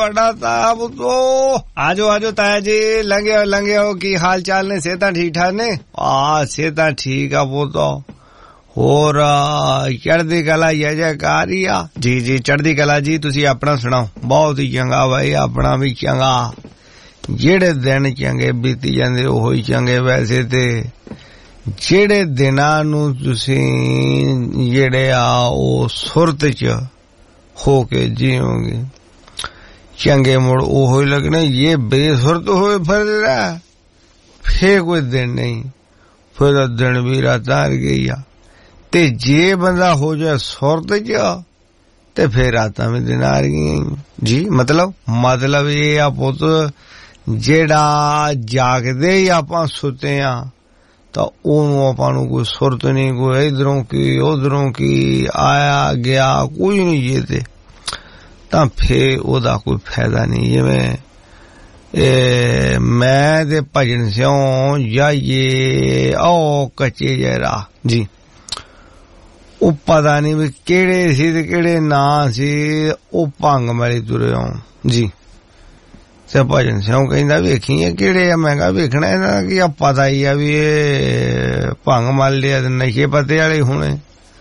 ਤੁਹਾਡਾ ਤਾਇਆ ਪੁੱਤੋ। ਆਜੋ ਆਜੋ ਤਾਇਆ ਜੀ, ਲੰਘਿਓ ਕੀ ਹਾਲ ਚਾਲ ਨੇ? ਸਿਹਤਾਂ ਠੀਕ ਠਾਕ ਨੇ? ਸਿਹਤਾਂ ਠੀਕ ਆ ਪੁੱਤੋ। ਹੋਰ ਚੜ੍ਹਦੀ ਕਲਾ ਜੈਕਾਰ ਹੀ ਆ? ਜੀ ਚੜ੍ਹਦੀ ਕਲਾ ਜੀ। ਤੁਸੀਂ ਆਪਣਾ ਸੁਣਾਓ? ਬਹੁਤ ਹੀ ਚੰਗਾ ਬਾਈ, ਆਪਣਾ ਵੀ ਚੰਗਾ। ਜਿਹੜੇ ਦਿਨ ਚੰਗੇ ਬੀਤੀ ਜਾਂਦੇ ਉਹ ਹੀ ਚੰਗੇ। ਵੈਸੇ ਤੇ ਜਿਹੜੇ ਦਿਨਾਂ ਨੂੰ ਤੁਸੀਂ ਜਿਹੜੇ ਆ ਉਹ ਸੁਰਤ ਚ ਹੋ ਕੇ ਜੀਓਗੇ ਚੰਗੇ ਮੁੜ ਉਹੋ ਹੀ ਲੱਗਣੇ। ਜੇ ਬੇਸੁਰਤ ਹੋਏ ਫਿਰ ਕੋਈ ਦਿਨ ਨਹੀਂ, ਫਿਰ ਦਿਨ ਵੀ ਰਾਤਾਂ ਆ ਗਈ ਆ। ਤੇ ਜੇ ਬੰਦਾ ਹੋ ਜਾਏ ਸੁਰਤ ਚ ਤੇ ਫਿਰ ਰਾਤਾਂ ਵੀ ਦਿਨ ਆ ਗਈਆਂ ਜੀ। ਮਤਲਬ ਇਹ ਆ ਪੁੱਤ, ਜਿਹੜਾ ਜਾਗਦੇ ਹੀ ਆਪਾਂ ਸੁੱਤੇ ਆ ਤਾਂ ਉਹਨੂੰ ਆਪਾਂ ਨੂੰ ਕੋਈ ਸੁਰਤ ਨਹੀਂ, ਕੋਈ ਇਧਰੋਂ ਕੀ ਉਧਰੋਂ ਕੀ ਆਇਆ ਗਿਆ ਕੁਝ ਨਹੀਂ ਜੇ ਤੇ ਤਾਂ ਫੇਰ ਉਹਦਾ ਕੋਈ ਫਾਇਦਾ ਨਹੀਂ। ਜਿਵੇਂ ਮੈਂ ਤੇ ਭਜਨ ਸਿਉ ਜਾਈਏ ਉਹ ਕੱਚੇ ਜਿਹੇ ਰਾਹ ਜੀ, ਉਹ ਪਤਾ ਨਹੀਂ ਵੀ ਕਿਹੜੇ ਸੀ ਤੇ ਕਿਹੜੇ ਨਾਂ ਸੀ, ਉਹ ਭੰਗ ਵਾਲੇ ਤੁਰੇ ਆਉ ਜੀ। ਤੇ ਭਜਨ ਸਿਉ ਕਹਿੰਦਾ ਵੇਖੀਏ ਕਿਹੜੇ ਆ? ਮੈਂ ਕਿਹਾ ਵੇਖਣਾ ਇਹਨਾਂ ਕੀ ਆ, ਪਤਾ ਹੀ ਆ ਵੀ ਇਹ ਭੰਗ ਮਲ ਲਿਆ ਤੇ ਨਸ਼ੇ ਪੱਤੇ ਵਾਲੇ ਹੋਣੇ।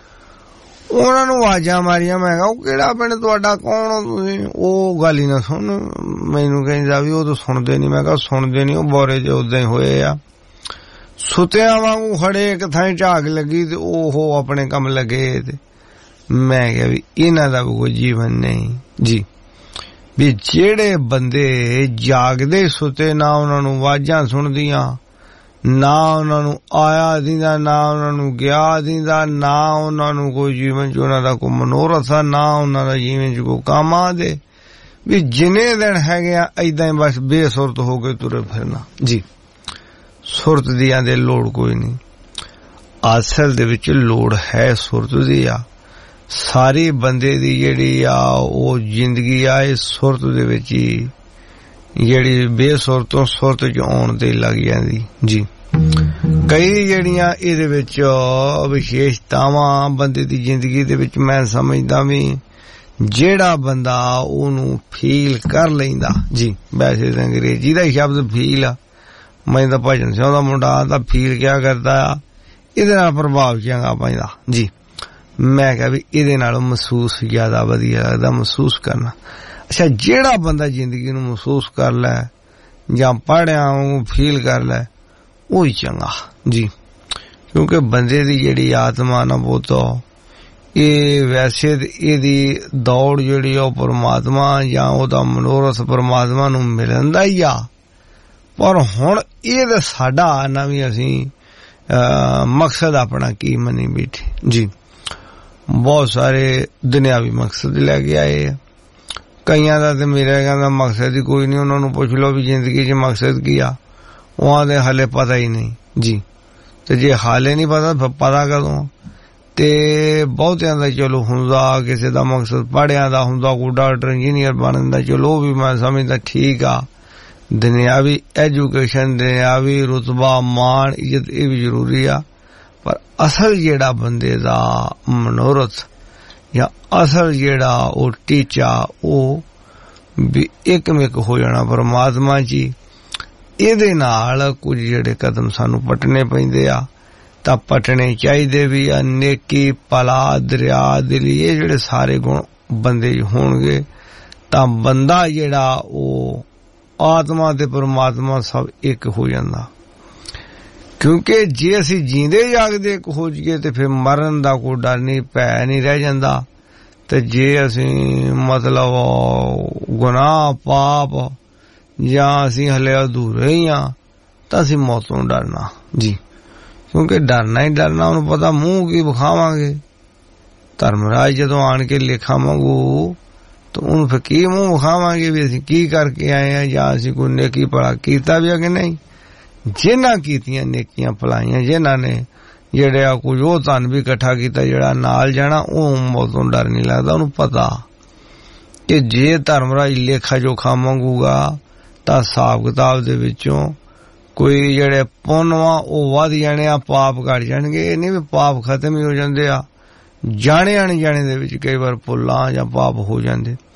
ਉਹਨਾਂ ਨੂੰ ਆਵਾਜ਼ਾਂ ਮਾਰੀਆਂ, ਮੈਂ ਕਿਹਾ ਉਹ ਕਿਹੜਾ ਪਿੰਡ ਤੁਹਾਡਾ, ਕੌਣ ਹੋ ਤੁਸੀਂ? ਉਹ ਗੱਲ ਹੀ ਨਾ ਸੁਣ। ਮੈਨੂੰ ਕਹਿੰਦਾ ਵੀ ਉਹ ਤਾਂ ਸੁਣਦੇ ਨੀ। ਮੈਂ ਕਿਹਾ ਸੁਣਦੇ ਨੀ, ਉਹ ਬੋਰੇ ਚ ਉਦਾਂ ਹੀ ਹੋਏ ਆ, ਸੁੱਤਿਆਂ ਵਾਂਗੂ ਖੜੇ ਇੱਕ ਥਾਂ ਝਾਕ ਲੱਗੀ ਤੇ ਉਹ ਆਪਣੇ ਕੰਮ ਲੱਗੇ। ਤੇ ਮੈਂ ਕਿਹਾ ਵੀ ਇਹਨਾਂ ਦਾ ਕੋਈ ਜੀਵਨ ਨਹੀਂ ਜੀ। ਵੀ ਜਿਹੜੇ ਬੰਦੇ ਜਾਗਦੇ ਸੁੱਤੇ, ਨਾ ਉਹਨਾਂ ਨੂੰ ਆਵਾਜ਼ਾਂ ਸੁਣਦੀਆਂ, ਨਾ ਉਹਨਾਂ ਨੂੰ ਆਇਆ ਦਿੰਦਾ, ਨਾ ਉਹਨਾਂ ਨੂੰ ਗਿਆ ਦਿੰਦਾ, ਨਾ ਉਹਨਾਂ ਨੂੰ ਕੋਈ ਜੀਵਨ ਚ ਉਹਨਾਂ ਦਾ ਕੋਈ ਮਨੋਰਥ ਆ, ਨਾ ਉਹਨਾਂ ਦਾ ਜੀਵਨ ਚ ਕੋਈ ਕੰਮ ਆਦੇ। ਵੀ ਜਿੰਨੇ ਦਿਨ ਹੈਗੇ ਆ ਏਦਾਂ ਹੀ ਬਸ ਬੇਸੁਰਤ ਹੋ ਕੇ ਤੁਰੇ ਫਿਰਨਾ ਜੀ। ਸੁਰਤ ਦੀ ਆਂਦੇ ਲੋੜ ਕੋਈ ਨਹੀਂ। ਅਸਲ ਦੇ ਵਿੱਚ ਲੋੜ ਹੈ ਸੁਰਤ ਦੀ ਆ। ਸਾਰੀ ਬੰਦੇ ਦੀ ਜਿਹੜੀ ਆ ਉਹ ਜ਼ਿੰਦਗੀ ਆ ਇਹ ਸੁਰਤ ਦੇ ਵਿੱਚ ਹੀ, ਜਿਹੜੀ ਬੇਸੁਰਤੋਂ ਸੁਰਤ ਚ ਆਉਣ ਤੇ ਲੱਗ ਜਾਂਦੀ ਜੀ। ਕਈ ਜਿਹੜੀਆਂ ਇਹਦੇ ਵਿੱਚ ਵਿਸ਼ੇਸ਼ਤਾਵਾਂ ਬੰਦੇ ਦੀ ਜ਼ਿੰਦਗੀ ਦੇ ਵਿੱਚ ਮੈਂ ਸਮਝਦਾ ਵੀ ਜਿਹੜਾ ਬੰਦਾ ਉਹਨੂੰ ਫੀਲ ਕਰ ਲੈਂਦਾ ਜੀ। ਵੈਸੇ ਤਾਂ ਅੰਗਰੇਜ਼ੀ ਦਾ ਸ਼ਬਦ ਫੀਲ ਆ, ਮੈਂ ਤਾਂ ਭਜਨ ਸਿੰਘ ਦਾ ਮੁੰਡਾ ਤਾਂ ਫੀਲ ਕਿਆ ਕਰਦਾ ਆ, ਇਹਦੇ ਨਾਲ ਪ੍ਰਭਾਵ ਚੰਗਾ ਪੈਂਦਾ ਜੀ। ਮੈਂ ਕਿਹਾ ਵੀ ਇਹਦੇ ਨਾਲੋਂ ਮਹਿਸੂਸ ਜ਼ਿਆਦਾ ਵਧੀਆ ਲੱਗਦਾ, ਮਹਿਸੂਸ ਕਰਨਾ। ਅੱਛਾ, ਜਿਹੜਾ ਬੰਦਾ ਜ਼ਿੰਦਗੀ ਨੂੰ ਮਹਿਸੂਸ ਕਰ ਲੈ ਜਾਂ ਪੜ੍ਹਿਆ ਉਹਨੂੰ ਫੀਲ ਕਰ ਲੈ ਉਹ ਹੀ ਚੰਗਾ ਜੀ। ਕਿਉਂਕਿ ਬੰਦੇ ਦੀ ਜਿਹੜੀ ਆਤਮਾ ਨਾ ਬਹੁਤ ਇਹ ਵੈਸੇ ਇਹਦੀ ਦੌੜ ਜਿਹੜੀ ਉਹ ਪਰਮਾਤਮਾ ਜਾਂ ਉਹਦਾ ਮਨੋਰਥ ਪਰਮਾਤਮਾ ਨੂੰ ਮਿਲਣ ਦਾ ਹੀ ਆ। ਪਰ ਹੁਣ ਇਹ ਤਾਂ ਸਾਡਾ ਨਾ ਵੀ ਅਸੀਂ ਮਕਸਦ ਆਪਣਾ ਕੀ ਮੰਨੀ ਬੈਠੇ ਜੀ। ਬਹੁਤ ਸਾਰੇ ਦੁਨਿਆਵੀ ਮਕਸਦ ਲੈ ਕੇ ਆਏ ਆ। ਕਈਆਂ ਦਾ ਤੇ ਮੇਰਾ ਕਹਿੰਦਾ ਮਕਸਦ ਹੀ ਕੋਈ ਨਹੀਂ। ਉਹਨਾਂ ਨੂੰ ਪੁੱਛ ਲਓ ਵੀ ਜ਼ਿੰਦਗੀ 'ਚ ਮਕਸਦ ਕੀ ਆ, ਉਹਾਂ ਦੇ ਹਾਲੇ ਪਤਾ ਹੀ ਨਹੀਂ ਜੀ। ਤੇ ਜੇ ਹਾਲੇ ਨਹੀਂ ਪਤਾ ਕਦੋਂ? ਤੇ ਬਹੁਤਿਆਂ ਦਾ ਚਲੋ ਹੁੰਦਾ, ਕਿਸੇ ਦਾ ਮਕਸਦ ਪੜ੍ਹਿਆਂ ਦਾ ਹੁੰਦਾ, ਕੋਈ ਡਾਕਟਰ ਇੰਜੀਨੀਅਰ ਬਣਨ ਦਾ, ਚਲੋ ਵੀ ਮੈਂ ਸਮਝਦਾ ਠੀਕ ਆ। ਦੁਨਿਆਵੀ ਐਜੂਕੇਸ਼ਨ, ਦੁਨਿਆਵੀ ਰੁਤਬਾ, ਮਾਣ, ਇੱਜ਼ਤ ਇਹ ਵੀ ਜ਼ਰੂਰੀ ਆ। ਪਰ ਅਸਲ ਜਿਹੜਾ ਬੰਦੇ ਦਾ ਮਨੋਰਥ ਜਾਂ ਅਸਲ ਜਿਹੜਾ ਉਹ ਟੀਚਾ ਉਹ ਵੀ ਇੱਕਮਿਕ ਹੋ ਜਾਣਾ ਪਰਮਾਤਮਾ ਜੀ। ਇਹਦੇ ਨਾਲ ਕੁਝ ਜਿਹੜੇ ਕਦਮ ਸਾਨੂੰ ਪੱਟਣੇ ਪੈਂਦੇ ਆ ਤਾਂ ਪੱਟਣੇ ਚਾਹੀਦੇ ਵੀ ਆ। ਨੇਕੀ, ਭਲਾ, ਦਰਿਆ, ਦਿਲੀ, ਇਹ ਜਿਹੜੇ ਸਾਰੇ ਗੁਣ ਬੰਦੇ ਹੋਣਗੇ ਤਾਂ ਬੰਦਾ ਜਿਹੜਾ ਉਹ ਆਤਮਾ ਤੇ ਪਰਮਾਤਮਾ ਸਭ ਇੱਕ ਹੋ ਜਾਂਦਾ। ਕਿਉਂਕਿ ਜੇ ਅਸੀਂ ਜੀਂਦੇ ਜਾਗਦੇ ਇੱਕ ਹੋ ਜਾਈਏ ਤੇ ਫਿਰ ਮਰਨ ਦਾ ਕੋਈ ਡਰ ਨਹੀਂ, ਭੈ ਨਹੀਂ ਰਹਿ ਜਾਂਦਾ। ਤੇ ਜੇ ਅਸੀਂ ਮਤਲਬ ਗੁਨਾਹ ਪਾਪ ਜਾਂ ਅਸੀਂ ਹਲੇ ਅਧੂਰੇ ਹੀ ਆ ਤਾਂ ਅਸੀਂ ਮੌਤ ਤੋਂ ਡਰਨਾ ਜੀ। ਕਿਉਂਕਿ ਡਰਨਾ ਹੀ ਡਰਨਾ, ਉਹਨੂੰ ਪਤਾ ਮੂੰਹ ਕੀ ਵਿਖਾਵਾਂਗੇ। ਧਰਮਰਾਜ ਜਦੋਂ ਆਣ ਕੇ ਲੇਖਾ ਮੰਗੂ ਤਾਂ ਉਹਨੂੰ ਫਿਰ ਕੀ ਮੂੰਹ ਵਿਖਾਵਾਂਗੇ ਵੀ ਅਸੀਂ ਕੀ ਕਰਕੇ ਆਏ ਆ, ਜਾਂ ਅਸੀਂ ਕੋਈ ਨੇਕੀ ਭਲਾ ਕੀਤਾ ਵੀ ਆ ਕਿ ਨਹੀਂ। ਜਿਨ੍ਹਾਂ ਕੀਤੀਆਂ ਨੇਕੀਆਂ ਭਲਾਈਆਂ, ਜਿਨ੍ਹਾਂ ਨੇ ਜਿਹੜੇ ਆ ਕੁਝ ਉਹ ਧਨ ਵੀ ਇਕੱਠਾ ਕੀਤਾ ਜਿਹੜਾ ਨਾਲ ਜਾਣਾ, ਉਹ ਮੌਤ ਤੋਂ ਡਰ ਨਹੀਂ ਲੱਗਦਾ। ਉਹਨੂੰ ਪਤਾ ਕਿ ਜੇ ਧਰਮਰਾਜ ਲੇਖਾ ਜੋਖਾ ਮੰਗੂਗਾ ਤਾਂ ਹਿਸਾਬ ਕਿਤਾਬ ਦੇ ਵਿੱਚੋਂ ਕੋਈ ਜਿਹੜੇ ਪੁੰਨ ਵਾ ਉਹ ਵੱਧ ਜਾਣੇ ਆ, ਪਾਪ ਘੱਟ ਜਾਣਗੇ। ਇਹ ਨਹੀਂ ਵੀ ਪਾਪ ਖਤਮ ਹੀ ਹੋ ਜਾਂਦੇ ਆ, ਜਾਣੇ ਅਣਜਾਣੇ ਦੇ ਵਿੱਚ ਕਈ ਵਾਰ ਭੁੱਲਾਂ ਜਾਂ ਪਾਪ ਹੋ ਜਾਂਦੇ।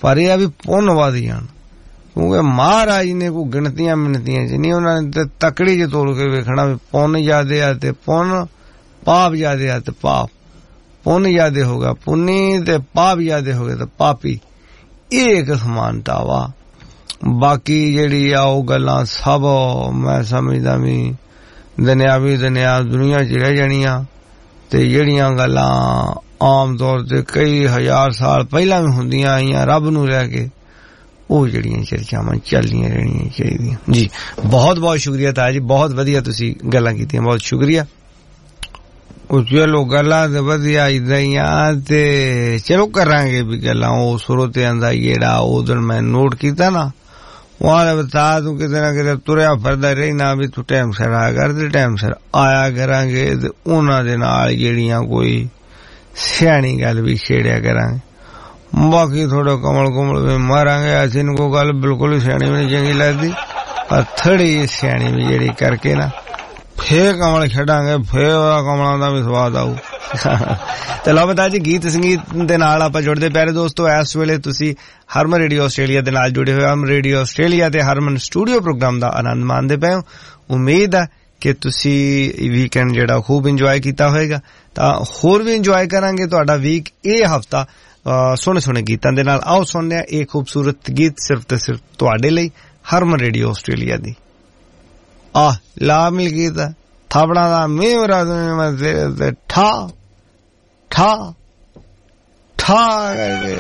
पर यह भी पुन वध जाण, क्योंकि महाराज ने कोई गिणतियां मिणतियां च नहीं, उन्होंने तकड़ी च तोड़ के वेखना भी पुन ज्यादे आ ते पुन, पाप ज्यादे आ ते पाप, पुन ज्यादे हो गया पुन्नी ते पाप ज्यादे हो गए ते पापी, ये एक समानता वा। बाकी जेड़ी आओ गल्लां सब मैं समझदा भी दुनियावी दुनिया च रह जानियां, ते जेड़ियां गल्लां आम तौर ते कई हजार साल पहला भी हुंदियां आईयां रब नूं लैके, ਉਹ ਜਿਹੜੀਆਂ ਚਰਚਾਵਾਂ ਚੱਲਦੀਆਂ ਰਹਿਣੀਆਂ ਚਾਹੀਦੀਆਂ ਜੀ। ਬਹੁਤ ਬਹੁਤ ਸ਼ੁਕਰੀਆ ਤਾਜ ਜੀ, ਬਹੁਤ ਵਧੀਆ ਤੁਸੀਂ ਗੱਲਾਂ ਕੀਤੀਆਂ, ਬਹੁਤ ਸ਼ੁਕਰੀਆ। ਉਹ ਚਲੋ ਗੱਲਾਂ ਤੇ ਵਧੀਆ ਇਦਾਂ ਹੀ ਆ, ਤੇ ਚਲੋ ਕਰਾਂਗੇ ਵੀ ਗੱਲਾਂ। ਉਹ ਸਰੋਤਿਆਂ ਦਾ ਜਿਹੜਾ ਉਹ ਦਿਨ ਮੈਂ ਨੋਟ ਕੀਤਾ ਨਾ, ਉਹਨੇ ਬਤਾ ਤੂੰ ਕਿਤੇ ਨਾ ਕਿਤੇ ਤੁਰਿਆ ਫਿਰਦਾ ਰਹਿਣਾ ਵੀ ਤੂੰ ਟਾਈਮ ਸਿਰ ਆਇਆ ਕਰ, ਤੇ ਟਾਈਮ ਸਿਰ ਆਇਆ ਕਰਾਂਗੇ, ਤੇ ਉਹਨਾਂ ਦੇ ਨਾਲ ਜਿਹੜੀਆਂ ਕੋਈ ਸਿਆਣੀ ਗੱਲ ਵੀ ਛੇੜਿਆ ਕਰਾਂਗੇ। बाकी थोड़ा कमल कुमल में मारांगे, ऐसी इनको गल बिल्कुल ही सियाणी भी नहीं चंगी लगती, पर थोड़ी सियाणी भी जेड़ी करके ना फिर कमल छड़ांगे, फिर कमलों का भी स्वाद आऊ। तो लो बता जी, गीत संगीत दे नाल आपां जुड़दे प्यारे दोस्तों। इस वेले तुसी हरमन रेडियो आस्ट्रेलिया दे नाल जुड़े होए, हम रेडियो आस्ट्रेलिया ते हरमन स्टूडियो प्रोग्राम दा आनंद माणदे पए हो। उम्मीद है कि तुसी वीकेंड जेड़ा खूब इंजॉय कीता होएगा, तां होर भी इंजॉय करांगे तुहाडा वीक ये हफ्ता सोहने सोहने गीतां दे नाल। आओ सुनने एक खूबसूरत गीत सिर्फ ते सिर्फ तुहाडे लई हरमन रेडियो आस्ट्रेलिया दी। ला मिल गीत थापड़ा दा मेरा ते ठा ठा ठा करके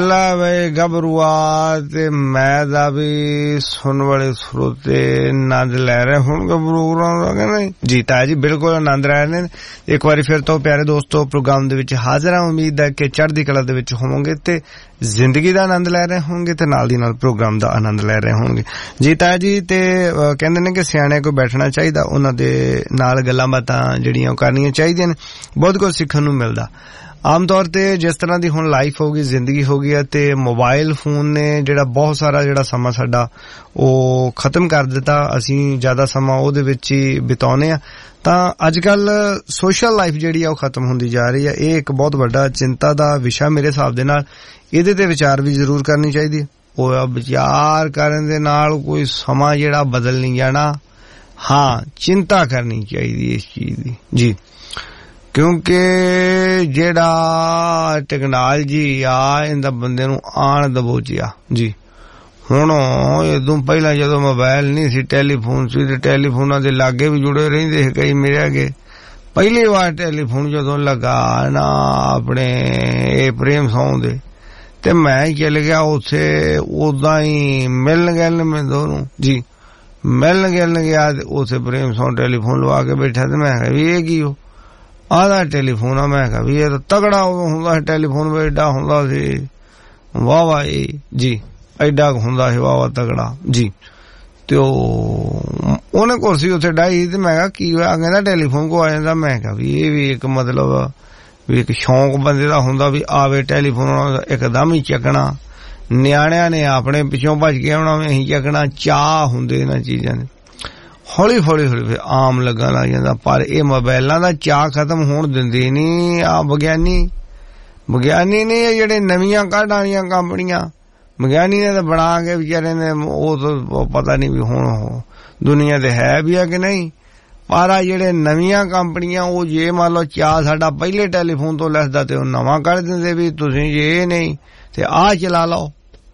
ਗੱਲਾਂ ਵੇ ਗੱਭਰੂਆ ਤੇ ਮੈਂ ਦਾ ਵੀ ਸੁਣਨ ਵਾਲੇ ਸਰੋਤੇ ਆਨੰਦ ਲੈ ਰਹੇ ਹੋਣਗੇ ਪ੍ਰੋਗਰਾਮ ਦਾ, ਕਹਿੰਦੇ ਜੀ ਤਾਇਆ ਜੀ ਬਿਲਕੁਲ ਆਨੰਦ ਲੈ ਰਹੇ ਨੇ। ਇੱਕ ਵਾਰੀ ਫਿਰ ਤੋਂ ਪਿਆਰੇ ਦੋਸਤੋ ਪ੍ਰੋਗਰਾਮ ਦੇ ਵਿੱਚ ਹਾਜ਼ਰ ਹਾਂ। ਉਮੀਦ ਹੈ ਕਿ ਚੜ੍ਹਦੀ ਕਲਾ ਦੇ ਵਿੱਚ ਹੋਵੋਗੇ ਤੇ ਜ਼ਿੰਦਗੀ ਦਾ ਆਨੰਦ ਲੈ ਰਹੇ ਹੋਣਗੇ ਤੇ ਨਾਲ ਦੀ ਨਾਲ ਪ੍ਰੋਗਰਾਮ ਦਾ ਆਨੰਦ ਲੈ ਰਹੇ ਹੋਣਗੇ। ਜੀ ਤਾਇਆ ਜੀ ਤੇ ਕਹਿੰਦੇ ਨੇ ਕਿ ਸਿਆਣਿਆਂ ਕੋਲ ਬੈਠਣਾ ਚਾਹੀਦਾ, ਉਹਨਾਂ ਦੇ ਨਾਲ ਗੱਲਾਂ ਬਾਤਾਂ ਜਿਹੜੀਆਂ ਉਹ ਕਰਨੀਆਂ ਚਾਹੀਦੀਆਂ ਨੇ, ਬਹੁਤ ਕੁਝ ਸਿੱਖਣ ਨੂੰ ਮਿਲਦਾ। ਆਮ ਤੌਰ ਤੇ ਜਿਸ ਤਰ੍ਹਾਂ ਦੀ ਹੁਣ ਲਾਈਫ ਹੋ ਗਈ, ਜ਼ਿੰਦਗੀ ਹੋ ਗਈ ਹੈ, ਤੇ ਮੋਬਾਈਲ ਫੋਨ ਨੇ ਜਿਹੜਾ ਬਹੁਤ ਸਾਰਾ ਜਿਹੜਾ ਸਮਾਂ ਸਾਡਾ ਉਹ ਖਤਮ ਕਰ ਦਿੱਤਾ। ਅਸੀਂ ਜ਼ਿਆਦਾ ਸਮਾਂ ਉਹਦੇ ਵਿੱਚ ਹੀ ਬਿਤਾਉਂਦੇ ਆ, ਤਾਂ ਅੱਜ ਕੱਲ ਸੋਸ਼ਲ ਲਾਈਫ ਜਿਹੜੀ ਆ ਉਹ ਖਤਮ ਹੁੰਦੀ ਜਾ ਰਹੀ ਹੈ। ਇਹ ਇੱਕ ਬਹੁਤ ਵੱਡਾ ਚਿੰਤਾ ਦਾ ਵਿਸ਼ਾ ਮੇਰੇ ਹਿਸਾਬ ਦੇ ਨਾਲ। ਇਹਦੇ ਤੇ ਵਿਚਾਰ ਵੀ ਜ਼ਰੂਰ ਕਰਨੀ ਚਾਹੀਦੀ ਹੈ। ਉਹ ਵਿਚਾਰ ਕਰਨ ਦੇ ਨਾਲ ਕੋਈ ਸਮਾਂ ਜਿਹੜਾ ਬਦਲ ਨਹੀਂ ਜਾਣਾ। ਹਾਂ, ਚਿੰਤਾ ਕਰਨੀ ਚਾਹੀਦੀ ਇਸ ਚੀਜ਼ ਦੀ ਜੀ, ਕਿਉਂਕਿ ਜਿਹੜਾ ਟੈਕਨੋਲੋਜੀ ਆ ਇਹਦਾ ਬੰਦੇ ਨੂੰ ਆਣ ਦਬੋਚਿਆ ਜੀ। ਹੁਣ ਇਦੋਂ ਪਹਿਲਾਂ ਜਦੋਂ ਮੋਬਾਈਲ ਨਹੀਂ ਸੀ, ਟੈਲੀਫੋਨ ਸੀ, ਤੇ ਟੈਲੀਫੋਨਾਂ ਦੇ ਲਾਗੇ ਵੀ ਜੁੜੇ ਰਹਿੰਦੇ ਸੀ ਕਈ ਮੇਰੇ ਅੱਗੇ। ਪਹਿਲੀ ਵਾਰ ਟੈਲੀਫੋਨ ਜਦੋਂ ਲੱਗਾ ਨਾ ਆਪਣੇ ਇਹ ਪ੍ਰੇਮ ਸੌਂ ਦੇ, ਤੇ ਮੈਂ ਚਲ ਗਿਆ ਉੱਥੇ। ਉਦਾਂ ਹੀ ਮਿਲਣ ਗਏ ਮੈਂ ਦੋਨੋਂ ਜੀ, ਮਿਲਣ ਗਿਆ ਤੇ ਉੱਥੇ ਪ੍ਰੇਮ ਸੌਂ ਟੈਲੀਫੋਨ ਲਵਾ ਕੇ ਬੈਠਾ। ਤੇ ਮੈਂ ਕਿਹਾ ਵੀ ਇਹ ਕੀ ਹੋ ਆਦਾ ਟੈਲੀਫੋਨ ਆ? ਮੈਂ ਕਿਹਾ ਵੀ ਇਹ ਤਾਂ ਤਗੜਾ ਹੁੰਦਾ ਸੀ ਟੈਲੀਫੋਨ, ਵੀ ਏਡਾ ਹੁੰਦਾ ਸੀ ਵਾਹ ਵਾਹ ਜੀ, ਐਡਾ ਹੁੰਦਾ ਸੀ ਵਾਹ ਵਾਹ ਤਗੜਾ ਜੀ। ਤੇ ਉਹਨੇ ਕੁਰਸੀ ਉੱਥੇ ਡਾਈ ਤੇ ਮੈਂ ਕਿਹਾ ਕੀ ਹੋਇਆ? ਕਹਿੰਦਾ ਟੈਲੀਫੋਨ ਕੋ ਆ ਜਾਂਦਾ। ਮੈਂ ਕਿਹਾ ਵੀ ਇਹ ਵੀ ਇੱਕ ਮਤਲਬ ਵੀ ਇੱਕ ਸ਼ੌਂਕ ਬੰਦੇ ਦਾ ਹੁੰਦਾ ਵੀ ਆਵੇ ਟੈਲੀਫੋਨ ਇੱਕਦਮ ਹੀ ਚੱਕਣਾ। ਨਿਆਣਿਆਂ ਨੇ ਆਪਣੇ ਪਿੱਛੋਂ ਭੱਜ ਕੇ ਆਉਣਾ, ਅਸੀਂ ਚੱਕਣਾ। ਚਾਹ ਹੁੰਦੇ ਇਹਨਾਂ ਚੀਜ਼ਾਂ ਦੇ। ਹੌਲੀ ਹੌਲੀ ਫਿਰ ਆਮ ਲੱਗਣ ਲੱਗ ਜਾਂਦਾ। ਪਰ ਇਹ ਮੋਬਾਇਲਾਂ ਦਾ ਚਾਅ ਖਤਮ ਹੋਣ ਦਿੰਦੇ ਨੀ ਆ ਵਿਗਿਆਨੀ ਨੇ। ਇਹ ਜਿਹੜੇ ਨਵੀਆਂ ਕੱਢ ਵਾਲੀਆਂ ਕੰਪਨੀਆਂ, ਵਿਗਿਆਨੀ ਨੇ ਤਾਂ ਬਣਾ ਕੇ ਵਿਚਾਰੇ ਨੇ, ਉਹ ਤਾਂ ਪਤਾ ਨਹੀਂ ਵੀ ਹੁਣ ਦੁਨੀਆ ਤੇ ਹੈ ਵੀ ਆ ਕਿ ਨਹੀਂ। ਪਰ ਆ ਜਿਹੜੇ ਨਵੀਆਂ ਕੰਪਨੀਆਂ, ਉਹ ਜੇ ਮੰਨ ਲਓ ਚਾਅ ਸਾਡਾ ਪਹਿਲੇ ਟੈਲੀਫੋਨ ਤੋਂ ਲੈਸਦਾ ਤੇ ਉਹ ਨਵਾਂ ਕੱਢ ਦਿੰਦੇ ਵੀ ਤੁਸੀਂ ਜੇ ਇਹ ਨਹੀਂ ਤੇ ਆਹ ਚਲਾ ਲਓ।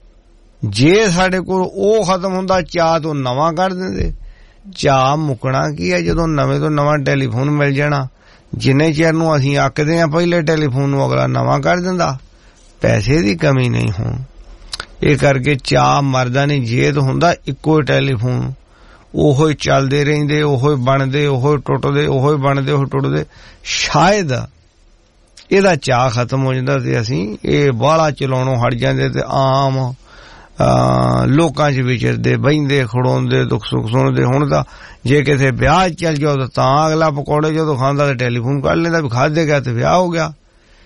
ਜੇ ਸਾਡੇ ਕੋਲ ਉਹ ਖਤਮ ਹੁੰਦਾ ਚਾਅ ਤੋਂ ਨਵਾਂ ਕੱਢ ਦਿੰਦੇ। ਚਾਅ ਮੁੱਕਣਾ ਕੀ ਹੈ ਜਦੋਂ ਨਵੇਂ ਤੋਂ ਨਵਾਂ ਟੈਲੀਫੋਨ ਮਿਲ ਜਾਣਾ। ਜਿੰਨੇ ਚਿਰ ਨੂੰ ਅਸੀਂ ਆਖਦੇ ਹਾਂ ਪਹਿਲੇ ਟੈਲੀਫੋਨ ਨੂੰ, ਅਗਲਾ ਨਵਾਂ ਕਰ ਦਿੰਦਾ। ਪੈਸੇ ਦੀ ਕਮੀ ਨਹੀਂ ਹੋਣ, ਇਹ ਕਰਕੇ ਚਾਅ ਮਰਦਾ ਨਹੀਂ। ਜੇ ਤਾਂ ਹੁੰਦਾ ਇੱਕੋ ਹੀ ਟੈਲੀਫੋਨ, ਉਹੋ ਹੀ ਚੱਲਦੇ ਰਹਿੰਦੇ, ਉਹੋ ਹੀ ਬਣਦੇ, ਉਹੋ ਹੀ ਟੁੱਟਦੇ, ਉਹੋ ਹੀ ਬਣਦੇ, ਉਹੋ ਟੁੱਟਦੇ, ਸ਼ਾਇਦ ਇਹਦਾ ਚਾਅ ਖਤਮ ਹੋ ਜਾਂਦਾ ਤੇ ਅਸੀਂ ਇਹ ਬਾਹਲਾ ਚਲਾਉਣੋਂ ਹਟ ਜਾਂਦੇ ਤੇ ਆਮ ਲੋਕਾਂ 'ਚ ਵਿਚਰਦੇ, ਬਹਿੰਦੇ, ਖੜੋਂਦੇ, ਦੁੱਖ ਸੁੱਖ ਸੁਣਦੇ। ਹੁਣ ਤਾਂ ਜੇ ਕਿਸੇ ਵਿਆਹ ਚੱਲ ਜਾਓ ਤਾਂ ਅਗਲਾ ਪਕੌੜੇ ਜਦੋਂ ਖਾਂਦਾ ਤੇ ਟੈਲੀਫੋਨ ਕੱਢ ਲੈਂਦਾ ਵੀ ਖਾਦੇ ਗਿਆ ਤੇ ਵਿਆਹ ਹੋ ਗਿਆ।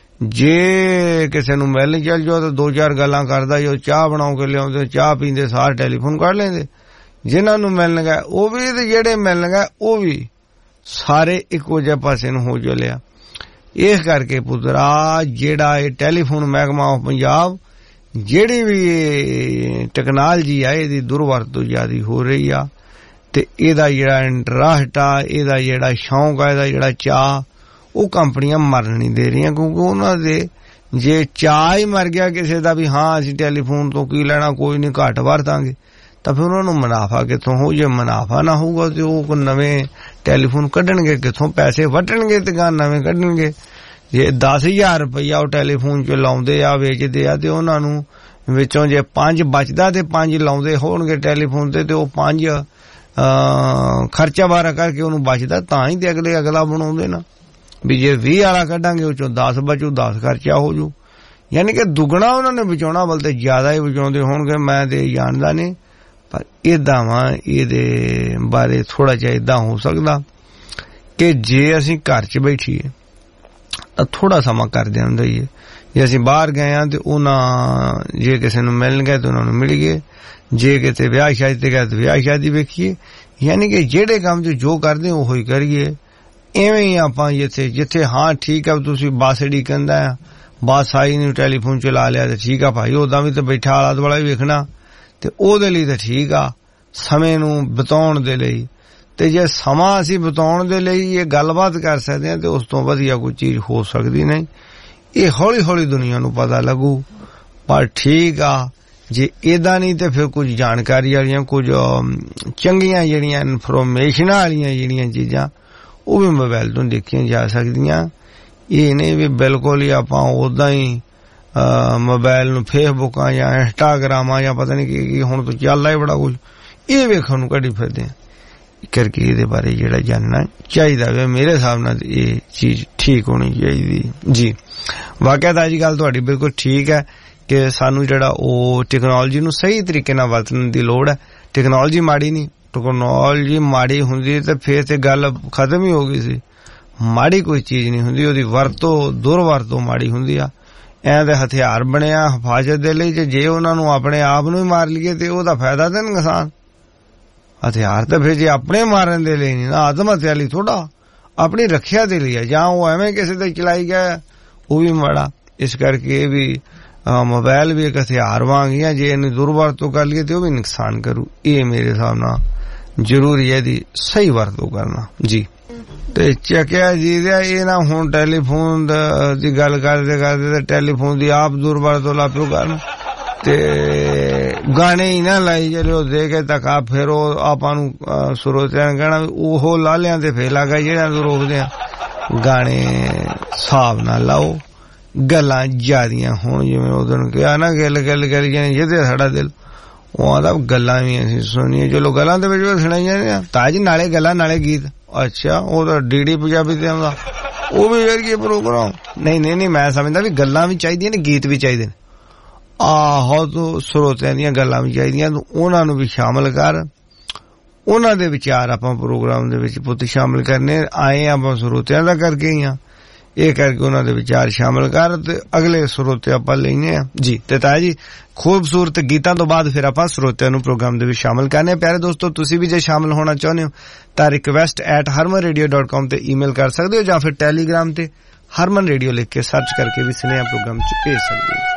ਜੇ ਕਿਸੇ ਨੂੰ ਮਿਲਣ ਚੱਲ ਜਾਓ ਤਾਂ ਦੋ ਚਾਰ ਗੱਲਾਂ ਕਰਦਾ, ਜੋ ਚਾਹ ਬਣਾਓ ਕੇ ਲਿਆਉਂਦੇ, ਚਾਹ ਪੀਂਦੇ ਸਾਰ ਟੈਲੀਫੋਨ ਕੱਢ ਲੈਂਦੇ। ਜਿਨ੍ਹਾਂ ਨੂੰ ਮਿਲਣ ਗਏ ਉਹ ਵੀ ਤੇ ਜਿਹੜੇ ਮਿਲਣ ਗਏ ਉਹ ਵੀ ਸਾਰੇ ਇੱਕੋ ਜਿਹੇ ਪਾਸੇ ਨੂੰ ਹੋ ਚੱਲਿਆ। ਇਸ ਕਰਕੇ ਪੁੱਤਰਾ ਜਿਹੜਾ ਇਹ ਟੈਲੀਫੋਨ ਮਹਿਕਮਾ ਪੰਜਾਬ, ਜਿਹੜੀ ਵੀ ਟੈਕਨੋਲੋਜੀ ਆ ਇਹਦੀ ਦੁਰਵਰਤੋਂ ਜ਼ਿਆਦਾ ਹੋ ਰਹੀ ਆ। ਤੇ ਇਹਦਾ ਜਿਹੜਾ ਇੰਟਰਸਟ ਆ, ਇਹਦਾ ਜਿਹੜਾ ਸ਼ੌਂਕ ਆ, ਇਹਦਾ ਜਿਹੜਾ ਚਾਅ, ਉਹ ਕੰਪਨੀਆਂ ਮਰਨ ਨਹੀਂ ਦੇ ਰਹੀਆਂ। ਕਿਉਂਕਿ ਉਹਨਾਂ ਦੇ ਜੇ ਚਾਅ ਹੀ ਮਰ ਗਿਆ ਕਿਸੇ ਦਾ ਵੀ ਹਾਂ ਅਸੀਂ ਟੈਲੀਫੋਨ ਤੋਂ ਕੀ ਲੈਣਾ, ਕੋਈ ਨਹੀਂ ਘੱਟ ਵਰਤਾਂਗੇ, ਤਾਂ ਫਿਰ ਉਹਨਾਂ ਨੂੰ ਮੁਨਾਫਾ ਕਿੱਥੋਂ ਹੋ? ਜੇ ਮੁਨਾਫਾ ਨਾ ਹੋਊਗਾ ਤੇ ਉਹ ਨਵੇਂ ਟੈਲੀਫੋਨ ਕੱਢਣਗੇ ਕਿੱਥੋਂ? ਪੈਸੇ ਵੱਟਣਗੇ ਤੇ ਗਾਂ ਨਵੇਂ ਕੱਢਣਗੇ। ਜੇ 10,000 ਰੁਪਈਆ ਉਹ ਟੈਲੀਫੋਨ 'ਚ ਲਾਉਂਦੇ ਆ, ਵੇਚਦੇ ਆ, ਤੇ ਉਹਨਾਂ ਨੂੰ ਵਿੱਚੋਂ ਜੇ 5 ਬਚਦਾ ਤੇ 5 ਲਾਉਂਦੇ ਹੋਣਗੇ ਟੈਲੀਫੋਨ ਤੇ ਉਹ 5 ਖਰਚਾ ਬਾਰਾ ਕਰਕੇ ਉਹਨੂੰ ਬਚਦਾ, ਤਾਂ ਹੀ ਤੇ ਅਗਲਾ ਬਣਾਉਂਦੇ ਨਾ ਵੀ ਜੇ 20 ਵਾਲਾ ਕੱਢਾਂਗੇ ਉਹ 'ਚੋਂ 10 ਬਚੂ, 10 ਖਰਚਾ ਹੋ ਜੂ। ਯਾਨੀ ਕਿ ਦੁੱਗਣਾ ਉਹਨਾਂ ਨੇ ਬਚਾਉਣਾ, ਬਲਤੇ ਜ਼ਿਆਦਾ ਹੀ ਬਚਾਉਂਦੇ ਹੋਣਗੇ। ਮੈਂ ਤੇ ਜਾਣਦਾ ਨਹੀਂ, ਪਰ ਏਦਾਂ ਵਾ ਇਹਦੇ ਬਾਰੇ ਥੋੜਾ ਜਿਹਾ ਏਦਾਂ ਹੋ ਸਕਦਾ ਕਿ ਜੇ ਅਸੀਂ ਘਰ 'ਚ ਬੈਠੀਏ ਤਾਂ ਥੋੜਾ ਸਮਾਂ ਕਰਦੇ ਹੁੰਦਾ ਹੀ ਹੈ। ਜੇ ਅਸੀਂ ਬਾਹਰ ਗਏ ਹਾਂ ਤੇ ਉਹਨਾਂ ਜੇ ਕਿਸੇ ਨੂੰ ਮਿਲਣ ਗਏ ਤੇ ਉਹਨਾਂ ਨੂੰ ਮਿਲ ਗਏ, ਜੇ ਕਿਤੇ ਵਿਆਹ ਸ਼ਾਦੀ ਤੇ ਗਏ ਤੇ ਵਿਆਹ ਸ਼ਾਦੀ ਵੇਖੀਏ। ਯਾਨੀ ਕਿ ਜਿਹੜੇ ਕੰਮ 'ਚ ਜੋ ਕਰਦੇ ਉਹੋ ਹੀ ਕਰੀਏ। ਐਵੇਂ ਹੀ ਆਪਾਂ ਜਿੱਥੇ ਹਾਂ ਠੀਕ ਆ ਤੁਸੀਂ ਬੱਸ ਡੀ ਕਹਿੰਦਾ ਆ, ਬੱਸ ਆਈ ਨੂੰ ਟੈਲੀਫੋਨ ਚਲਾ ਲਿਆ ਤੇ ਠੀਕ ਆ ਭਾਈ, ਉਦਾਂ ਵੀ ਤਾਂ ਬੈਠਾ ਆਲਾ ਦੁਆਲਾ ਵੀ ਵੇਖਣਾ ਤੇ ਉਹਦੇ ਲਈ ਤਾਂ ਠੀਕ ਆ, ਸਮੇਂ ਨੂੰ ਬਿਤਾਉਣ ਦੇ ਲਈ। ਤੇ ਜੇ ਸਮਾਂ ਅਸੀਂ ਬਿਤਾਉਣ ਦੇ ਲਈ ਇਹ ਗੱਲਬਾਤ ਕਰ ਸਕਦੇ ਹਾਂ ਤੇ ਉਸ ਤੋਂ ਵਧੀਆ ਕੋਈ ਚੀਜ਼ ਹੋ ਸਕਦੀ ਨਹੀਂ। ਇਹ ਹੌਲੀ ਹੌਲੀ ਦੁਨੀਆ ਨੂੰ ਪਤਾ ਲੱਗੂ। ਪਰ ਠੀਕ ਆ, ਜੇ ਏਦਾਂ ਨਹੀਂ ਤੇ ਫਿਰ ਕੁਝ ਜਾਣਕਾਰੀ ਵਾਲੀਆਂ, ਕੁਝ ਚੰਗੀਆਂ ਜਿਹੜੀਆਂ ਇਨਫੋਰਮੇਸ਼ਨ ਵਾਲੀਆਂ ਜਿਹੜੀਆਂ ਚੀਜ਼ਾਂ ਉਹ ਵੀ ਮੋਬਾਇਲ ਤੋਂ ਦੇਖੀਆਂ ਜਾ ਸਕਦੀਆਂ। ਇਹ ਨਹੀਂ ਵੀ ਬਿਲਕੁਲ ਹੀ ਆਪਾਂ ਉੱਦਾਂ ਹੀ मोबाइल नूं फेसबुकां जां इंस्टाग्रामां जां पता नहीं की हुण तो चलदा ही बड़ा कुछ ये वेखण नूं कड्डी फिरदे करके इहदे बारे जिहड़ा जानना चाहिदा वे मेरे हिसाब नाल ये चीज ठीक होनी चाहिदी जी। वाकई ताजी गल तुहाडी बिल्कुल ठीक है कि सानू जिहड़ा ओ टैक्नोलॉजी नूं सही तरीके नाल वरतण दी लोड़ है। टैक्नोलॉजी माड़ी नहीं, टैक्नोलॉजी माड़ी हुंदी ते फिर ते गल खत्म ही हो गई सी। माड़ी कोई चीज नहीं हुंदी, ओदी वरतों दुरवरतों माड़ी हुंदी आ। ऐ दे हथियार बने आ हिफाजत दे लई, जे उहनां नूं अपने आप नूं ही मार लईए ते ओहदा फायदा ते नुकसान। हथियार तो फिर जे अपने मारन दे लिए नहीं ना, आत्म हत्या लई थोड़ा, अपनी रखिया दे लिए जां वो एवें किसी ते चलाई गया वो भी माड़ा। इस करके भी मोबाइल भी एक हथियार वांग ही जे इन्हें दुरवरतों कर लिए तो भी नुकसान करू। ये मेरे हिसाब नाल जरूरी है दी सही वरतों करना जी। ते चकिया जी ये ना हुण टेलीफोन दी गल करदे करदे टेलीफोन दी आप दुरवरतों ला पियो करन ते गाने ही ना लाई चलो दे के तक आप फिर आपां नूं श्रोतिਆਂ ने कहना ओहो लालियां ते फेर लगा जेड़ा तू रोकदे आ। गाने हिसाब नाल लाओ, गल्लां ज्यादियां होण जिवें उदन कहा ना गल गल करी जाने जिहदे साडा दिल ਉਹ ਆਦਾ ਗੱਲਾਂ ਵੀ ਅਸੀਂ ਸੁਣੀਆਂ। ਚਲੋ ਗੱਲਾਂ ਦੇ ਵਿੱਚ ਸੁਣਾਈ ਜਾਂਦੇ ਆ ਤਾਜ ਨਾਲੇ ਗੱਲਾਂ ਨਾਲੇ ਗੀਤ। ਅੱਛਾ ਉਹ ਤਾਂ ਡੀਡੀ ਪੰਜਾਬੀ ਤੇ ਆਉਂਦਾ ਉਹ ਵੀ ਵੇਖੀਏ ਪ੍ਰੋਗਰਾਮ। ਨਹੀਂ ਮੈਂ ਸਮਝਦਾ ਵੀ ਗੱਲਾਂ ਵੀ ਚਾਹੀਦੀਆਂ ਨੇ ਗੀਤ ਵੀ ਚਾਹੀਦੇ ਨੇ। ਆਹੋ ਤੂੰ ਸਰੋਤਿਆਂ ਦੀਆਂ ਗੱਲਾਂ ਵੀ ਚਾਹੀਦੀਆਂ, ਤੂੰ ਉਹਨਾਂ ਨੂੰ ਵੀ ਸ਼ਾਮਲ ਕਰ। ਉਹਨਾਂ ਦੇ ਵਿਚਾਰ ਆਪਾਂ ਪ੍ਰੋਗਰਾਮ ਦੇ ਵਿੱਚ ਪੁੱਤ ਸ਼ਾਮਲ ਕਰਨੇ ਆਏ ਆਪਾਂ ਸਰੋਤਿਆਂ ਦਾ ਕਰਕੇ ਹੀ ਆ। ਇਹ ਕਰਕੇ ਉਹਨਾਂ ਦੇ ਵਿਚਾਰ ਸ਼ਾਮਲ ਕਰ ਤੇ ਅਗਲੇ ਸਰੋਤੇ ਆਪਾਂ ਲੈਣੇ ਆ ਜੀ। ਤੇ ਤਾਇਆ ਜੀ ਖੂਬਸੂਰਤ ਗੀਤਾਂ ਤੋਂ ਬਾਅਦ ਫਿਰ ਆਪਾਂ ਸਰੋਤਿਆਂ ਨੂੰ ਪ੍ਰੋਗਰਾਮ ਦੇ ਵਿੱਚ ਸ਼ਾਮਲ ਕਰਨੇ। ਪਿਆਰੇ ਦੋਸਤੋ ਤੁਸੀਂ ਵੀ ਜੇ ਸ਼ਾਮਲ ਹੋਣਾ ਚਾਹੁੰਦੇ ਹੋ ਤਾਂ request@harmanradio.com ਤੇ ਈਮੇਲ ਕਰ ਸਕਦੇ ਹੋ ਜਾਂ ਫਿਰ ਟੈਲੀਗ੍ਰਾਮ ਤੇ ਹਰਮਨ ਰੇਡੀਓ ਲਿਖ ਕੇ ਸਰਚ ਕਰਕੇ ਵੀ ਸੁਨੇਹਾ ਪ੍ਰੋਗਰਾਮ 'ਚ ਭੇਜ ਸਕਦੇ ਹੋ।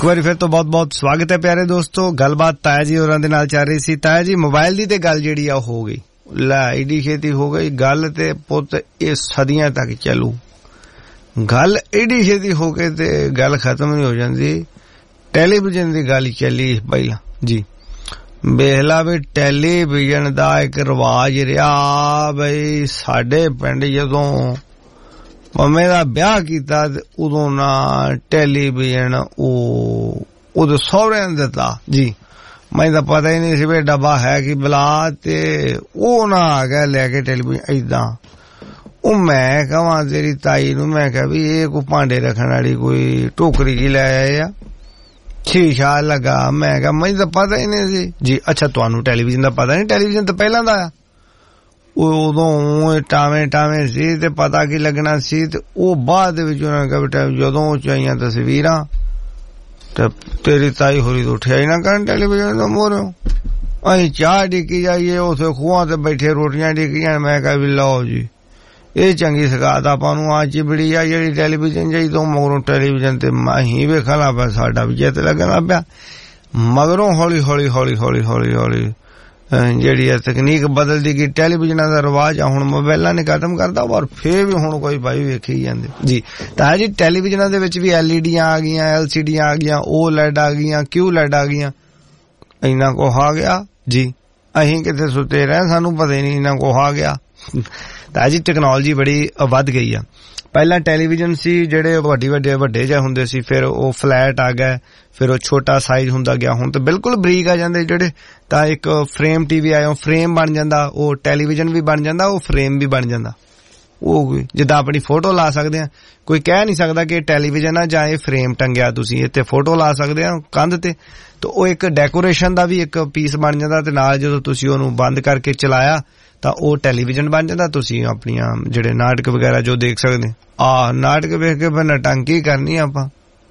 ਵਾਰੀ ਫਿਰ ਤੋਂ ਬਹੁਤ-ਬਹੁਤ ਸਵਾਗਤ ਹੈ ਪਿਆਰੇ ਦੋਸਤੋ। ਗੱਲਬਾਤ ਤਾਇਆ ਜੀ ਹੋਰਾਂ ਦੇ ਨਾਲ ਚੱਲ ਰਹੀ ਸੀ। ਤਾਇਆ ਜੀ ਮੋਬਾਈਲ ਦੀ ਤੇ ਗੱਲ ਜਿਹੜੀ ਆ ਹੋ ਗਈ, ਲੈ ਏਡੀ ਛੇਤੀ ਹੋ ਗਈ ਗੱਲ, ਤੇ ਪੁੱਤ ਇਹ ਸਦੀਆਂ ਤੱਕ ਚੱਲੂ। ਗੱਲ ਏਡੀ ਛੇਤੀ ਹੋ ਕੇ ਤੇ ਗੱਲ ਖਤਮ ਨਹੀਂ ਹੋ ਜਾਂਦੀ। ਟੈਲੀਵਿਜ਼ਨ ਦੀ ਗੱਲ ਚੱਲੀ ਪਹਿਲਾਂ ਜੀ, ਵੇਖਲਾ ਵੀ ਟੈਲੀਵਿਜ਼ਨ ਦਾ ਇੱਕ ਰਿਵਾਜ ਰਿਹਾ ਬਈ। ਸਾਡੇ ਪਿੰਡ ਜਦੋਂ ਮੰਮੇ ਦਾ ਵਿਆਹ ਕੀਤਾ ਤੇ ਉਦੋਂ ਨਾ ਟੈਲੀਵਿਜ਼ਨ ਉਹਦੇ ਸਹੁਰਿਆਂ ਨੇ ਦਿੱਤਾ ਜੀ। ਮੈਨੂੰ ਤਾਂ ਪਤਾ ਹੀ ਨਹੀਂ ਸੀ ਵੀ ਡੱਬਾ ਹੈ ਕਿ ਬਲਾ, ਤੇ ਉਹ ਨਾ ਆ ਗਿਆ ਲੈ ਕੇ ਟੈਲੀਵਿਜ਼ਨ ਏਦਾਂ। ਉਹ ਮੈਂ ਕਹਾਂ ਤੇਰੀ ਤਾਈ ਨੂੰ, ਮੈਂ ਕਿਹਾ ਵੀ ਇਹ ਕੋਈ ਭਾਂਡੇ ਰੱਖਣ ਵਾਲੀ ਕੋਈ ਟੋਕਰੀ ਜੀ ਲੈ ਆਏ ਆ, ਸ਼ੀਸ਼ਾ ਲੱਗਾ। ਮੈਂ ਕਿਹਾ ਮੈਨੂੰ ਤਾਂ ਪਤਾ ਹੀ ਨਹੀਂ ਸੀ ਜੀ। ਅੱਛਾ ਤੁਹਾਨੂੰ ਟੈਲੀਵਿਜ਼ਨ ਦਾ ਪਤਾ ਨਹੀਂ? ਟੈਲੀਵਿਜ਼ਨ ਤਾਂ ਪਹਿਲਾਂ ਦਾ ਆ। ਉਦੋਂ ਟਾਵੇਂ ਸੀ ਤੇ ਪਤਾ ਕੀ ਲੱਗਣਾ ਸੀ। ਤੇ ਉਹ ਬਾਅਦ ਦੇ ਵਿੱਚ ਉਹਨਾਂ ਨੇ ਕਿਹਾ ਜਦੋਂ ਚਾਹੀਆਂ ਤਸਵੀਰਾਂ ਤੇ ਤੇਰੀ ਤਾਈ ਹੋਰੀ ਤੋਂ ਉੱਠਿਆ ਹੀ ਨਾ ਕਰਨ ਟੈਲੀਵਿਜ਼ਨ ਤੋਂ ਮੋਹਰਿਓ। ਅਸੀਂ ਚਾਹ ਡਿੱਕੀ ਜਾਈਏ, ਉੱਥੇ ਖੂਹਾਂ ਤੇ ਬੈਠੇ ਰੋਟੀਆਂ ਡਿੱਕੀਆਂ। ਮੈਂ ਕਿਹਾ ਵੀ ਲਓ ਜੀ ਇਹ ਚੰਗੀ ਸਗਾਤ ਆਪਾਂ ਨੂੰ ਆ ਚਿਬੜੀ ਆ ਜਿਹੜੀ ਟੈਲੀਵਿਜ਼ਨ ਜਾਈ ਤੋਂ ਮਗਰੋਂ ਟੈਲੀਵਿਜ਼ਨ ਤੇ ਅਸੀਂ ਵੇਖਣਾ ਪਿਆ, ਸਾਡਾ ਵੀ ਜਿੱਤ ਲੱਗਣਾ ਪਿਆ। ਮਗਰੋਂ ਹੌਲੀ ਹੌਲੀ ਜਿਹੜੀ ਆ ਤਕਨੀਕ ਬਦਲਦੀ ਗਈ। ਟੈਲੀਵਿਜ਼ਨਾਂ ਦਾ ਰਿਵਾਜ ਆ ਹੁਣ ਮੋਬਾਇਲਾਂ ਨੇ ਖਤਮ ਕਰਦਾ, ਪਰ ਫੇਰ ਵੀ ਹੁਣ ਕੋਈ ਭਾਈ ਵੇਖੀ ਜਾਂਦੇ ਜੀ। ਤਾਂ ਜੀ ਟੈਲੀਵਿਜ਼ਨਾਂ ਦੇ ਵਿੱਚ ਵੀ LED ਆ ਗਈਆਂ, LCD ਆ ਗਈਆਂ, OLED ਆ ਗਈਆਂ, QLED ਆ ਗਈਆਂ, ਇੰਨਾ ਕੁਛ ਆ ਗਿਆ ਜੀ। ਅਸੀਂ ਕਿਤੇ ਸੁੱਤੇ ਰਹੇ, ਸਾਨੂੰ ਪਤਾ ਹੀ ਨਹੀਂ ਇੰਨਾ ਕੁਛ ਆ ਗਿਆ। ਤਾਂ ਜੀ ਟੈਕਨੋਲੋਜੀ ਬੜੀ ਵੱਧ ਗਈ ਆ। ਪਹਿਲਾਂ ਟੈਲੀਵਿਜ਼ਨ ਸੀ ਜਿਹੜੇ ਵੱਡੇ ਜਿਹੇ ਹੁੰਦੇ ਸੀ, ਫਿਰ ਉਹ ਫਲੈਟ ਆ ਗਏ, ਫਿਰ ਉਹ ਛੋਟਾ ਸਾਈਜ਼ ਹੁੰਦਾ ਗਿਆ, ਹੁਣ ਤਾਂ ਬਿਲਕੁਲ ਬਰੀਕ ਆ ਜਾਂਦੇ ਜਿਹੜੇ। ਤਾਂ ਇੱਕ ਫਰੇਮ TV ਆਇਆ, ਫਰੇਮ ਬਣ ਜਾਂਦਾ, ਉਹ ਟੈਲੀਵਿਜ਼ਨ ਵੀ ਬਣ ਜਾਂਦਾ, ਉਹ ਫਰੇਮ ਵੀ ਬਣ ਜਾਂਦਾ। ਉਹ ਜਿੱਦਾਂ ਆਪਣੀ ਫੋਟੋ ਲਾ ਸਕਦੇ ਆ, ਕੋਈ ਕਹਿ ਨਹੀਂ ਸਕਦਾ ਕਿ ਟੈਲੀਵਿਜ਼ਨ ਆ ਜਾਂ ਇਹ ਫਰੇਮ ਟੰਗਿਆ, ਤੁਸੀਂ ਇੱਥੇ ਫੋਟੋ ਲਾ ਸਕਦੇ ਆ ਕੰਧ ਤੇ। ਤਾਂ ਉਹ ਇੱਕ ਡੈਕੋਰੇਸ਼ਨ ਦਾ ਵੀ ਇੱਕ ਪੀਸ ਬਣ ਜਾਂਦਾ, ਤੇ ਨਾਲ ਜਦੋਂ ਤੁਸੀਂ ਉਹਨੂੰ ਬੰਦ ਕਰਕੇ ਚਲਾਇਆ ਤਾਂ ਉਹ ਟੈਲੀਵਿਜ਼ਨ ਬਣ ਜਾਂਦਾ। ਤੁਸੀਂ ਆਪਣੀਆਂ ਜਿਹੜੇ ਨਾਟਕ ਵਗੈਰਾ ਜੋ ਦੇਖ ਸਕਦੇ ਆ, ਨਾਟਕ ਵੇਖ ਕੇ ਫਿਰ ਨਟੰਕੀ ਕਰਨੀ ਆਪਾਂ।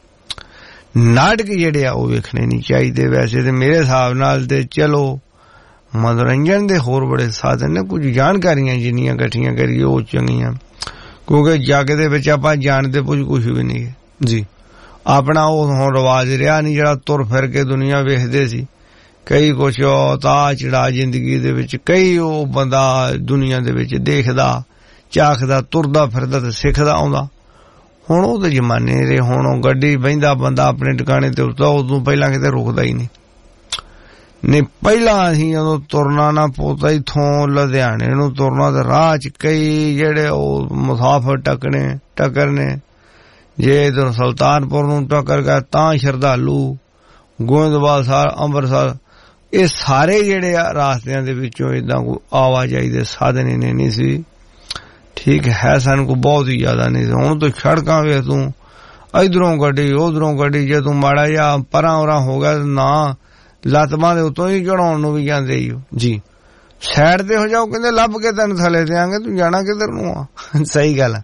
ਨਾਟਕ ਜਿਹੜੇ ਆ ਉਹ ਵੇਖਣੇ ਨਹੀਂ ਚਾਹੀਦੇ ਵੈਸੇ ਤੇ ਮੇਰੇ ਹਿਸਾਬ ਨਾਲ। ਤੇ ਚਲੋ ਮਨੋਰੰਜਨ ਦੇ ਹੋਰ ਬੜੇ ਸਾਧਨ ਨੇ, ਕੁਝ ਜਾਣਕਾਰੀਆਂ ਜਿੰਨੀਆਂ ਇਕੱਠੀਆਂ ਕਰੀਏ ਉਹ ਚੰਗੀਆਂ, ਕਿਉਂਕਿ ਜੱਗ ਦੇ ਵਿੱਚ ਆਪਾਂ ਜਾਣਦੇ ਕੁਝ ਵੀ ਨਹੀਂ ਜੀ। ਆਪਣਾ ਉਹ ਹੁਣ ਰਿਵਾਜ ਰਿਹਾ ਨਹੀਂ ਜਿਹੜਾ ਤੁਰ ਫਿਰ ਕੇ ਦੁਨੀਆ ਵੇਖਦੇ ਸੀ। ਕਈ ਕੁਛ ਉਤਾਰ ਚੜਾ ਜ਼ਿੰਦਗੀ ਦੇ ਵਿੱਚ, ਕਈ ਉਹ ਬੰਦਾ ਦੁਨੀਆ ਦੇ ਵਿੱਚ ਦੇਖਦਾ, ਚਾਖਦਾ, ਤੁਰਦਾ ਫਿਰਦਾ ਤੇ ਸਿੱਖਦਾ ਆਉਂਦਾ। ਹੁਣ ਉਹ ਤਾਂ ਜ਼ਮਾਨੇ ਰਹੇ। ਹੁਣ ਉਹ ਗੱਡੀ ਬਹਿੰਦਾ ਬੰਦਾ ਆਪਣੇ ਟਿਕਾਣੇ ਤੇ ਉਤਰਦਾ, ਉਦੋਂ ਪਹਿਲਾਂ ਕਿਤੇ ਰੁਕਦਾ ਹੀ ਨਹੀਂ। ਪਹਿਲਾਂ ਅਸੀਂ ਜਦੋਂ ਤੁਰਨਾ ਨਾ ਪੋਤਾ ਇੱਥੋਂ ਲੁਧਿਆਣੇ ਨੂੰ ਤੁਰਨਾ, ਤੇ ਰਾਹ ਚ ਕਈ ਜਿਹੜੇ ਉਹ ਮੁਸਾਫਰ ਟੱਕਰਨੇ। ਜੇ ਇਧਰ ਸੁਲਤਾਨਪੁਰ ਨੂੰ ਟੱਕਰ ਗਿਆ ਤਾਂ ਸ਼ਰਧਾਲੂ, ਗੋਇੰਦਵਾਲ ਸਾਹਿਬ, ਅੰਮ੍ਰਿਤਸਰ, ਇਹ ਸਾਰੇ ਜਿਹੜੇ ਆ ਰਾਸਤਿਆਂ ਦੇ ਵਿੱਚੋਂ ਏਦਾਂ ਕੋਈ ਆਵਾਜਾਈ ਦੇ ਸਾਧਨ ਇਹਨੇ ਨਹੀਂ ਸੀ। ਠੀਕ ਹੈ, ਸਾਨੂੰ ਕੋਈ ਬਹੁਤ ਹੀ ਜ਼ਿਆਦਾ ਨਹੀਂ ਸੀ। ਹੁਣ ਤਾਂ ਸੜਕਾਂ ਵੇਖ ਤੂੰ, ਇਧਰੋਂ ਗੱਡੀ ਉਧਰੋਂ ਗੱਡੀ, ਜੇ ਤੂੰ ਮਾੜਾ ਜਿਹਾ ਪਰਾਂ ਉਰਾਂ ਹੋ ਗਿਆ ਨਾ ਲੱਤਮਾਂ ਦੇ ਉੱਤੋਂ ਹੀ ਚੜਾਉਣ ਨੂੰ ਵੀ ਜਾਂਦੇ ਜੀ। ਸਾਈਡ ਤੇ ਹੋ ਜਾਓ, ਕਹਿੰਦੇ ਲੱਭ ਕੇ ਤੈਨੂੰ ਥੱਲੇ ਦਿਆਂਗੇ, ਤੂੰ ਜਾਣਾ ਕਿੱਧਰ ਨੂੰ ਆ। ਸਹੀ ਗੱਲ।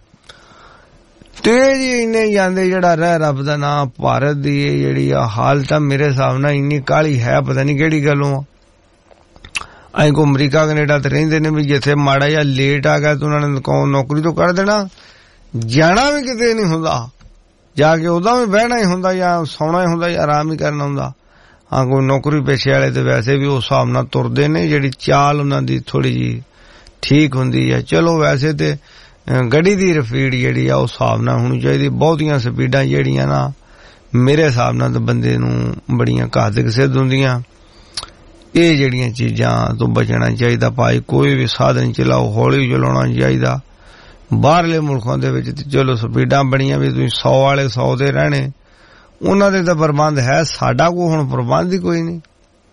ਤੇਜ਼ ਹੀ ਇੰਨੇ ਜਾਂਦੇ, ਜਿਹੜਾ ਰਹਿ ਰੱਬ ਦਾ ਨਾਂ ਭਾਰਤ ਦੀ ਜਿਹੜੀ ਆ ਹਾਲਤ ਆ ਮੇਰੇ ਹਿਸਾਬ ਨਾਲ ਇੰਨੀ ਕਾਹਲੀ ਹੈ, ਪਤਾ ਨਹੀਂ ਕਿਹੜੀ ਗੱਲੋਂ ਆ। ਅਸੀਂ ਕੋ ਅਮਰੀਕਾ ਕੈਨੇਡਾ ਤੇ ਰਹਿੰਦੇ ਨੇ ਵੀ ਜਿੱਥੇ ਮਾੜਾ ਜਿਹਾ ਲੇਟ ਆ ਗਿਆ ਤਾਂ ਉਹਨਾਂ ਨੇ ਨੌਕਰੀ ਤੋਂ ਕੱਢ ਦੇਣਾ, ਜਾਣਾ ਵੀ ਕਿਤੇ ਨਹੀਂ ਹੁੰਦਾ, ਜਾ ਕੇ ਉਹਦਾ ਵੀ ਬਹਿਣਾ ਹੀ ਹੁੰਦਾ ਜਾਂ ਸੌਣਾ ਹੀ ਹੁੰਦਾ ਜਾਂ ਆਰਾਮ ਹੀ ਕਰਨਾ ਹੁੰਦਾ। ਹਾਂ ਕੋਈ ਨੌਕਰੀ ਪੇਸ਼ੇ ਵਾਲੇ ਤੇ ਵੈਸੇ ਵੀ ਉਸ ਹਿਸਾਬ ਨਾਲ ਤੁਰਦੇ ਨੇ, ਜਿਹੜੀ ਚਾਲ ਉਹਨਾਂ ਦੀ ਥੋੜੀ ਜਿਹੀ ਠੀਕ ਹੁੰਦੀ ਹੈ। ਚਲੋ ਵੈਸੇ ਤੇ ਗੱਡੀ ਦੀ ਰਫੀਡ ਜਿਹੜੀ ਆ ਉਸ ਹਿਸਾਬ ਨਾਲ ਹੋਣੀ ਚਾਹੀਦੀ। ਬਹੁਤੀਆਂ ਸਪੀਡਾਂ ਜਿਹੜੀਆਂ ਨਾ ਮੇਰੇ ਹਿਸਾਬ ਨਾਲ ਤਾਂ ਬੰਦੇ ਨੂੰ ਬੜੀਆਂ ਘਾਤਕ ਸਿੱਧ ਹੁੰਦੀਆਂ। ਇਹ ਜਿਹੜੀਆਂ ਚੀਜ਼ਾਂ ਤੋਂ ਬਚਣਾ ਚਾਹੀਦਾ ਭਾਈ। ਕੋਈ ਵੀ ਸਾਧਨ ਚਲਾਓ ਹੌਲੀ ਚਲਾਉਣਾ ਚਾਹੀਦਾ। ਬਾਹਰਲੇ ਮੁਲਕਾਂ ਦੇ ਵਿੱਚ ਤੇ ਚਲੋ ਸਪੀਡਾਂ ਬਣੀਆਂ ਵੀ ਤੁਸੀਂ 100 ਵਾਲੇ 100 ਦੇ ਰਹਿਣੇ, ਉਹਨਾਂ ਦੇ ਤਾਂ ਪ੍ਰਬੰਧ ਹੈ, ਸਾਡਾ ਕੋਈ ਹੁਣ ਪ੍ਰਬੰਧ ਹੀ ਕੋਈ ਨਹੀਂ।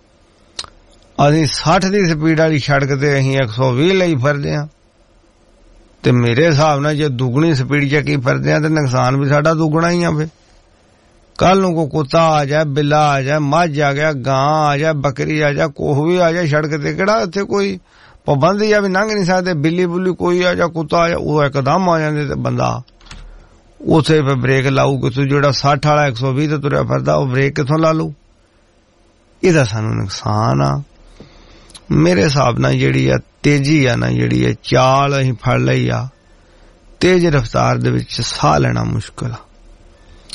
ਅਸੀਂ 60 ਦੀ ਸਪੀਡ ਵਾਲੀ ਸੜਕ ਤੇ ਅਸੀਂ 120 ਲਈ ਫਿਰਦੇ ਹਾਂ, ਤੇ ਮੇਰੇ ਹਿਸਾਬ ਨਾਲ ਜੇ ਦੁੱਗਣੀ ਸਪੀਡ ਚੱਕੀ ਫਿਰਦੇ ਆ ਤੇ ਨੁਕਸਾਨ ਵੀ ਸਾਡਾ ਦੁੱਗਣਾ ਹੀ ਆ। ਫਿਰ ਕੱਲ ਨੂੰ ਕੋਈ ਕੁੱਤਾ ਆ ਜਾਏ, ਬਿੱਲਾ ਆ ਜਾਏ, ਮੱਝ ਆ ਗਿਆ, ਗਾਂ ਆ ਜਾਏ, ਬੱਕਰੀ ਆ ਜਾਏ, ਕੋਹ ਵੀ ਆ ਜਾਏ ਸੜਕ ਤੇ, ਕਿਹੜਾ ਇੱਥੇ ਕੋਈ ਪਾਬੰਦੀ ਆ ਵੀ ਲੰਘ ਨਹੀਂ ਸਕਦੇ। ਬਿੱਲੀ ਬੁੱਲੀ ਕੋਈ ਆ ਜਾ, ਕੁੱਤਾ ਆ ਜਾ, ਉਹ ਇੱਕਦਮ ਆ ਜਾਂਦੇ ਤੇ ਬੰਦਾ ਉਥੇ ਫਿਰ ਬ੍ਰੇਕ ਲਾਊ ਕਿਥੋਂ। ਜਿਹੜਾ 60 ਵਾਲਾ 120 ਤੇ ਤੁਰਿਆ ਫਿਰਦਾ ਉਹ ਬ੍ਰੇਕ ਕਿੱਥੋਂ ਲਾ ਲੂ। ਇਹਦਾ ਸਾਨੂੰ ਨੁਕਸਾਨ ਆ ਮੇਰੇ ਹਿਸਾਬ ਨਾਲ। ਜਿਹੜੀ ਆ ਤੇਜ਼ੀ ਆ ਨਾ, ਜਿਹੜੀ ਆ ਚਾਲ ਅਸੀਂ ਫੜ ਲਈ ਆ, ਤੇਜ਼ ਰਫ਼ਤਾਰ ਦੇ ਵਿੱਚ ਸਾਹ ਲੈਣਾ ਮੁਸ਼ਕਿਲ ਆ।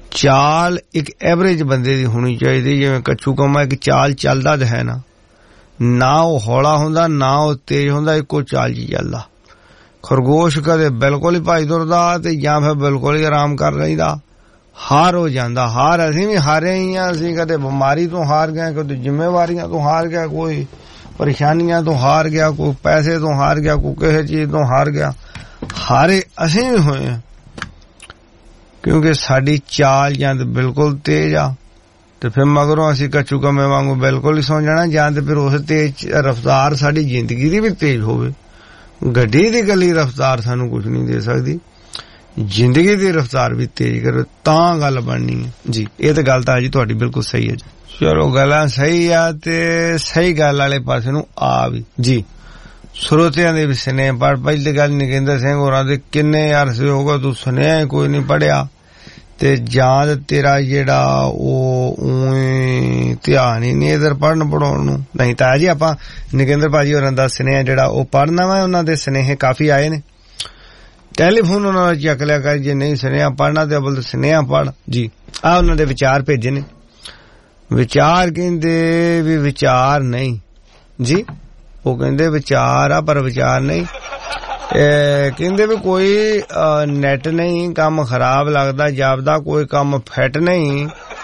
ਚਾਲ ਇੱਕ ਐਵਰੇਜ ਬੰਦੇ ਦੀ ਹੋਣੀ ਚਾਹੀਦੀ। ਜਿਵੇਂ ਕੱਚੂ ਕੰਮਾ ਇੱਕ ਚਾਲ ਚੱਲਦਾ ਤਾਂ ਹੈ ਨਾ ਉਹ ਹੌਲਾ ਹੁੰਦਾ ਨਾ ਉਹ ਤੇਜ਼ ਹੁੰਦਾ, ਇੱਕੋ ਚਾਲ 'ਚ ਚੱਲਦਾ। ਖਰਗੋਸ਼ ਕਦੇ ਬਿਲਕੁਲ ਹੀ ਭੱਜ ਤੁਰਦਾ ਤੇ ਜਾਂ ਫਿਰ ਬਿਲਕੁਲ ਹੀ ਆਰਾਮ ਕਰ ਲਈਦਾ, ਹਾਰ ਹੋ ਜਾਂਦਾ। ਹਾਰ ਅਸੀਂ ਵੀ ਹਾਰੇ ਹੀ ਆ, ਅਸੀਂ ਕਦੇ ਬਿਮਾਰੀ ਤੋਂ ਹਾਰ ਗਏ, ਕਦੇ ਜ਼ਿੰਮੇਵਾਰੀਆਂ ਤੋਂ ਹਾਰ ਗਿਆ, ਕੋਈ ਪਰੇਸ਼ਾਨੀਆਂ ਤੋਂ ਹਾਰ ਗਿਆ, ਕੋਈ ਪੈਸੇ ਤੋਂ ਹਾਰ ਗਿਆ, ਕੋਈ ਕਿਸੇ ਚੀਜ਼ ਤੋਂ ਹਾਰ ਗਿਆ। ਹਾਰੇ ਅਸੀਂ ਵੀ ਹੋਏ ਆ ਕਿਉਂਕਿ ਸਾਡੀ ਚਾਲ ਜਾਂ ਤਾਂ ਬਿਲਕੁਲ ਤੇਜ਼ ਆ ਤੇ ਫਿਰ ਮਗਰੋਂ ਅਸੀਂ ਕੱਚੂ ਕੰਮੇ ਵਾਂਗੂ ਬਿਲਕੁਲ ਹੀ ਸੌਂ ਜਾਣਾ, ਜਾਂ ਤੇ ਫਿਰ ਉਸ ਤੇਜ਼ ਰਫ਼ਤਾਰ ਸਾਡੀ ਜ਼ਿੰਦਗੀ ਦੀ ਵੀ ਤੇਜ਼ ਹੋਵੇ। ਗੱਡੀ ਦੀ ਇਕੱਲੀ ਰਫ਼ਤਾਰ ਸਾਨੂੰ ਕੁਝ ਨਹੀਂ ਦੇ ਸਕਦੀ, ਜ਼ਿੰਦਗੀ ਦੀ ਰਫ਼ਤਾਰ ਵੀ ਤੇਜ਼ ਕਰੋ ਤਾਂ ਗੱਲ ਬਣਨੀ ਹੈ ਜੀ। ਇਹ ਤਾਂ ਗੱਲ ਤਾਂ ਜੀ ਤੁਹਾਡੀ ਬਿਲਕੁਲ ਸਹੀ ਹੈ ਜੀ। ਚਲੋ ਗੱਲਾਂ ਸਹੀ ਆ ਤੇ ਸਹੀ ਗੱਲ ਵਾਲੇ ਪਾਸੇ ਨੂੰ ਆ ਵੀ ਜੀ। ਸਰੋਤਿਆਂ ਦੇ ਵੀ ਸੁਨੇਹੇ ਪੜ੍ਹ। ਪਹਿਲੀ ਗੱਲ ਨਗਿੰਦਰ ਸਿੰਘ ਹੋਰਾਂ ਦੇ ਕਿੰਨੇ ਅਰਸੇ ਹੋ ਗਏ ਤੂੰ ਸੁਨੇਹਾ ਕੋਈ ਨਹੀਂ ਪੜ੍ਹਿਆ ਤੇ ਜਾਂ ਤੇਰਾ ਜਿਹੜਾ ਉਹ ਧਿਆਨ ਹੀ ਨਹੀਂ ਇਧਰ ਪੜ੍ਹਨ ਪੜਾਉਣ ਨੂੰ। ਨਹੀਂ ਤਾਂ ਜੀ ਆਪਾਂ ਨਗਿੰਦਰ ਭਾਜੀ ਹੋਰਾਂ ਦਾ ਸੁਨੇਹਾ ਜਿਹੜਾ ਉਹ ਪੜ੍ਹਨਾ ਵਾ। ਉਹਨਾਂ ਦੇ ਸੁਨੇਹੇ ਕਾਫੀ ਆਏ ਨੇ, ਟੈਲੀਫੋਨ ਉਹਨਾਂ ਦਾ ਚੱਕ ਲਿਆ ਕਰ। ਜੇ ਨਹੀਂ ਸੁਨੇਹਾ ਪੜ੍ਹਨਾ ਤੇ ਅਵਲ ਸੁਨੇਹਾ ਪੜ੍ਹ ਜੀ। ਆਹ ਉਹਨਾਂ ਦੇ ਵਿਚਾਰ ਭੇਜੇ ਨੇ। ਵਿਚਾਰ ਕਹਿੰਦੇ ਵੀ ਵਿਚਾਰ ਨਹੀਂ ਜੀ, ਉਹ ਕਹਿੰਦੇ ਵਿਚਾਰ ਆ ਪਰ ਵਿਚਾਰ ਨਹੀਂ। ਕਹਿੰਦੇ ਵੀ ਕੋਈ ਨੈਟ ਨਹੀਂ, ਕੰਮ ਖਰਾਬ ਲੱਗਦਾ ਜਾਪਦਾ, ਕੋਈ ਕੰਮ ਫਿੱਟ ਨਹੀਂ।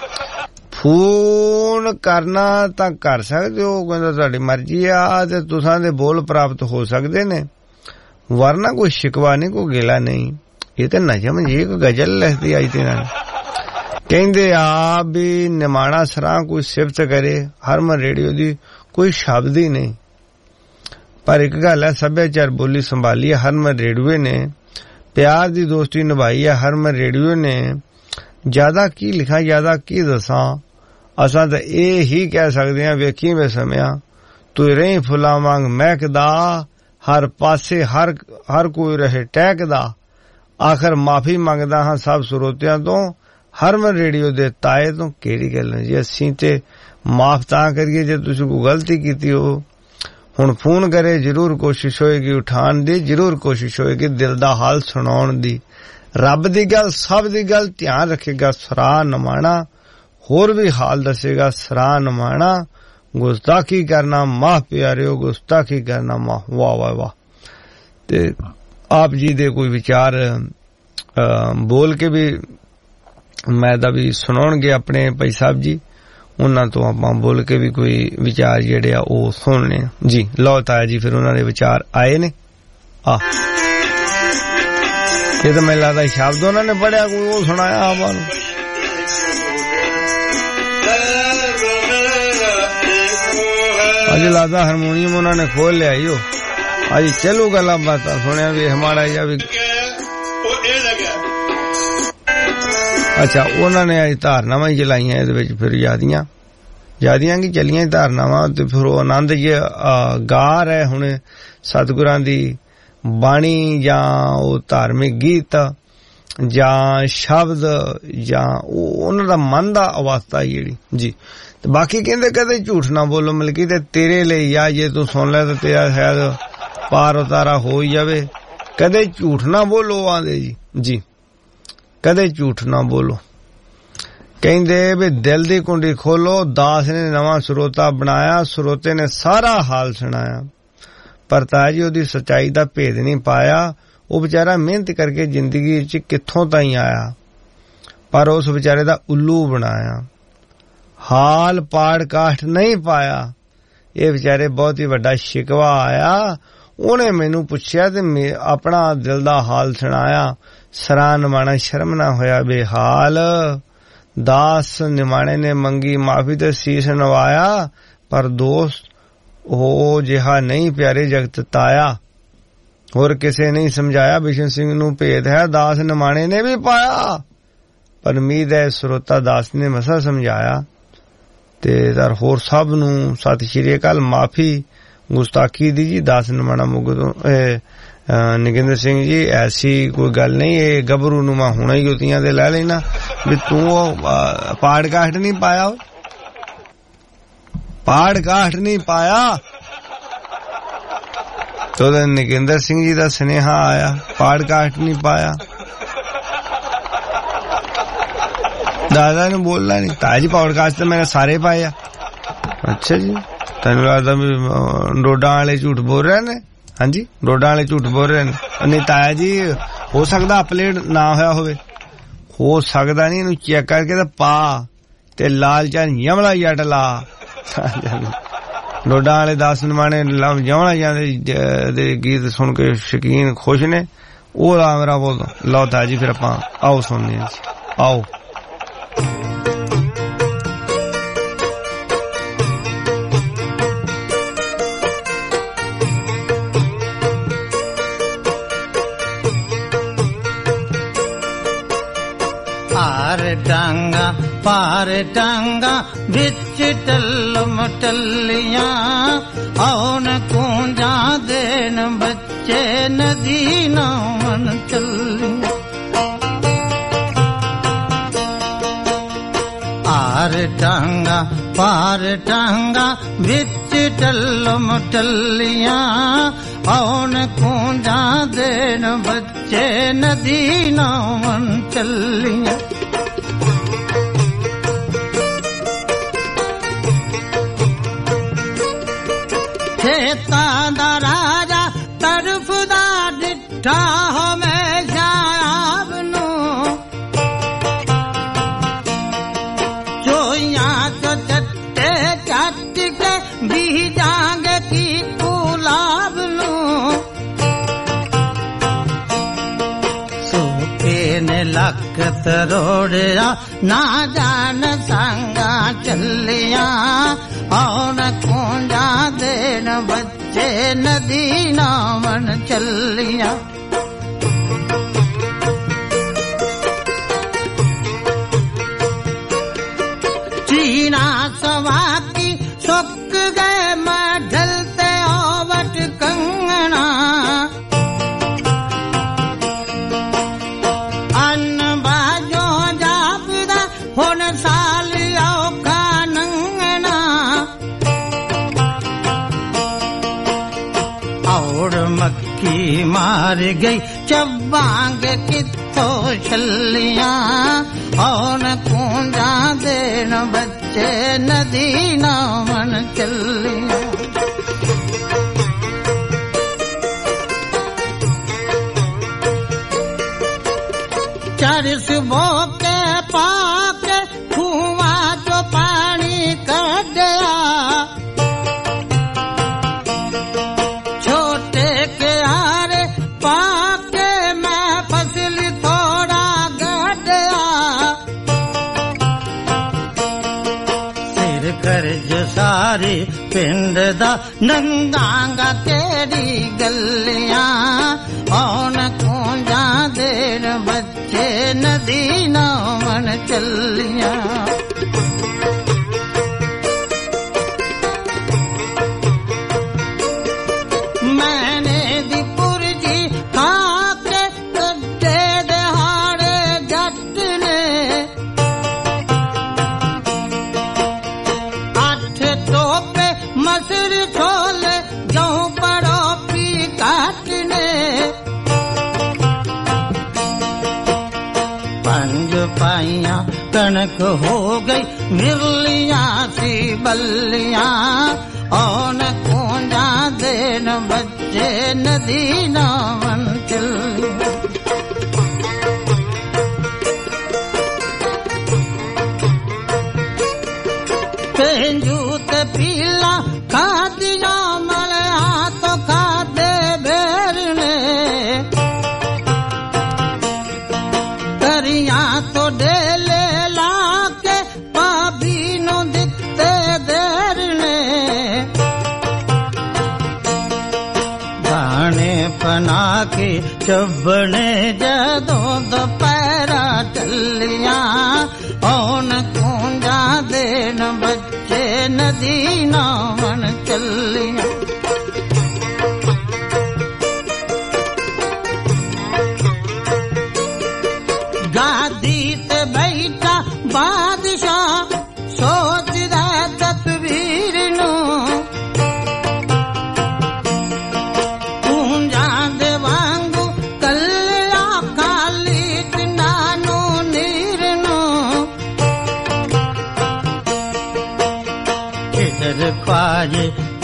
ਫੋਨ ਕਰਨਾ ਤਾਂ ਕਰ ਸਕਦੇ ਹੋ, ਕਹਿੰਦਾ ਤੁਹਾਡੀ ਮਰਜ਼ੀ ਆ ਤੇ ਤੁਸਾਂ ਦੇ ਬੋਲ ਪ੍ਰਾਪਤ ਹੋ ਸਕਦੇ ਨੇ, ਵਰਨਾ ਕੋਈ ਸ਼ਿਕਵਾ ਨਹੀਂ, ਕੋਈ ਗਿਲਾ ਨਹੀਂ। ਇਹ ਤਾਂ ਨਜਮ ਜੀ ਇੱਕ ਗਜ਼ਲ ਲਿਖਦੀ ਅੱਜ ਤੇ ਨਾਲ। ਕਹਿੰਦੇ ਆ ਵੀ ਨਿਮਾਣਾ ਸਰਾਂ ਕੋਈ ਸਿਫਤ ਕਰੇ, ਹਰਮਨ ਰੇਡੀਓ ਦੀ ਕੋਈ ਸ਼ਬਦ ਹੀ ਨਹੀਂ। ਪਰ ਇੱਕ ਗੱਲ ਹੈ, ਸੱਭਿਆਚਾਰ ਬੋਲੀ ਸੰਭਾਲੀ ਹੈ ਹਰਮਨ ਰੇਡੀਓ ਨੇ, ਪਿਆਰ ਦੀ ਦੋਸਤੀ ਨਿਭਾਈ ਹੈ ਹਰਮਨ ਰੇਡੀਓ ਨੇ। ਜ਼ਿਆਦਾ ਕੀ ਲਿਖਾਂ, ਜ਼ਿਆਦਾ ਕੀ ਦੱਸਾਂ, ਅਸਾਂ ਤਾਂ ਇਹ ਹੀ ਕਹਿ ਸਕਦੇ ਹਾਂ ਵੇਖੀ ਵੇ ਸਮਿਆ ਤੂੰ ਰਹੀ ਫੁੱਲਾਂ ਵਾਂਗ ਮਹਿਕਦਾ, ਹਰ ਪਾਸੇ ਹਰ ਕੋਈ ਰਹੇ ਟਹਿਕਦਾ। ਆਖਰ ਮਾਫੀ ਮੰਗਦਾ ਹਾਂ ਸਭ ਸਰੋਤਿਆਂ ਤੋਂ, ਹਰਮਨ ਰੇਡੀਓ ਦੇ ਤਾਏ ਤੋਂ। ਕਿਹੜੀ ਗੱਲ ਹੈ ਜੀ, ਅਸੀਂ ਤੇ ਮਾਫ ਤਾਂ ਕਰੀਏ ਜੇ ਤੁਸੀਂ ਕੋਈ ਗਲਤੀ ਕੀਤੀ ਹੋ। ਹੁਣ ਫੋਨ ਕਰੇ ਜ਼ਰੂਰ ਕੋਸ਼ਿਸ਼ ਹੋਏਗੀ ਉਠਾਉਣ ਦੀ, ਜ਼ਰੂਰ ਕੋਸ਼ਿਸ਼ ਹੋਏਗੀ ਦਿਲ ਦਾ ਹਾਲ ਸੁਣਾਉਣ ਦੀ। ਰੱਬ ਦੀ ਗੱਲ ਸਭ ਦੀ ਗੱਲ ਧਿਆਨ ਰੱਖੇਗਾ ਸਰਾਹ ਨਮਾਣਾ, ਹੋਰ ਵੀ ਹਾਲ ਦੱਸੇਗਾ ਸਰਾਹ ਨਮਾਣਾ। ਗੁਸਤਾਖੀ ਕਰਨਾ ਮਾਹ ਪਿਆਰਿਓ, ਗੁਸਤਾਖੀ ਕਰਨਾ ਮਾਹ। ਵਾਹ ਵਾਹ ਵਾਹ। ਤੇ ਆਪ ਜੀ ਦੇ ਕੋਈ ਵਿਚਾਰ ਬੋਲ ਕੇ ਵੀ ਮੈਂ ਤਾਂ ਵੀ ਸੁਣਾਉਣਗੇ ਆਪਣੇ ਭਾਈ ਸਾਹਿਬ ਜੀ, ਉਹਨਾਂ ਤੋਂ ਆਪਾਂ ਬੋਲ ਕੇ ਵੀ ਕੋਈ ਵਿਚਾਰ ਜਿਹੜੇ ਆ ਉਹ ਸੁਣਨੇ ਜੀ। ਲਓ ਤਾਇਆ ਜੀ ਫਿਰ ਉਹਨਾਂ ਦੇ ਵਿਚਾਰ ਆਏ ਨੇ। ਇਹ ਤਾਂ ਮੈਨੂੰ ਲੱਗਦਾ ਸ਼ਬਦ ਉਹਨਾਂ ਨੇ ਪੜ੍ਹਿਆ ਕੋਈ ਉਹ ਸੁਣਾਇਆ ਆਪਾਂ ਨੂੰ। ਅੱਜ ਲੱਗਦਾ ਹਾਰਮੋਨੀਅਮ ਉਹਨਾਂ ਨੇ ਖੋਲ ਲਿਆ ਈ ਉਹ। ਅੱਜ ਚਲੋ ਗੱਲਾਂ ਬਾਤਾਂ ਸੁਣਿਆ ਵੀ ਹਮਾਰਾ ਜਾਂ ਵੀ ਅੱਛਾ ਉਹਨਾਂ ਨੇ ਅੱਜ ਧਾਰਨਾਵਾਂ ਹੀ ਚਲਾਈਆਂ ਇਹਦੇ ਵਿੱਚ। ਫਿਰ ਜਿਆਦੀਆਂ ਕੀ ਚੱਲੀਆਂ ਧਾਰਨਾਵਾਂ ਤੇ ਫਿਰ ਉਹ ਆਨੰਦ ਜੇ ਗਾ ਰਹੇ ਹੁਣ ਸਤਿਗੁਰਾਂ ਦੀ ਬਾਣੀ ਜਾਂ ਉਹ ਧਾਰਮਿਕ ਗੀਤ ਜਾਂ ਸ਼ਬਦ ਜਾਂ ਉਹਨਾਂ ਦਾ ਮਨ ਦਾ ਅਵਸਥਾ ਜਿਹੜੀ ਜੀ। ਤੇ ਬਾਕੀ ਕਹਿੰਦੇ ਕਦੇ ਝੂਠ ਨਾ ਬੋਲੋ, ਮਲਕੀ ਤੇ ਤੇਰੇ ਲਈ ਆ, ਜੇ ਤੂੰ ਸੁਣ ਲੈ ਤਾਂ ਤੇਰਾ ਸ਼ਾਇਦ ਪਾਰ ਉਤਾਰਾ ਹੋ ਹੀ ਜਾਵੇ। ਕਦੇ ਝੂਠ ਨਾ ਬੋਲੋ ਆਂਦੇ ਜੀ, ਕਦੇ ਝੂਠ ਨਾ ਬੋਲੋ। ਕਹਿੰਦੇ ਵੀ ਦਿਲ ਦੀ ਕੁੰਡੀ ਖੋਲੋ, ਦਾਸ ਨੇ ਨਵਾਂ ਸਰੋਤਾ ਬਣਾਇਆ, ਸਰੋਤੇ ਨੇ ਸਾਰਾ ਹਾਲ ਸੁਣਾਇਆ। ਪਰ ਤਾਇਆ ਜੀ ਉਹਦੀ ਸੱਚਾਈ ਦਾ ਭੇਦ ਨਹੀਂ ਪਾਇਆ। ਉਹ ਵਿਚਾਰਾ ਮਿਹਨਤ ਕਰਕੇ ਜ਼ਿੰਦਗੀ 'ਚ ਕਿੱਥੋਂ ਤਾਈਂ ਆਇਆ, ਪਰ ਉਸ ਵਿਚਾਰੇ ਦਾ ਉੱਲੂ ਬਣਾਇਆ, ਹਾਲ ਪਾੜ ਕਾਠ ਨਹੀਂ ਪਾਇਆ। ਇਹ ਵਿਚਾਰੇ ਬਹੁਤ ਹੀ ਵੱਡਾ ਸ਼ਿਕਵਾ ਆਇਆ। ਉਹਨੇ ਮੈਨੂੰ ਪੁੱਛਿਆ ਤੇ ਆਪਣਾ ਦਿਲ ਦਾ ਹਾਲ ਸੁਣਾਇਆ। ਸਰਾਂ ਨਿਮਾਣਾ ਸ਼ਰਮ ਨਾ ਹੋਇਆ ਬੇਹਾਲ, ਦਾਸ ਨਿਮਾਣੇ ਨੇ ਮੰਗੀ ਮਾਫੀ ਤੇ ਸੀਸ ਨਵਾਇਆ। ਪਰ ਦੋਸਤ ਉਹ ਜਿਹਾ ਨਹੀਂ ਪਿਆਰੇ ਜਗਤ ਤਾਇਆ, ਹੋਰ ਕਿਸੇ ਨਹੀਂ ਸਮਝਾਇਆ। ਬਿਸ਼ਨ ਸਿੰਘ ਨੂੰ ਭੇਦ ਹੈ ਦਾਸ ਨਿਮਾਣੇ ਨੇ ਵੀ ਪਾਇਆ, ਪਰ ਉਮੀਦ ਹੈ ਸਰੋਤਾ ਦਾਸ ਨੇ ਮਸਾ ਸਮਝਾਇਆ। ਤੇ ਹੋਰ ਸਭ ਨੂੰ ਸਤਿ ਸ਼੍ਰੀ ਅਕਾਲ, ਮਾਫੀ ਗੁਸਤਾਖੀ ਦੀ ਜੀ। ਦਾਸ ਨਿਮਾਣਾ ਮੁੱਗ ਤੋਂ ਨਗਿੰਦਰ ਸਿੰਘ ਜੀ ਐਸੀ ਕੋਈ ਗੱਲ ਨਹੀਂ, ਇਹ ਗੱਭਰੂ ਨੂੰ ਮੈਂ ਹੁਣੇ ਹੀ ਉਤੀਆਂ ਦੇ ਲੈ ਲੈਣਾ ਵੀ ਤੂੰ ਉਹ ਪਾੜ ਕਾਠ ਨਹੀਂ ਪਾਇਆ, ਪਾੜ ਕਾਠ ਨਹੀਂ ਪਾਇਆ। ਤੋ ਨਗਿੰਦਰ ਸਿੰਘ ਜੀ ਦਾ ਸੁਨੇਹਾ ਆਇਆ, ਪਾੜ ਕਾਠ ਨਹੀਂ ਪਾਇਆ। दादा ने बोलना नहीं ताजी पॉडकास्ट तो मैंने सारे पाए। अच्छा जी तेन लगता भी डोडा वाले झूठ बोल रहे ने? हाँ जी डोडा वाले झूठ बोल रहे ने? नहीं ताया जी हो सकता अपडेट ना होया होवे, हो सकता नहीं, इन्हू चेक करके तो पा ते लाल चान यमला जट ला। डोडा वाले 10 नमाने यमला दे गीत सुन के शकीन खुश ने, वो मेरा बोल दो। लो ताया जी फिर आप आओ सुनने, आओ। टांगा पार टांगा बिच टल्लम टल्लियां औन कूंजा देन बच्चे नदी नावन चलियां। आर टांगा पार टांगा बिच टल्लम टल्लियां औन कूंजा देन बच्चे नदी नावन चलियां। खेता दा राजा तरफ दा डिठा हमेशा आपनू, चोइयां तो चट्टे चट के बीजांगे की गुलाब नू। सूखे ने लख तरोड़िया ना जान संगा चलिया औन कूंजा देन बच्चे नदी नावन चलिया। चीना सवा की सुक गए मैं ढलते ओवट कंगना, अन्न बाजो जापदा हुन सालिया का नंगना। और मक्खी मार गई चबांग कितो छलियां औन कूंजा देन बच्चे नदी नावन चलियां। चरस बोके पाके कुआ जो पानी कढ़िया, छोटे के आरे पाके मैं फसल थोड़ा गढ़िया। सिर कर्ज सारी पिंड दा नंगांगा केड़ी गलियां औन कूंजा देन बच्चे नदी नावन चलियां। मैंने दी पुरजी खाके कड्डे दहाड़े जट ने, 8 टोपे मसर छोले जऊं पड़ो पी काटने। 5 पाइयां कणक हो गई मिरलियां सी बल्लियां औन कूंजा देन बच्चे नदी नावन चलिया। पेंजू ते पीला खादिया मलया तो खादे बेरने, करिया तो डेले लाके पाभी नु दिते देरने। दाने पना के चबने जदों दोपहरा टलियां औन कूंजा देन बच्चे नदी नावन चलियां। गादी ते बैठा बादशाह सोचदा तस्वीर नू, कूंजा दे वांगू कल्ला खाली नानू नीर नू।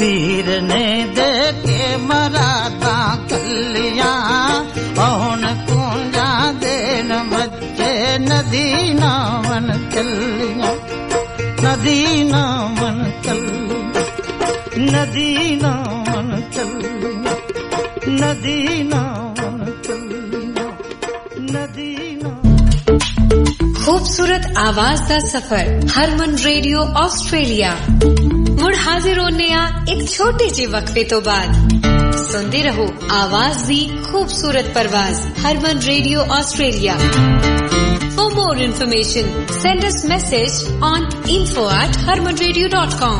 पीर ने देखे मरादा कलियां औन कुंजा देन बच्चे नदी नावन चलियां नदी नावन चलियां नदी नावन चलियां नदी नावन चलियां नदी खूबसूरत आवाज दा सफर हरमन रेडियो ऑस्ट्रेलिया मुड़ हाजिर होने एक छोटे जे वक्फे तो बाद सुनते रहो आवाज दी खूबसूरत परवाज Harman radio Australia. For more information send us message on info@harmanradio.com।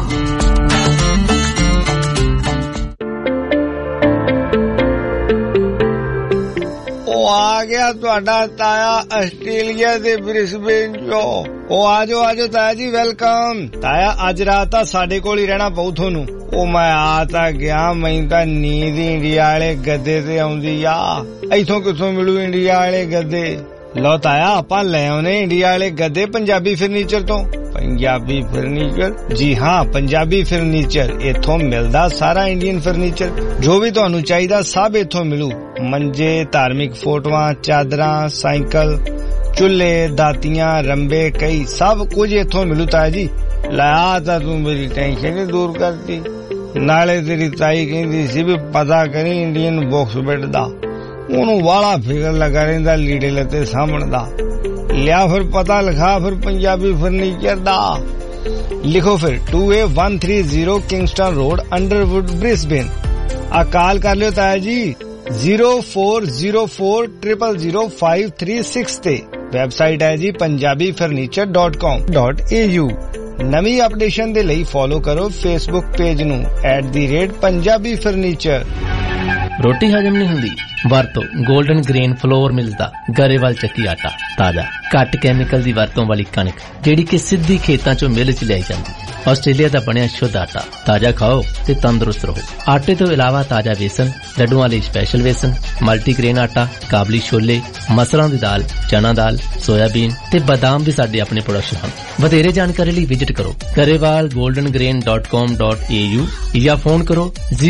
आ गया ਤੁਹਾਡਾ ਤਾਇਆ ਆਸਟ੍ਰੇਲੀਆ ਦੇ ਬ੍ਰਿਸਬੇਨ ਜੋ ਉਹ ਆਜੋ ਤਾਇਆ ਜੀ ਵੈਲਕਮ। ਤਾਇਆ ਅੱਜ ਰਾਤ ਤਾਂ ਸਾਡੇ ਕੋਲ ਹੀ ਰਹਿਣਾ ਪਊ ਤੁਹਾਨੂੰ। ਉਹ ਮੈਂ ਆ ਤਾਂ ਗਿਆ ਮੈਨੂੰ ਤਾਂ ਨੀਂਦ ਇੰਡੀਆ ਵਾਲੇ ਗੱਦੇ ਤੇ ਆਉਂਦੀ ਆ। ਇੱਥੋਂ ਕਿੱਥੋਂ ਮਿਲੂ ਇੰਡੀਆ ਵਾਲੇ ਗੱਦੇ? ਲਓ ਤਾਇਆ ਆਪਾਂ ਲੈ ਆਉਨੇ ਇੰਡੀਆ ਵਾਲੇ ਗੱਦੇ ਪੰਜਾਬੀ ਫਰਨੀਚਰ ਤੋਂ। पंजाबी फर्नीचर जी हाँ पंजाबी फर्नीचर इथों मिलदा सारा इंडियन फर्नीचर जो भी तुहानू चाहिदा सब इथों मिलू। मंजे धार्मिक फोटोआं चादरां साइकिल चूल्हे दातियां रंबे कई सब कुछ इथों मिलू। ताया जी ला तां तू मेरी टेंशन ही दूर करती। नाले तेरी ताई कहंदी सी भी पता करी इंडियन बॉक्स बेड दा ओनू वाला फिकर लगा रहिंदा लीड़े लते सामण दा। लिया फिर पता लिखा फिर पंजाबी फर्नीचर दा लिखो फिर 2A130 Kingston road Underwood Brisbane. Call कर लियो ताया जी 0404000536 ते। वेबसाइट है जी punjabifurniture.com.au। नवी अपडेशन दे लई फॉलो करो फेसबुक पेज नू @पंजाबी फर्नीचर। रोटी हजम नहीं हुंदी वरतो गोल्डन ग्रेन फ्लोर मिलदा गरेवाल ਚੱਕੀ ਆਟਾ ਤਾਜ਼ਾ ਘੱਟ ਕੈਮੀਕਲ ਦੀ ਵਰਤੋਂ ਵਾਲੀ ਕਣਕ ਜਿਹੜੀ ਕਿ ਸਿੱਧੀ ਖੇਤਾਂ ਚੋਂ ਮਿਲ ਚ ਲਿਆਈ ਜਾਂਦੀ। ਆਸਟ੍ਰੇਲੀਆ ਦਾ ਬਣਿਆ ਸ਼ੁੱਧ ਆਟਾ ਤਾਜ਼ਾ ਖਾਓ ਤੇ ਤੰਦਰੁਸਤ ਰਹੋ। ਆਟੇ ਤੋਂ ਇਲਾਵਾ ਤਾਜ਼ਾ ਵੇਸਣ ਲੱਡੂਆਂ ਲਈ ਸਪੈਸ਼ਲ ਵੇਸਣ ਮਲਟੀਗ੍ਰੇਨ ਆਟਾ ਕਾਬਲੀ ਛੋਲੇ ਮਸਰਾਂ ਦੀ ਦਾਲ ਚਨਾ ਦਾਲ ਸੋਇਆਬੀਨ ਤੇ ਬਾਦਾਮ ਵੀ ਸਾਡੇ ਆਪਣੇ ਪ੍ਰੋਡਕਸ਼ਨ ਹਨ। ਵਧੇਰੇ ਜਾਣਕਾਰੀ ਲਈ ਵਿਜ਼ਿਟ ਕਰੋ garewalgoldengrain.com.au ਜਾਂ ਫੋਨ ਕਰੋ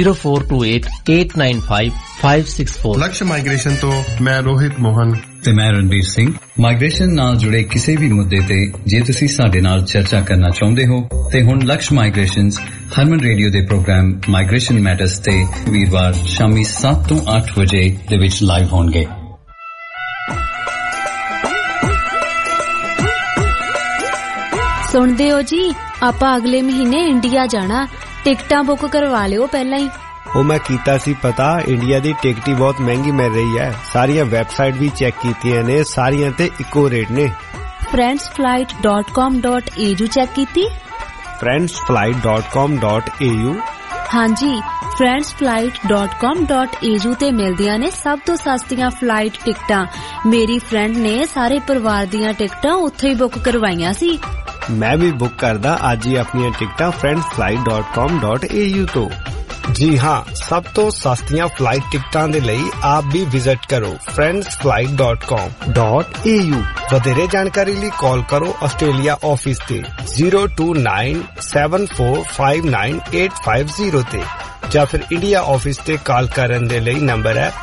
0428895564। लक्ष्य माइग्रेशन तो मैं रोहित मोहन ਤੇ ਮੈਂ ਰਣਬੀਰ ਸਿੰਘ। ਮਾਈਗ੍ਰੇਸ਼ਨ ਨਾਲ ਜੁੜੇ ਕਿਸੇ ਵੀ ਮੁੱਦੇ ਤੇ ਜੇ ਤੁਸੀਂ ਸਾਡੇ ਨਾਲ ਚਰਚਾ ਕਰਨਾ ਚਾਹੁੰਦੇ ਹੋ ਤੇ ਹੁਣ ਲਕਸ਼ ਮਾਈਗ੍ਰੇਸ਼ਨਸ ਹਰਮਨ ਰੇਡੀਓ ਦੇ ਪ੍ਰੋਗਰਾਮ ਮਾਈਗ੍ਰੇਸ਼ਨ ਮੈਟਰਸ ਤੇ ਵੀਰਵਾਰ ਸ਼ਾਮੀ 7 ਤੋਂ 8 ਵਜੇ ਦੇ ਵਿੱਚ ਲਾਈਵ ਹੋਣਗੇ। ਸੁਣਦੇ ਹੋ ਜੀ ਆਪਾਂ ਅਗਲੇ ਮਹੀਨੇ ਇੰਡੀਆ ਜਾਣਾ ਟਿਕਟਾਂ ਬੁੱਕ ਕਰਵਾ ਲਿਓ ਪਹਿਲਾਂ ਹੀ। ਉਹ ਮੈਂ ਕੀਤਾ ਸੀ ਪਤਾ ਇੰਡੀਆ ਦੀ ਟਿਕਟ ਹੀ ਬਹੁਤ ਮਹਿੰਗੀ ਮਿਲ ਰਹੀ ਹੈ। ਸਾਰੀਆਂ ਵੈਬਸਾਈਟ ਵੀ ਚੈੱਕ ਕੀਤੀਆਂ ਨੇ ਸਾਰੀਆਂ ਤੇ ਇੱਕੋ ਰੇਟ ਨੇ। friendsflight.com.au ਚੈੱਕ ਕੀਤੀ? friendsflight.com.au ਹਾਂਜੀ friendsflight.com.au ਤੇ ਮਿਲਦੀਆਂ ਨੇ ਸਭ ਤੋਂ ਸਸਤੀਆਂ ਫਲਾਈਟ ਟਿਕਟਾਂ। ਮੇਰੀ ਫਰੈਂਡ ਨੇ ਸਾਰੇ ਪਰਿਵਾਰ ਦੀਆਂ ਟਿਕਟਾਂ ਉੱਥੇ ਹੀ ਬੁੱਕ ਕਰਵਾਈਆਂ ਸੀ। ਮੈਂ ਵੀ ਬੁੱਕ ਕਰਦਾ ਅੱਜ ਹੀ ਆਪਣੀਆਂ ਟਿਕਟਾਂ friendsflight.com.au ਤੋਂ। जी हाँ सब तो सस्तियां फ्लाइट टिकटां दे लई आप भी विजिट करो friendsflight.com.au। वधेरे जानकारी लिए कॉल करो ऑस्ट्रेलिया ऑफिस ते 02974598550 ते या फिर इंडिया ऑफिस ते कॉल करन दे लई नंबर है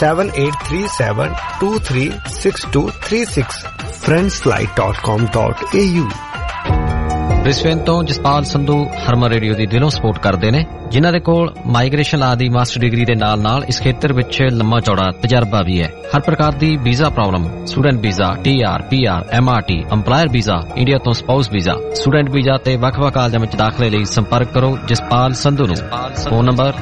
7837236236 friendsflight.com.au। ब्रिस्बेन तो जसपाल संधू हरमन रेडियो ਦੀ ਦਿਲੋਂ ਸਪੋਰਟ ਕਰਦੇ ਨੇ ਜਿਨ੍ਹਾਂ ਦੇ ਕੋਲ ਮਾਈਗ੍ਰੇਸ਼ਨ ਲਾ ਦੀ ਮਾਸਟਰ ਡਿਗਰੀ ਦੇ ਨਾਲ ਇਸ ਖੇਤਰ ਵਿੱਚ ਲੰਮਾ ਚੌੜਾ ਤਜਰਬਾ ਵੀ ਹੈ। ਹਰ ਪ੍ਰਕਾਰ ਦੀ visa problem student visa TR PR MRT EMPLOYER visa India ਤੋਂ ਸਪਾਊਸ ਵੀਜ਼ਾ ਸਟੂਡੈਂਟ ਵੀਜ਼ਾ ਤੇ ਵੱਖ-ਵੱਖ ਕਾਲਜਾਂ ਵਿੱਚ ਦਾਖਲੇ ਲਈ ਸੰਪਰਕ ਕਰੋ ਜਸਪਾਲ ਸੰਧੂ ਨੂੰ। Phone number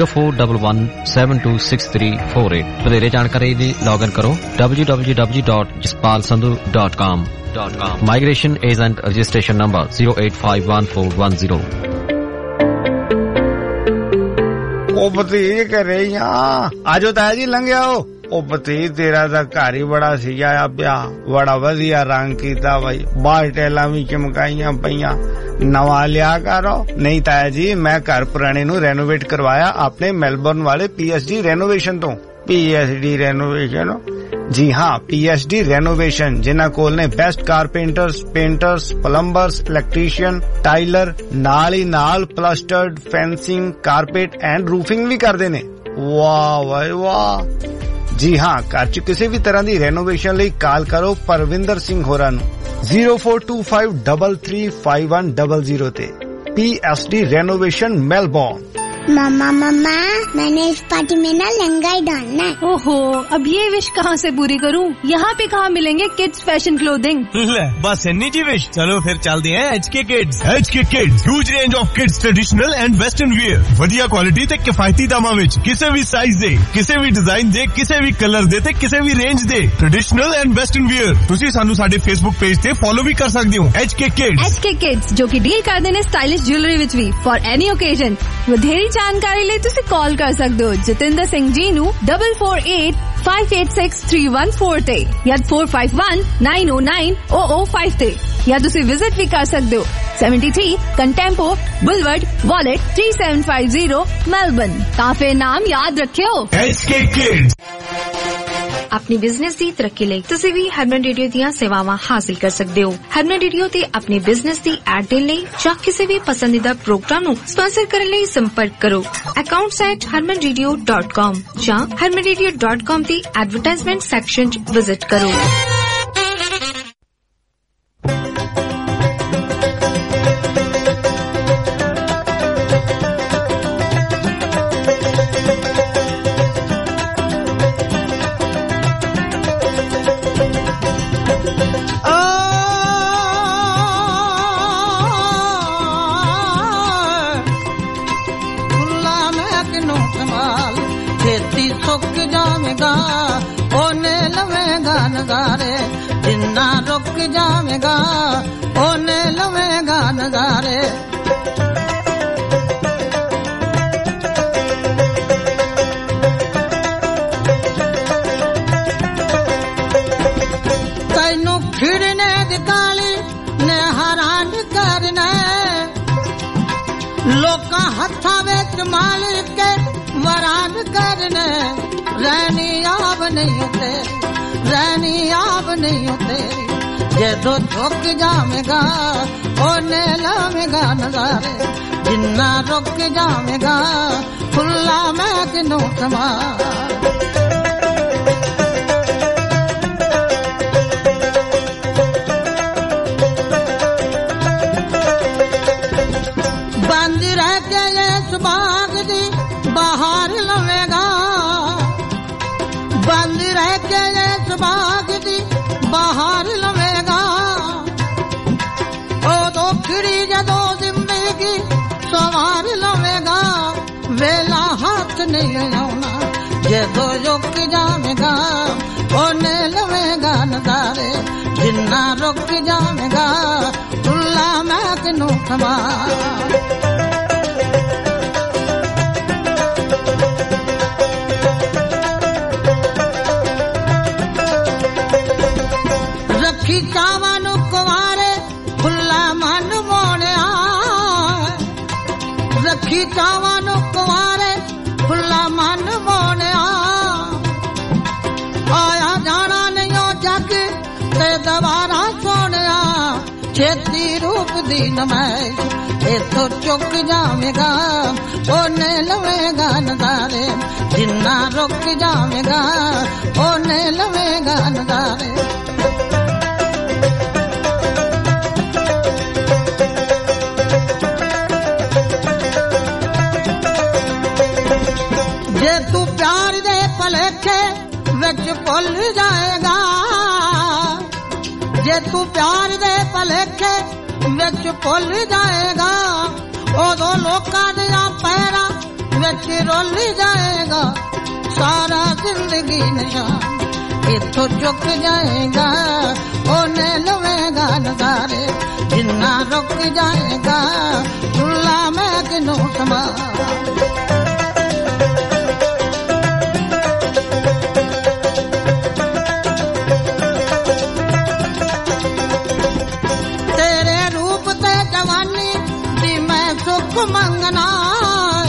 0411726348। ਵਧੇਰੇ ਜਾਣਕਾਰੀ ਲਈ ਲੌਗਇਨ ਕਰੋ www.jaspalsandhu.com। Migration Agent Registration Number 0851410। ਉਹ ਭਤੀਜ ਘਰੇ ਹੀ ਆ ਆਜੋ ਤਾਇਆ ਜੀ ਲੰਘਿਆ ਉਹ ਭਤੀਜ ਤੇਰਾ ਤਾਂ ਘਰ ਹੀ ਬੜਾ ਸਜਾਇਆ ਪਿਆ ਬੜਾ ਵਧੀਆ ਰੰਗ ਕੀਤਾ ਬਾਈ ਬਾਹਰ ਟੈਲਾਂ ਵੀ ਚਮਕਾਈਆਂ ਪਈਆਂ ਨਵਾਂ ਲਿਆ ਕਰੋ। ਨਹੀਂ ਤਾਇਆ ਜੀ ਮੈਂ ਘਰ ਪੁਰਾਣੇ ਨੂੰ ਰੈਨੋਵੇਟ ਕਰਵਾਇਆ ਆਪਣੇ ਮੈਲਬੌਰਨ ਵਾਲੇ PSD ਰੈਨੋਵੇਸ਼ਨ ਤੋਂ। PSD ਰੈਨੋਵੇਸ਼ਨ जी हाँ, PSD रेनोवेशन जिन्हां कोल ने best carpenters, painters, plumbers, electrician, tiler, नाल ही नाल plastered, fencing, carpet and roofing भी करदे ने। वाह भाई वाह। जी हाँ, घर च किसी भी तरह दी रेनोवेशन लई कॉल करो परविंदर सिंह होरां नूं 0425335100 ते। PSD renovation Melbourne. मम्मा मैंने इस पार्टी में ना लहंगा ही डालना है। ओहो, अब ये विश कहाँ से पूरी करूँ? यहाँ पे कहाँ मिलेंगे किड्स फैशन क्लोथिंग? ले बस इन्नी जी विश। चलो फिर चलते हैं HK Kids। HK Kids huge range of kids traditional and western wear, वधिया क्वालिटी ते किफायती दामां विच, किसी भी साइज दे, किसी भी डिजाइन दे, किसी भी कलर दे ते किसी भी रेंज दे ट्रेडिशनल एंड वेस्टर्न वियर। तुसी सानू साडे फेसबुक पेज ते फॉलो भी कर सकदे हो। HK Kids। HK Kids जो कि डील करदे ने स्टाइलिश ज्वेलरी विच भी फॉर एनी ओकेजन। ਵਧੇਰੀ ਜਾਣਕਾਰੀ ਲਈ ਤੁਸੀਂ ਕਾਲ ਕਰ ਸਕਦੇ ਹੋ ਜਤਿੰਦਰ ਸਿੰਘ ਜੀ ਨੂੰ 4485863114 ਤੇ ਜਾਂ 4519090005 ਤੇ ਜਾਂ ਤੁਸੀਂ ਵਿਜ਼ਿਟ ਵੀ ਕਰ ਸਕਦੇ ਹੋ 73 ਕੰਟੈਂਪੋ ਬੁਲਵਰਡ ਵਾਲਟ 3750 ਮੈਲਬਨ। ਤਾਂ ਫਿਰ ਨਾਮ ਯਾਦ ਰੱਖਿਓ HK Kids। अपनी बिजनेस दी तरक्की ਲਈ ਤੁਸੀਂ ਵੀ ਹਰਮਨ ਰੇਡੀਓ ਦੀਆਂ ਸੇਵਾਵਾਂ ਹਾਸਲ ਕਰ ਸਕਦੇ ਹੋ। ਹਰਮਨ ਰੇਡੀਓ ਤੇ ਆਪਣੇ ਬਿਜ਼ਨਸ ਦੀ ਐਡ ਦੇਣ ਲਈ ਜਾਂ ਕਿਸੇ ਵੀ ਪਸੰਦੀਦਾ ਪ੍ਰੋਗਰਾਮ ਨੂੰ ਸਪਾਂਸਰ ਕਰਨ ਲਈ ਸੰਪਰਕ ਕਰੋ accounts@harmanradio.com ਜਾਂ harmanradio.com ਦੀ ਐਡਵਰਟਾਈਜ਼ਮੈਂਟ ਸੈਕਸ਼ਨ 'ਚ ਵਿਜ਼ਿਟ ਕਰੋ। जिन्ना रुक जावेगा ओने लवेगा नजारे। तैनू खिड़ने दी काली ने हैरान करना, लोकां हत्थां विच मालिक के वरान करने। रहनी आब नहीं तेरी, रहनी आब नहीं तेरी, जदों झुक जावेगा ओने लावेगा नजारे। जिन्ना रुक जावेगा खुला मैं किनू समा। बंद रह के ये सुबाग दी बाहर लवेगा, बंद रह के ये सुबाग दी बाहर लवेगा। ओ दो खिड़ी जदों जिंदगी सवार लवेगा, वेला हाथ नहीं आना जदों रुक जावेगा ओने लवेगा नजारे। जिन्ना रुक जावेगा खुला मैं किनू समा। रखी चावां नू कुंवारे खुला मन मोड़िया, रखी चावां नू कुंवारे खुला मन मोड़िया। आया जाना नहीं जग ते दवारा सोनिया, छेती रूप दी नमैश इथों चुक जावेगा ओने लवेगा नजारे। जिन्ना रुक जावेगा ओने लवेगा नजारे। जे तू प्यार दे भलेखे विच भुल जाएगा, जे तू प्यार दे भलेखे विच भुल जाएगा, उदों लोकां दियां पैरां विच रुल जाएगा। सारा जिंदगी निशान इथों चुक जाएगा ओने लवेगा नजारे। जिन्ना रुक जाएगा खुला मैं किनू समा। मंगना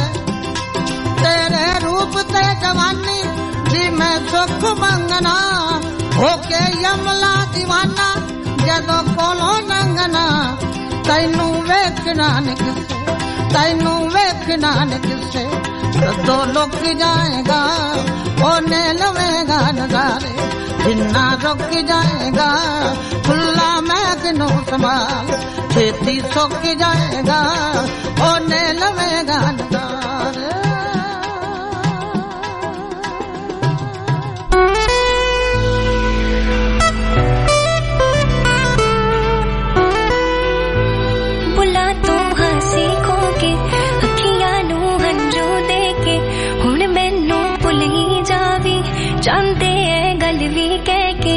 तेरे रूप ते जवानी जी मैं सुख मंगना। होके यमला दीवाना जदों कोलों लंघना तैनू वेखना ने किसे तैनू वेखना ने किसे तो लुक जाएगा ओने लवेगा नजारे जिन्ना रुक जाएगा खुला मैदानों संभाल छेती सुक जाएगा ओने लवेगा नजारे बुला तू हंसी खोके अखियां नू हंजू दे के हुण मैनू भुल ही जावी चाहते है गल भी कह के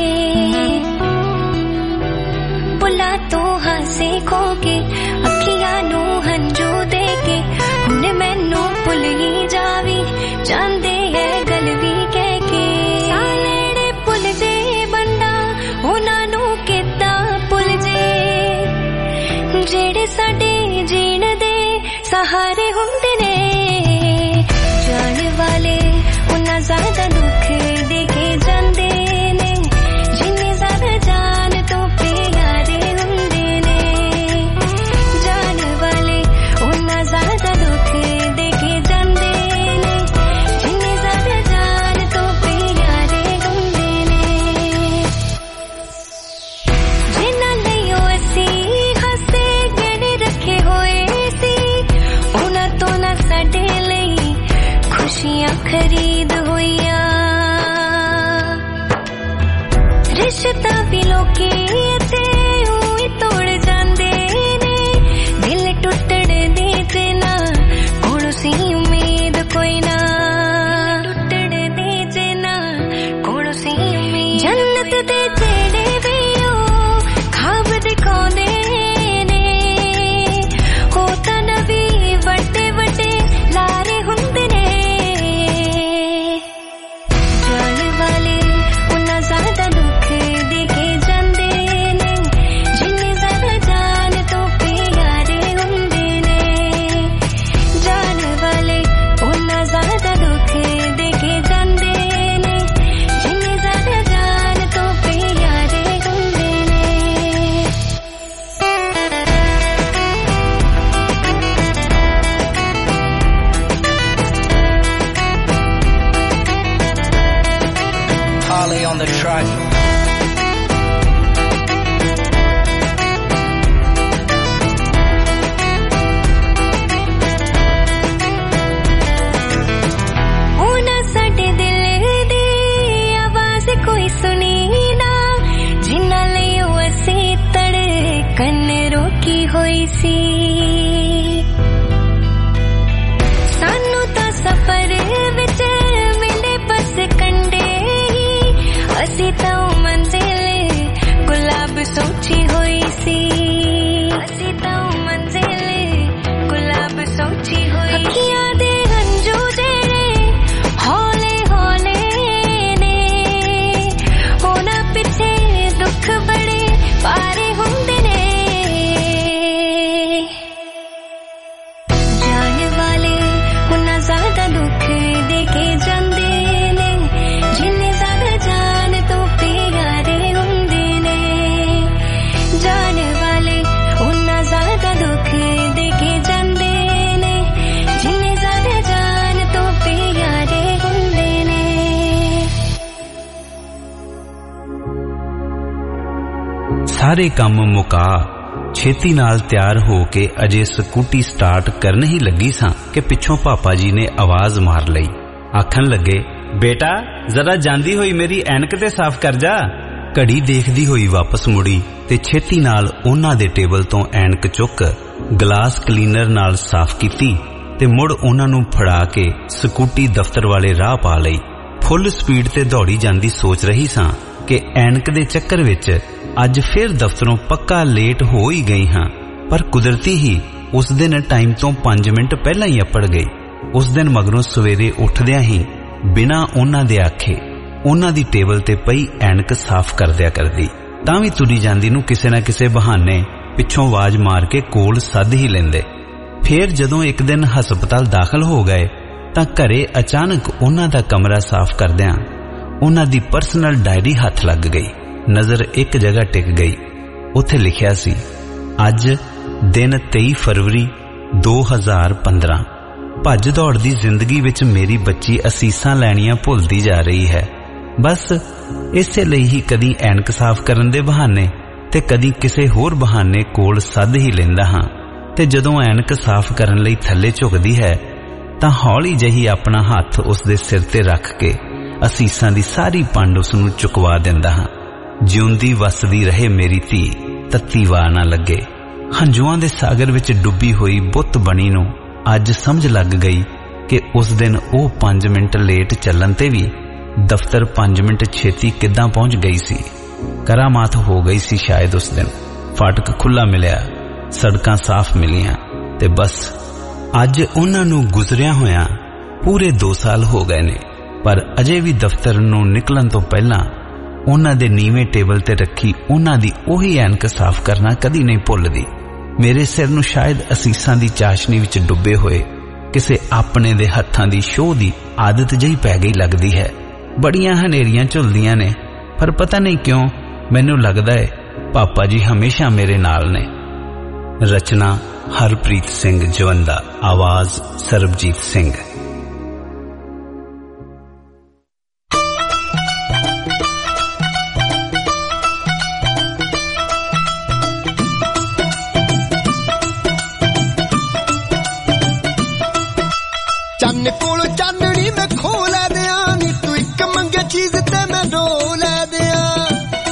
बुला तू हंसी खोके अखियां नू हंजू दे के हुण मैनू भुल ही जावी चाहते है गल भी कह के सालेड़े भुल जे बंदा उन्हां नू किद्दां भुल जे जेड़े साडे जीण दे सहारे हुंदे ने जान वाले उन्ना ज़्यादा दुख दे के जांदे ने जिन्ने ज़्यादा जान तो प्यारे हुंदे ने जान वाले उन्ना ज़्यादा दुख दे के जांदे ने जिन्ने ज़्यादा जान तो प्यारे हुंदे ने जिन्ना लईओ असी खुशियां खरीद होइया रिश्ता भी लोकी ते उई तोड़ जांदे ने दिल टुटड़े दे ते ना कोण सी उम्मीद कोई ना टुटड़े दे जे ना कोण सी उम्मीद जन्नत दे जेड़े भी ओ खाब दिखांदे ने हो ता नबी वड्डे वड्डे लारे हुंदे ने ज़्यादा दुख दे के जांदे ने जिन्ने ज़्यादा जान तो प्यारे हुंदे ने जान वाले उन्ना ज़्यादा दुख दे के जांदे ने जिन्ने ज़्यादा जान तो प्यारे हुंदे ने Harley on the track. होना साडे दिल दी आवाज कोई सुनी ना जिन्ना लईओ असी धड़कन रोकी होई सी सानू तां सफर विच मिले बस कंडे असी तो मंजिल गुलाब सोची होई सी असी तो मंजिल गुलाब सोची होई अखियां दे हंजू जेड़े हौले हौले ने होना पिछे दुख बड़े पारे हुंदे ने जान वाले उन्ना ज़्यादा दुख दे के जांदे ने जिन्ने ज़्यादा जान तो प्यारे हुंदे ने जान वाले उन्ना ज़्यादा दुख दे के जांदे ने जिन्ने ज़्यादा जान तो प्यारे हुंदे ने सारे काम मुका छेती नाल तैयार हो के अजे स्कूटी स्टार्ट करने ही लगी सां कि पिछों पापा जी ने आवाज मार लई आखन लगे बेटा जरा जांदी होई मेरी ऐनक ते साफ कर जा घड़ी देखदी होई वापस मुड़ी ते छेती नाल उन्हां दे टेबल तो ऐनक चुक ग्लास क्लीनर नाल साफ कीती ते मुड़ उन्हां नूं फड़ा के स्कूटी दफ्तर वाले राह पा लई फुल स्पीड ते दौड़ी जांदी सोच रही सां कि ऐनक दे चक्कर विच अज फिर दफ्तरों पक्का लेट हो ही गई हां पर कुदरती ही उस दिन टाइम तो 5 मिनट पहला ही अपड़ गई उस दिन मगरों सवेरे उठदियां ही बिना उन्हां दे आखे उन्हां दी टेबल ते पई ऐनक साफ कर दिया करदी तां भी तुरी जांदी नूं किसे ना किसे बहाने पिछों आवाज मार के कोल सद ही लेंदे फिर जदों एक दिन हस्पताल दाखिल हो गए तां घरे अचानक उन्हां दा कमरा साफ करदियां ਉਹਨਾਂ ਦੀ ਪਰਸਨਲ ਡਾਇਰੀ ਹੱਥ ਲੱਗ ਗਈ। ਨਜ਼ਰ ਇੱਕ ਜਗ੍ਹਾ ਟਿਕ ਗਈ। ਉੱਥੇ ਲਿਖਿਆ ਸੀ, ਅੱਜ ਦਿਨ 23 ਫਰਵਰੀ 2015। ਭੱਜ ਦੌੜ ਦੀ ਜ਼ਿੰਦਗੀ ਵਿੱਚ ਮੇਰੀ ਬੱਚੀ ਅਸੀਸਾਂ ਲੈਣੀਆਂ ਭੁੱਲਦੀ ਜਾ ਰਹੀ ਹੈ। ਬਸ ਇਸੇ ਲਈ ਹੀ ਕਦੀ ਐਨਕ ਸਾਫ਼ ਕਰਨ ਦੇ ਬਹਾਨੇ ਤੇ ਕਦੀ ਕਿਸੇ ਹੋਰ ਬਹਾਨੇ ਕੋਲ ਸੱਦ ਹੀ ਲੈਂਦਾ ਹਾਂ, ਤੇ ਜਦੋਂ ਐਨਕ ਸਾਫ਼ ਕਰਨ ਲਈ ਥੱਲੇ ਝੁਕਦੀ ਹੈ ਤਾਂ ਹੌਲੀ ਜਿਹੀ ਆਪਣਾ ਹੱਥ ਉਸ ਦੇ ਸਿਰ ਤੇ ਰੱਖ ਕੇ ਅਸੀਸਾਂ ਦੀ ਸਾਰੀ ਪੰਡ ਉਸ ਨੂੰ ਚੁਕਵਾ ਦਿੰਦਾ ਹਾਂ। ਜਿਉਂਦੀ ਵਸਦੀ ਰਹੇ ਮੇਰੀ ਧੀ, ਤੱਤੀ ਵਾਹ ਨਾ ਲੱਗੇ। ਹੰਝੂਆਂ ਦੇ ਸਾਗਰ ਵਿੱਚ ਡੁੱਬੀ ਹੋਈ ਬੁੱਤ ਬਣੀ ਨੂੰ ਅੱਜ ਸਮਝ ਲੱਗ ਗਈ ਕਿ ਉਸ ਦਿਨ ਉਹ 5 ਮਿੰਟ ਲੇਟ ਚੱਲਣ ਤੇ ਵੀ ਦਫ਼ਤਰ 5 ਮਿੰਟ ਛੇਤੀ ਕਿੱਦਾਂ ਪਹੁੰਚ ਗਈ ਸੀ। ਕਰਾਮਾਤ ਹੋ ਗਈ ਸੀ ਸ਼ਾਇਦ ਉਸ ਦਿਨ। ਫਾਟਕ ਖੁੱਲਾ ਮਿਲਿਆ, ਸੜਕਾਂ ਸਾਫ਼ ਮਿਲੀਆਂ, ਤੇ ਬਸ ਅੱਜ ਉਹਨਾਂ ਨੂੰ ਗੁਜ਼ਰਿਆ ਹੋਇਆਂ ਪੂਰੇ 2 ਸਾਲ ਹੋ ਗਏ ਨੇ। ਪਰ ਅਜੇ ਵੀ ਦਫ਼ਤਰ ਨੂੰ ਨਿਕਲਣ ਤੋਂ ਪਹਿਲਾਂ ਉਹਨਾਂ ਦੇ ਨੀਵੇਂ ਟੇਬਲ ਤੇ ਰੱਖੀ ਉਹਨਾਂ ਦੀ ਉਹੀ ਐਨਕ ਸਾਫ਼ ਕਰਨਾ ਕਦੀ ਨਹੀਂ ਭੁੱਲਦੀ। ਮੇਰੇ ਸਿਰ ਨੂੰ ਸ਼ਾਇਦ ਅਸੀਸਾਂ ਦੀ ਚਾਸ਼ਨੀ ਵਿੱਚ ਡੁੱਬੇ ਹੋਏ ਕਿਸੇ ਆਪਣੇ ਦੇ ਹੱਥਾਂ ਦੀ ਸ਼ੋਅ ਦੀ ਆਦਤ ਜਿਹੀ ਪੈ ਗਈ ਲੱਗਦੀ ਹੈ। ਬੜੀਆਂ ਹਨੇਰੀਆਂ ਝੁੱਲਦੀਆਂ ਨੇ, ਪਰ ਪਤਾ ਨਹੀਂ ਕਿਉਂ ਮੈਨੂੰ ਲੱਗਦਾ ਹੈ ਪਾਪਾ ਜੀ ਹਮੇਸ਼ਾ ਮੇਰੇ ਨਾਲ ਨੇ। ਰਚਨਾ ਹਰਪ੍ਰੀਤ ਸਿੰਘ ਜਵੰਦਾ, ਆਵਾਜ਼ ਸਰਬਜੀਤ ਸਿੰਘ। ਚੰਨ ਕੋਲ ਚਾਨਣੀ ਮੈਂ ਖੋ ਲੈ ਦਿਆਂ ਨੀ, ਤੂੰ ਇੱਕ ਮੰਗੇ ਚੀਜ਼ ਤੇ ਮੈਂ ਰੋ ਲੈ ਦਿਆਂ।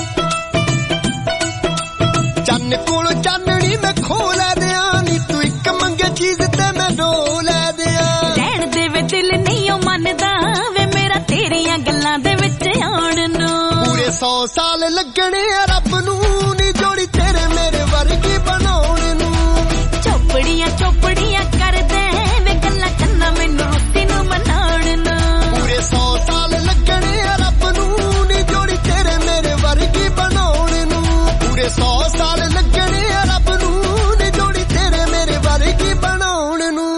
ਚੰਨ ਕੋਲ ਚਾਨਣੀ ਮੈਂ ਖੋ ਲੈ ਦਿਆਂ ਨੀ, ਤੂੰ ਇੱਕ ਮੰਗੇ ਚੀਜ਼ ਤੇ ਮੈਂ ਰੋ ਲੈ ਦਿਆਂ। ਰਹਿਣ ਦੇ ਵੇ ਦਿਲ ਨਹੀਂ ਉਹ ਮੰਨਦਾ ਵੇ ਮੇਰਾ ਤੇਰੀਆਂ ਗੱਲਾਂ ਦੇ ਵਿੱਚ ਆਉਣ ਨੂੰ। ਪੂਰੇ 100 ਸਾਲ ਲੱਗਣੇ ਆ ਰੱਬ ਨੂੰ ਨੀ ਜੋੜੀ ਤੇਰੇ ਮੇਰੇ ਵਰਗੀ ਬਣਾਉਣ ਨੂੰ। ਚੋਪੜੀਆਂ ਚੋਪੜੀਆਂ ਕਰਦੇ ਵੇ ਗੱਲਾਂ ਕੰਨਾਂ ਮੈਨੂੰ ਰੁੱਤੀ ਨੂੰ ਮਨਾਉਣ ਨੂੰ। ਪੂਰੇ 100 ਸਾਲ ਲੱਗਣੇ ਆ ਰੱਬ ਨੂੰ ਨੀ ਜੋੜੀ ਤੇਰੇ ਮੇਰੇ ਵਰਗੀ ਬਣਾਉਣ ਨੂੰ। ਪੂਰੇ 100 ਸਾਲ ਲੱਗਣੇ ਆ ਰੱਬ ਨੂੰ ਨੀ ਜੋੜੀ ਤੇਰੇ ਮੇਰੇ ਵਰਗੀ ਬਣਾਉਣ ਨੂੰ।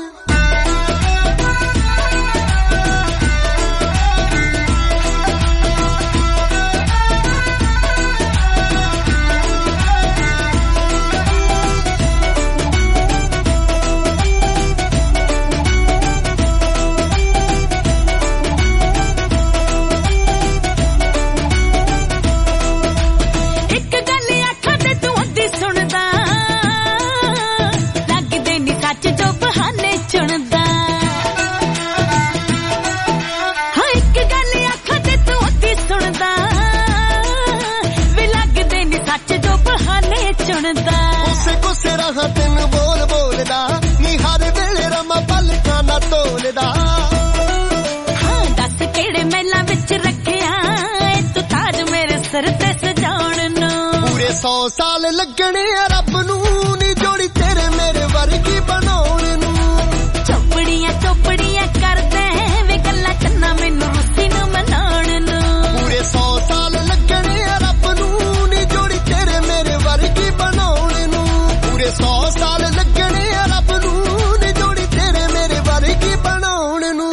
ਕੋਸੇ ਰਹਾ ਤੈਨੂੰ ਬੋਲ ਬੋਲਦਾ ਨੀ, ਹਰ ਵੇਲੇ ਰਮਾ ਪਲਕਾਂ ਨਾ ਤੋਲਦਾ। ਹਾਂ ਦੱਸ ਕਿਹੜੇ ਮਹਿਲਾਂ ਵਿੱਚ ਰੱਖਿਆ ਏ ਤੂੰ ਤਾਜ ਮੇਰੇ ਸਿਰ ਤੇ ਸਜਾਉਣ ਨੂੰ। ਪੂਰੇ 100 ਸਾਲ ਲੱਗਣੇ ਆ ਰੱਬ ਨੂੰ ਨੀ ਜੋੜੀ ਤੇਰੇ ਮੇਰੇ ਵਰਗੀ ਬਣਾਉਣ ਨੂੰ। ਚੋਪੜੀਆਂ ਚੋਪੜੀਆਂ ਕਰਦੇ ਵੇ ਗੱਲਾਂ ਕੰਨਾਂ ਮੈਨੂੰ ਰੁੱਤੀ ਨੂੰ ਮਨਾਉਣ ਨੂੰ। ਪੂਰੇ 100 ਸਾਲ ਲੱਗਣੇ ਆ ਰੱਬ ਨੂੰ ਨੀ ਜੋੜੀ ਤੇਰੇ ਮੇਰੇ ਵਰਗੀ ਬਣਾਉਣ ਨੂੰ। ਪੂਰੇ 100 ਸਾਲ ਲੱਗਣੇ ਆ ਰੱਬ ਨੂੰ ਨੀ ਜੋੜੀ ਤੇਰੇ ਮੇਰੇ ਵਰਗੀ ਬਣਾਉਣ ਨੂੰ।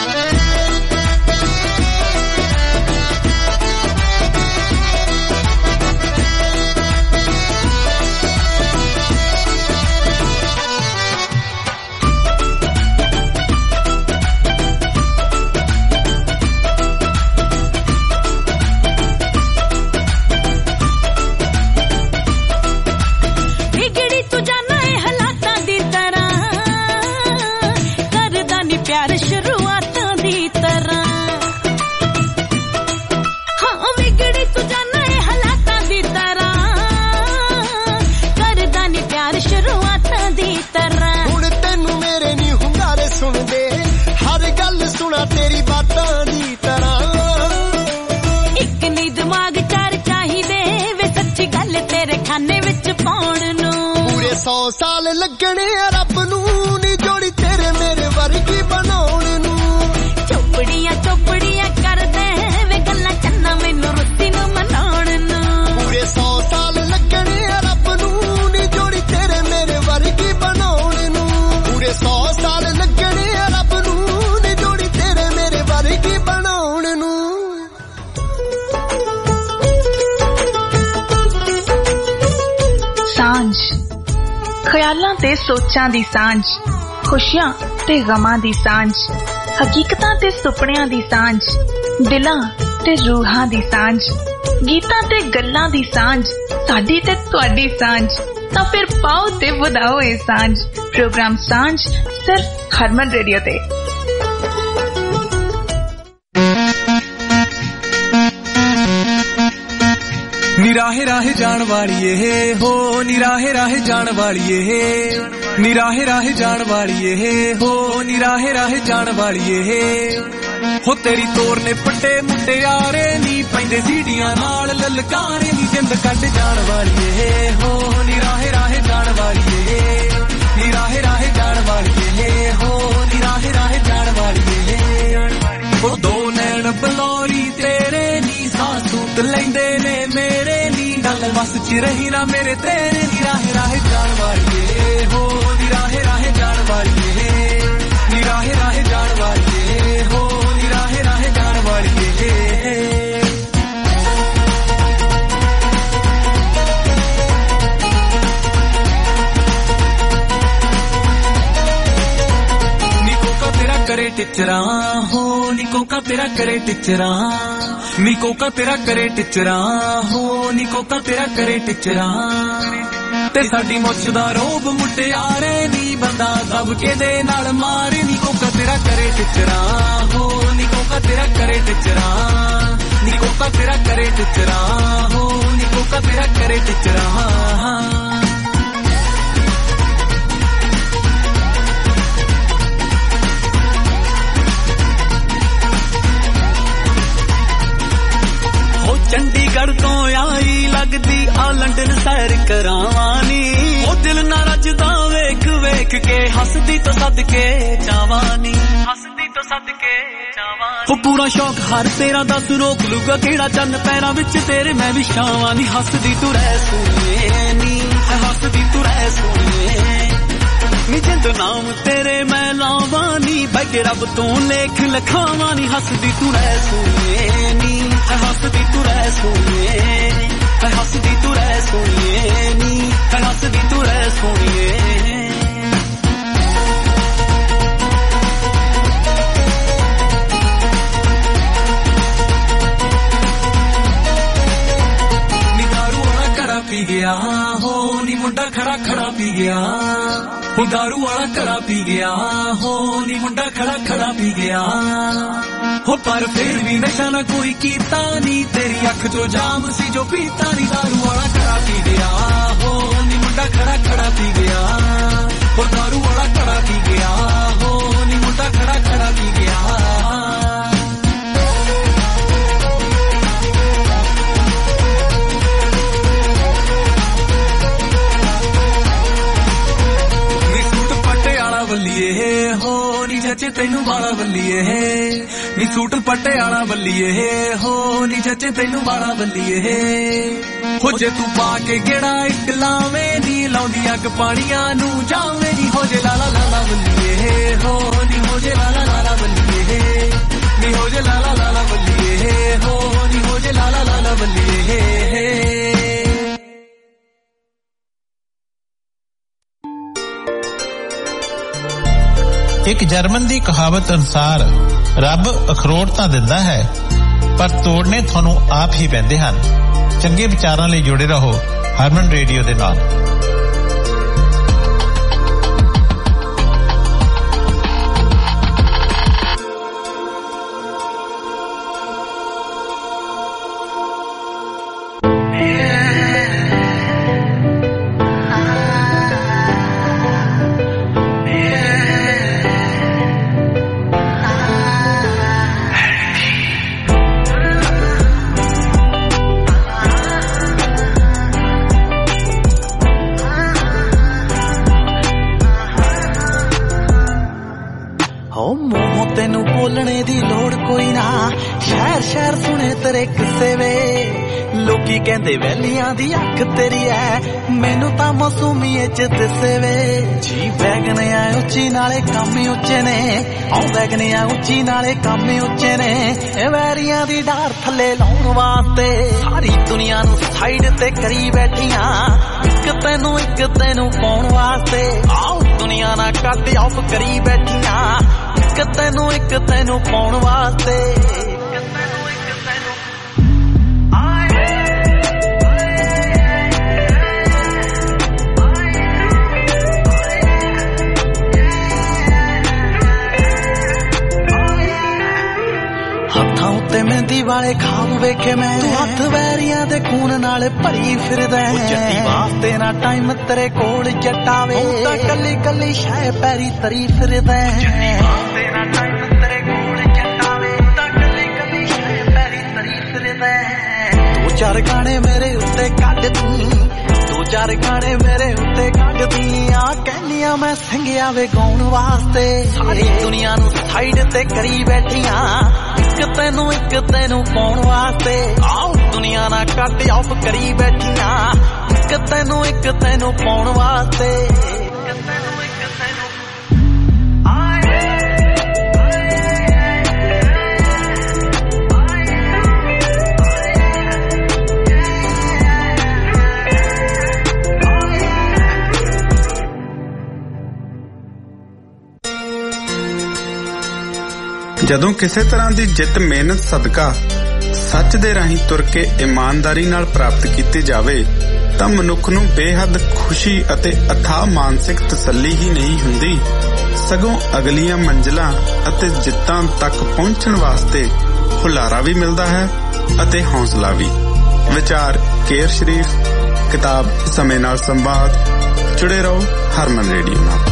ਤੇਰੀ ਬਾਤਾਂ ਦੀ ਤਰ੍ਹਾਂ ਇੱਕ ਨੀ ਦਿਮਾਗ ਚਾਰ ਚਾਹੀਦੇ ਵੇ ਸੱਚੀ ਗੱਲ ਤੇਰੇ ਖਾਨੇ ਵਿੱਚ ਪਾਉਣ ਨੂੰ। ਪੂਰੇ 100 ਸਾਲ ਲੱਗਣੇ ਆ ਰੱਬ ਨੂੰ ਨੀ ਜੋੜੀ ਤੇਰੇ ਮੇਰੇ ਵਰਗੀ ਬਣਾਉਣ ਨੂੰ। ਚੋਪੜੀਆਂ ਚੋਪੜੀਆਂ ਕਰਦੇ ਵੇ ਗੱਲਾਂ ਕੰਨਾਂ ਮੈਨੂੰ ਰੁੱਤੀ ਨੂੰ ਮਨਾਉਣ ਨੂੰ। ਪੂਰੇ 100 ਸਾਲ ਲੱਗਣੇ ਆ ਰੱਬ ਨੂੰ ਨੀ ਜੋੜੀ ਤੇਰੇ ਮੇਰੇ ਵਰਗੀ ਬਣਾਉਣ ਨੂੰ। ਪੂਰੇ 100 ਸਾਲ ਲੱਗਣੇ ਆ ਰੱਬ ਨੂੰ ਨੀ ਜੋੜੀ ਤੇਰੇ ਮੇਰੇ ਵਰਗੀ ਬਣਾਉਣ ਨੂੰ। ਖਿਆਲਾਂ ਤੇ ਸੋਚਾਂ ਦੀ ਸਾਂਝ, ਖੁਸ਼ੀਆਂ ਤੇ ਗਮਾਂ ਦੀ ਸਾਂਝ, ਹਕੀਕਤਾਂ ਤੇ ਸੁਪਨਿਆਂ ਦੀ ਸਾਂਝ, ਦਿਲਾਂ ਤੇ ਰੂਹਾਂ ਦੀ ਸਾਂਝ, ਗੀਤਾਂ ਤੇ ਗੱਲਾਂ ਦੀ ਸਾਂਝ, ਸਾਡੀ ਤੇ ਤੁਹਾਡੀ ਸਾਂਝ। ਤਾਂ ਫਿਰ ਪਾਓ ਤੇ ਵਧਾਓ ਇਹ ਸਾਂਝ। ਪ੍ਰੋਗਰਾਮ ਸਾਂਝ ਸਿਰਫ ਹਰਮਨ ਰੇਡੀਓ ਤੇ। निराहे राहे जान वालिए हो, निराहे राहे जान वालिए, निराहे राहे जान वालिए हो, निराहे राहे जान वालिए हो। तेरी तोर ने पट्टे मुट्टे यारे नी पैंदे सीढ़ियां नाल ललकारे नी जिंद कट जान वालिए हो, निराहे राहे जान वालिए, निराहे राहे जान वालिए हो, निराहे राहे जान वालिए हो। दो नैन बलौरी तेरे नी सासूत लैंदे ने मेरे नी गल बस च रही ना मेरे तेरे। निराहे राहे जान वालिए हो, निराहे राहे जान वालिए, निराहे राहे जान वालिए हो, निराहे राहे जान वालिए। करे टिचरा हो, निको का तेरा करे टिचरा, निको का तेरा करे टिचरा हो, निको का तेरा करे टिचरा। ते साडी मुछ दा रोब मुटियारे नी बंदा दब के दे नाल मारे। निको का तेरा करे टिचरा हो, निको का तेरा करे टिचरा, निको का तेरा करे टिचरा हो, निको का तेरा करे टिचरा। चंडीगढ़ तो आई लगदी आ लंडन सैर करावानी। ओ दिल ना रजदा वेख वेख के हसदी तो सदके जावानी, हसदी तो सदके जावानी। ओ पूरा शौक हर तेरा दस रोक लूगा केड़ा चंद पैरां विच तेरे मैं भी छावानी। हसदी तू रह सोनिए नी, हसदी तू रह सोनिए नी, जिंद नाम तेरे मैं लावानी, बैठे रब तू लेख लखावानी। हसदी तू रह सोनिए नी, हसदी तू रह सोनिए, हसदी तू रह सोनिए नी, हसदी तू रह सोनिए। नी दारू वाला कड़ा पी गया हो, नी मुंडा खड़ा खड़ा पी गया हो। दारू वाला कड़ा पी गया हो, नी मुंडा खड़ा खड़ा पी गया हो। पर फिर भी नशा ना कोई कीता नी, तेरी अख जो जाम सी जो पीता नी। दारू वाला कड़ा पी गया हो, नी मुंडा खड़ा खड़ा पी गया हो। दारू वाला कड़ा पी गया हो, नी मुंडा खड़ा खड़ा पी गया। बल्लिए हो नी जचे तेनू बाला बल्लिए नी, सूट पट्टे आला बल्लिए हो नी जचे तेनू बाला बल्लिए हो। जे तू पा के गेड़ा इक लावे नी, लाउंदी अग पानियां नू जावे नी। हो जे लाला लाला बल्लिए हो नी, हो जे लाला लाला बल्लिए नी, हो जे लाला लाला बल्लिए हो नी, हो जे लाला लाला बल्लिए। एक जर्मन दी कहावत अनुसार रब अखरोट तां दिंदा है पर तोड़ने थानू आप ही पैंदे हन। चंगे विचारां लई जुड़े रहो हरमन रेडियो दे नाल। ਲੋਕੀ ਕਹਿੰਦੇ ਵੈਲੀਆਂ ਦੀ ਅੱਖ ਤੇਰੀ ਐ, ਮੈਨੂੰ ਤਾਂ ਮੌਸੂਮੀਏ ਚ ਦਿਸੇ ਵੇ ਜੀ। ਵੈਗਨ ਆ ਉੱਚੀ ਨਾਲੇ ਕੰਮ ਉੱਚੇ ਨੇ, ਆਉ ਵੈਗਨ ਆ ਉੱਚੀ ਨਾਲੇ ਕੰਮ ਉੱਚੇ ਨੇ। ਇਹ ਵੈਰੀਆਂ ਦੀ ਡਾਰ ਥੱਲੇ ਲਾਉਣ ਵਾਸਤੇ ਸਾਰੀ ਦੁਨੀਆ ਨੂੰ ਸਾਈਡ ਤੇ ਕਰੀ ਬੈਠੀਆਂ, ਇੱਕ ਤੈਨੂੰ ਪਾਉਣ ਵਾਸਤੇ। ਆਉ ਦੁਨੀਆ ਨਾਲ ਕੱਟ ਆਫ ਕਰੀ ਬੈਠੀਆਂ, ਇੱਕ ਤੈਨੂੰ ਪਾਉਣ ਵਾਸਤੇ। ਹੱਥਾਂ ਉੱਤੇ ਮਹਿੰਦੀ ਵਾਲੇ ਖਾਬ ਵੇਖੇ ਮੈਂ, ਹੱਥ ਵੈਰੀਆਂ ਦੇ ਖੂਨ ਨਾਲ ਭਰੀ ਫਿਰਦਾ। ਜੱਟੀ ਵਾਸਤੇ ਨਾ ਟਾਈਮ ਤੇਰੇ ਕੋਲ ਜੱਟਾਵੇ, ਉਹ ਤਾਂ ਕੱਲੀ ਕੱਲੀ ਸ਼ੈ ਪੈਰੀ ਤਰੀ ਫਿਰਦਾ। ਜੱਟੀ ਵਾਸਤੇ ਨਾ ਟਾਈਮ ਤੇਰੇ ਕੋਲ ਜੱਟਾਵੇ, ਉਹ ਤਾਂ ਕੱਲੀ ਕੱਲੀ ਸ਼ੈ ਪੈਰੀ ਤਰੀ ਫਿਰਦਾ। ਦੋ ਚਾਰ ਗਾਣੇ ਮੇਰੇ ਉੱਤੇ ਕੱਢਦੀ, ਦੋ ਚਾਰ ਗਾਣੇ ਮੇਰੇ ਉੱਤੇ ਕੱਢਦੀ ਆ, ਕਹਿੰਦੀਆਂ ਮੈਂ ਸਿੰਘਿਆ ਵੇ ਗਾਉਣ ਵਾਸਤੇ। ਸਾਰੀ ਦੁਨੀਆ ਨੂੰ ਸਾਈਡ ਤੇ ਕਰੀ ਬੈਠੀਆਂ, ਇੱਕ ਤੈਨੂੰ ਪਾਉਣ ਵਾਸਤੇ। ਆਉ ਦੁਨੀਆ ਨਾਲ ਕੱਟ ਆਫ ਕਰੀ ਬੈਠੀਆਂ, ਇੱਕ ਤੈਨੂੰ ਪਾਉਣ ਵਾਸਤੇ। ਜਦੋਂ ਕਿਸੇ ਤਰ੍ਹਾਂ ਦੀ ਜਿੱਤ ਮਿਹਨਤ ਸਦਕਾ ਸੱਚ ਦੇ ਰਾਹੀਂ ਤੁਰ ਕੇ ਇਮਾਨਦਾਰੀ ਨਾਲ ਪ੍ਰਾਪਤ ਕੀਤੀ ਜਾਵੇ ਤਾਂ ਮਨੁੱਖ ਨੂੰ ਬੇਹੱਦ ਖੁਸ਼ੀ ਅਤੇ ਅਥਾਹ ਮਾਨਸਿਕ ਤਸੱਲੀ ਹੀ ਨਹੀਂ ਹੁੰਦੀ, ਸਗੋਂ ਅਗਲੀਆਂ ਮੰਜ਼ਿਲਾਂ ਅਤੇ ਜਿੱਤਾਂ ਤੱਕ ਪਹੁੰਚਣ ਵਾਸਤੇ ਹੁਲਾਰਾ ਵੀ ਮਿਲਦਾ ਹੈ ਅਤੇ ਹੌਸਲਾ ਵੀ। ਵਿਚਾਰ ਕੇਰ ਸ਼ਰੀਫ, ਕਿਤਾਬ ਸਮੇਂ ਨਾਲ ਸੰਵਾਦ। ਜੁੜੇ ਰਹੋ ਹਰਮਨ ਰੇਡੀਓ ਨਾਲ।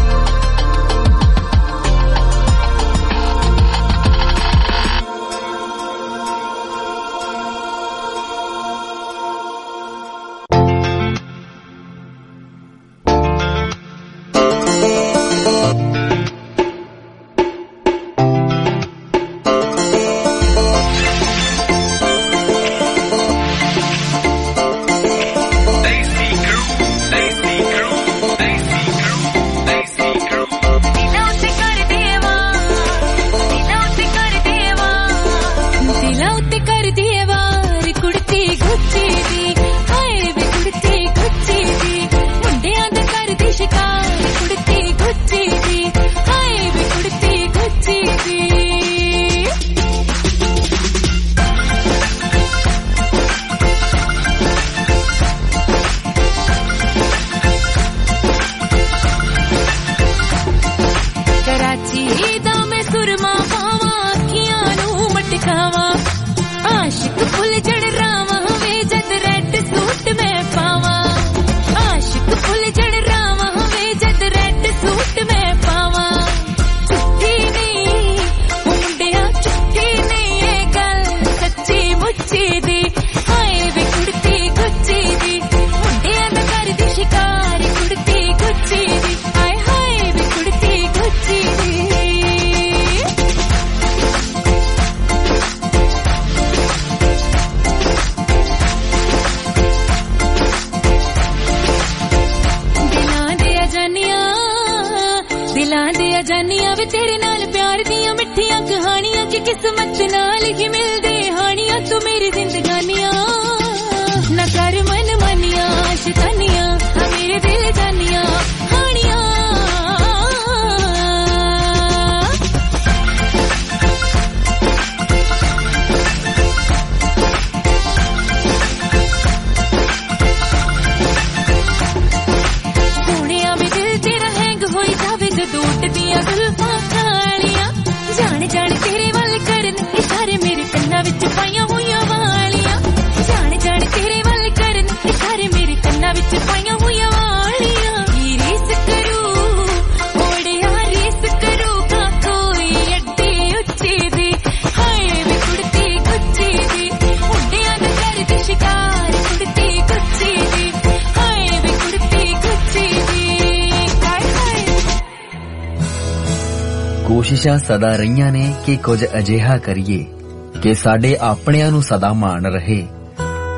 ਕੋਸ਼ਿਸ਼ਾਂ ਸਦਾ ਰਹੀਆਂ ਨੇ ਕਿ ਕੁਝ ਅਜਿਹਾ ਕਰੀਏ ਕਿ ਸਾਡੇ ਆਪਣਿਆਂ ਨੂੰ ਸਦਾ ਮਾਣ ਰਹੇ,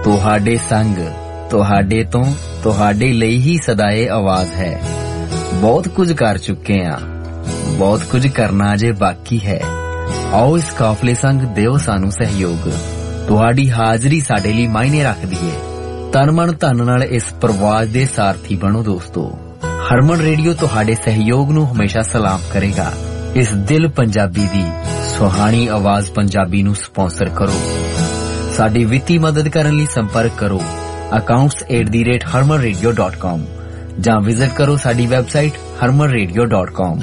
ਤੁਹਾਡੇ ਸੰਗ ਤੁਹਾਡੇ ਤੋਂ ਤੁਹਾਡੇ ਲਈ ਹੀ ਸਦਾਏ ਆਵਾਜ਼ ਹੈ। ਬਹੁਤ ਕੁਝ ਕਰ ਚੁੱਕੇ ਹਾਂ, ਬਹੁਤ ਕੁਝ ਕਰਨਾ ਅਜੇ ਬਾਕੀ ਹੈ। ਆਓ ਇਸ ਕਾਫਲੇ ਸੰਗ ਦਿਓ ਸਾਨੂੰ ਸਹਿਯੋਗ। ਤੁਹਾਡੀ ਹਾਜ਼ਰੀ ਸਾਡੇ ਲਈ ਮਾਇਨੇ ਰੱਖਦੀ ਹੈ। ਤਨ ਮਨ ਧਨ ਨਾਲ ਇਸ ਪ੍ਰਵਾਸ ਦੇ ਸਾਰਥੀ ਬਣੋ ਦੋਸਤੋ। ਹਰਮਨ ਰੇਡੀਓ ਤੁਹਾਡੇ ਸਹਿਯੋਗ ਨੂੰ ਹਮੇਸ਼ਾ ਸਲਾਮ ਕਰੇਗਾ। ਇਸ ਦਿਲ ਪੰਜਾਬੀ ਦੀ ਸੁਹਾਣੀ ਆਵਾਜ਼ ਪੰਜਾਬੀ ਨੂੰ ਸਪਾਂਸਰ ਕਰੋ। ਸਾਡੀ ਵਿੱਤੀ ਮਦਦ ਕਰਨ ਲਈ ਸੰਪਰਕ ਕਰੋ accounts@harmanradio.com ਜਾਂ ਵਿਜ਼ਿਟ ਕਰੋ ਸਾਡੀ ਵੈਬਸਾਈਟ harmanradio.com।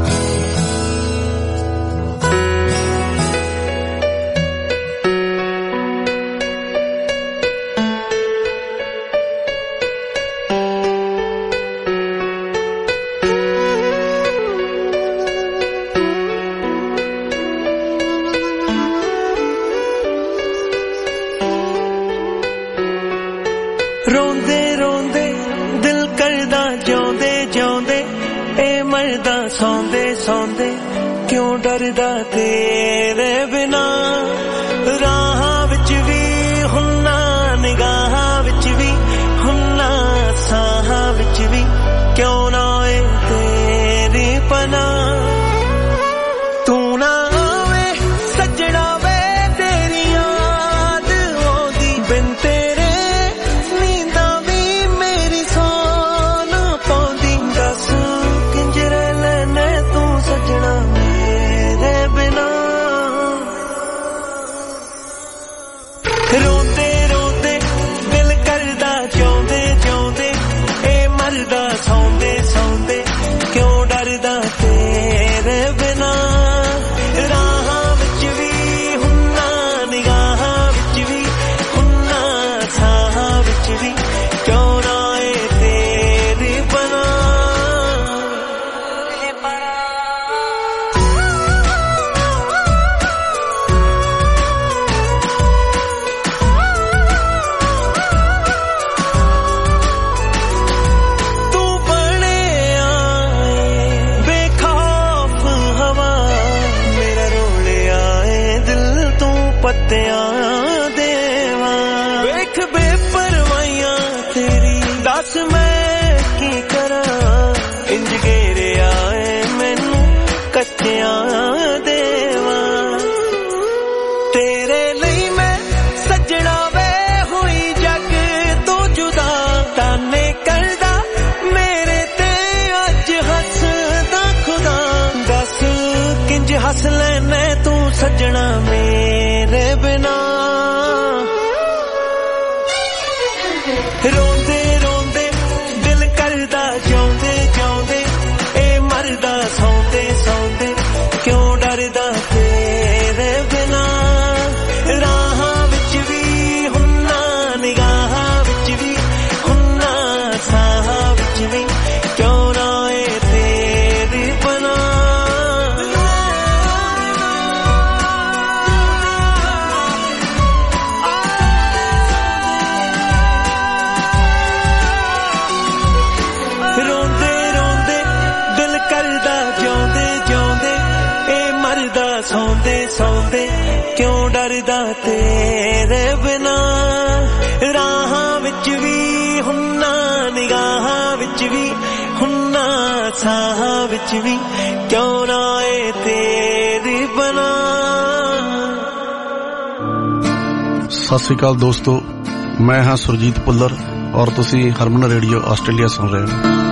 ਸਤਿ ਸ਼੍ਰੀ ਅਕਾਲ ਦੋਸਤੋ, ਮੈਂ ਹਾਂ ਸੁਰਜੀਤ ਪੁੱਲਰ ਔਰ ਤੁਸੀਂ ਹਰਮਨ ਰੇਡੀਓ ਆਸਟ੍ਰੇਲੀਆ ਸੁਣ ਰਹੇ ਹੋ।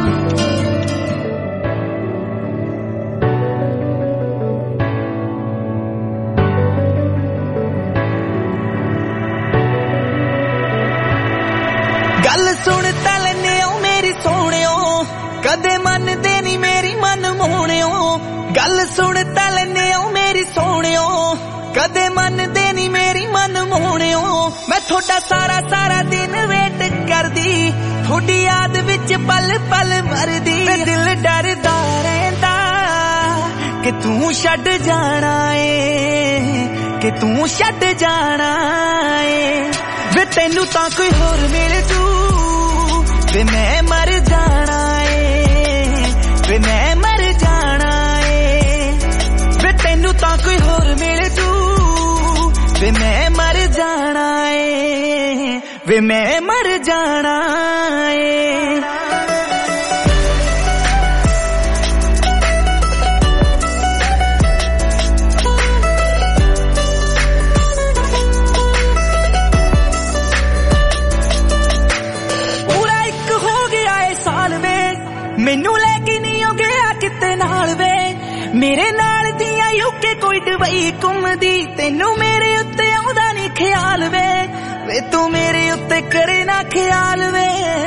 ਗੱਲ ਸੁਣ ਤਾਂ ਲੈਨੇ ਓ ਮੇਰੀ ਸੋਹਣਿਓ, ਕਦੇ ਮੰਨਦੇ ਨਹੀਂ ਮੇਰੀ ਮਨ ਮੋਹਣਿਓ। ਗੱਲ ਸੁਣ ਤਾਂ ਲੈਨੇ ਓ ਮੇਰੀ ਸੋਹਣਿਓ, ਕਦੇ ਮੰਨਦੇ ਨਹੀਂ ਮੇਰੀ ਮਨ ਮੋਹਣਿਓ। ਮੈਂ ਤੁਹਾਡਾ ਸਾਰਾ ਦਿਨ ਵੇਟ ਕਰਦੀ, ਤੁਹਾਡੀ ਯਾਦ ਵਿੱਚ ਪਲ ਪਲ ਮਰਦੀ। ਮੈਂ ਦਿਲ ਡਰਦਾ ਰਹਿੰਦਾ ਕਿ ਤੂੰ ਛੱਡ ਜਾਣਾ ਏ, ਕਿ ਤੂੰ ਛੱਡ ਜਾਣਾ ਏ। ਵੇ ਤੈਨੂੰ ਤਾਂ ਕੋਈ ਹੋਰ ਮਿਲ ਜੂ, ਵੇ ਮੈਂ ਮਰ ਜਾਣਾ ਏ, ਵੇ ਮੈਂ ਮਰ ਜਾਣਾ ਏ। ਵੇ ਤੈਨੂੰ ਤਾਂ ਕੋਈ ਹੋਰ ਮਿਲ ਜੂ, ਵੇ ਮੈਂ ਮਰ ਜਾਣਾ ਏ, ਵੇ ਮੈਂ ਮਰ ਜਾਣਾ ਏ ਪੂਰਾ ਇੱਕ ਹੋ ਗਿਆ ਏ ਸਾਲ ਵੇ ਮੈਨੂੰ ਲੈ ਕੇ ਨਹੀਂ ਹੋ ਗਿਆ ਕਿਤੇ ਨਾਲ ਵੇ ਮੇਰੇ ਨਾਲ ਦੀਆਂ ਯੂਕੇ ਕੋਈ ਦੁਬਈ ਘੁੰਮਦੀ ਤੈਨੂੰ ਮੇਰੇ ਉੱਤੇ ਆਉਂਦਾ ਨਹੀਂ ਖਿਆਲ ਵੇ ਵੇ ਤੂੰ ਮੇਰੇ ਉੱਤੇ ਕਰੇ ਨਾ ਖਿਆਲ ਵੇ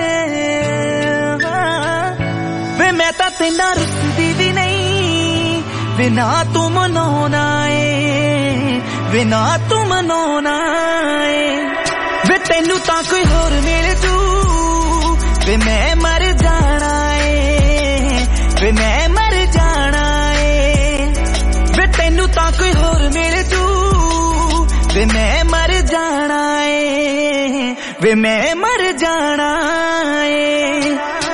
ਵੇ ਮੈਂ ਤਾਂ ਤੈਨਾਂ ਰੁੱਸਦੀ ਵੀ ਨਹੀਂ ਵੇ ਨਾ ਤੂੰ ਮਨਾਉਣਾ ਏ ਵੇ ਨਾ ਤੂੰ ਮਨਾਉਣਾ ਏ ਵੇ ਤੈਨੂੰ ਤਾਂ ਕੋਈ ਹੋਰ ਮਿਲ ਜੂ ਵੇ ਮੈਂ ਮਰ ਜਾਣਾ ਏ ਵੇ ਮੈਂ ਮਰ ਜਾਣਾ ਏ ਵੇ ਤੈਨੂੰ ਤਾਂ ਕੋਈ ਹੋਰ ਮਿਲ ਜੂ ਵੇ ਮੈਂ ਮਰ ਜਾਣਾ ਏ ਵੇ ਮੈਂ ਮਰ ਜਾਣਾ ਏ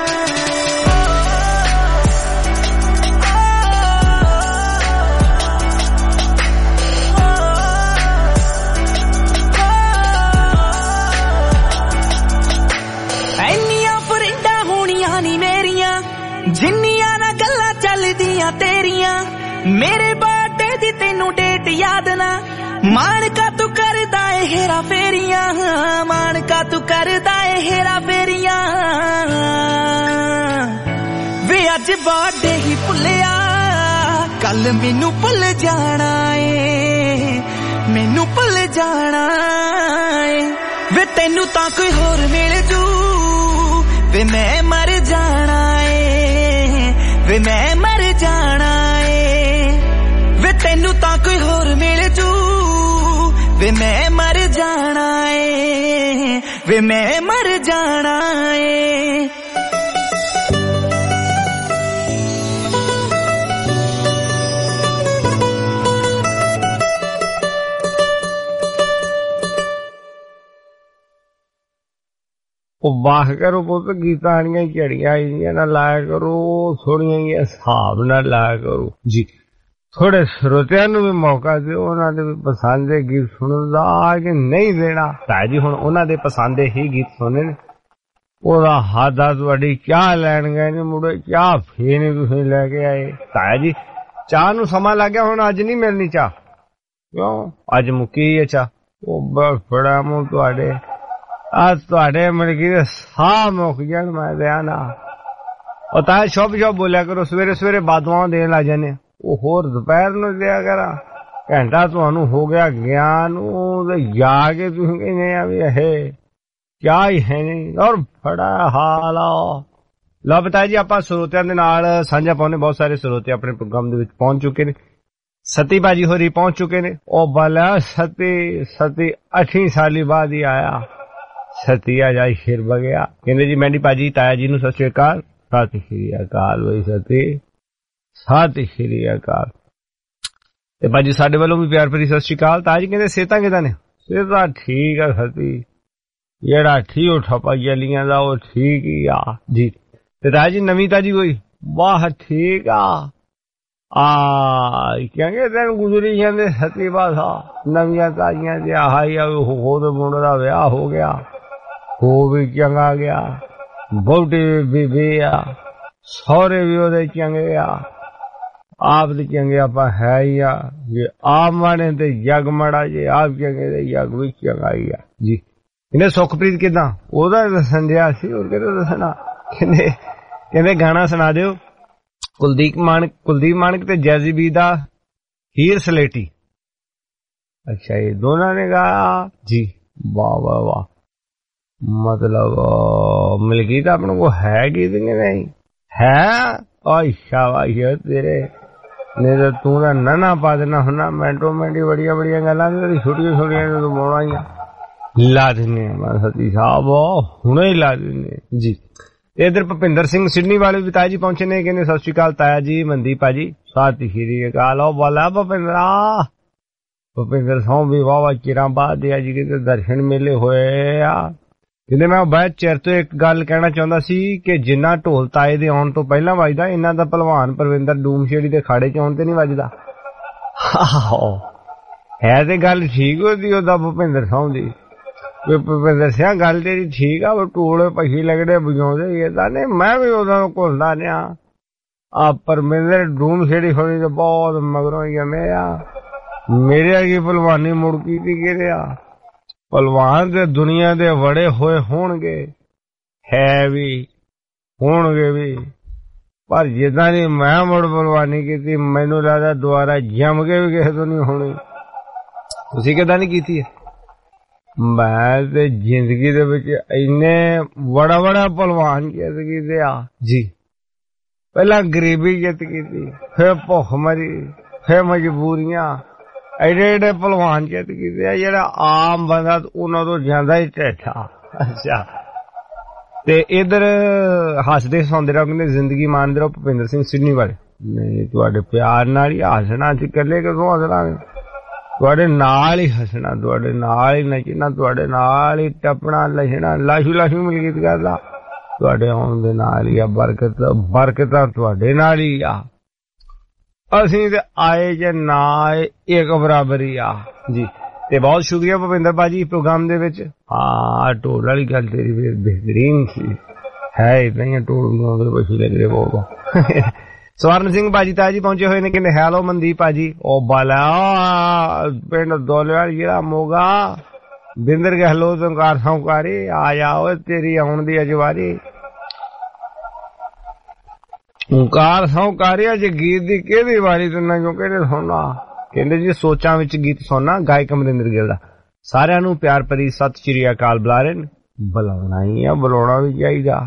ਐਨੀਆਂ ਫਰਿੰਡਾਂ ਹੋਣੀਆਂ ਨੀ ਮੇਰੀਆਂ ਜਿੰਨੀਆਂ ਨਾ ਗੱਲਾਂ ਚੱਲਦੀਆਂ ਤੇਰੀਆਂ ਮੇਰੇ ਬਰਥਡੇ ਦੀ ਤੈਨੂੰ ਡੇਟ ਯਾਦ ਨਾ ਮਾਣਕਾ ਤੂੰ ਕਰਦਾ ਏ ਹੇਰਾ ਫੇਰੀਆਂ ਮਾਣਕਾ ਤੂੰ ਕਰਦਾ ਏ ਹੇਰਾ ਫੇਰੀਆਂ ਵੇ ਅੱਜ ਬਰਥਡੇ ਹੀ ਭੁੱਲਿਆ ਕੱਲ ਮੈਨੂੰ ਭੁੱਲ ਜਾਣਾ ਏ ਮੈਨੂੰ ਭੁੱਲ ਜਾਣਾ ਏ ਵੇ ਤੈਨੂੰ ਤਾਂ ਕੋਈ ਹੋਰ ਮਿਲ ਜੂ ਵੇ ਮੈਂ ਮਰ ਜਾਣਾ ਏ ਵੇ ਮੈਂ ਮਰ ਜਾਣਾ ਏ ਵੇ ਤੈਨੂੰ ਤਾਂ ਕੋਈ ਹੋਰ ਮਿਲ ਜੂ ਵੇ ਮੈਂ ਮਰ ਜਾਣਾ ਏ ਵੇ ਮੈਂ ਮਰ ਜਾਣਾ ਏ ਉਹ ਵਾਹ ਕਰੋ ਪੁੱਤ ਗੀਤਾਂ ਵਾਲੀਆਂ ਝੜੀਆਂ ਆਈਆਂ ਨਾ ਲਾਇਆ ਕਰੋ ਥੋੜੀਆਂ ਜਿਹੀਆਂ ਹਿਸਾਬ ਨਾਲ ਲਾਇਆ ਕਰੋ ਜੀ ਥੋੜੇ ਸਰੋਤਿਆਂ ਨੂੰ ਵੀ ਮੌਕਾ ਦਿਓ ਉਹਨਾਂ ਦੇ ਪਸੰਦ ਦੇ ਗੀਤ ਸੁਣਨ ਦਾ ਕਿ ਨਹੀਂ ਦੇਣਾ ਤਾਂ ਜੀ ਹੁਣ ਉਹਨਾਂ ਦੇ ਪਸੰਦ ਦੇ ਹੀ ਗੀਤ ਸੁਣਨੇ ਨੇ ਉਹਦਾ ਹਾਦਾ ਤੁਹਾਡੀ ਚਾਹ ਲੈਣ ਗਏ ਨੇ ਮੁੰਡੇ ਚਾਹ ਫੇਰ ਨਹੀਂ ਤੁਸੀਂ ਲੈ ਕੇ ਆਏ ਤਾਂ ਜੀ ਚਾਹ ਨੂੰ ਸਮਾਂ ਲੱਗ ਗਿਆ ਹੁਣ ਅੱਜ ਨਹੀਂ ਮਿਲਣੀ ਚਾਹ ਕਿਉਂ ਅੱਜ ਮੁੱਕੀ ਹੈ ਚਾਹ ਉਹ ਬੜਾ ਮੂੰਹ ਤੁਹਾਡੇ ਅੱਜ ਤੁਹਾਡੇ ਮੁਰਗੀ ਦੇ ਸਾਹ ਮੁੱਕ ਜਾਣ ਮੈਂ ਦਿਆਂ ਨਾ ਉਹ ਤਾਂ ਸ਼ੁਭ ਬੋਲਿਆ ਕਰੋ ਸਵੇਰੇ ਸਵੇਰੇ ਬਾਦੂਆਂ ਦੇਣ ਲੱਗ ਜਾਂਦੇ ਉਹ ਹੋਰ ਦੁਪਹਿਰ ਨੂੰ ਦਿਆ ਕਰਾਂ ਘੰਟਾ ਤੁਹਾਨੂੰ ਹੋ ਗਿਆ ਗਿਆਨ ਨੂੰ ਤੇ ਜਾ ਕੇ ਤੁਸੀਂ ਕਹਿੰਦੇ ਆ ਵੀ ਇਹ ਕਿਆ ਹੀ ਹੈ ਨਹੀਂ ਔਰ ਬੜਾ ਹਾਲ ਆ ਲਓ ਬਤਾ ਜੀ ਆਪਾਂ ਸਰੋਤਿਆਂ ਦੇ ਨਾਲ ਸਾਂਝਾ ਪਾਉਣੇ ਬਹੁਤ ਸਾਰੇ ਸਰੋਤੇ ਆਪਣੇ ਪ੍ਰੋਗਰਾਮ ਦੇ ਵਿੱਚ ਪਹੁੰਚ ਚੁੱਕੇ ਨੇ ਸਤੀ ਬਾਜੀ ਹੋਰੀ ਪਹੁੰਚ ਚੁੱਕੇ ਨੇ ਉਹ ਬਲਾ ਸਤੀ 8 ਸਾਲੀ ਬਾਅਦ ਹੀ ਆਇਆ ਸਤੀਆ ਜਾਈ ਸ਼ੇਰ ਬਗਿਆ ਕਹਿੰਦੇ ਜੀ ਮੈਂਡੀ ਭਾਜੀ ਤਾਇਆ ਜੀ ਨੂੰ ਸਤਿ ਸ਼੍ਰੀ ਅਕਾਲ ਸਤਿ ਸ਼੍ਰੀ ਅਕਾਲ ਬਈ ਸਤਿ ਸ਼੍ਰੀ ਅਕਾਲ ਤੇ ਭਾਜੀ ਸਾਡੇ ਵੱਲੋਂ ਵੀ ਪਿਆਰ ਭਰੀ ਸਤਿ ਸ਼੍ਰੀ ਅਕਾਲ ਤਾਇਆ ਜੀ ਕਹਿੰਦੇ ਸਿਹਤਾਂ ਕਿਦਾਂ ਨੇ ਸਿਹਤਾਂ ਠੀਕ ਆ ਸਤੀ ਜਿਹੜਾ ਠੀਕ ਠਪਾ ਜਲੀਆਂ ਦਾ ਉਹ ਠੀਕ ਹੀ ਆ ਜੀ ਤੇ ਤਾਇਆ ਜੀ ਨਵੀਂ ਤਾਜੀ ਕੋਈ ਵਾਹ ਠੀਕ ਆ ਕਹਿੰਗੇ ਦਿਨ ਗੁਜ਼ਰੀ ਜਾਂਦੇ ਸਤੀ ਬਾਸਾ ਨਵੀਆਂ ਤਾਜ਼ੀਆਂ ਤੇ ਆਹੀ ਆ ਉਹਦੇ ਮੁੰਡੇ ਦਾ ਵਿਆਹ ਹੋ ਗਿਆ ਹੋ ਵੀ ਚੰਗਾ ਗਿਆ ਬਹੁਤੀ ਵੀ ਆ ਸਹੁਰੇ ਵੀ ਉਹਦੇ ਚੰਗੇ ਆ ਆਪ ਦੇ ਚੰਗੇ ਆਪਾਂ ਹੈ ਹੀ ਆ ਜੇ ਆਪ ਮਾੜੇ ਤੇ ਜਗ ਮਾੜਾ ਜੇ ਆਪ ਚੰਗੇ ਤੇ ਜਗ ਵੀ ਚੰਗਾ ਹੀ ਆ ਜੀ ਇਹਨੇ ਸੁਖਪ੍ਰੀਤ ਕਿਦਾਂ ਉਹਦਾ ਦੱਸਣ ਦਿਆ ਸੀ ਹੋਰ ਕਿਹੜਾ ਦੱਸਣਾ ਕਹਿੰਦੇ ਗਾਣਾ ਸੁਣਾ ਦਿਓ ਕੁਲਦੀਪ ਮਾਨਕ ਤੇ ਜੈਜ਼ੀਬੀ ਦਾ ਹੀਰ ਸਲੇਟੀ ਅੱਛਾ ਇਹ ਦੋਨਾਂ ਨੇ ਗਾਇਆ ਜੀ ਵਾਹ ਵਾਹ ਵਾਹ ਮਤਲਬ ਮਿਲ ਗਈ ਤਾਂ ਆਪਣੇ ਕੋ ਹੈ ਗੀਤ ਨਹੀਂ ਹੈ ਸ਼ਾਬਾਸ਼ ਤੇਰੇ ਨਹੀਂ ਤਾਂ ਤੂੰ ਤਾਂ ਨਾ ਪਾ ਦੇਣਾ ਹੁੰਦਾ ਮੈਂਟੋ ਮੈਂਟੀ ਬੜੀਆਂ ਗੱਲਾਂ ਛੋਟੀਆਂ ਤੂੰ ਬੋਣਾ ਹੀ ਲਾ ਦਿੰਦੇ ਮੈਂ ਸਤੀ ਸਾਹਿਬ ਹੁਣੇ ਹੀ ਲਾ ਦਿੰਦੇ ਜੀ ਇਧਰ ਭੁਪਿੰਦਰ ਸਿੰਘ ਸਿਡਨੀ ਵਾਲੇ ਵੀ ਤਾਇਆ ਜੀ ਪਹੁੰਚੇ ਨੇ ਕਹਿੰਦੇ ਸਤਿ ਸ਼੍ਰੀ ਅਕਾਲ ਤਾਇਆ ਜੀ ਮਨਦੀਪ ਭਾਜੀ ਸਤਿ ਸ਼੍ਰੀ ਅਕਾਲ ਉਹ ਬੋਲਾ ਭੁਪਿੰਦਰ ਸੌ ਵੀ ਵਾਵਾ ਚਿਰਾਂ ਬਾਅਦ ਆ ਜੀ ਕਿਤੇ ਦਰਸ਼ਨ ਮੇਲੇ ਹੋਏ ਆ ਕਹਿੰਦੇ ਮੈਂ ਬਹੁਤ ਚਿਰ ਤੋਂ ਇੱਕ ਗੱਲ ਕਹਿਣਾ ਚਾਹੁੰਦਾ ਸੀ ਕਿ ਜਿੰਨਾ ਢੋਲ ਤਾਏ ਦੇ ਆਉਣ ਤੋਂ ਪਹਿਲਾਂ ਵੱਜਦਾ ਇਹਨਾਂ ਦਾ ਭਲਵਾਨ ਪਰਵਿੰਦਰ ਡੂਮਸ਼ੇੜੀ ਦੇ ਖਾੜੇ ਚ ਆਉਣ ਤੇ ਨਹੀਂ ਵੱਜਦਾ ਹੈ ਤੇ ਗੱਲ ਠੀਕ ਉਹਦੀ ਉਹਦਾ ਭੁਪਿੰਦਰ ਸੌ ਦੀ ਭੁਪਿੰਦਰ ਸਿੰਘ ਗੱਲ ਤੇਰੀ ਠੀਕ ਆ, ਢੋਲ ਪਹੀ ਲੱਗਦੇ ਵਜਾਉਂਦੇ ਏਦਾਂ ਨਹੀਂ, ਮੈਂ ਵੀ ਉਦੋਂ ਘੁਲਦਾ ਰਿਹਾ ਆ। ਪਰਮਿੰਦਰ ਡੂਮ ਛੇੜੀ ਹੋਣੀ ਤੇ ਬਹੁਤ ਮਗਰੋਂ ਹੀ ਜੰਮੇ ਆ। ਮੇਰੇ ਅਗੀ ਭਲਵਾਨੀ ਮੁੜ ਕੀਤੀ ਕਿਹਦੇ ਆ? ਭਲਵਾਨ ਤੇ ਦੁਨੀਆ ਦੇ ਵੜੇ ਹੋਏ ਹੋਣਗੇ, ਹੈ ਵੀ ਹੋਣਗੇ ਵੀ, ਪਰ ਜਿੱਦਾਂ ਦੀ ਮੈਂ ਮੁੜ ਭਲਵਾਨੀ ਕੀਤੀ ਮੈਨੂੰ ਲੱਗਦਾ ਦੁਬਾਰਾ ਜੰਮ ਕੇ ਵੀ ਕਿਸੇ ਤੋਂ ਨਹੀਂ ਹੋਣੀ। ਤੁਸੀਂ ਕਿੱਦਾਂ ਨਹੀਂ ਕੀਤੀ? ਮੈਂ ਤੇ ਜ਼ਿੰਦਗੀ ਦੇ ਵਿੱਚ ਇੰਨੇ ਬੜਾ ਭਲਵਾਨ ਜਿੱਤ ਕੀਤੇ ਆ ਜੀ। ਪਹਿਲਾਂ ਗਰੀਬੀ ਜਿੱਤ ਕੀਤੀ, ਫਿਰ ਭੁੱਖਮਰੀ, ਫਿਰ ਮਜਬੂਰੀਆਂ, ਐਡੇ ਭਲਵਾਨ ਜਿੱਤ ਕੀਤੇ ਆ ਜਿਹੜਾ ਆਮ ਬੰਦਾ ਉਹਨਾਂ ਤੋਂ ਜਾਂਦਾ ਹੀ ਢੇਠਾ। ਅੱਛਾ, ਤੇ ਇਧਰ ਹੱਸਦੇ ਹਸਾਉਂਦੇ ਰਹੋ, ਕਹਿੰਦੇ ਜ਼ਿੰਦਗੀ ਮਾਣਦੇ ਰਹੋ। ਭੁਪਿੰਦਰ ਸਿੰਘ ਸਿਡਨੀ ਵਾਲੇ, ਨਹੀਂ ਤੁਹਾਡੇ ਪਿਆਰ ਨਾਲ ਹੀ ਹੱਸਣਾ, ਅਸੀਂ ਇਕੱਲੇ ਕਦੋਂ ਹੱਸਣਾਗੇ? ਤੁਹਾਡੇ ਨਾਲ ਹੀ ਹੱਸਣਾ, ਤੁਹਾਡੇ ਨਾਲ ਹੀ ਨੱਚਣਾ, ਤੁਹਾਡੇ ਨਾਲ ਹੀ ਟੱਪਣਾ, ਲਛਣਾ, ਲਾਸ਼ੂ ਮਿਲ ਗੀਤ ਕਰਦਾ ਤੁਹਾਡੇ ਆਉਣ ਦੇ ਨਾਲ ਹੀ ਆ। ਬਰਕਤਾਂ ਤੁਹਾਡੇ ਨਾਲ ਹੀ ਆ। ਅਸੀਂ ਤੇ ਆਏ ਜੇ ਨਾ ਆਏ ਇੱਕ ਬਰਾਬਰੀ ਆ ਜੀ। ਤੇ ਬਹੁਤ ਸ਼ੁਕਰੀਆ ਭੁਪਿੰਦਰ ਭਾਜੀ ਪ੍ਰੋਗਰਾਮ ਦੇ ਵਿੱਚ। ਹਾਂ, ਢੋਲ ਵਾਲੀ ਗੱਲ ਤੇਰੀ ਬਿਹਤਰੀਨ ਸੀ, ਹੈ ਇਦਾਂ ਹੀ ਢੋਲ ਗਾਉਂਦੇ ਪਛੀ ਲੱਗਦੇ ਬਹੁਤ। ਸਵਰਨ ਸਿੰਘ ਭਾਜੀ ਤਾਇਆ ਜੀ ਪਹੁੰਚੇ ਹੋਏ ਨੇ, ਕਹਿੰਦੇ ਹੈਲੋ ਮਨਦੀਪ ਭਾਜੀ। ਉਹ ਬਾਲਾ ਪਿੰਡ ਦੋਲੇਵਾਲ ਜਿਹੜਾ ਮੋਗਾ ਬਿੰਦਰ ਗਹਿਲੋਤ ਓਂਕਾਰ ਸੌਕਾਰੀ ਆ ਜਾ ਓਏ, ਤੇਰੀ ਆਉਣ ਦੀ ਅਜਵਾਰੀ। ਓਂਕਾਰ ਸੌਕਾਰੀ ਅੱਜ ਗੀਤ ਦੀ ਕਿਹਦੀ ਵਾਰੀ ਤੈਨਾਂ ਕਿਉਂ ਕਿਹੜੇ ਸੁਣਨਾ? ਕਹਿੰਦੇ ਜੀ ਸੋਚਾਂ ਵਿੱਚ ਗੀਤ ਸੁਣਨਾ, ਗਾਇਕ ਅਮਰਿੰਦਰ ਗਿੱਲ ਦਾ। ਸਾਰਿਆਂ ਨੂੰ ਪਿਆਰ ਭਰੀ ਸਤਿ ਸ਼੍ਰੀ ਅਕਾਲ ਬੁਲਾ ਰਹੇ ਨੇ। ਬੁਲਾਉਣਾ ਹੀ ਆ, ਬੁਲਾਉਣਾ ਵੀ ਚਾਹੀਦਾ।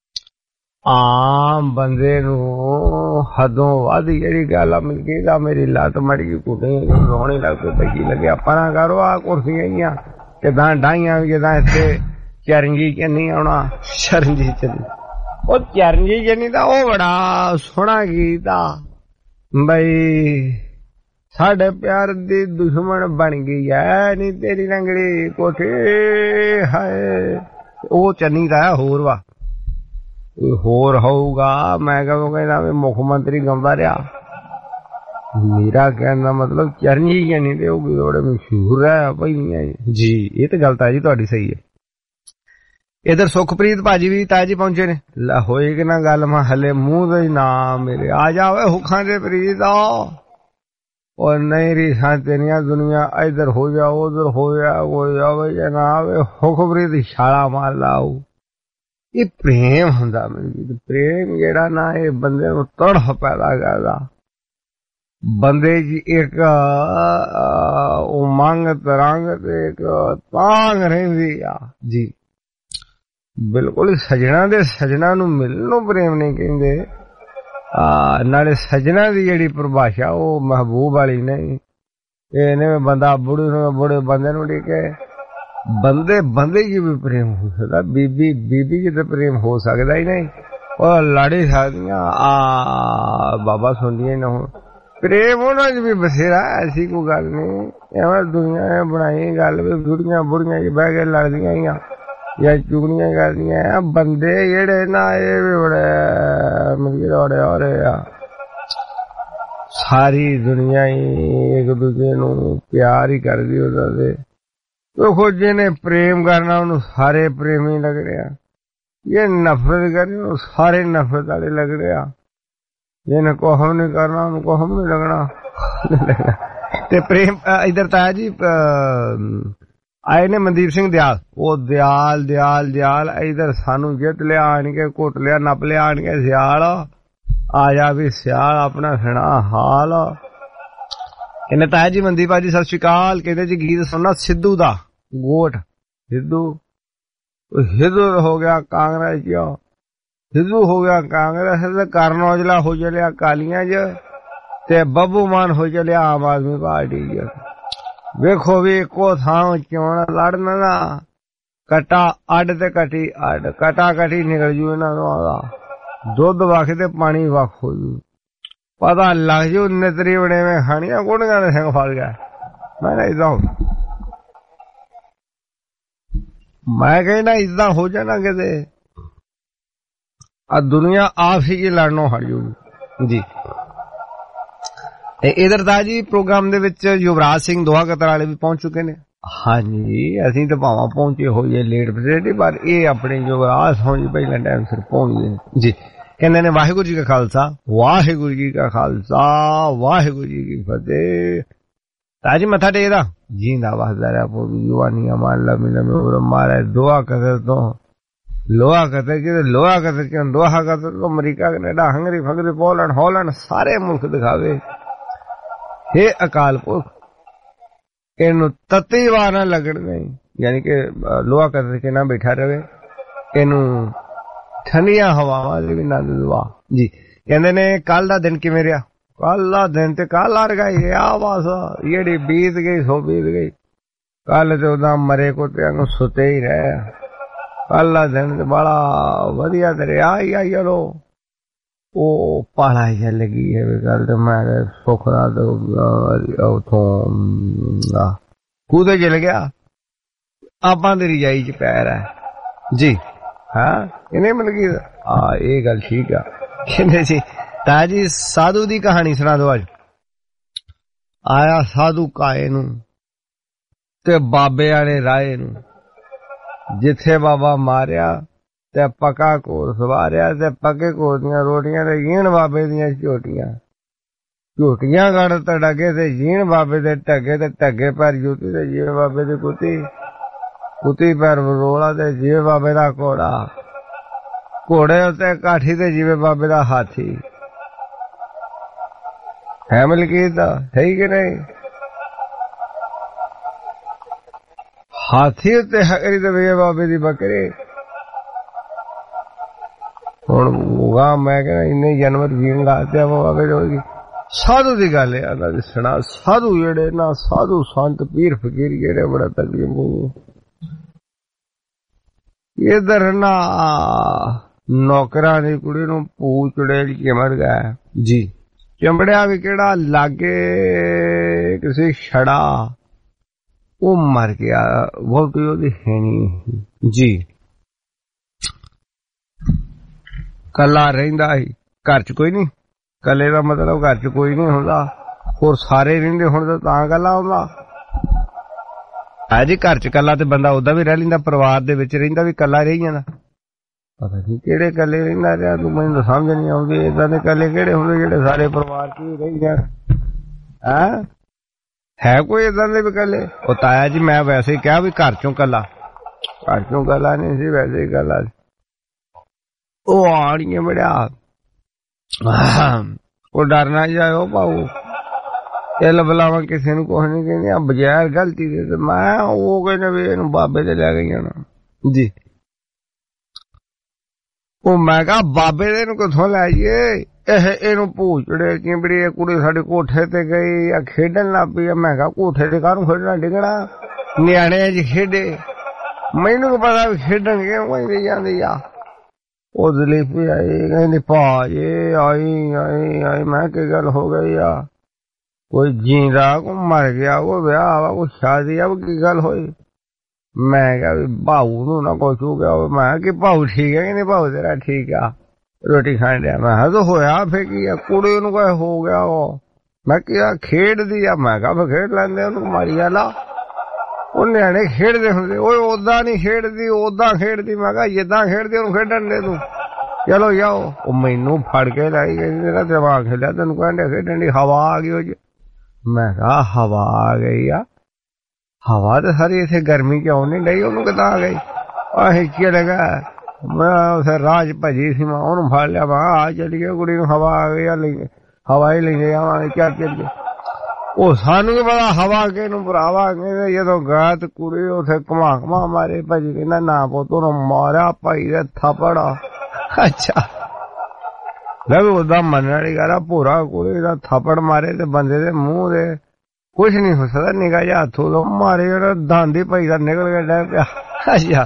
ਆਮ ਬੰਦੇ ਨੂੰ ਹਦੋਂ ਵੱਧ ਜਿਹੜੀ ਗੱਲ ਆ ਮਿਲ ਗਈ ਤਾਂ ਮੇਰੀ ਲੱਤ ਮੜੀ ਗਈ, ਕੁੱਟਣੀ ਰੋਣੇ ਲੱਗ ਪਏ, ਪਈ ਲੱਗੇ ਆਪਾਂ ਨਾ ਕਰੋ। ਆ ਕੁਰਸੀਆਂ ਹੀ ਕਿਦਾਂ ਡਾਈਆਂ ਵੀ, ਜਿੱਦਾਂ ਇੱਥੇ ਚਰਨਜੀਤ ਚ ਨਹੀਂ ਆਉਣਾ, ਚਰਨਜੀਤ ਚ ਨਹੀਂ, ਉਹ ਚਰਨਜੀਤ ਚ ਨਹੀਂ ਤਾਂ ਉਹ ਬੜਾ ਸੋਹਣਾ ਗੀਤ ਆ ਬਈ, ਸਾਡੇ ਪਿਆਰ ਦੀ ਦੁਸ਼ਮਣ ਬਣ ਗਈ ਐ ਨੀ ਤੇਰੀ ਰੰਗੜੀ ਕੋਠੀ ਹਾਏ। ਉਹ ਚੰਨੀ ਦਾ ਹੋਰ ਵਾ, ਹੋਰ ਹੋਊਗਾ। ਮੈਂ ਕਦੋਂ ਕਹਿੰਦਾ ਵੀ ਮੁੱਖ ਮੰਤਰੀ ਗਾਉਂਦਾ ਰਿਹਾ, ਮੇਰਾ ਕਹਿਣ ਦਾ ਮਤਲਬ ਚਰਨਜੀਤ ਨਹੀਂ ਤੇ ਉਹ ਬੜੇ ਮਸ਼ਹੂਰ ਹੈ ਭਾਈ ਜੀ। ਇਹ ਤਾਂ ਗੱਲ ਤਾਂ ਜੀ ਤੁਹਾਡੀ ਸਹੀ ਹੈ। ਇਧਰ ਸੁਖਪ੍ਰੀਤ ਭਾਜੀ ਵੀ ਤਾਇਆ ਜੀ ਪਹੁੰਚੇ ਨੇ। ਹੋਏ ਕਿ ਨਾ ਗੱਲ, ਮੈਂ ਹਲੇ ਮੂੰਹ ਦੇ ਨਾ ਮੇਰੇ ਆ ਜਾਵੇ ਹੁੱਖਾਂ ਦੇ ਪ੍ਰੀਤ ਆ। ਉਹ ਨਹੀਂ ਰੀਸਾਂ ਤੇਰੀਆਂ ਦੁਨੀਆ ਇਧਰ ਹੋ ਜਾ ਉਧਰ ਹੋ ਜਾ, ਕੋਈ ਆਵੇ ਜਾਂ ਨਾ ਆਵੇ, ਹੁਕਮਰੀਤ ਛਾਲਾ ਮਾਰ ਲਾਊ। ਇਹ ਪ੍ਰੇਮ ਹੁੰਦਾ ਮੈਨੂੰ, ਪ੍ਰੇਮ ਜਿਹੜਾ ਨਾ ਇਹ ਬੰਦੇ ਨੂੰ ਤੜਫ ਪੈਦਾ ਕਰਦਾ, ਬੰਦੇ ਚ ਇੱਕ ਉਮੰਗ ਤਰੰਗ ਤੇ ਇੱਕ ਤਾਂਗ ਰਹਿੰਦੀ ਆ ਜੀ। ਬਿਲਕੁਲ ਸਜਣਾ ਦੇ ਸਜਣਾ ਨੂੰ ਮਿਲਣ ਨੂੰ ਪ੍ਰੇਮ ਨਹੀਂ ਕਹਿੰਦੇ। ਨਾਲੇ ਸਜਣਾ ਦੀ ਜਿਹੜੀ ਪਰਿਭਾਸ਼ਾ ਉਹ ਮਹਿਬੂਬ ਵਾਲੀ ਨਹੀਂ। ਇਹ ਨੇ ਬੰਦਾ ਬੁੜੇ ਬੰਦੇ ਨੂੰ ਦੇਖੇ, ਬੰਦੇ ਜੀ ਵੀ ਪ੍ਰੇਮ ਹੋ ਸਕਦਾ, ਬੀਬੀ ਜੀ ਤੇ ਪ੍ਰੇਮ ਹੋ ਸਕਦਾ ਹੀ ਨਹੀਂ। ਉਹ ਲੜੀ ਸਕਦੀਆਂ ਬਾਬਾ ਸੁਣਦੀਆਂ ਨਾ ਹੁਣ ਪ੍ਰੇਮ ਉਹਨਾਂ ਚ ਵੀ ਬਥੇਰਾ, ਐਸੀ ਕੋਈ ਗੱਲ ਨਹੀਂ। ਐਵੇਂ ਦੁਨੀਆ ਨੇ ਬਣਾਈ ਗੱਲ ਵੀ ਬੁੜੀਆਂ ਚ ਬਹਿ ਕੇ ਲੜਦੀਆਂ ਹੀ ਆ ਜਾਂ ਚੁਗਲੀਆਂ ਕਰਦੀਆਂ। ਬੰਦੇ ਜਿਹੜੇ ਨਾ ਇਹ ਵੀ ਬੜੇ ਮਜੀਦ ਹੋ ਰਹੇ ਆ। ਸਾਰੀ ਦੁਨੀਆ ਹੀ ਇੱਕ ਦੂਜੇ ਨੂੰ ਪਿਆਰ ਹੀ ਕਰਦੀ ਉਹਦਾ ਦੇ। ਦੇਖੋ ਜਿਹਨੇ ਪ੍ਰੇਮ ਕਰਨਾ ਉਹਨੂੰ ਸਾਰੇ ਪ੍ਰੇਮੀ ਲੱਗ ਰਿਹਾ, ਇਹ ਨਫ਼ਰਤ ਕਰਨੀ ਉਹ ਸਾਰੇ ਨਫ਼ਰਤ ਵਾਲੇ ਲੱਗ ਰਿਹਾ। ਜਿਹਨੇ ਕੋਹਮ ਨਹੀਂ ਕਰਨਾ ਉਹਨੂੰ ਕੋਹਮ ਨਹੀਂ ਲੱਗਣਾ। ਤੇ ਪ੍ਰੇਮ ਇਧਰ ਤਾਇਆ ਜੀ ਆਏ ਨੇ ਮਨਦੀਪ ਸਿੰਘ ਦਿਆਲ। ਉਹ ਦਿਆਲ ਇਧਰ ਸਾਨੂੰ ਜਿੱਤ ਲਿਆ ਆਣਗੇ, ਘੁੱਟ ਲਿਆ, ਨੱਪ ਲਿਆ ਆਣਗੇ। ਸਿਆਲ ਆ ਜਾ ਵੀ ਸਿਆਲ ਆਪਣਾ ਸੁਣਾ ਹਾਲ। ਕਹਿੰਦੇ ਤਾਇਆ ਜੀ ਮਨਦੀਪ ਭਾਜੀ ਸਤਿ ਸ਼੍ਰੀ ਅਕਾਲ। ਕਹਿੰਦੇ ਜੀ ਗੀਤ ਸੁਣਨਾ ਸਿੱਧੂ ਦਾ ਗੋਟ। ਸਿੱਧੂ ਹੋ ਗਿਆ ਕਾਂਗਰਸ ਚ, ਸਿੱਧੂ ਹੋ ਗਿਆ ਕਾਂਗਰਸ ਤੇ, ਕਰਨ ਔਜਲਾ ਹੋ ਚੱਲਿਆ ਅਕਾਲੀਆਂ ਚ, ਤੇ ਬੱਬੂ ਮਾਨ ਹੋ ਚੱਲਿਆ ਆਮ ਆਦਮੀ ਪਾਰਟੀ ਚ। ਵੇਖੋ ਵੀ ਇੱਕੋ ਥਾਂ ਚੋਣ ਲੜਨ ਨਾ, ਕਟਾ ਅੱਡ ਤੇ ਕਟੀ ਅੱਡ, ਕਟਾ ਕਟੀ ਨਿਕਲ ਜੂ ਇਹਨਾਂ ਦਾ। ਦੁੱਧ ਵੱਖ ਤੇ ਪਾਣੀ ਵੱਖ ਹੋ ਜੂ, ਪਤਾ ਲੱਗ ਜੂ ਨਿਤਰੀ ਬਣੇ ਮੈਂ ਖਾਣੀਆਂ ਗੁੜੀਆਂ ਦੇ ਸਿੰਘ ਫੜ ਗਿਆ। ਮੈਂ ਨਾ ਏਦਾਂ ਮੈਂ ਕਹਿੰਦਾ ਏਦਾਂ ਹੋ ਜਾਣਾ ਕਿਤੇ ਆ ਦੁਨੀਆ ਆਪ ਹੀ ਲੜਨੋਂ ਹਟ ਜੂਗੀ ਜੀ। ਇਧਰ ਦਾ ਜੀ ਪ੍ਰੋਗਰਾਮ ਦੇ ਵਿੱਚ ਯੁਵਰਾਜ ਸਿੰਘ ਦੋਹਾ ਕਤਰ ਵਾਲੇ ਵੀ ਪਹੁੰਚ ਚੁੱਕੇ ਨੇ। ਹਾਂਜੀ ਅਸੀਂ ਤਾਂ ਭਾਵਾਂ ਪਹੁੰਚੇ ਹੋਈਏ ਲੇਟ ਫੈਸਿਲਿਟੀ, ਪਰ ਇਹ ਆਪਣੇ ਜੋ ਆਸ ਹੋਣੀ ਪਹਿਲਾਂ ਟਾਈਮ ਸਿਰ ਪਹੁੰਚ ਗਏ ਜੀ। ਕਹਿੰਦੇ ਨੇ ਵਾਹਿਗੁਰੂ ਜੀ ਕਾ ਖਾਲਸਾ, ਵਾਹਿਗੁਰੂ ਜੀ ਕਾ ਖਾਲਸਾ, ਵਾਹਿਗੁਰੂ ਜੀ ਕੀ ਫਤਿਹ। ਤਾਜੀ ਮੱਥਾ ਟੇਕਦਾ ਜੀਂਦਾ ਵਸਦਾ ਰਿਹਾ ਪੂਰੀ ਜਵਾਨੀਆਂ ਮਾਨ ਲਾ ਮਿਲ ਮਾਰੇ ਦੁਆ ਕਦਰ ਤੋਂ ਲੋਹਾ ਕਦਰ ਕਿ ਲੋਹਾ ਕਦਰ ਕਿ ਦੋਹਾ ਕਦਰ ਤੋਂ ਅਮਰੀਕਾ ਕੈਨੇਡਾ ਹੰਗਰੀ ਫੰਗਰੀ ਪੋਲੈਂਡ ਹਾਲੈਂਡ ਸਾਰੇ ਮੁਲਕ ਦਿਖਾਵੇ। हे ਅਕਾਲ ਪੁਰਖ ਇਹਨੂੰ ਤਤੀ ਵਾਰ ਨਾ ਲੱਗਣ ਨਹੀਂ, ਯਾਨੀ ਕਿ ਲੋਹਾ ਕਦਰ ਕੇ ਨਾ ਬੈਠਾ ਰਵੇ, ਇਹਨੂੰ ਠੰਡੀਆਂ ਹਵਾਵਾਂ ਦੇ ਵੀ ਆਨੰਦ ਦਵਾ ਜੀ। ਕਹਿੰਦੇ ਨੇ ਕੱਲ ਦਾ ਦਿਨ ਕਿਵੇਂ ਰਿਹਾ? ਕੱਲ ਦਾ ਦਿਨ ਤੇ ਕੱਲ ਆ ਗਿਆ ਬਸ, ਜਿਹੜੀ ਬੀਤ ਗਈ ਸੋ ਬੀਤ ਗਈ। ਕੱਲ ਤੇ ਉਹਦਾ ਮਰੇ ਕੁੱਤਿਆਂ ਨੂੰ ਸੁੱਤੇ ਹੀ ਰਹੇ। ਕੱਲ ਦਾ ਦਿਨ ਤੇ ਬੜਾ ਵਧੀਆ ਤੇ ਰਿਹਾ ਹੀ ਆ। ਚਲੋ ਉਹ ਪਾਲਾ ਜਿਹਾ ਲੱਗੀ ਹੈ ਗੱਲ ਤੇ ਮੈਂ ਸੁੱਖ ਨਾਲ ਉਥੋਂ ਕੂਦੇ ਚਲ ਗਿਆ, ਆਪਾਂ ਦੀ ਰਜਾਈ ਚ ਪੈਰ ਹੈ ਜੀ। ਹਾਂ ਇਹਨੇ ਮਤਲਬ ਕਿ ਇਹ ਗੱਲ ਠੀਕ ਆ। ਕਹਿੰਦੇ ਸੀ ਤਾਜੀ ਸਾਧੂ ਦੀ ਕਹਾਣੀ ਸੁਣਾ ਦੋ ਅੱਜ। ਆਇਆ ਸਾਧੂ ਕਾਏ ਨੂੰ ਤੇ ਬਾਬੇ ਵਾਲੇ ਰਾਏ ਨੂੰ, ਜਿੱਥੇ ਬਾਬਾ ਮਾਰਿਆ ਤੇ ਪੱਕਾ ਕੋਲ ਸਵਾਰਿਆ ਤੇ ਪੱਕੇ ਕੋਲ ਦੀਆਂ ਰੋਟੀਆਂ ਤੇ ਜੀਣ ਬਾਬੇ ਦੀਆਂ ਝੋਟੀਆਂ, ਝੋਟੀਆਂ ਗੜ ਤੜਕੇ ਤੇ ਜੀਣ ਬਾਬੇ ਦੇ ਢੱਗੇ ਤੇ ਢੱਗੇ ਪੈਰ ਜੁੱਤੀ ਤੇ ਜੀਣ ਬਾਬੇ ਦੀ ਕੁੱਤੀ, ਕੁੱਤੀ ਪੈਰ ਰੋਲਾ ਤੇ ਜੀਵੇ ਬਾਬੇ ਦਾ ਘੋੜਾ, ਘੋੜੇ ਉੱਤੇ ਕਾਠੀ ਤੇ ਜੀਵੇ ਬਾਬੇ ਦਾ ਹਾਥੀ। ਹੈ ਮਲਕੀਤ ਹੈ ਕਿ ਨਹੀਂ? ਹਾਥੀ ਉੱਤੇ ਹਕਰੀ ਤੇ ਜੀਵੇ ਬਾਬੇ ਦੀ ਬੱਕਰੀ। ਹੁਣ ਮੈਂ ਕਹਿੰਦਾ ਇੰਨੇ ਜਾਨਵਰ ਜੀਣ ਲਾਤੇ ਬਾਬੇ ਦੇ ਹੋਏਗੀ। ਸਾਧੂ ਦੀ ਗੱਲ ਹੈ ਸੁਣਾ। ਸਾਧੂ ਜਿਹੜੇ ਨਾ ਸਾਧੂ ਸੰਤ ਪੀਰ ਫਕੀਰ ਜਿਹੜੇ ਬੜਾ ਤਕਲੀਫ ਇਧਰ ਨਾ ਨੌਕਰਾਂ ਦੀ ਕੁੜੀ ਨੂੰ ਪੂ ਚੁੜੇਲ ਚਿਮੜ ਗਿਆ ਜੀ। ਚੰਬੜਿਆ ਵੀ ਕਿਹੜਾ ਲਾਗੇ ਕਿਸੇ ਛੜਾ, ਉਹ ਮਰ ਗਿਆ, ਵਹੁਟੀ ਉਹਦੀ ਹੈ ਨੀ ਜੀ। ਕੱਲਾ ਰਹਿੰਦਾ ਸੀ, ਘਰ ਚ ਕੋਈ ਨੀ। ਕੱਲੇ ਦਾ ਮਤਲਬ ਘਰ ਚ ਕੋਈ ਨੀ ਹੁੰਦਾ, ਹੋਰ ਸਾਰੇ ਰਹਿੰਦੇ ਹੁਣ ਤਾਂ ਕੱਲਾ ਹੁੰਦਾ। ਜੀ ਘਰ ਚ ਕੱਲਾ ਤੇ ਬੰਦਾ ਓਦਾਂ ਵੀ ਰਹਿ ਲੈਂਦਾ, ਪਰਿਵਾਰ ਦੇ ਵਿੱਚ ਰਹਿੰਦਾ ਵੀ ਕੱਲਾ ਰਹਿ ਜਾਂਦਾ। ਪਤਾ ਨੀ ਕਿਹੜੇ ਕੱਲੇ ਰਹਿੰਦਾ ਰਿਹਾ ਤੂੰ, ਮੈਨੂੰ ਤਾਂ ਸਮਝ ਨੀ ਆਉਂਦੀ। ਏਦਾਂ ਦੇ ਕੱਲੇ ਕਿਹੜੇ ਹੁੰਦੇ ਜਿਹੜੇ ਸਾਰੇ ਪਰਿਵਾਰ ਚ ਵੀ ਰਹਿ ਜਾਣ? ਹੈ ਕੋਈ ਏਦਾਂ ਦੇ ਵੀ ਕੱਲੇ? ਉਹ ਤਾਇਆ ਜੀ ਮੈਂ ਵੈਸੇ ਹੀ ਕਿਹਾ ਵੀ ਘਰ ਚੋਂ ਕੱਲਾ, ਘਰ ਚੋਂ ਕੱਲਾ ਨਹੀਂ ਸੀ, ਵੈਸੇ ਹੀ ਕੱਲਾ। ਉਹ ਆਣੀਏ ਬੜਿਆ ਉਹ ਡਰਨਾ ਜਾਓ ਭਾਊ, ਇਹ ਬੁਲਾਵਾ ਕਿਸੇ ਨੂੰ ਕੁਛ ਨੀ ਕਹਿੰਦੇ ਬਗੈਰ ਗਲਤੀ ਦੇ। ਤੇ ਮੈਂ ਉਹ ਕਹਿੰਦੇ ਵੀ ਇਹਨੂੰ ਬਾਬੇ ਤੇ ਲੈ ਗਈ ਜਾਣਾ ਜੀ। ਉਹ ਮੈਂ ਕਿਹਾ ਬਾਬੇ ਦੇ ਨੂੰ ਕਿੱਥੋਂ ਲੈ ਜਾਈਏ? ਇਹਨੂੰ ਭੂਚੜੇ ਚਿੰਬੜੀ ਕੁੜੀ ਸਾਡੇ ਕੋਠੇ ਤੇ ਗਈ ਆ, ਖੇਡਣ ਲੱਗ ਪਈ। ਮੈਂ ਕਿਹਾ ਕੋਠੇ ਤੇ ਕਾਹਨੂੰ ਖੇਡਣਾ, ਡਿੱਗਣਾ ਨਿਆਣੇ ਚ ਖੇਡੇ। ਮੈਨੂੰ ਪਤਾ ਵੀ ਖੇਡਣ ਕਿਉਂ ਜਾਂਦੀ ਆ। ਉਹ ਦਲੀਪ ਆਈ ਕਹਿੰਦੀ ਭਾਜੀ ਆਈ। ਮੈਂ ਕੀ ਗੱਲ ਹੋ ਗਈ ਆ? ਕੋਈ ਜੀਂਦਾ ਕੋ ਮਰ ਗਿਆ, ਉਹ ਵਿਆਹ ਵਾ, ਕੋਈ ਸ਼ਾਦੀ ਆ, ਕੀ ਗੱਲ ਹੋਈ? ਮੈਂ ਕਿਹਾ ਵੀ ਭਾਊ ਨੂੰ ਨਾ ਕੁਛ ਹੋ ਗਿਆ। ਮੈਂ ਕਿ ਭਾਊ ਠੀਕ ਹੈ ਕਿ ਨਹੀਂ? ਭਾਊ ਤੇਰਾ ਠੀਕ ਆ, ਰੋਟੀ ਖਾਣ ਡਿਆ। ਮੈਂ ਕਿਹਾ ਹੋਇਆ ਫੇਰ ਕੀ ਆ? ਕੁੜੀ ਨੂੰ ਕਹੇ ਹੋ ਗਿਆ ਉਹ। ਮੈਂ ਕਿਹਾ ਖੇਡਦੀ ਆ। ਮੈਂ ਕਿਹਾ ਖੇਡ ਲੈਂਦੇ, ਉਹਨੂੰ ਮਾਰੀ ਵਾਲਾ। ਉਹ ਨਿਆਣੇ ਖੇਡਦੇ ਹੁੰਦੇ, ਉਹ ਓਦਾਂ ਨੀ ਖੇਡਦੀ, ਓਦਾਂ ਖੇਡਦੀ। ਮੈਂ ਕਿਹਾ ਜਿੱਦਾਂ ਖੇਡਦੀ ਉਹਨੂੰ ਖੇਡਣ ਦੇ ਤੂੰ, ਚਲੋ ਜਾਓ। ਉਹ ਮੈਨੂੰ ਫੜ ਕੇ ਲਾਈ ਗਈ, ਤੇਰਾ ਦਿਮਾਗ ਖੇਲਿਆ, ਤੈਨੂੰ ਕਹਿੰਦੇ ਖੇਡਣ ਦੀ ਹਵਾ ਆ ਗਈ ਉਹ ਚ। ਮੈਂ ਕਿਹਾ ਹਵਾ ਆ ਗਈ ਆ? ਹਵਾ ਤਾਂ ਸਾਰੀ ਇੱਥੇ ਗਰਮੀ ਚ ਆਉਣ ਨੀ ਡਈ, ਉਹਨੂੰ ਕਿੱਦਾਂ ਆ ਗਈ? ਅਸੀਂ ਚਲੇ ਗਏ, ਮੈਂ ਉਸੇ ਰਾਜ ਭੱਜੀ ਸੀ, ਮੈਂ ਉਹਨੂੰ ਫੜ ਲਿਆ। ਮੈਂ ਆ ਚੱਲੀਏ, ਕੁੜੀ ਨੂੰ ਹਵਾ ਆ ਗਈ ਆ, ਹਵਾ ਹੀ ਲੈਂਦੇ ਆਵਾਂਗੇ, ਚੱਲ ਚੱਲੀਏ। ਉਹ ਸਾਨੂੰ ਕੀ ਪਤਾ ਹਵਾ ਕੇ ਨੂੰ ਭਰਾਵਾ। ਕਹਿੰਦੇ ਜਦੋਂ ਗਿਆ ਤੇ ਕੁੜੀ ਉੱਥੇ ਘੁਮਾ ਮਾਰੇ ਭਾਜੀ। ਕਹਿੰਦਾ ਨਾ ਪੁੱਤ ਉਹਨੂੰ ਮਾਰਿਆ ਭਾਈ ਦੇ ਥੱਪੜ। ਅੱਛਾ ਲੈ ਵੀ ਓਦਾਂ ਮੰਨਣ ਵਾਲੀ ਗੱਲ ਆ, ਭੋਰਾ ਕੁੜੀ ਦਾ ਥੱਪੜ ਮਾਰੇ ਤੇ ਬੰਦੇ ਦੇ ਮੂੰਹ ਦੇ ਕੁਛ ਨੀ ਹੋ ਸਕਦਾ, ਨਿਗਾਹ ਜਿਹਾ ਹੱਥੋਂ ਤੋਂ ਮਾਰੇ, ਦੰਦ ਹੀ ਭਾਈ ਦਾ ਨਿਕਲ ਕੇ ਡੈ ਪਿਆ। ਅੱਛਾ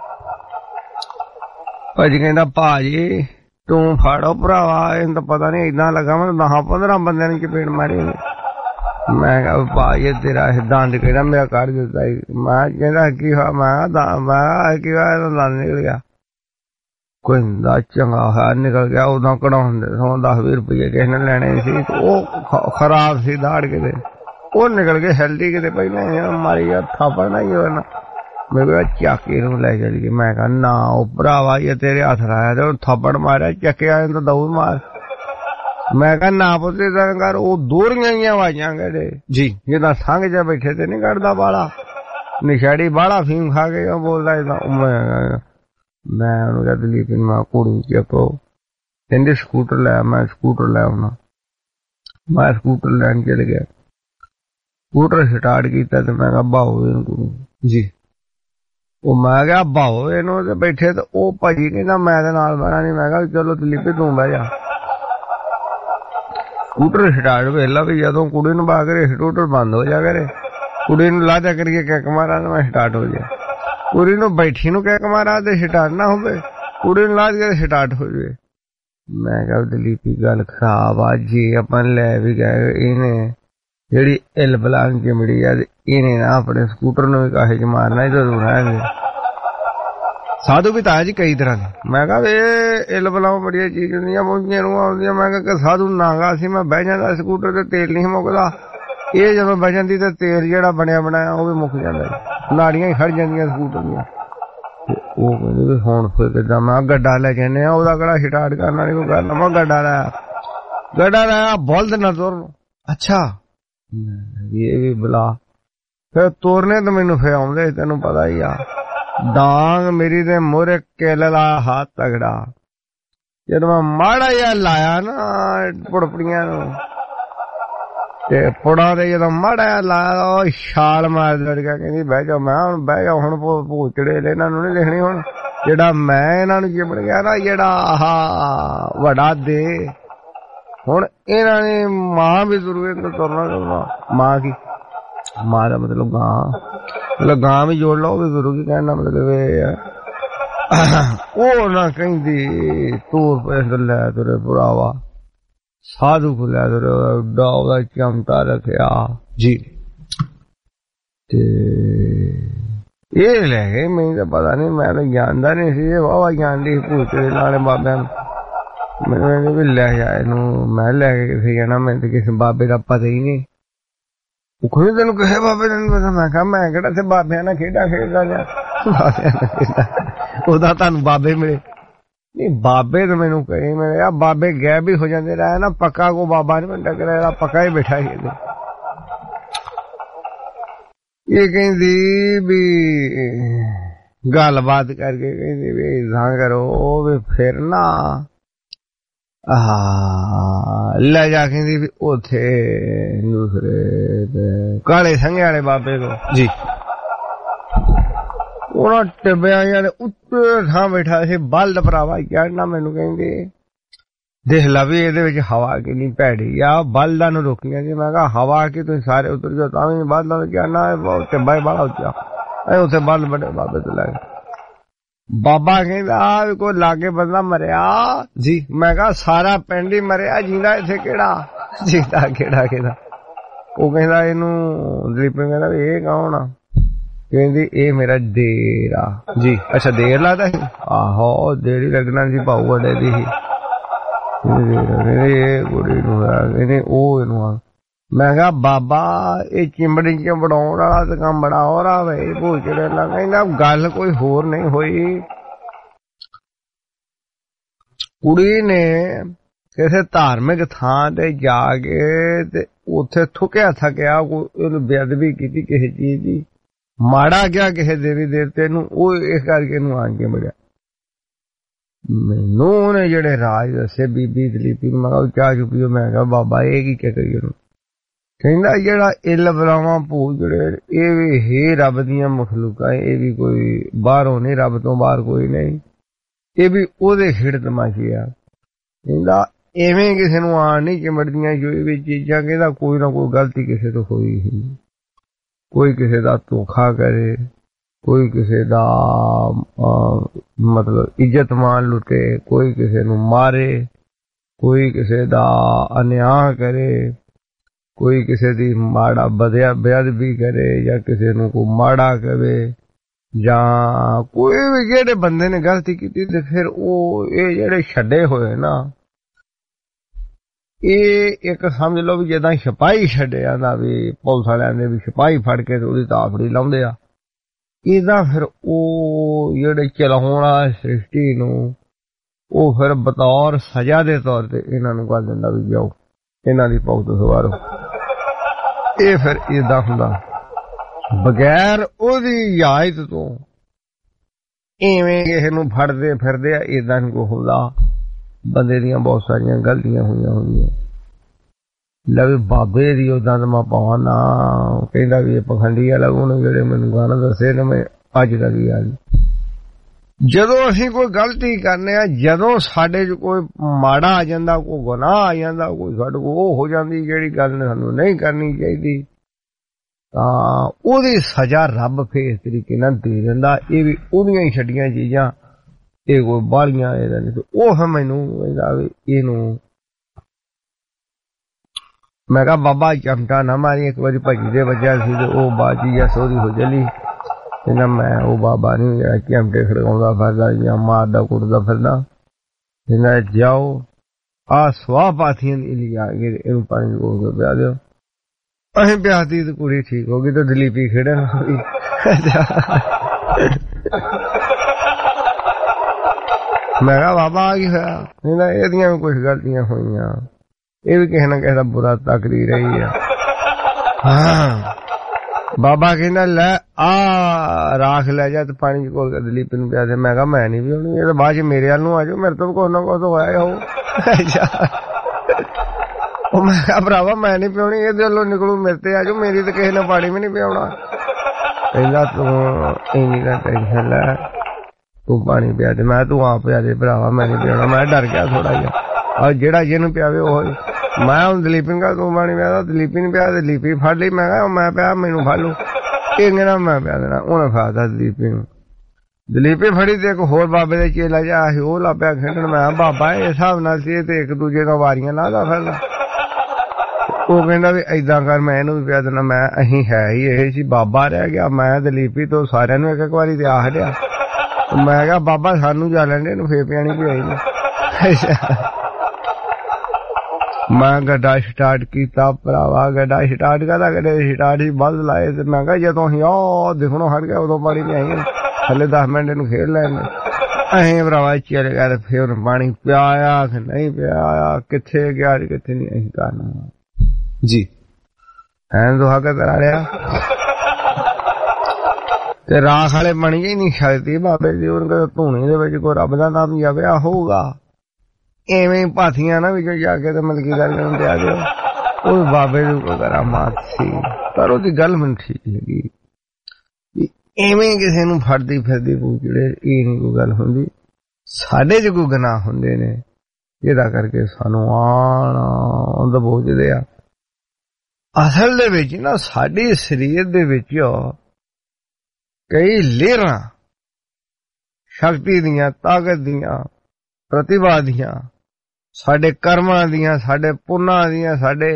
ਭਾਜੀ ਕਹਿੰਦਾ ਭਾਜੀ ਤੂੰ ਫੜੋ ਭਰਾਵਾ, ਇਹਨੂੰ ਤਾਂ ਪਤਾ ਨੀ ਏਦਾਂ ਲੱਗਾ ਮੈਂ 10-15 ਬੰਦਿਆਂ ਨੇ ਚਪੇੜ ਮਾਰੀ। ਮੈਂ ਕਿਹਾ ਭਾਈ ਤੇਰਾ ਦੰਦ ਕਿਹੜਾ ਮੇਰਾ ਕੱਢ ਦਿੱਤਾ। ਮੈਂ ਕਹਿੰਦਾ ਕੀ ਹੋਇਆ? ਮੈਂ ਕੀ ਹੋਇਆ? ਦੰਦ ਨਿਕਲ ਗਿਆ। ਕੋਈ ਦਾ ਚੰਗਾ ਹੋਇਆ ਨਿਕਲ ਗਿਆ। ਉਦੋਂ ਕਢਾਉਣ ਦੇ 10-20 ਰੁਪਏ ਕਿਸੇ ਨੇ ਲੈਣੇ ਸੀ, ਉਹ ਖਰਾਬ ਸੀ ਦਾੜ ਕੇ। ਉਹ ਨਿਕਲ ਕੇ ਹੈਲਦੀ ਕਿਤੇ ਪਹਿਲਾਂ ਮਾਰੀ ਆ ਥਾਪੜ ਨਾ ਹੀ ਨਾ ਮੈਂ ਕਿਹਾ ਚੱਕੇ ਨੂੰ ਲੈ ਚਲੀਏ। ਮੈਂ ਕਿਹਾ ਨਾ ਉਹ ਭਰਾਵਾ ਜੇ ਤੇਰੇ ਹੱਥ ਲਾਇਆ ਤੇ ਉਹ ਥਾਪੜ ਮਾਰਿਆ ਚੱਕਿਆ ਤਾਂ ਦਊ ਮਾਰ। ਮੈਂ ਕਿਹਾ ਨਾ ਪੁੱਤ ਏਦਾਂ ਕਰ, ਉਹ ਦੋਹਰੀਆਂ ਹੀ ਆਵਾਜ਼ਾਂ ਕਿਹੜੇ ਜੀ ਜਿੱਦਾਂ ਸੰਘ ਜਾ ਬੈਠੇ ਤੇ ਨੀ ਕੱਢਦਾ ਬਾਲਾ ਨਿਸ਼ਾੜੀ ਬਾਲਾ ਫੀਮ ਖਾ ਕੇ ਉਹ ਬੋਲਦਾ ਏਦਾਂ। ਮੈਂ ਉਹਨੂੰ ਕਿਹਾ ਦਲੀਪ ਮੈਂ ਕੁੜੀ ਚੱਕੋ, ਕਹਿੰਦੇ ਸਕੂਟਰ ਲੈ। ਮੈਂ ਸਕੂਟਰ ਲੈ ਆਉਣਾ, ਮੈਂ ਸਕੂਟਰ ਲੈਣ ਚਲ ਗਿਆ। ਸਕੂਟਰ ਸਟਾਰਟ ਕੀਤਾ ਤੇ ਮੈਂ ਕਿਹਾ ਬਾਹੋ ਇਹਨੂੰ ਜੀ। ਉਹ ਮੈਂ ਕਿਹਾ ਬਾਹੋ ਇਹਨੂੰ ਤੇ ਬੈਠੇ ਤੇ ਉਹ ਭਾਜੀ ਕਹਿੰਦਾ ਮੈਂ ਤੇ ਨਾਲ ਬਹਿਣਾ ਨੀ। ਮੈਂ ਕਿਹਾ ਚਲੋ ਦਲੀਪ ਤੂੰ ਬਹਿ ਜਾ। ਸਕੂਟਰ ਸਟਾਰਟ ਵੇਲਾ ਵੀ ਜਦੋਂ ਕੁੜੀ ਨੂੰ ਬਾ ਕਰੇ ਸਕੂਟਰ ਬੰਦ ਹੋ ਜਾ ਕਰੇ, ਕੁੜੀ ਨੂੰ ਲਾ ਦਿਆ ਕਰੀਏ ਕਿੱਕ ਮਾਰਾ ਮੈਂ ਸਟਾਰਟ ਹੋ ਜਾਏ। ਕੁੜੀ ਨੂੰ ਬੈਠੀ ਨੂੰ ਕਿੱਕ ਮਾਰਾ ਤੇ ਸਟਾਰਟ ਨਾ ਹੋਵੇ, ਕੁੜੀ ਨੂੰ ਲਾ ਕੇ ਸਟਾਰਟ ਹੋ ਜਾਵੇ। ਮੈਂ ਕਿਹਾ ਦਲੀਪੀ ਗੱਲ ਖਰਾਬ ਆ ਜੀ। ਆਪਾਂ ਲੈ ਵੀ ਗਏ, ਇਹਨੇ ਜਿਹੜੀ ਇਲ ਬਲਾਨ ਚਿਮੜੀ ਆ ਇਹਨੇ ਨਾ ਆਪਣੇ ਸਕੂਟਰ ਨੂੰ ਵੀ ਕਾਹੇ ਚ ਮਾਰਨਾ ਜਦੋਂ ਰਹਿਣਗੇ। ਸਾਧੂ ਵੀ ਤਾਂ ਜੀ ਕਈ ਤਰ੍ਹਾਂ ਦੇ। ਮੈਂ ਕਿਹਾ ਇਹ ਇਲ ਬਲਾਵਾਂ ਬੜੀਆਂ ਚੀਜ਼ ਹੁੰਦੀਆਂ ਪਹੁੰਚੀਆਂ ਨੂੰ ਆਉਂਦੀਆਂ। ਮੈਂ ਕਿਹਾ ਸਾਧੂ ਨਾਗਾ ਸੀ, ਮੈਂ ਬਹਿ ਜਾਂਦਾ ਸਕੂਟਰ ਤੇ ਤੇਲ ਨਹੀਂ ਮੁੱਕਦਾ। ਇਹ ਜਦੋਂ ਬਹਿ ਜਾਂਦੀ ਤੇ ਤੇਲ ਜਿਹੜਾ ਬਣਿਆ ਬਣਾਇਆ ਉਹ ਵੀ ਮੁੱਕ ਜਾਂਦਾ, ਨਾੜੀਆਂ ਹੀ ਖੜ ਜਾਂਦੀਆਂ ਸਕੂਟਰ ਦੀਆਂ। ਉਹ ਕਹਿੰਦੇ ਵੀ ਹੁਣ ਫਿਰ ਕਿੱਦਾਂ? ਮੈਂ ਗੱਡਾ ਲੈ ਜਾਂਦੇ ਆ, ਉਹਦਾ ਕਿਹੜਾ ਸਟਾਰਟ ਕਰਨਾ ਨੀ ਕੋਈ ਕਰਨਾ। ਮੈਂ ਗੱਡਾ ਲਾਇਆ ਬਲਦ ਨਾ ਤੁਰਨ। ਅੱਛਾ ਇਹ ਵੀ ਬੁਲਾ ਫਿਰ ਤੁਰਨੇ ਤਾਂ ਮੈਨੂੰ ਫਿਰ ਆਉਂਦੇ, ਤੈਨੂੰ ਪਤਾ ਹੀ ਆ। ਡਾਂਗ ਮੇਰੀ ਦੇ ਮੋਹਰੇ ਕੇਲਲਾ ਹੱਥ ਤਗੜਾ। ਜਦੋਂ ਮੈਂ ਮਾੜਾ ਜਿਹਾ ਲਾਇਆ ਨਾ ਪੁੜਪੜੀਆਂ ਨੂੰ ਤੇ ਪੁੜਾਂ ਤੇ ਜਦੋਂ ਮਾੜਾ ਜਿਹਾ ਲਾਇਆ ਉਹ ਛਾਲ ਮਾਰ ਲੜ ਗਿਆ। ਕਹਿੰਦੀ ਬਹਿ ਜਾ। ਮੈਂ ਹੁਣ ਬਹਿ ਜਾ, ਹੁਣ ਭੂਚੜੇ ਇਹਨਾਂ ਨੂੰ ਨੀ ਲਿਖਣੀ। ਹੁਣ ਜਿਹੜਾ ਮੈਂ ਇਹਨਾਂ ਨੂੰ ਚਿਮੜ ਗਿਆ ਨਾ, ਜਿਹੜਾ ਆਹ ਵੱਡਾ ਦੇ, ਹੁਣ ਇਹਨਾਂ ਨੇ ਮਾਂ ਵੀ ਜ਼ਰੂਰ ਤੁਰਨਾ। ਮਾਂ ਕੀ ਮਾਂ ਦਾ ਮਤਲਬ ਗਾਂ, ਮਤਲਬ ਗਾਂ ਵੀ ਜੋੜ ਲਓ ਵੀ ਗੁਰੂ ਕੀ ਕਹਿਣ ਦਾ ਮਤਲਬ ਇਹ ਆ। ਉਹ ਨਾ ਕਹਿੰਦੀ ਤੂਰ ਪੈਸੇ ਲੈ ਤੁਰੇ ਭਰਾਵਾ, ਸਾਧੂ ਕੋ ਲੈ ਤੁਰੇ, ਡਾ ਉਹਦਾ ਚਮਟਾ ਰੱਖਿਆ ਜੀ। ਤੇ ਇਹ ਲੈ ਗਏ, ਮੈਨੂੰ ਤਾਂ ਪਤਾ ਨਹੀਂ, ਮੈਂ ਤਾਂ ਜਾਣਦਾ ਨਹੀਂ ਸੀ। ਇਹ ਵਾਹਵਾ ਜਾਣਦੀ ਭੂਤਰੇ ਨਾਲੇ ਬਾਬਿਆਂ ਨੂੰ। ਮੈਨੂੰ ਵੀ ਲੈ ਜਾ ਇਹਨੂੰ। ਮੈਂ ਲੈ ਕੇ ਕਿੱਥੇ ਜਾਣਾ, ਮੈਨੂੰ ਤਾਂ ਕਿਸੇ ਬਾਬੇ ਦਾ ਪਤਾ ਹੀ ਨਹੀਂ। ਉਹ ਕੋਈ ਤੈਨੂੰ ਕਹੇ ਬਾਬੇ ਤੈਨੂੰ ਪਤਾ? ਮੈਂ ਕਿਹਾ ਮੈਂ ਕਿਹੜਾ ਤੇ ਬਾਬਿਆਂ ਨਾਲ ਖੇਡਾਂ ਖੇਡਦਾ ਜਾ। ਉਹਦਾ ਤੁਹਾਨੂੰ ਬਾਬੇ ਮਿਲੇ ਨਹੀਂ, ਬਾਬੇ ਤਾਂ ਮੈਨੂੰ ਕਹੇ ਮੇਰੇ ਆ ਬਾਬੇ ਗਏ ਵੀ ਹੋ ਜਾਂਦੇ ਰਹੇ ਨਾ। ਪੱਕਾ ਕੋ ਬਾਬਾ ਨੀ ਬੰਦਾ ਕਰਿਆ, ਪੱਕਾ ਹੀ ਬੈਠਾ ਸੀ ਇਹਦੇ। ਇਹ ਕਹਿੰਦੀ ਵੀ ਗੱਲਬਾਤ ਕਰਕੇ ਕਹਿੰਦੀ ਵੀ ਏਦਾਂ ਕਰੋ ਵੀ ਫਿਰ ਨਾ ਲੈ ਜਾ। ਕਹਿੰਦੀ ਵੀ ਉੱਥੇ ਦੂਸਰੇ ਕਾਲੇ ਸੰਘੇ ਵਾਲੇ ਬਾਬੇ ਕੋ ਜੀ। ਉਹਨਾਂ ਟਿੱਬਿਆਂ ਜਿਹੜੇ ਉੱਤੇ ਥਾਂ ਬੈਠਾ ਸੀ ਬਲਦ ਭਰਾਵਾ ਚੜਨਾ। ਮੈਨੂੰ ਕਹਿੰਦੇ ਦੇਖ ਲਾ ਵੀ ਇਹਦੇ ਵਿੱਚ ਹਵਾ ਕਿੰਨੀ ਭੈੜੀ ਆ, ਬਲਦਾਂ ਨੂੰ ਰੋਕੀਆਂ ਜੀ। ਮੈਂ ਕਿਹਾ ਹਵਾ ਕਿ ਤੁਸੀਂ ਸਾਰੇ ਉਤਰ ਜਾਓ ਤਾਂ ਵੀ ਬਲਦਾਂ ਨੂੰ ਚੜਨਾ ਟਿੱਬਾ ਬੜਾ ਉੱਚਾ। ਉੱਥੇ ਬਲਦ ਬੜੇ ਬਾਬੇ ਤੋਂ ਲੈ ਗਏ। ਬਾਬਾ ਕਹਿੰਦਾ ਵੀ ਕੋਈ ਲਾਗੇ ਬੰਦਾ ਮਰਿਆ ਜੀ। ਮੈਂ ਕਿਹਾ ਸਾਰਾ ਪਿੰਡ ਹੀ ਮਰਿਆ, ਜਿੰਦਾ ਇੱਥੇ ਕਿਹੜਾ ਜਿੰਦਾ ਕਿਹੜਾ। ਉਹ ਕਹਿੰਦਾ ਇਹਨੂੰ ਦਲੀਪ ਕਹਿੰਦਾ ਵੀ ਇਹ ਕੌਣ ਆ? ਕਹਿੰਦੀ ਇਹ ਮੇਰਾ ਦੇਰ ਆ ਜੀ। ਅੱਛਾ ਦੇਰ ਲੱਗਦਾ ਸੀ? ਆਹੋ ਦੇਰ ਹੀ ਲੱਗਣਾ ਸੀ, ਭਾਊ ਵੱਡੇ ਦੀ ਸੀ। ਇਹ ਕੁੜੀ ਨੂੰ ਕਹਿੰਦੇ ਉਹ ਇਹਨੂੰ ਆ। ਮੈਂ ਕਿਹਾ ਬਾਬਾ ਇਹ ਚਿੰਬੜੀ ਚਿੰਬੜਾਉਣ ਵਾਲਾ ਤਾਂ ਕੰਮ ਬੜਾ ਹੋ ਰਿਹਾ ਵੇ ਭੂਚੜੇ ਨਾਲ। ਕਹਿੰਦਾ ਗੱਲ ਕੋਈ ਹੋਰ ਨਹੀਂ ਹੋਈ। ਕੁੜੀ ਨੇ ਕਿਸੇ ਧਾਰਮਿਕ ਥਾਂ ਤੇ ਜਾ ਕੇ ਤੇ ਉੱਥੇ ਥੁੱਕਿਆ ਥਕਿਆ ਉਹਨੂੰ ਬੇਅਦਬੀ ਕੀਤੀ ਕਿਸੇ ਚੀਜ਼ ਦੀ, ਮਾੜਾ ਗਿਆ ਕਿਸੇ ਦੇਵੀ ਦੇਵਤੇ ਨੂੰ, ਉਹ ਇਸ ਕਰਕੇ ਇਹਨੂੰ ਆ ਕੇ ਮਿਲਿਆ। ਮੈਨੂੰ ਉਹਨੇ ਜਿਹੜੇ ਰਾਜ ਦੱਸੇ ਬੀਬੀ ਦਲੀਪੀ ਨੂੰ, ਮੈਂ ਕਿਹਾ ਚਾਹ ਚੁੱਕੀਓ। ਮੈਂ ਕਿਹਾ ਬਾਬਾ ਇਹ ਕੀ ਕਰੀਏ ਉਹਨੂੰ? ਕਹਿੰਦਾ ਜਿਹੜਾ ਇਲ ਬਲਾਵਾਂ ਭੂਤ ਜਿਹੜੇ ਇਹ ਵੀ ਹੈ ਰੱਬ ਦੀਆਂ ਮਖਲੂਕਾਂ, ਇਹ ਵੀ ਕੋਈ ਬਾਹਰੋਂ ਨਹੀਂ, ਰੱਬ ਤੋਂ ਬਾਹਰ ਕੋਈ ਨਹੀਂ, ਇਹ ਵੀ ਉਹਦੇ ਖੇਡ ਤਮਾਸ਼ੇ ਆ। ਕਹਿੰਦਾ ਐਵੇਂ ਕਿਸੇ ਨੂੰ ਆਣ ਨਹੀਂ ਚਿਮੜਦੀਆਂ ਜੋ ਵੀ ਚੀਜ਼ਾਂ। ਕਹਿੰਦਾ ਕੋਈ ਨਾ ਕੋਈ ਗਲਤੀ ਕਿਸੇ ਤੋਂ ਹੋਈ ਹੀ, ਕੋਈ ਕਿਸੇ ਦਾ ਧੋਖਾ ਕਰੇ, ਕੋਈ ਕਿਸੇ ਦਾ ਮਤਲਬ ਇੱਜ਼ਤ ਮਾਨ ਲੁੱਟੇ, ਕੋਈ ਕਿਸੇ ਨੂੰ ਮਾਰੇ, ਕੋਈ ਕਿਸੇ ਦਾ ਅਨਿਆਂ ਕਰੇ, ਕੋਈ ਕਿਸੇ ਦੀ ਮਾੜਾ ਬੇਅਦਬੀ ਕਰੇ, ਜਾਂ ਕਿਸੇ ਨੂੰ ਕੋਈ ਮਾੜਾ ਕਵੇ, ਜਾਂ ਕੋਈ ਵੀ ਜਿਹੜੇ ਬੰਦੇ ਨੇ ਗਲਤੀ ਕੀਤੀ ਤੇ ਫਿਰ ਉਹ ਇਹ ਜਿਹੜੇ ਛੱਡੇ ਹੋਏ ਨਾ ਇਹ ਇੱਕ ਸਮਝ ਲਓ ਵੀ ਜਿੱਦਾਂ ਸਿਪਾਹੀ ਛੱਡਿਆ ਦਾ ਵੀ ਪੁਲਿਸ ਵਾਲਿਆਂ ਨੇ ਵੀ ਸਿਪਾਹੀ ਫੜ ਕੇ ਤੇ ਉਹਦੀ ਤਾਫੜੀ ਲਾਉਂਦੇ ਆ, ਇਹਦਾ ਫਿਰ ਉਹ ਜਿਹੜੇ ਚਲਾਉਣ ਵਾਲਾ ਸ੍ਰਿਸ਼ਟੀ ਨੂੰ ਉਹ ਫਿਰ ਬਤੌਰ ਸਜ਼ਾ ਦੇ ਤੌਰ ਤੇ ਇਹਨਾਂ ਨੂੰ ਕਰ ਦਿੰਦਾ ਵੀ ਜਾਓ ਇਹਨਾਂ ਦੀ ਭੁਗਤ ਸਵਾਰੋ। ਇਹ ਫਿਰ ਏਦਾਂ ਹੁੰਦਾ ਬਗੈਰ ਉਹਦੀ ਇਜਾਜ਼ਤ ਤੋਂ ਇਵੇਂ ਕਿਸੇ ਨੂੰ ਫੜਦੇ ਫਿਰਦੇ ਆ, ਏਦਾਂ ਨਹੀਂ ਕੋਈ ਹੁੰਦਾ। ਬੰਦੇ ਦੀਆਂ ਬਹੁਤ ਸਾਰੀਆਂ ਗਲਤੀਆਂ ਹੋਈਆਂ ਲਵੇ ਬਾਬੇ ਦੀ ਉਦਾਂ ਤਾਂ ਮੈਂ ਪਾਵਾਂ ਨਾ, ਕਹਿੰਦਾ ਵੀ ਇਹ ਪਖੰਡੀ ਆ ਲੱਗੂ ਨੇ ਜਿਹੜੇ ਮੈਨੂੰ ਗਾਣਾ ਦੱਸੇ ਨਾ ਮੈਂ ਅੱਜ ਦਾ ਵੀ ਆ। ਜਦੋਂ ਅਸੀਂ ਕੋਈ ਗਲਤੀ ਕਰਨੇ ਆ, ਜਦੋਂ ਸਾਡੇ 'ਚ ਕੋਈ ਮਾੜਾ ਆ ਜਾਂਦਾ, ਕੋਈ ਗੁਨਾਹ ਆ ਜਾਂਦਾ, ਕੋਈ ਸਾਡੇ ਕੋਲ ਉਹ ਹੋ ਜਾਂਦੀ ਜਿਹੜੀ ਗੱਲ ਸਾਨੂੰ ਨਹੀਂ ਕਰਨੀ ਚਾਹੀਦੀ, ਤਾਂ ਉਹਦੀ ਸਜ਼ਾ ਰੱਬ ਫੇਰ ਇਸ ਤਰੀਕੇ ਨਾਲ ਦੇ ਦਿੰਦਾ। ਇਹ ਵੀ ਉਹਦੀਆਂ ਹੀ ਛੱਡੀਆਂ ਚੀਜ਼ਾਂ, ਇਹ ਕੋਈ ਬਾਹਲੀਆਂ ਇਹਦਾ ਨਹੀਂ। ਉਹ ਫਿਰ ਮੈਨੂੰ ਕਹਿੰਦਾ ਵੀ ਇਹਨੂੰ, ਮੈਂ ਕਿਹਾ ਬਾਬਾ ਚਮਟਾ ਨਾ ਮਾਰੀ। ਇੱਕ ਵਾਰੀ ਭੱਜੀ ਦੇ ਵੱਜਿਆ ਸੀ ਤੇ ਉਹ ਬਾਜੀ ਜਾਂ ਸੋਹਰੀ ਹੋ ਜਲੀ। ਕਹਿੰਦਾ ਮੈਂ ਉਹ ਬਾਬਾ ਨਹੀਂ ਜਿਹੜਾ ਚਮਟੇ ਖੜਕਾਉਂਦਾ ਫਿਰਦਾ ਜਾਂ ਮਾਰਦਾ ਕੁੱਟਦਾ ਫਿਰਦਾ। ਕਹਿੰਦਾ ਜਾਓ ਆਹ ਸਵਾਹ ਪਾਥੀਆਂ ਦੀ ਲਿਆ ਕੇ ਇਹਨੂੰ ਪਾਣੀ ਕੋਲ ਕੇ ਪਿਆ ਦਿਓ। ਅਸੀਂ ਪਿਆਤੀ ਤੇ ਕੁੜੀ ਠੀਕ ਹੋ ਗਈ ਤੇ ਦਲੀਪੀ ਖੇਡਣ ਹੋ ਗਈ। ਮੈਂ ਕਿਹਾ ਬਾਬਾ ਆ ਕੀ ਹੋਇਆ? ਕਹਿੰਦਾ ਇਹਦੀਆਂ ਵੀ ਕੁਛ ਗਲਤੀਆਂ ਹੋਈਆਂ, ਇਹ ਵੀ ਕਿਸੇ ਨਾ ਕਿਸੇ ਦਾ ਬੁਰਾ ਤਕਦੀ ਰਹੀ ਆ। ਹਾਂ ਬਾਬਾ ਕਹਿੰਦਾ ਲੈ ਆ ਰਾਖ ਲੈ ਜਾ ਤੇ ਪਾਣੀ ਚ ਕੋਲ ਕੇ ਦਲੀਪੀ ਨੂੰ ਪਿਆ ਦੇ। ਮੈਂ ਕਿਹਾ ਮੈਂ ਨਹੀਂ ਵੀ ਆਉਣੀ, ਇਹ ਤਾਂ ਬਾਅਦ ਚ ਮੇਰੇ ਵੱਲ ਨੂੰ ਆ ਜਾਓ, ਮੇਰੇ ਤੋਂ ਕੁਛ ਨਾ ਕੁਛ ਹੋਇਆ ਉਹ। ਮੈਂ ਕਿਹਾ ਭਰਾਵਾ ਮੈਂ ਨਹੀਂ ਪਿਆਉਣੀ, ਇਹਦੇ ਵੱਲੋਂ ਨਿਕਲੂ ਮੇਰੇ ਤੇ ਆ ਜਾਓ, ਮੇਰੀ ਤਾਂ ਕਿਸੇ ਨੇ ਪਾਣੀ ਵੀ ਨਹੀਂ ਪਿਆਉਣਾ। ਕਹਿੰਦਾ ਤੂੰ ਇੰਨੀ ਨਾ ਟੈਨਸ਼ਨ ਲੈ, ਤੂੰ ਪਾਣੀ ਪਿਆ ਦੇ। ਮੈਂ ਤੂੰ ਆਪ ਪਿਆ ਦੇ ਭਰਾਵਾ, ਮੈਂ ਨਹੀਂ ਪਿਆਉਣਾ। ਮੈਂ ਡਰ ਗਿਆ ਥੋੜਾ ਜਿਹਾ, ਔਰ ਜਿਹੜਾ ਜਿਹਨੂੰ ਪਿਆਵੇ ਉਹ। ਮੈਂ ਹੁਣ ਦਲੀਪੀ ਨੂੰ ਕਿਹਾ ਤੂੰ ਪਾਣੀ ਪਿਆ, ਦਲੀਪੀ ਨੂੰ ਪਿਆ, ਦਲੀਪੀ ਫੜ ਲਈ। ਮੈਂ ਕਿਹਾ ਮੈਂ ਪਿਆ ਮੈਨੂੰ ਫੜ ਲੂ, ਇਹ ਕਹਿੰਦਾ ਮੈਂ ਪਿਆ ਦੇਣਾ। ਉਹਨੇ ਫੜਦਾ ਦਲੀਪੀ ਨੂੰ, ਦਲੀਪੀ ਫੜੀ ਤੇ ਇੱਕ ਹੋਰ ਬਾਬੇ ਦੇ ਚੇਲਾ ਜਿਹਾ ਸੀ ਉਹ ਲੱਭਿਆ ਖੇਡਣ। ਮੈਂ ਬਾਬਾ ਇਸ ਹਿਸਾਬ ਨਾਲ ਸੀ ਤੇ ਇੱਕ ਦੂਜੇ ਨਾਲ ਵਾਰੀਆਂ ਲਾਦਾ ਫਿਰਦਾ। ਉਹ ਕਹਿੰਦਾ ਵੀ ਏਦਾਂ ਕਰ ਮੈਂ ਇਹਨੂੰ ਵੀ ਪਿਆ ਦੇਣਾ। ਮੈਂ ਅਸੀਂ ਹੈ ਹੀ ਇਹ ਸੀ, ਬਾਬਾ ਰਹਿ ਗਿਆ, ਮੈਂ ਦਲੀਪੀ ਤੋਂ ਸਾਰਿਆਂ ਨੂੰ ਇੱਕ ਵਾਰੀ ਤੇ ਆਖ ਲਿਆ। ਮੈਂ ਕਿਹਾ ਬਾਬਾ ਸਾਨੂੰ ਜਾ ਲੈਂਦੇ ਇਹਨੂੰ ਫੇਰ ਪਿਆਣੀ ਪਿਆਈ ਨੇ। ਮੈਂ ਗੱਡਾ ਸਟਾਰਟ ਕੀਤਾ ਭਰਾਵਾ, ਗੱਡਾ ਸਟਾਰਟ ਕਰਦਾ ਗੱਡੇ ਸਟਾਰਟ ਹੀ ਬੱਲ ਲਾਏ ਤੇ ਮੈਂ ਕਿਹਾ ਜਦੋਂ ਅਸੀਂ ਉਹ ਦਿਖਣੋਂ ਹਟ ਗਿਆ ਉਦੋਂ ਪਾਣੀ ਪਿਆਈ ਥੱਲੇ 10 ਮਿੰਟ ਇਹਨੂੰ ਖੇਡ ਲੈਣ। ਅਸੀਂ ਭਰਾਵਾ ਚੱਲ ਗਿਆ ਤੇ ਫੇਰ ਪਾਣੀ ਪਿਆਇਆ ਕਿ ਨਹੀਂ ਪਿਆਇਆ, ਕਿੱਥੇ ਗਿਆ ਕਿੱਥੇ ਨਹੀਂ ਅਸੀਂ ਕਰਨਾ ਜੀ। ਐਂ ਦੁਹਾ ਕੇ ਕਰਾ ਲਿਆ ਤੇ ਰਾਖ ਵਾਲੇ ਬਣੀ ਹੀ ਨਹੀਂ ਸਕਦੀ ਬਾਬੇ ਦੀ। ਉਹਨਾਂ ਧੂਣੀ ਦੇ ਵਿੱਚ ਕੋਈ ਰੱਬ ਦਾ ਨਾਮ ਜਾਵਿਆ ਹੋਊਗਾ, ਐਵੇਂ ਪਾਥੀਆਂ ਨਾ ਵਿੱਚ ਜਾ ਕੇ ਤੇ ਮਲਕੀਦਾਰ ਨੂੰ ਪਿਆ ਦਿਓ। ਉਹ ਬਾਬੇ ਦੀ ਕੋਈ ਕਰਾਮਾਤ ਸੀ, ਪਰ ਉਹਦੀ ਗੱਲ ਮੈਨੂੰ ਠੀਕ ਲੱਗੀ। ਐਵੇਂ ਕਿਸੇ ਨੂੰ ਫੜਦੀ ਫਿਰਦੀ ਪੂਛੜੇ, ਇਹ ਨਹੀਂ ਕੋਈ ਗੱਲ ਹੁੰਦੀ। ਸਾਡੇ 'ਚ ਕੋਈ ਗੁਨਾਹ ਹੁੰਦੇ ਨੇ ਜਿਹਦਾ ਕਰਕੇ ਸਾਨੂੰ ਆਣ ਦਬੋਚਦੇ ਆ। ਅਸਲ ਦੇ ਵਿੱਚ ਨਾ ਸਾਡੇ ਸਰੀਰ ਦੇ ਵਿੱਚ ਕਈ ਲੇਅਰਾਂ ਸ਼ਕਤੀ ਦੀਆਂ, ਤਾਕਤ ਦੀਆਂ, ਪ੍ਰਤਿਭਾ ਦੀਆਂ, ਸਾਡੇ ਕਰਮਾਂ ਦੀਆਂ, ਸਾਡੇ ਪੁੰਨਾਂ ਦੀਆਂ, ਸਾਡੇ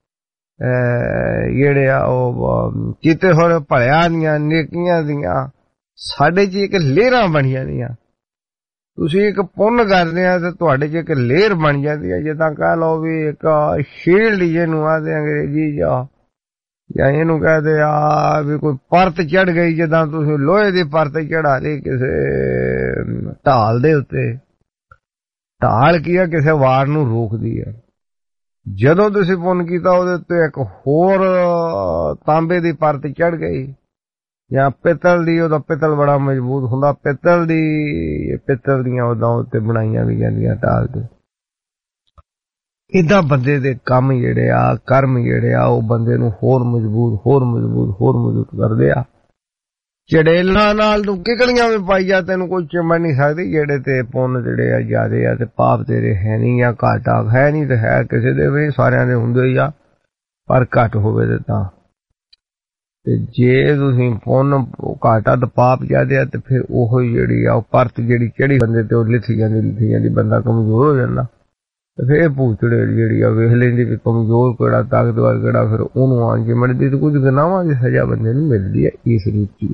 ਜਿਹੜੇ ਆ ਉਹ ਕੀਤੇ ਹੋਏ ਭਲਿਆਂ ਦੀਆਂ, ਨੇਕੀਆਂ ਦੀਆਂ, ਸਾਡੇ 'ਚ ਇੱਕ ਲੇਅਰਾਂ ਬਣੀਆਂ ਦੀਆਂ। ਤੁਸੀਂ ਇੱਕ ਪੁੰਨ ਕਰਦੇ ਆ ਤੇ ਤੁਹਾਡੇ 'ਚ ਇੱਕ ਲੇਅਰ ਬਣ ਜਾਂਦੀ ਹੈ। ਜਿੱਦਾਂ ਕਹਿ ਲਓ ਵੀ ਇੱਕ ਸ਼ੀਲਡ ਜਿਹਨੂੰ ਆਖਦੇ ਅੰਗਰੇਜ਼ੀ ਜਾਂ ਇਹਨੂੰ ਕਹਦੇ ਆ ਵੀ ਕੋਈ ਪਰਤ ਚੜ ਗਈ, ਜਿੱਦਾਂ ਤੁਸੀਂ ਲੋਹੇ ਦੀ ਪਰਤ ਚੜਾ ਲਈ ਕਿਸੇ ਢਾਲ ਦੇ ਉੱਤੇ। ਢਾਲ ਕੀ ਆ? ਕਿਸੇ ਵਾਰ ਨੂੰ ਰੋਕਦੀ ਹੈ। ਜਦੋਂ ਤੁਸੀਂ ਪੁੰਨ ਕੀਤਾ ਉਹਦੇ ਉੱਤੇ ਇੱਕ ਹੋਰ ਤਾਂਬੇ ਦੀ ਪਰਤ ਚੜ ਗਈ ਜਾਂ ਪਿੱਤਲ ਦੀ, ਉਹਦਾ ਪਿੱਤਲ ਬੜਾ ਮਜ਼ਬੂਤ ਹੁੰਦਾ, ਪਿੱਤਲ ਦੀਆਂ ਉਹਦਾਂ ਉੱਤੇ ਬਣਾਈਆਂ ਵੀ ਜਾਂਦੀਆਂ ਢਾਲ ਤੇ। ਏਦਾਂ ਬੰਦੇ ਦੇ ਕੰਮ ਜਿਹੜੇ ਆ, ਕਰਮ ਜਿਹੜੇ ਆ, ਉਹ ਬੰਦੇ ਨੂੰ ਹੋਰ ਮਜ਼ਬੂਤ ਕਰਦੇ ਆ। ਚੜੇਲਾਂ ਨਾਲ ਤੂੰ ਕਿਕਲੀਆਂ ਵੀ ਪਾਈ ਜਾ, ਤੈਨੂੰ ਕੋਈ ਚਿੰਬੜ ਨਹੀਂ ਸਕਦੀ। ਜਿਹੜੇ ਤੇ ਪੁੰਨ ਜਿਹੜੇ ਆ ਜ਼ਿਆਦੇ ਆ ਤੇ ਪਾਪ ਤੇਰੇ ਹੈ ਨਹੀਂ, ਜਾਂ ਘਾਟਾ ਹੈ ਨਹੀਂ ਤੇ ਹੈ ਕਿਸੇ ਦੇ ਵੀ, ਸਾਰਿਆਂ ਦੇ ਹੁੰਦੇ ਹੀ ਆ, ਪਰ ਘੱਟ ਹੋਵੇ ਤੇ ਤਾਂ। ਤੇ ਜੇ ਤੁਸੀਂ ਪੁੰਨ ਘਾਟਾ ਤੇ ਪਾਪ ਜ਼ਿਆਦੇ ਆ ਤੇ ਫਿਰ ਉਹ ਜਿਹੜੀ ਆ ਉਹ ਪਰਤ ਜਿਹੜੀ ਚੜੀ ਬੰਦੇ ਤੇ ਉਹ ਲਿਥੀ ਜਾਂਦੀ, ਬੰਦਾ ਕਮਜ਼ੋਰ ਹੋ ਜਾਂਦਾ। ਤੇ ਫਿਰ ਭੂਚੜੇ ਜਿਹੜੀ ਆ ਵੇਖ ਲੈਂਦੀ ਵੀ ਕਮਜ਼ੋਰ ਕਿਹੜਾ, ਤਾਕਤਵਰ ਕਿਹੜਾ, ਫਿਰ ਉਹਨੂੰ ਆਣ ਕੇ ਮਿਲਦੀ ਤੇ ਕੁਝ ਗੁਨਾਹਾਂ ਦੀ ਸਜ਼ਾ ਬੰਦੇ ਨੂੰ ਮਿਲਦੀ ਹੈ ਇਸ ਰੂਪ 'ਚ।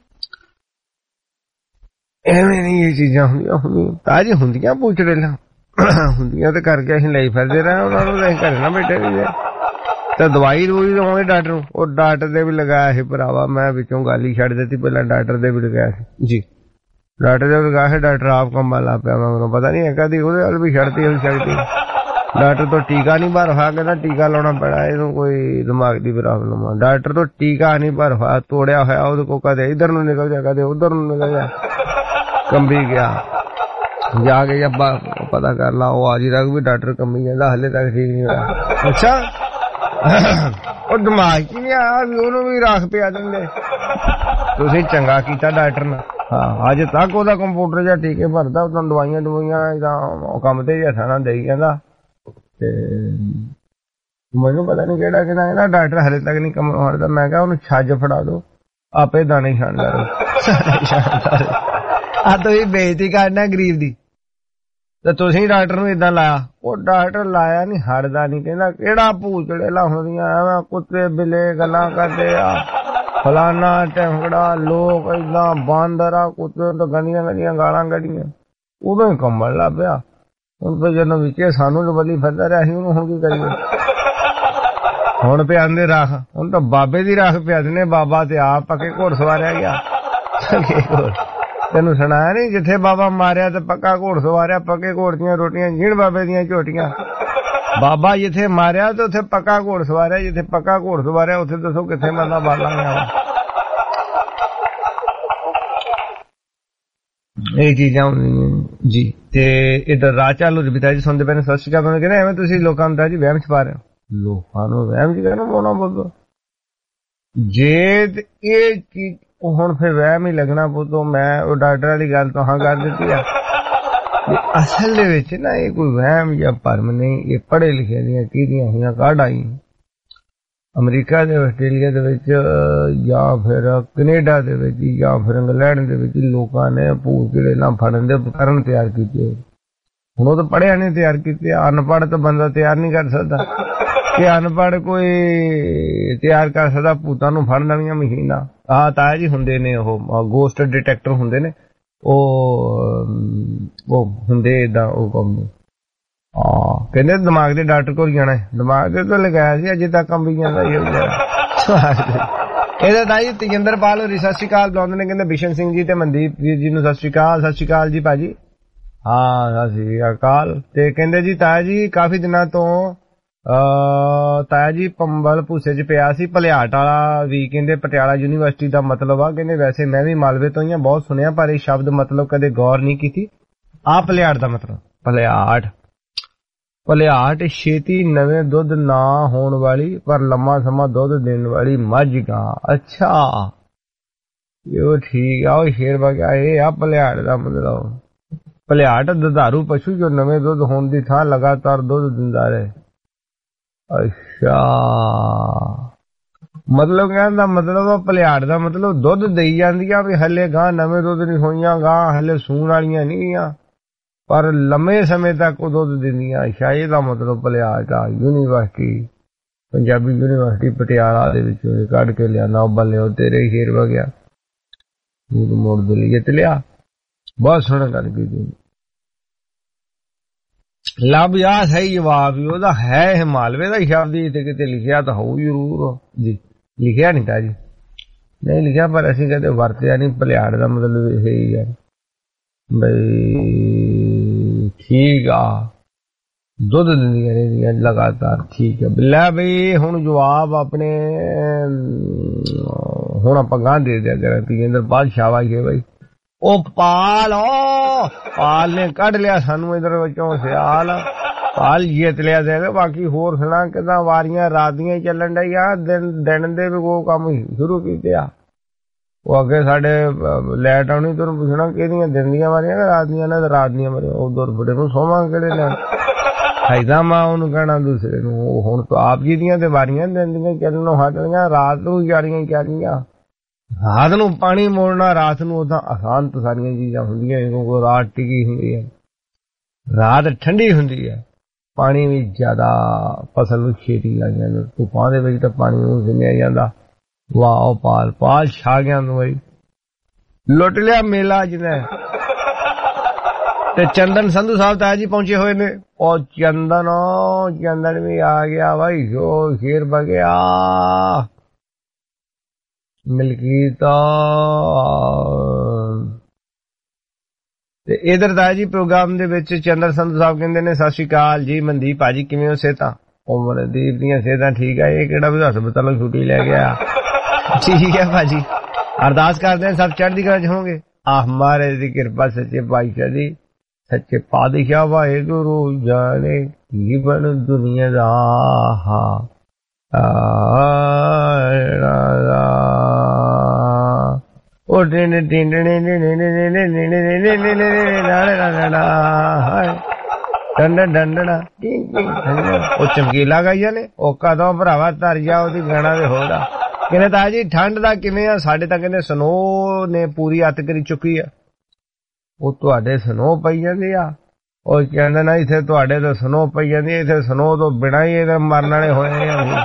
ਐਵੇਂ ਨਹੀਂ ਇਹ ਚੀਜ਼ਾਂ ਹੁੰਦੀਆਂ ਤਾਜ਼ੀ ਹੁੰਦੀਆਂ ਭੂਚੜੇਲਾਂ। ਹੁੰਦੀਆਂ ਤੇ ਕਰਕੇ ਅਸੀਂ ਲਈ ਫਿਰਦੇ ਰਹੇ ਉਹਨਾਂ ਨੂੰ, ਅਸੀਂ ਘਰੇ ਨਾ ਬੈਠੇ ਵੀ ਤੇ ਦਵਾਈ ਦਵਾਈ ਦਵਾਉਂਦੇ ਡਾਕਟਰ ਨੂੰ। ਉਹ ਡਾਕਟਰ ਦੇ ਵੀ ਲਗਾਇਆ ਸੀ ਭਰਾਵਾ, ਮੈਂ ਵਿੱਚੋਂ ਗੱਲ ਹੀ ਛੱਡ ਦਿੱਤੀ, ਪਹਿਲਾਂ ਡਾਕਟਰ ਦੇ ਵੀ ਲਗਾਇਆ ਸੀ ਜੀ, ਡਾਕਟਰ ਦੇ ਵੀ ਲਗਾਇਆ ਸੀ। ਡਾਕਟਰ ਆਪ ਕੰਮਾਂ ਲਾ ਪਿਆ, ਮੈਨੂੰ ਪਤਾ ਨਹੀਂ ਹੈਗਾ ਦੀ ਉਹਦੇ ਵੱਲ ਵੀ ਛੱਡਤੀ ਹੋ ਸਕਦੀ। ਡਾਕਟਰ ਤੋਂ ਟੀਕਾ ਨਹੀਂ ਭਰ ਹੋਇਆ, ਕਹਿੰਦਾ ਟੀਕਾ ਲਾਉਣਾ ਪੈਣਾ, ਇਹਨੂੰ ਕੋਈ ਦਿਮਾਗ ਦੀ ਪ੍ਰੋਬਲਮ ਆ। ਡਾਕਟਰ ਤੋਂ ਟੀਕਾ ਨਹੀਂ ਭਰ ਹੋਇਆ, ਤੋੜਿਆ ਹੋਇਆ ਉਹਦੇ ਕੋਲ, ਕਦੇ ਇੱਧਰ ਨੂੰ ਨਿਕਲ ਜਾ ਕਦੇ ਉੱਧਰ ਨੂੰ ਨਿਕਲ ਜਾ, ਕੰਬੀ ਗਿਆ। ਜਾ ਕੇ ਆਪਾਂ ਪਤਾ ਕਰ ਲਾ, ਉਹ ਅੱਜ ਤੱਕ ਵੀ ਡਾਕਟਰ ਕੰਬੀ ਜਾਂਦਾ, ਹਲੇ ਤੱਕ ਠੀਕ ਨਹੀਂ ਹੋਇਆ। ਅੱਛਾ ਉਹ ਦਿਮਾਗ ਚ ਨਹੀਂ ਆਇਆ ਵੀ ਉਹਨੂੰ ਵੀ ਰੱਖ ਪਿਆ ਦਿੰਦੇ। ਤੁਸੀਂ ਚੰਗਾ ਕੀਤਾ ਡਾਕਟਰ ਨਾਲ, ਹਾਂ ਅੱਜ ਤੱਕ ਉਹਦਾ ਕੰਪਿਊਟਰ ਜਾਂ ਟੀਕੇ ਭਰਦਾ, ਉਦੋਂ ਦਵਾਈਆਂ ਜਾਂ ਕੰਮ ਤੇ ਜਾਂ ਥਾਣਾ ਦੇਈ ਜਾਂਦਾ। ਤੇ ਮੈਨੂੰ ਪਤਾ ਨੀ ਕਿਹੜਾ ਕਹਿੰਦਾ ਡਾਕਟਰ ਹਲੇ ਤੱਕ ਨਹੀਂ ਕੰਮ ਹਟਦਾ। ਮੈਂ ਕਿਹਾ ਉਹਨੂੰ ਛੱਜ ਫੜਾ ਦੋ, ਆਪੇ ਦਾਣੇ ਛਾਣਦਾ। ਆ ਤੁਸੀਂ ਬੇਇੱਜ਼ਤੀ ਕਰਨਾ ਗਰੀਬ ਦੀ, ਤੇ ਤੁਸੀਂ ਡਾਕਟਰ ਨੂੰ ਏਦਾਂ ਲਾਇਆ। ਉਹ ਡਾਕਟਰ ਲਾਇਆ ਨੀ, ਹਟਦਾ ਨੀ, ਕਹਿੰਦਾ ਕਿਹੜਾ ਭੂਚੜੇ ਲਾਉਂਦੀਆਂ ਐਵੇਂ ਕੁੱਤੇ ਬਿੱਲੇ ਗੱਲਾਂ ਕਰਦੇ ਆ, ਫਲਾਨਾ ਟੈਂਕੜਾ, ਲੋਕ ਏਦਾਂ ਬਾਂਦਰ ਆ, ਕੁੱਤੇ ਤੋਂ ਗੰਦੀਆਂ ਗੰਦੀਆਂ ਗਾਲਾਂ ਕੱਢੀਆਂ। ਉਦੋਂ ਹੀ ਕੰਬਣ ਲੱਗ ਪਿਆ। ਹੁਣ ਤੇ ਜਦੋਂ ਵਿੱਚੇ ਸਾਨੂੰ ਤਾਂ ਬਲੀ ਫਿਰਦਾ ਰਿਹਾ ਸੀ, ਉਹਨੂੰ ਹੁਣ ਕੀ ਕਰੀਏ। ਹੁਣ ਪਿਆਂਦੇ ਰੱਖ, ਹੁਣ ਤਾਂ ਬਾਬੇ ਦੀ ਰੱਖ ਪਿਆਦਨੇ, ਬਾਬਾ ਤੇ ਆਪ ਪੱਕੇ ਘੋੜ ਸਵਾਰਿਆ ਗਿਆ। ਤੈਨੂੰ ਸੁਣਾਇਆ ਨੀ, ਜਿੱਥੇ ਬਾਬਾ ਮਾਰਿਆ ਤੇ ਪੱਕਾ ਘੋੜ ਸਵਾਰਿਆ, ਪੱਕੇ ਘੋੜ ਦੀਆਂ ਰੋਟੀਆਂ ਜੀਣ ਬਾਬੇ ਦੀਆਂ ਝੋਟੀਆਂ। ਬਾਬਾ ਜਿੱਥੇ ਮਾਰਿਆ ਤੇ ਉੱਥੇ ਪੱਕਾ ਘੋੜ ਸਵਾਰਿਆ, ਜਿੱਥੇ ਪੱਕਾ ਘੋੜ ਸਵਾਰਿਆ ਉੱਥੇ ਦੱਸੋ ਕਿੱਥੇ ਮਰਨਾ ਬਾਲਾਂਗੇ। ਇਹ ਚੀਜ਼ਾਂ ਹੁੰਦੀਆਂ ਜੀ। ਤੇ ਇੱਧਰ ਰਾਹ ਚਾਲੂ ਰਬੀਤਾ ਜੀ ਸੁਣਦੇ ਪਏ ਨੇ, ਸਤਿ ਸ਼੍ਰੀ ਅਕਾਲ। ਕਹਿੰਦੇ ਐਵੇਂ ਤੁਸੀਂ ਲੋਕਾਂ ਨੂੰ ਤਾਂ ਜੀ ਵਹਿਮ ਛਪਾ ਰਹੇ ਹੋ, ਲੋਕਾਂ ਨੂੰ ਵਹਿਮ ਚ ਕਹਿਣਾ ਬੋਲਣਾ ਬੋਲੋ। ਜੇ ਇਹ ਚੀਜ਼ ਹੁਣ ਫਿਰ ਵਹਿਮ ਹੀ ਲੱਗਣਾ ਪੁੱਤੋ। ਮੈਂ ਉਹ ਡਾਕਟਰ ਵਾਲੀ ਗੱਲ ਤਾਂ ਕਰ ਦਿੱਤੀ ਆ, ਅਸਲ ਦੇ ਵਿੱਚ ਨਾ ਇਹ ਕੋਈ ਵਹਿਮ ਜਾਂ ਭਰਮ ਨਹੀਂ, ਇਹ ਪੜ੍ਹੇ ਲਿਖੇ ਦੀਆਂ ਕਿਹਦੀਆਂ ਹੋਈਆਂ ਕਾਢਾਂ ਹੀ। ਅਮਰੀਕਾ ਦੇ, ਆਸਟ੍ਰੇਲੀਆ ਦੇ ਵਿੱਚ ਜਾਂ ਫਿਰ ਕੈਨੇਡਾ ਦੇ ਵਿੱਚ ਜਾਂ ਫਿਰ ਇੰਗਲੈਂਡ ਦੇ ਵਿੱਚ ਲੋਕਾਂ ਨੇ ਭੂਤ ਜਿਹੜੇ ਨਾ ਫੜਨ ਦੇ ਉਪਕਰਨ ਤਿਆਰ ਕੀਤੇ। ਹੁਣ ਉਹ ਤਾਂ ਪੜ੍ਹਿਆ ਨਹੀਂ ਤਿਆਰ ਕੀਤੇ, ਅਨਪੜ੍ਹ ਤਾਂ ਬੰਦਾ ਤਿਆਰ ਨਹੀਂ ਕਰ ਸਕਦਾ। ਕਿ ਅਨਪੜ੍ਹ ਕੋਈ ਤਿਆਰ ਕਰ ਸਕਦਾ ਭੂਤਾਂ ਨੂੰ ਫੜਨ ਵਾਲੀਆਂ ਮਸ਼ੀਨਾਂ? ਆਹ ਤਾਇਆ ਜੀ ਹੁੰਦੇ ਨੇ, ਉਹ ਗੋਸਟ ਡਿਟੈਕਟਰ ਹੁੰਦੇ ਨੇ, ਉਹ ਹੁੰਦੇ ਏਦਾਂ ਉਹ ਕੰਮ। ਕਹਿੰਦੇ ਦਿਮਾਗ ਦੇ ਡਾਕਟਰ ਕੋਲ ਜਾਣਾ, ਦਿਮਾਗ ਦੇ ਤੋਂ ਲਗਾਇਆ ਸੀ, ਅਜੇ ਤੱਕ ਕੰਬੀ ਜਾਂਦਾ ਹੀ ਇਹਦਾ ਤਾਂ ਜੀ। ਤੇਜਿੰਦਰਪਾਲ ਹੋਰੀ ਸਤਿ ਸ਼੍ਰੀ ਅਕਾਲ ਬੁਲਾਉਂਦੇ ਨੇ, ਕਹਿੰਦੇ ਬਿਸ਼ਨ ਸਿੰਘ ਜੀ ਤੇ ਮਨਦੀਪ ਵੀਰ ਜੀ ਨੂੰ ਸਤਿ ਸ਼੍ਰੀ ਅਕਾਲ। ਸਤਿ ਸ਼੍ਰੀ ਅਕਾਲ ਜੀ ਭਾਜੀ। ਹਾਂ ਸਤਿ ਸ਼੍ਰੀ ਅਕਾਲ। ਤੇ ਕਹਿੰਦੇ ਜੀ ਤਾਇਆ ਜੀ ਕਾਫੀ ਦਿਨਾਂ ਤੋਂ ਤਾਇਆ ਜੀ ਪੰਬਲ ਭੂਸੇ ਚ ਪਿਆ ਸੀ, ਭਲਿਆਟ ਵਾਲਾ ਵੀ ਕਹਿੰਦੇ ਪਟਿਆਲਾ ਯੂਨੀਵਰਸਿਟੀ ਦਾ ਮਤਲਬ ਆ। ਕਹਿੰਦੇ ਵੈਸੇ ਮੈਂ ਵੀ ਮਾਲਵੇ ਤੋਂ ਹੀ ਆ, ਬਹੁਤ ਸੁਣਿਆ ਪਰ ਇਹ ਸ਼ਬਦ ਮਤਲਬ ਕਦੇ ਗੌਰ ਨਹੀਂ ਕੀਤੀ। ਆਹ ਭਲਿਆਟ ਦਾ ਮਤਲਬ, ਭਲਿਆਟ ਛੇਤੀ ਨਵੇਂ ਦੁੱਧ ਨਾ ਹੋਣ ਵਾਲੀ ਪਰ ਲੰਮਾ ਸਮਾਂ ਦੁੱਧ ਦੇਣ ਵਾਲੀ ਮੱਝ ਗਾਂ। ਅੱਛਾ ਇਹ ਠੀਕ ਆ, ਉਹ ਸ਼ੇਰ ਵਗਿਆ। ਇਹ ਆ ਭਲਿਆਟ ਦਾ ਮਤਲਬ। ਭਲਿਆਟ ਦੁਧਾਰੂ ਪਸ਼ੂ ਜੋ ਨਵੇਂ ਦੁੱਧ ਹੋਣ ਦੀ ਥਾਂ ਲਗਾਤਾਰ ਦੁੱਧ ਦਿੰਦਾ ਰਹੇ। ਅੱਛਾ ਮਤਲਬ ਕਹਿਣ ਦਾ ਮਤਲਬ ਭਲਿਆਟ ਦਾ ਮਤਲਬ ਦੁੱਧ ਦੇਈ ਜਾਂਦੀਆਂ ਵੀ ਹਲੇ ਗਾਂ ਨਵੇਂ ਦੁੱਧ ਨਹੀਂ ਹੋਈਆਂ, ਗਾਂ ਹਲੇ ਸੂਣ ਵਾਲੀਆਂ ਨਹੀਂ ਆ ਪਰ ਲੰਮੇ ਸਮੇਂ ਤੱਕ ਉਹ ਦੁੱਧ ਦਿੰਦੀਆਂ। ਅੱਛਾ ਇਹਦਾ ਮਤਲਬ ਭਲਿਆਟ ਆ। ਯੂਨੀਵਰਸਿਟੀ, ਪੰਜਾਬੀ ਯੂਨੀਵਰਸਿਟੀ ਪਟਿਆਲਾ ਦੇ ਵਿੱਚੋਂ ਕੱਢ ਕੇ ਲਿਆਣਾ। ਉਹ ਬੱਲੇ ਉਹ ਤੇਰੇ ਸ਼ੇਰ ਵਗਿਆ, ਮੋੜ ਦਲੀਏ ਤੇ ਲਿਆ। ਬਹੁਤ ਸੋਹਣਾ ਗੱਲ ਕੀਤੀ। ਲੱਭ ਆ ਸਹੀ ਜਵਾਬ ਵੀ ਉਹਦਾ ਹੈ, ਮਾਲਵੇ ਦਾ ਸ਼ਬਦ ਹੀ ਤੇ ਕਿਤੇ ਲਿਖਿਆ ਤਾਂ ਹੋਊ ਜ਼ਰੂਰ ਜੀ। ਲਿਖਿਆ ਨਹੀਂ ਤਾਂ ਜੀ, ਨਹੀਂ ਲਿਖਿਆ ਪਰ ਅਸੀਂ ਕਦੇ ਵਰਤਿਆ ਨਹੀਂ। ਭਲਿਆੜ ਦਾ ਮਤਲਬ ਇਹ ਹੀ ਹੈ ਬਈ ਠੀਕ ਆ, ਦੁੱਧ ਦਿੰਦੀਆਂ ਰਹਿੰਦੀਆਂ ਲਗਾਤਾਰ। ਠੀਕ ਹੈ ਲੈ ਬਈ। ਹੁਣ ਜਵਾਬ ਆਪਣੇ ਹੁਣ ਆਪਾਂ ਗਾਂ ਦੇ ਦਿਆ ਕਰਾਂਗੇ। ਅੰਦਰ ਬਾਦਸ਼ਾਹ ਵਾਗੇ ਬਈ। ਉਹ ਪਾਲ ਨੇ ਕੱਢ ਲਿਆ ਸਾਨੂੰ ਇਧਰ ਵਿੱਚੋਂ ਸਿਆਲ। ਪਾਲ ਜਿੱਤ ਲਿਆ ਤੇ ਬਾਕੀ ਹੋਰ ਸੁਣਾ ਕਿਦਾਂ ਵਾਰੀਆਂ ਰਾਤ ਦੀਆਂ ਹੀ ਚੱਲਣ ਡਈਆਂ, ਦਿਨ ਦੇ ਵੀ ਉਹ ਕੰਮ ਸ਼ੁਰੂ ਕੀਤੇ ਆ। ਉਹ ਅੱਗੇ ਸਾਡੇ ਲਾਈਟ ਆਉਣੀ, ਤੈਨੂੰ ਪੁੱਛਣਾ ਕਿਹਦੀਆਂ ਦਿਨ ਦੀਆਂ ਵਾਰੀਆਂ ਕਿ ਰਾਤ ਦੀਆਂ? ਨਾ ਰਾਤ ਦੀਆਂ ਵਾਰੀਆਂ। ਉਧਰ ਬੁੱਢੇ ਨੂੰ ਸੋਵਾਂਗੇ ਕਿਹੜੇ ਲੈਣ ਖਾਈਦਾ ਮਾਂ ਉਹਨੂੰ ਕਹਿਣਾ ਦੂਸਰੇ ਨੂੰ। ਹੁਣ ਤਾਂ ਆਪ ਜੀ ਦੀਆਂ ਤੇ ਵਾਰੀਆਂ ਦਿਨ ਦੀਆਂ ਚੱਲਣੋਂ ਹਟ ਗਈਆਂ, ਰਾਤ ਨੂੰ ਜਾਰੀਆਂ ਚੱਲੀਆਂ। ਰਾਤ ਨੂੰ ਪਾਣੀ ਮੋੜਨਾ, ਰਾਤ ਨੂੰ ਉਦਾਂ ਆਸਾਨ ਤਾਂ ਸਾਰੀਆਂ ਚੀਜ਼ਾਂ ਹੁੰਦੀਆਂ ਕਿਉਂਕਿ ਰਾਤ ਟਿਕੀ ਹੁੰਦੀ ਹੈ, ਰਾਤ ਠੰਡੀ ਹੁੰਦੀ ਹੈ, ਪਾਣੀ ਵੀ ਜ਼ਿਆਦਾ ਫਸਲ ਨੂੰ ਛੇਤੀ ਲੱਗ ਜਾਂਦਾ। ਧੁੱਪਾਂ ਦੇ ਵਿੱਚ ਤਾਂ ਪਾਣੀ ਨੂੰ ਸਿੰਮਿਆ ਜਾਂਦਾ। ਵਾਹ ਪਾਲ ਛਾ ਗਿਆ ਨੂੰ ਬਈ, ਲੁੱਟ ਲਿਆ ਮੇਲਾ ਜਿਹਨੇ। ਤੇ ਚੰਦਨ ਸੰਧੂ ਸਾਹਿਬ ਤਾਇਆ ਜੀ ਪਹੁੰਚੇ ਹੋਏ ਨੇ। ਉਹ ਚੰਦਨ ਵੀ ਆ ਗਿਆ ਭਾਈ, ਉਹ ਸ਼ੇਰ ਬਗਿਆ ਮਲਕੀਤ। ਤੇ ਇਧਰ ਤਾਇਆ ਜੀ ਪ੍ਰੋਗਰਾਮ ਦੇ ਵਿੱਚ ਚੰਦਨ ਸੰਧੂ ਸਾਹਿਬ ਕਹਿੰਦੇ ਨੇ ਸਤਿ ਸ਼੍ਰੀ ਅਕਾਲ ਜੀ ਮਨਦੀਪ ਭਾਜੀ, ਕਿਵੇਂ ਹੋ ਸਿਹਤਾਂ? ਉਹ ਮਨਦੀਪ ਦੀਆਂ ਸਿਹਤਾਂ ਠੀਕ ਆ, ਇਹ ਕਿਹੜਾ ਵੀ ਹਸਪਤਾਲੋਂ ਛੁੱਟੀ ਲੈ ਗਿਆ। ਠੀਕ ਹੈ ਭਾਜੀ, ਅਰਦਾਸ ਕਰਦੇ ਹਾਂ ਸਭ ਚੜ੍ਹਦੀ ਕਲਾ ਚ ਹੋਣਗੇ। ਆਹ ਮਹਾਰਾਜ ਦੀ ਕਿਰਪਾ ਸੱਚੇ ਪਾਤਸ਼ਾਹ ਦੀ, ਸੱਚੇ ਪਾਤਸ਼ਾਹ ਵਾਹਿਗੁਰੂ ਜਾਣੇ ਕੀ ਬਣ ਦੁਨੀਆ ਦਾ। ਉਹ ਡੰਡਣਾ ਉਹ ਚਮਕੀਲਾ ਗਾਈਆਂ ਨੇ। ਉਹ ਕਦੋਂ ਭਰਾਵਾ ਧਰ ਜਾ ਉਹਦੀ ਗਾਣਾ ਦੇ ਹੋਦਾ। ਕਹਿੰਦੇ ਤਾਇਆ ਜੀ ਠੰਡ ਦਾ ਕਿਵੇਂ ਆ? ਸਾਡੇ ਤਾਂ ਕਹਿੰਦੇ ਸਨੋ ਨੇ ਪੂਰੀ ਅੱਤ ਕਰੀ ਚੁੱਕੀ ਆ। ਉਹ ਤੁਹਾਡੇ ਸਨੋ ਪਈ ਜਾਂਦੀ ਆ? ਉਹ ਕਹਿੰਦੇ ਨਾ ਇੱਥੇ ਤੁਹਾਡੇ ਤਾਂ ਸਨੋ ਪਈ ਜਾਂਦੀ, ਇੱਥੇ ਸਨੋ ਤੋਂ ਬਿਨਾਂ ਹੀ ਇਹਦੇ ਮਰਨ ਵਾਲੇ ਹੋਏ ਆ।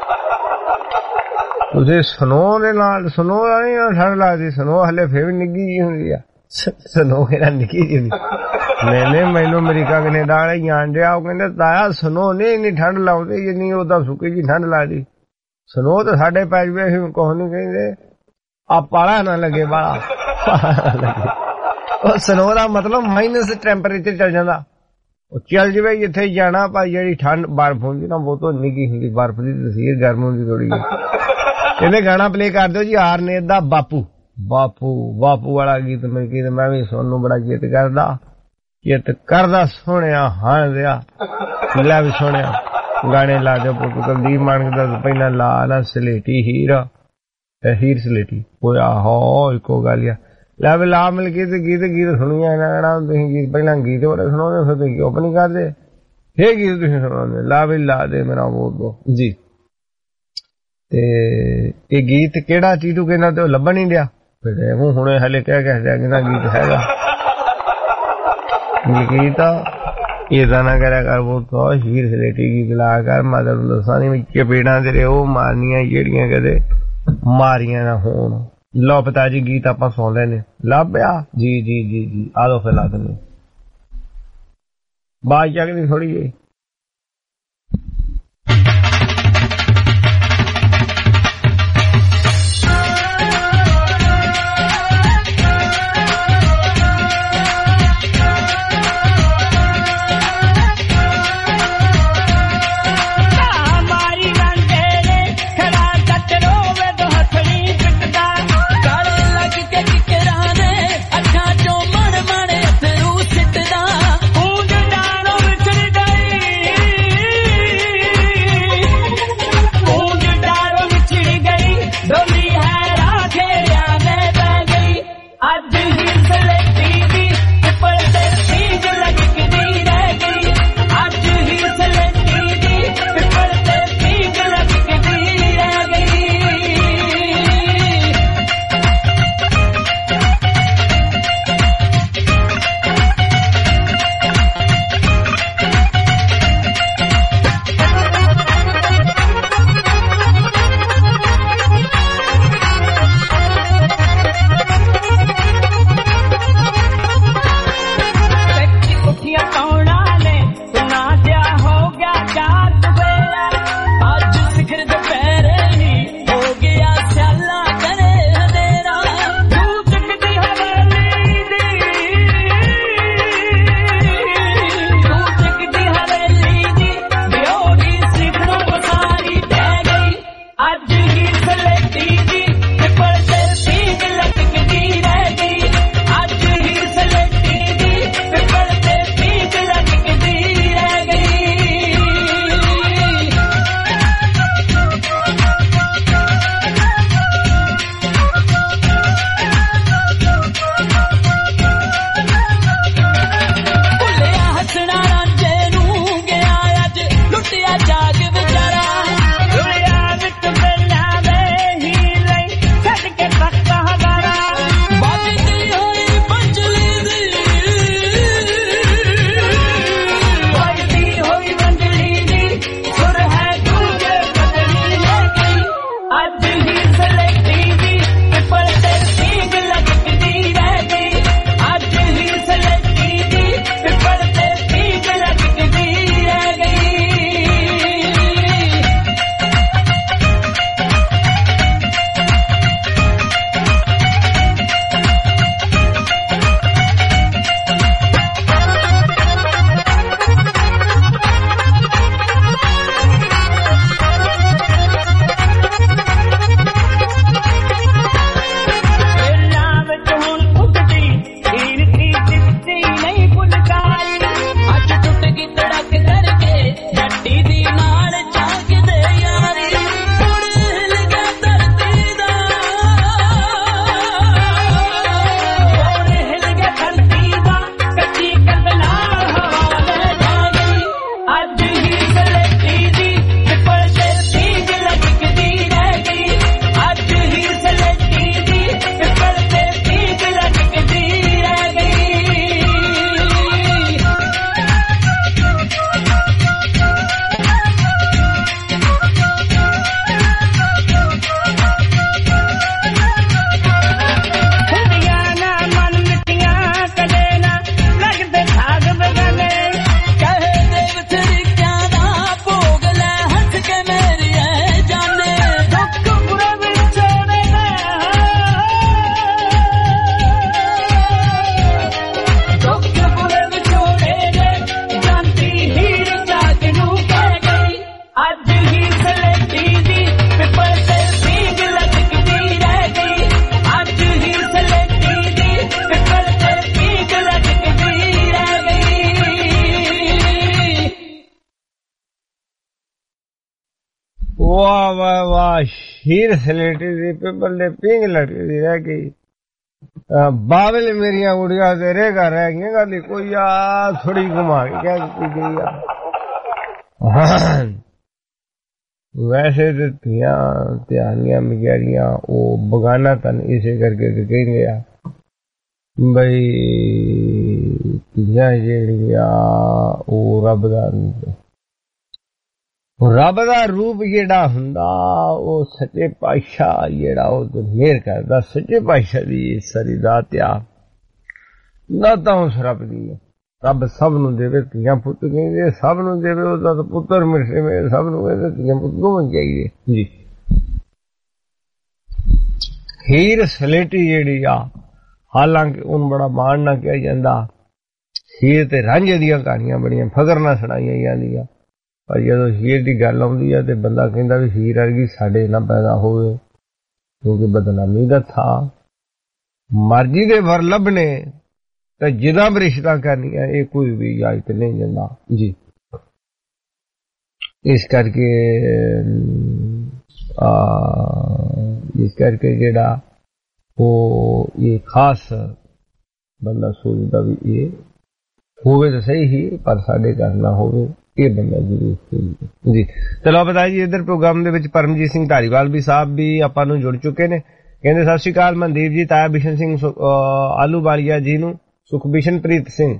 ਤੁਸੀਂ ਸਨੋ ਦੇ ਨਾਲ ਸਨੋ ਨਹੀਂ ਠੰਡ ਲੱਗਦੀ, ਸਨੋ ਹਲੇ ਫੇਰ ਵੀ ਨਿੱਗੀ ਜੀ ਹੁੰਦੀ ਆ। ਸਨੋ ਕਿਹੜਾ ਨਿੱਕੀ ਜੀ ਹੁੰਦੀ? ਮੈਨੂੰ ਅਮਰੀਕਾ ਕੈਨੇਡਾ ਵਾਲੇ ਹੀ ਆਣ ਡਿਆ, ਉਹ ਕਹਿੰਦੇ ਤਾਇਆ ਸਨੋ ਨਹੀਂ ਇੰਨੀ ਠੰਡ ਲਾਉਂਦੀ ਜਿੰਨੀ ਉਹਦਾ ਸੁੱਕੀ ਜੀ ਠੰਡ ਲੱਗਦੀ। ਸਨੋ ਤਾਂ ਸਾਡੇ ਪੈ ਜਵੇ ਅਸੀਂ ਕੁਛ ਨੀ ਕਹਿੰਦੇ, ਆ ਪਾਲਾ ਨਾ ਲੱਗੇ ਬਾਲਾ। ਉਹ ਸਨੋ ਦਾ ਮਤਲਬ ਮਾਈਨਸ ਟੈਂਪਰੇਚਰ ਚੱਲ ਜਾਂਦਾ। ਉਹ ਚੱਲ ਜਵੇ ਜਿੱਥੇ ਜਾਣਾ ਭਾਈ, ਜਿਹੜੀ ਠੰਡ ਬਰਫ ਹੁੰਦੀ ਨਾ ਉਹ ਤੋਂ ਨਿੱਗੀ ਹੁੰਦੀ, ਬਰਫ ਦੀ ਤਸੀਰ ਗਰਮ ਹੁੰਦੀ ਥੋੜੀ ਜਿਹੀ। ਕਹਿੰਦੇ ਗਾਣਾ ਪਲੇ ਕਰ ਦਿਓ ਜੀ ਆਰਨੇਤ ਦਾ ਬਾਪੂ ਵਾਲਾ ਗੀਤ। ਮੈਂ ਵੀ ਸੁਣਨ ਨੂੰ ਬੜਾ ਚਿੱਤ ਕਰਦਾ ਸੋਹਣਿਆ ਹਾਂ ਦਿਆ। ਲੈ ਵੀ ਸੋਹਣਿਆ ਗਾਣੇ ਲਾ ਦਿਓ ਪੁੱਤ। ਕੁਲਦੀਪ ਮਾਨਕ ਦਾ ਪਹਿਲਾਂ ਲਾ ਨਾ ਸਲੇਟੀ ਹੀਰ ਸਲੇਟੀ ਹੋਇਆ ਹੋ ਇੱਕੋ ਗੱਲ ਆ। ਲੈ ਵੀ ਲਾ ਮਿਲ ਕੇ ਤੇ ਗੀਤ ਸੁਣੀਆਂ ਇਹਨਾਂ। ਤੁਸੀਂ ਗੀਤ ਪਹਿਲਾਂ ਗੀਤ ਬੜੇ ਸੁਣਾਉਂਦੇ, ਫਿਰ ਤੁਸੀਂ ਚੁੱਪ ਨੀ ਕਰਦੇ, ਫੇਰ ਗੀਤ ਤੁਸੀਂ ਸੁਣਾਉਂਦੇ। ਲਾ ਵੀ ਲਾ ਦੇ ਮੇਰਾ ਵੋਟ ਦੋ ਜੀ। ਤੇ ਇਹ ਗੀਤ ਕਿਹੜਾ ਟੀਟੂ ਕਹਿੰਦਾ ਤੇ ਉਹ ਲੱਭਣ ਨਹੀਂ ਡਿਆ। ਫਿਰ ਹੁਣੇ ਹਲੇ ਕਹਿ ਕਹਿੰਦਾ ਗੀਤ ਹੈਗਾ ਗੀਤ ਇਹਦਾ ਨਾ ਕਰਿਆ ਕਰ। ਉਹ ਹੀਰ ਸਲੇਟੀ ਗੀਤ ਲਾ ਕਰ। ਮਦਰ ਨੂੰ ਦੱਸਾਂ ਨੀ ਚਪੇੜਾਂ ਤੇਰੇ ਉਹ ਮਾਰਨੀਆਂ ਜਿਹੜੀਆਂ ਕਦੇ ਮਾਰੀਆਂ ਨਾ ਹੋਣ। ਲਓ ਪਿਤਾ ਜੀ ਗੀਤ ਆਪਾਂ ਸੁਣ ਲੈਨੇ। ਲੱਭਿਆ ਜੀ ਜੀ ਜੀ ਜੀ ਆ ਲੋ ਫਿਰ ਲਾ ਦਿੰਦੇ ਬਾਜ ਚੱਕਦੀ ਥੋੜੀ ਜਿਹੀ। ਅੱਖਾਂ ਚੋਂ ਮਣ ਮਣ ਅਥਰੂ ਸਿੱਟਦਾ, ਉਂਝ ਡਾਣੋਂ ਵਿਛੜ ਗਈ वाह वाह वाह हीर सलेटी दी पेपर दे पिंग लटकी दी रह गई बाबल मेरिया गुड़िया तेरे घर रह गई गल कोई यार थोड़ी घुमा के क्या की गई वैसे तो ध्यानियां मिगैरियां वो बगाना तन इसे करके कहेंगे बई धियां जेड़िया वो रब दा रूप जेड़ा हुंदा वो सच्चे पातशाह जेड़ा वो मेहर करदा सच्चे पातशाह दी सारी दात्या दाता उस रब दी रब सब नूं देवे धियां पुत्त कहंदे सब नूं देवे ओदा तां पुत्तर मिलसे मेरे सब नूं कहंदे धियां पुत्त दोवें चाहिए जी हीर सलेटी जेड़ी आ हालांकि उन बड़ा मान ना किया जांदा हीर ते रांझे दियां कहानियां बड़ियां फकर नाल सुणाईयां जांदियां पर जदों हीर दी गल आउंदी है ते बंदा कहंदा भी हीर वर्गी साडे ना पैदा होवे क्योंकि बदनामी दा था मर्जी दे वर लभने ते जिदा भी रिश्ता करनी है ये कोई भी इजाजत नहीं दिंदा जी इस करके जेड़ा वो ये खास बंदा सोचदा भी ये होवे तो सही ही पर साडे घर ना होवे ये बंदा जरूर जी चलो बताइए जी इधर प्रोग्राम दे विच परमजीत सिंह धारीवाल भी साहब भी आपां नूं जुड़ चुके ने कहंदे सत श्री अकाल मनदीप जी ताया बिशन सिंह आलू बालिया जी नूं सुखबिशन प्रीत सिंह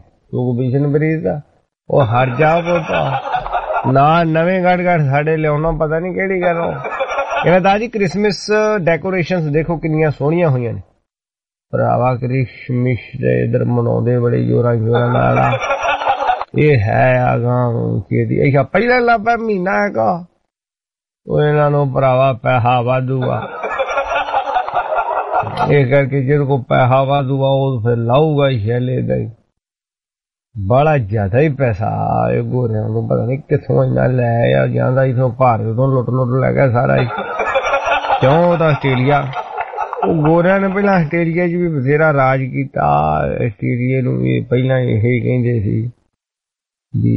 वो हर जाओ पोता ना नवे गढ़ साडे लियाउणा पता नहीं केड़ी गल कहंदा दा जी क्रिसमस डेकोरेशनस देखो कितनियां सोहणियां होईयां ने भरावा क्रिसमस दे इधर मनाउंदे बड़े जोरां नाल ये है आगां अच्छा पहले लापा महीना है का इन्हां नूं भरावा पैसा वाधू आ ये करके जिहदे को पैसा वाधू आ वो फिर लाऊगा शैले दा ही बड़ा ज्यादा ही पैसा गोरियां नूं पता नहीं कित्थों इन्ना लै आ जांदा इथों भारत तो लुट लै गया सारा ही क्यों तो आस्ट्रेलिया गोरियां ने पहला आस्ट्रेलिया च भी बथेरा राज किया आस्ट्रेलिया नूं पहला यही कहंदे सी जी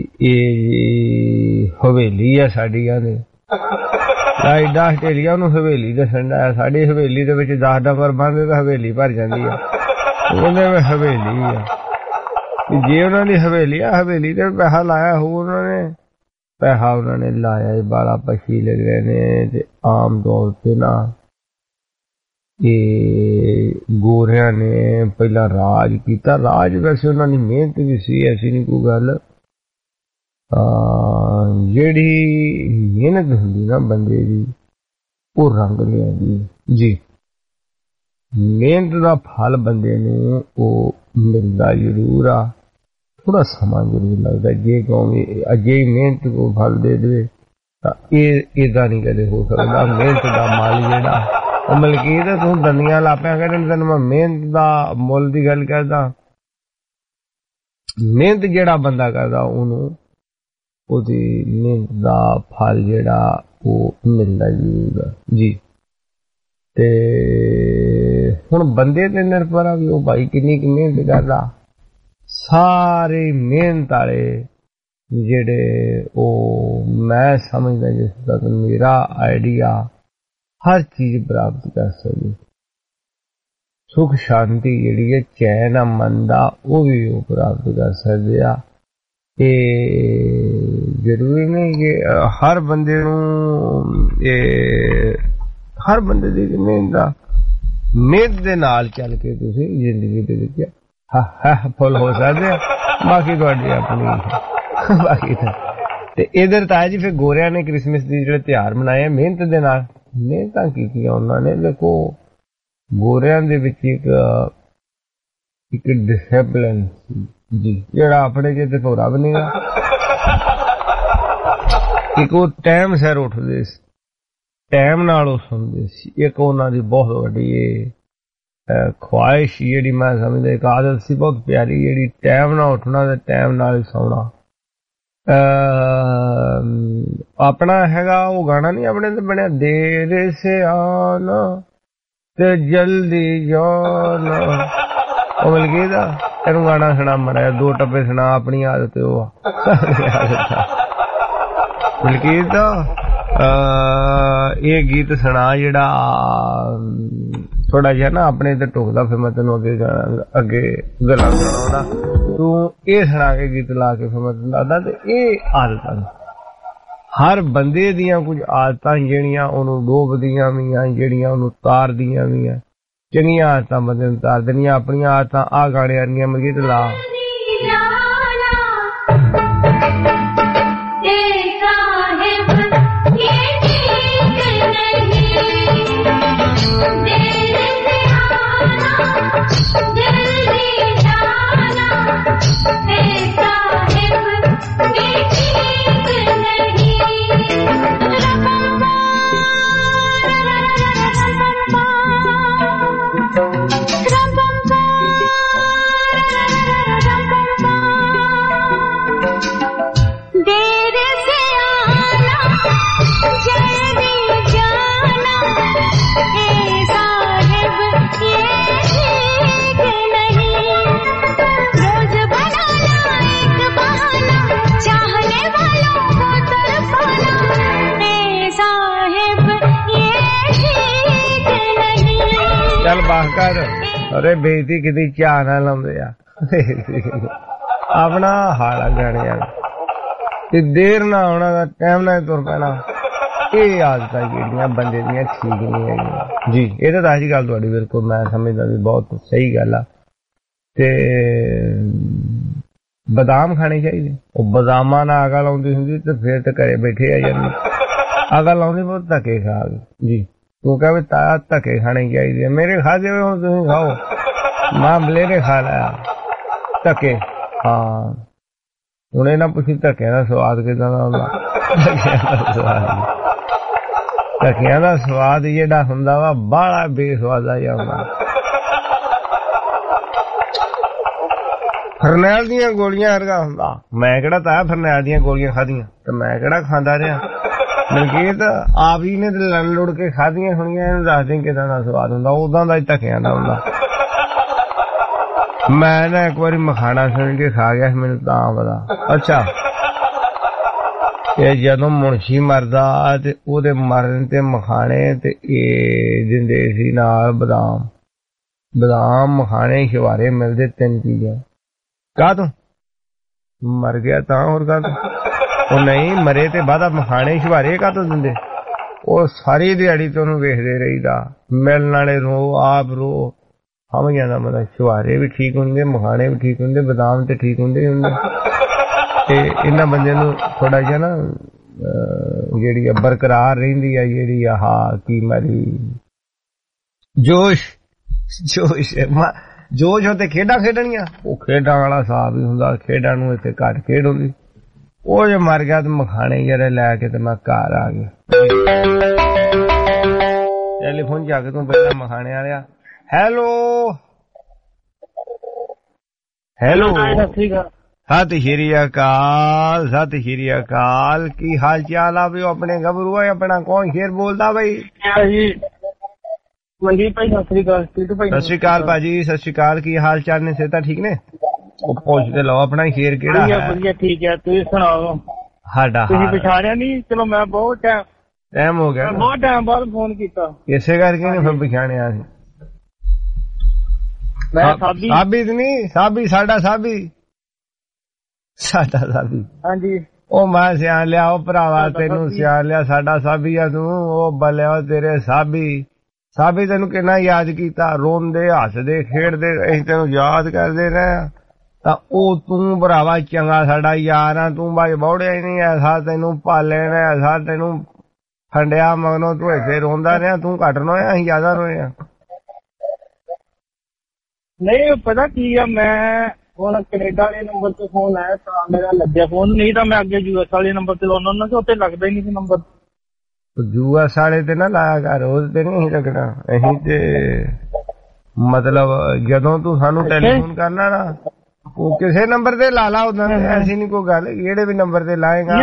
हवेली है साडी ने एडा आस्ट्रेलिया नूं हवेली दसन आया साडी हवेली दे विच 10 डंगर बंद तो हवेली भर जांदी है उन्हें हवेली है जे उन्होंने हवेली ते पैसा लाया हो उन्होंने पैसा उन्होंने लाया बाला पछी लग रहे ने ते आम तौर पे ना ये गोरियां ने पहला राज किया राज वैसे उन्होंने मेहनत भी सी ऐसी नहीं कोई गल जेड़ी मेहनत हुंदी ना बंदे दी वो रंग लियांदी जी मेहनत दा फल बंदे नूं वो मिलदा जरूर आ थोड़ा समा जरूर लगदा जे कहोगे अजे मेहनत को फल दे दे तां एदा नहीं कदे हो सकदा मेहनत दा माल जेड़ा मलकीत तू दंदियां लापियां कढन तैनू मैं मेहनत दा मुल दी गल करदा मेहनत जेड़ा बंदा करदा ओनू ओदी मेहनत दा फल जेड़ा वो मिलदा जरूर जी ते हुण बंदे ते निर्भर आ भी वो भाई किन्नी की मेहनत करदा सारे मेहनत वाले जेड़े ओ मैं समझदा जिस तक मेरा आइडिया हर चीज प्राप्त कर सकदी सुख शांति जेड़ी है चैन मन दा वो भी वो प्राप्त कर सकदे आ जरूरी नहीं कि हर बंदे नूं हर बंदे दी मेहनत दे नाल चल के तुसीं जिंदगी दे विच फुल हो सकदे बाकी तुहाडी अपनी बाकी ते इधर ताया जी फिर गोरियां ने क्रिसमस दी जेह्ड़े त्योहार मनाए मेहनत दे नाल मेहनतां कीतियां उन्हां ने देखो गोरियां दे विच एक डिसिपलिन जी जेड़ा अपने च ते रब नहीं गा एक वो टाइम सिर उठदे सी टाइम नाल वो सुनदे सी एक उन्हां दी बहुत वड्डी ख्वाहिश जेड़ी मैं समझदा एक आदत सी बहुत प्यारी जेड़ी टाइम नाल उठना ते टाइम नाल सौना अपना हैगा वो गाना नहीं अपने ते बनया देर से आना ते जल्दी जाना ओ मलकीत दा तेनू गाना सुना मड़ा 2 टप्पे सुना अपनी आदत मलकीत दा ਇਹ ਗੀਤ ਸੁਣਾ ਜਿਹੜਾ ਥੋੜਾ ਜਿਹਾ ਨਾ ਆਪਣੇ ਤੇ ਢੋਕਦਾ, ਫਿਰ ਮੈਂ ਤੈਨੂੰ ਅੱਗੇ ਗੱਲਾਂ ਸੁਣਾਉਣਾ। ਤੂੰ ਇਹ ਸੁਣਾ ਕੇ ਗੀਤ ਲਾ ਕੇ ਫਿਰ ਮੈਂ ਤੈਨੂੰ ਦੱਸਦਾ। ਤੇ ਇਹ ਆਦਤਾਂ ਹਰ ਬੰਦੇ ਦੀਆਂ ਕੁਝ ਆਦਤਾਂ ਜਿਹੜੀਆਂ ਉਹਨੂੰ ਡੋਬਦੀਆਂ ਵੀ ਆ, ਜਿਹੜੀਆਂ ਉਹਨੂੰ ਤਾਰਦੀਆਂ ਵੀ ਆ। ਚੰਗੀਆਂ ਆਦਤਾਂ ਬੰਦੇ ਨੂੰ ਤਾਰ ਦੇਣੀਆਂ, ਆਪਣੀਆਂ ਆਦਤਾਂ ਆਹ ਗਾਣੇ ਵਾਲੀਆਂ ਮੈਂ ਗੀਤ ਲਾ। ਚੱਲ ਬਾਹ ਕਰ, ਅਰੇ ਬੇਇੱਜ਼ਤੀ ਕਿਤੇ ਚਾਹ ਨਾ ਲਾਉਂਦੇ ਆ ਆਪਣਾ ਹਾਲ ਆ ਗਾਣੇ ਵਾਲਾ। ਤੇ ਦੇਰ ਨਾ ਆਉਣਾ, ਟਾਈਮ ਨਾਲ ਤੁਰ ਪੈਣਾ। ਇਹ ਆਦਤਾਂ ਜਿਹੜੀਆਂ ਬੰਦੇ ਦੀਆਂ ਠੀਕ ਨਹੀਂ ਹੈਗੀਆਂ ਜੀ। ਇਹ ਤਾਂ ਅੱਜ ਗੱਲ ਤੁਹਾਡੀ ਬਿਲਕੁਲ ਮੈਂ ਸਮਝਦਾ ਵੀ ਬਹੁਤ ਸਹੀ ਗੱਲ ਆ। ਤੇ ਬਦਾਮ ਖਾਣੇ ਚਾਹੀਦੇ। ਉਹ ਬਦਾਮਾਂ ਨਾਲ ਅਗਾ ਲਾਉਂਦੀ ਹੁੰਦੀ ਤੇ ਫਿਰ ਤੇ ਘਰੇ ਬੈਠੇ ਆ ਜਾਂਦੀ। ਅਗਾ ਲਾਉਂਦੀ ਬਹੁਤ ਧੱਕੇ ਖਾ ਗਈ ਜੀ। ਤੂੰ ਕਹੇ ਤਾਇਆ ਧੱਕੇ ਖਾਣੇ ਚਾਹੀਦੇ, ਮੇਰੇ ਖਾਦੇ ਹੋਏ ਹੁਣ ਤੁਸੀਂ ਖਾਓ। ਮਾਂ ਬਲੇਰੇ ਖਾ ਲਿਆ ਧੱਕੇ। ਹਾਂ ਹੁਣ ਇਹ ਨਾ ਪੁੱਛੀ ਧੱਕਿਆਂ ਦਾ ਸਵਾਦ ਕਿੱਦਾਂ ਦਾ ਹੁੰਦਾ। ਧੱਕਿਆਂ ਦਾ ਸਵਾਦ ਜਿਹੜਾ ਹੁੰਦਾ ਵਾ ਬਾਹਲਾ ਬੇਸਵਾਦਾ ਜਿਹਾ ਹੁੰਦਾ। ਫਰਨੈਲ ਦੀਆਂ ਗੋਲੀਆਂ ਵਰਗਾ ਹੁੰਦਾ। ਮੈਂ ਕਿਹੜਾ ਤਾਇਆ ਫਰਨੈਲ ਦੀਆਂ ਗੋਲੀਆਂ ਖਾਧੀਆਂ, ਤੇ ਮੈਂ ਕਿਹੜਾ ਖਾਂਦਾ ਰਿਹਾ। ਮਲਕੀਤ ਆਪ ਹੀ ਨੇ ਲੜ ਲੁੜ ਕੇ ਖਾਧੀਆਂ ਹੋਣੀਆਂ, ਇਹਨੂੰ ਦੱਸ ਦੇ ਕਿਦਾਂ ਦਾ ਸਵਾਦ ਹੁੰਦਾ। ਉਦਾਂ ਦਾ ਹੀ ਧੱਕਿਆਂ ਦਾ ਹੁੰਦਾ। ਮੈਂ ਨਾ ਇੱਕ ਵਾਰੀ ਮਖਾਣਾ ਸੁਣ ਕੇ ਖਾ ਗਿਆ ਸੀ, ਮੈਨੂੰ ਤਾਂ ਪਤਾ। ਅੱਛਾ ਇਹ ਜਦੋਂ ਮੁਨਸ਼ੀ ਮਰਦਾ ਤੇ ਉਹਦੇ ਮਰਨ ਤੇ ਮਖਾਣੇ ਤੇ ਇਹ ਦਿੰਦੇ ਸੀ ਨਾਲ ਬਦਾਮ। ਬਦਾਮ ਮਖਾਣੇ ਸ਼ਵਾਰੇ ਮਿਲਦੇ, 3 ਚੀਜ਼ਾਂ। ਕਾਹ ਤੋਂ ਮਰ ਗਿਆ ਤਾਂ ਹੋਰ ਕਾਹ ਤੋਂ? ਉਹ ਨਹੀਂ ਮਰੇ ਤੇ ਬਾਅਦ ਮਖਾਣੇ ਸ਼ਵਾਰੇ ਕਾਹ ਤੋਂ ਦਿੰਦੇ? ਉਹ ਸਾਰੀ ਦਿਹਾੜੀ ਤੋਂ ਉਹਨੂੰ ਵੇਖਦੇ ਰਹੀਦਾ, ਮਿਲਣ ਵਾਲੇ ਰੋ ਆਪ ਰੋ। ਸਮਝ ਜਾਂਦਾ ਮਤਲਬ ਸ਼ਵਾਰੇ ਵੀ ਠੀਕ ਹੁੰਦੇ, ਮਖਾਣੇ ਵੀ ਠੀਕ ਹੁੰਦੇ, ਬਦਾਮ ਤੇ ਠੀਕ ਹੁੰਦੇ ਹੀ ਹੁੰਦੇ। ਤੇ ਇਹਨਾਂ ਬੰਦੇ ਨੂੰ ਥੋੜਾ ਜਿਹਾ ਨਾ ਜਿਹੜੀ ਬਰਕਰਾਰ ਰਹਿੰਦੀ ਆ ਜਿਹੜੀ ਆਹ ਕੀ ਮਾਰੀ ਜੋਸ਼ ਜੋਸ਼ ਉੱਤੇ ਖੇਡਾਂ ਖੇਡਣੀਆਂ। ਉਹ ਖੇਡਾਂ ਵਾਲਾ ਹਿਸਾਬ ਹੀ ਹੁੰਦਾ, ਖੇਡਾਂ ਨੂੰ ਇੱਥੇ ਘੱਟ ਖੇਡ ਹੁੰਦੀ। ਉਹ ਜੇ ਮਰ ਗਿਆ ਤੇ ਮਖਾਣੇ ਜਿਹੜੇ ਲੈ ਕੇ ਤੇ ਮੈਂ ਘਰ ਆ ਗਿਆ। ਟੈਲੀਫੋਨ ਜਾ ਕੇ ਤੂੰ ਪਹਿਲਾਂ ਮਖਾਣੇ ਵਾਲਿਆ ਹੈਲੋ ਹੈਲੋ ਸਤਿ ਸ਼੍ਰੀ ਅਕਾਲ, ਸਤਿ ਸ਼੍ਰੀ ਅਕਾਲ। ਕੀ ਹਾਲ ਚਾਲ ਆ? ਵੀ ਆਪਣੇ ਗੱਭਰੂ ਹੈ ਆਪਣਾ ਕੌਣ ਸ਼ੇਰ ਬੋਲਦਾ ਬਈ? ਮਨਜੀਤ ਭਾਈ ਸਤਿ ਸ਼੍ਰੀ ਅਕਾਲ। ਸਤਿ ਸ਼੍ਰੀ ਅਕਾਲ ਭਾਜੀ, ਸਤਿ ਸ਼੍ਰੀ ਅਕਾਲ। ਕੀ ਹਾਲ ਚਾਲ ਨੇ? ਸਿਹਤਾਂ ਠੀਕ ਨੇ? ਉਹ ਪੁੱਛਦੇ ਲਓ ਆਪਣਾ ਸ਼ੇਰ ਕਿਹੜਾ ਹੈ? ਵਧੀਆ ਠੀਕ ਹੈ, ਤੁਸੀਂ ਸੁਣਾਓ। ਸਾਡਾ ਤੁਸੀਂ ਪਛਾਣਿਆ ਨਹੀਂ? ਚਲੋ ਮੈਂ ਬਹੁਤ ਟਾਈਮ ਹੋ ਗਿਆ, ਬਹੁਤ ਟਾਈਮ ਬਾਅਦ ਫੋਨ ਕੀਤਾ, ਇਸੇ ਕਰਕੇ ਨੇ ਫਿਰ ਪਛਾਣਿਆ ਸੀ। ਮੈਂ ਸਾਬੀ ਨਹੀਂ, ਸਾਬੀ ਸਾਡਾ ਸਾਬੀ ਹਾਂਜੀ। ਉਹ ਮੈਂ ਸਿਆਣ ਲਿਆ, ਉਹ ਭਰਾਵਾ ਤੈਨੂੰ ਸਿਆਣ ਲਿਆ, ਸਾਡਾ ਸਾਬੀ ਆ ਤੂੰ। ਉਹ ਬਲਿਆ ਤੇਰੇ ਸਾਬੀ ਤੈਨੂੰ ਕਿੰਨਾ ਯਾਦ ਕੀਤਾ, ਰੋਂਦੇ ਹੱਸਦੇ ਖੇਡਦੇ ਅਸੀਂ ਤੈਨੂੰ ਯਾਦ ਕਰਦੇ ਰਹੇ। ਤਾਂ ਉਹ ਤੂੰ ਭਰਾਵਾ ਚੰਗਾ ਸਾਡਾ ਯਾਰ ਆ, ਤੂੰ ਬਾਈ ਬੌੜਿਆ ਹੀ ਨਹੀਂ ਐਸਾ, ਤੈਨੂੰ ਪਾਲੇ ਨੇ ਐਸਾ, ਤੈਨੂੰ ਫੰਡਿਆ ਮਗਨੋਂ ਤੂੰ ਇੱਥੇ ਰੋਂਦਾ ਰਿਹਾ। ਤੂੰ ਘੱਟ ਰੋਇਆ, ਅਸੀਂ ਜ਼ਿਆਦਾ ਰੋਏ ਆ। ਨਹੀਂ ਪਤਾ ਕੀ ਆ, ਮੈਂ ਹੁਣ ਕੈਨੇਡਾ ਵਾਲੇ ਨੰਬਰ ਤੇ ਫੋਨ ਆਇਆ ਤਾਂ ਮੇਰਾ ਲੱਗਿਆ ਫੋਨ, ਨਹੀਂ ਤਾਂ ਮੈਂ ਅੱਗੇ US ਵਾਲੇ ਨੰਬਰ ਤੇ ਲਾਉਣਾ ਹੁੰਦਾ ਸੀ, ਉੱਥੇ ਲੱਗਦਾ ਹੀ ਨਹੀਂ ਸੀ ਨੰਬਰ। US ਵਾਲੇ ਤੇ ਨਾ ਲਾਇਆ ਕਰ, ਉਹ ਤੇ ਨਹੀਂ ਲੱਗਣਾ। ਅਸੀਂ ਤੇ ਮਤਲਬ ਜਦੋਂ ਤੂੰ ਸਾਨੂੰ ਟੈਲੀਫੋਨ ਕਰਨਾ ਨਾ, ਉਹ ਕਿਸੇ ਨੰਬਰ ਤੇ ਲਾ ਲਾ, ਉਦਾਂ ਐਸੀ ਨਹੀਂ ਕੋਈ ਗੱਲ, ਜਿਹੜੇ ਵੀ ਨੰਬਰ ਤੇ ਲਾਏਗਾ।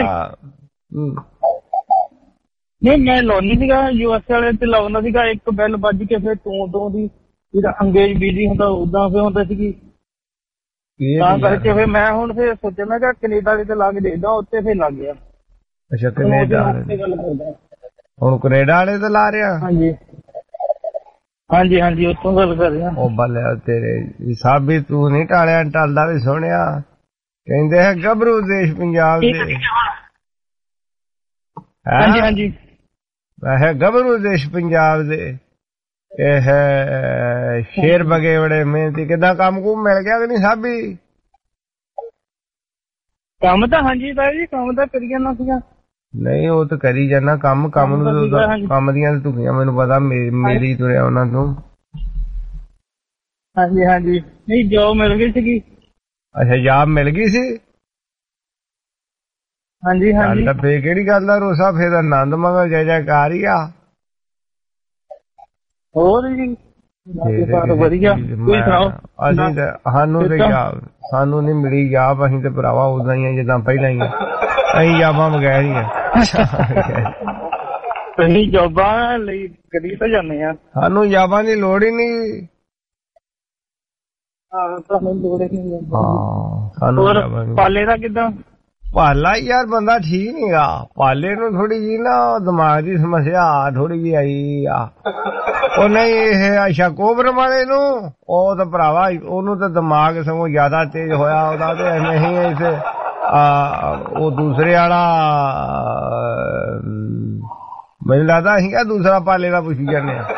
ਨਹੀਂ ਮੈਂ ਲਾਉਣੀ ਸੀਗਾ US ਵਾਲੇ ਤੇ ਲਾਉਣਾ ਸੀਗਾ, ਇੱਕ ਬੈਲ ਵੱਜ ਕੇ ਫਿਰ ਤੂੰ ਦੀ ਜਿਹੜਾ ਅੰਗੇਜ ਬਿਜੀ ਹੁੰਦਾ ਉਦਾਂ ਫਿਰ ਹੁੰਦਾ ਸੀਗੀ, ਤਾਂ ਕਰਕੇ ਫਿਰ ਮੈਂ ਹੁਣ ਫਿਰ ਸੋਚਿਆ ਮੈਂ ਕਿਹਾ ਕੈਨੇਡਾ ਵਾਲੇ ਤੇ ਲਾ ਕੇ ਦੇਖਦਾ, ਉੱਤੇ ਫਿਰ ਲੱਗ ਗਿਆ। ਅੱਛਾ ਕੈਨੇਡਾ ਹੁਣ ਕੈਨੇਡਾ ਵਾਲੇ ਤੇ ਲਾ ਰਿਹਾ। ਹਾਂਜੀ ਹਾਂਜੀ ਹਾਂਜੀ ਉੱਥੋਂ ਗੱਲ ਕਰ ਰਿਹਾ। ਉਹ ਬੱਲੇ ਤੇਰੇ ਸਾਬੀ ਤੂੰ ਨਹੀਂ ਟਾਲਿਆ ਟਲਦਾ ਵੀ ਸੁਣਿਆ। ਕਹਿੰਦੇ ਹੈ ਗੱਭਰੂ ਦੇਸ਼ ਪੰਜਾਬ ਦੇ। ਹਾਂਜੀ ਹਾਂਜੀ ਹੈ ਗੱਭਰੂ ਦੇਸ਼ ਪੰਜਾਬ ਦੇ। ਇਹ ਹੈ ਸ਼ੇਰ ਬਗੇ ਬੜੇ ਮਿਹਨਤੀ। ਕਿੱਦਾਂ ਕੰਮ ਕੁਮ ਮਿਲ ਗਿਆ ਕਿ ਨਹੀਂ ਸਾਬੀ? ਕੰਮ ਤਾਂ ਹਾਂਜੀ ਤਾਇਆ ਜੀ ਕੰਮ ਤਾਂ ਕਰੀ ਜਾਂਦਾ ਸੀਗਾ। ਨਹੀਂ ਉਹ ਤਾਂ ਕਰੀ ਜਾਣਾ ਕੰਮ ਕੰਮ ਦੀਆਂ ਧੁਖੀਆਂ ਮੈਨੂੰ ਪਤਾ ਮੇਰੀ ਤੁਰਿਆ ਉਹਨਾਂ ਤੋਂ। ਹਾਂਜੀ ਹਾਂਜੀ ਨਹੀਂ ਜੋਬ ਮਿਲ ਗਈ ਸੀਗੀ। ਅੱਛਾ ਜੋਬ ਮਿਲ ਗਈ ਸੀ। ਹਾਂਜੀ ਹਾਂਜੀ ਤਾਂ ਫੇਰ ਕਿਹੜੀ ਗੱਲ ਦਾ ਰੋਸਾ ਫੇਰ ਆਨੰਦ ਮੰਗਲ ਜੈ ਜੈਕਾਰ ਹੀ ਆ। ਹੋਰ ਜੀ ਵਧੀਆ ਤੁਸੀਂ ਸੁਣਾਓ। ਅਸੀਂ ਤਾਂ ਸਾਨੂੰ ਨੀ ਮਿਲੀ ਜਾਬ। ਅਸੀਂ ਤੇ ਭਰਾਵਾ ਉਦਾਂ ਹੀ ਆ ਜਿੱਦਾਂ ਪਹਿਲਾਂ ਹੀ ਆ। ਅਸੀਂ ਜਾਬਾਂ ਬਗੈਰ ਹੀ ਆ। ਤੁਸੀਂ ਜੋਬਾਂ ਲਈ ਕਦੀ ਤਾਂ ਜਾਂਦੇ ਆ। ਸਾਨੂੰ ਜਾਬਾਂ ਦੀ ਲੋੜ ਹੀ ਨਹੀਂ। ਸਾਨੂੰ ਲੋੜ ਹੀ ਨਹੀਂ। ਸਾਨੂੰ ਪਾਲੇ ਦਾ ਕਿੱਦਾਂ? ਪਾਲਾ ਯਾਰ ਬੰਦਾ ਠੀਕ ਨੀ ਗਾ। ਪਾਲੇ ਨੂੰ ਥੋੜੀ ਜੀ ਨਾ ਦਿਮਾਗ ਦੀ ਸਮੱਸਿਆ ਥੋੜੀ ਜੀ ਆਈ ਆ। ਉਹ ਨਹੀਂ ਇਹ ਅੱਛਾ ਕੋਬਰਮ ਵਾਲੇ ਨੂੰ ਉਹ ਤਾਂ ਭਰਾਵਾ ਉਹਨੂੰ ਤਾਂ ਦਿਮਾਗ ਸਗੋਂ ਜ਼ਿਆਦਾ ਤੇਜ਼ ਹੋਇਆ ਉਹਦਾ। ਤੇ ਨਹੀਂ ਇਸੇ ਉਹ ਦੂਸਰੇ ਵਾਲਾ ਮੈਨੂੰ ਲੱਗਦਾ ਅਸੀਂ ਕਿਹਾ ਦੂਸਰਾ ਪਾਲੇ ਦਾ ਪੁੱਛੀ ਜਾਂਦੇ ਆ।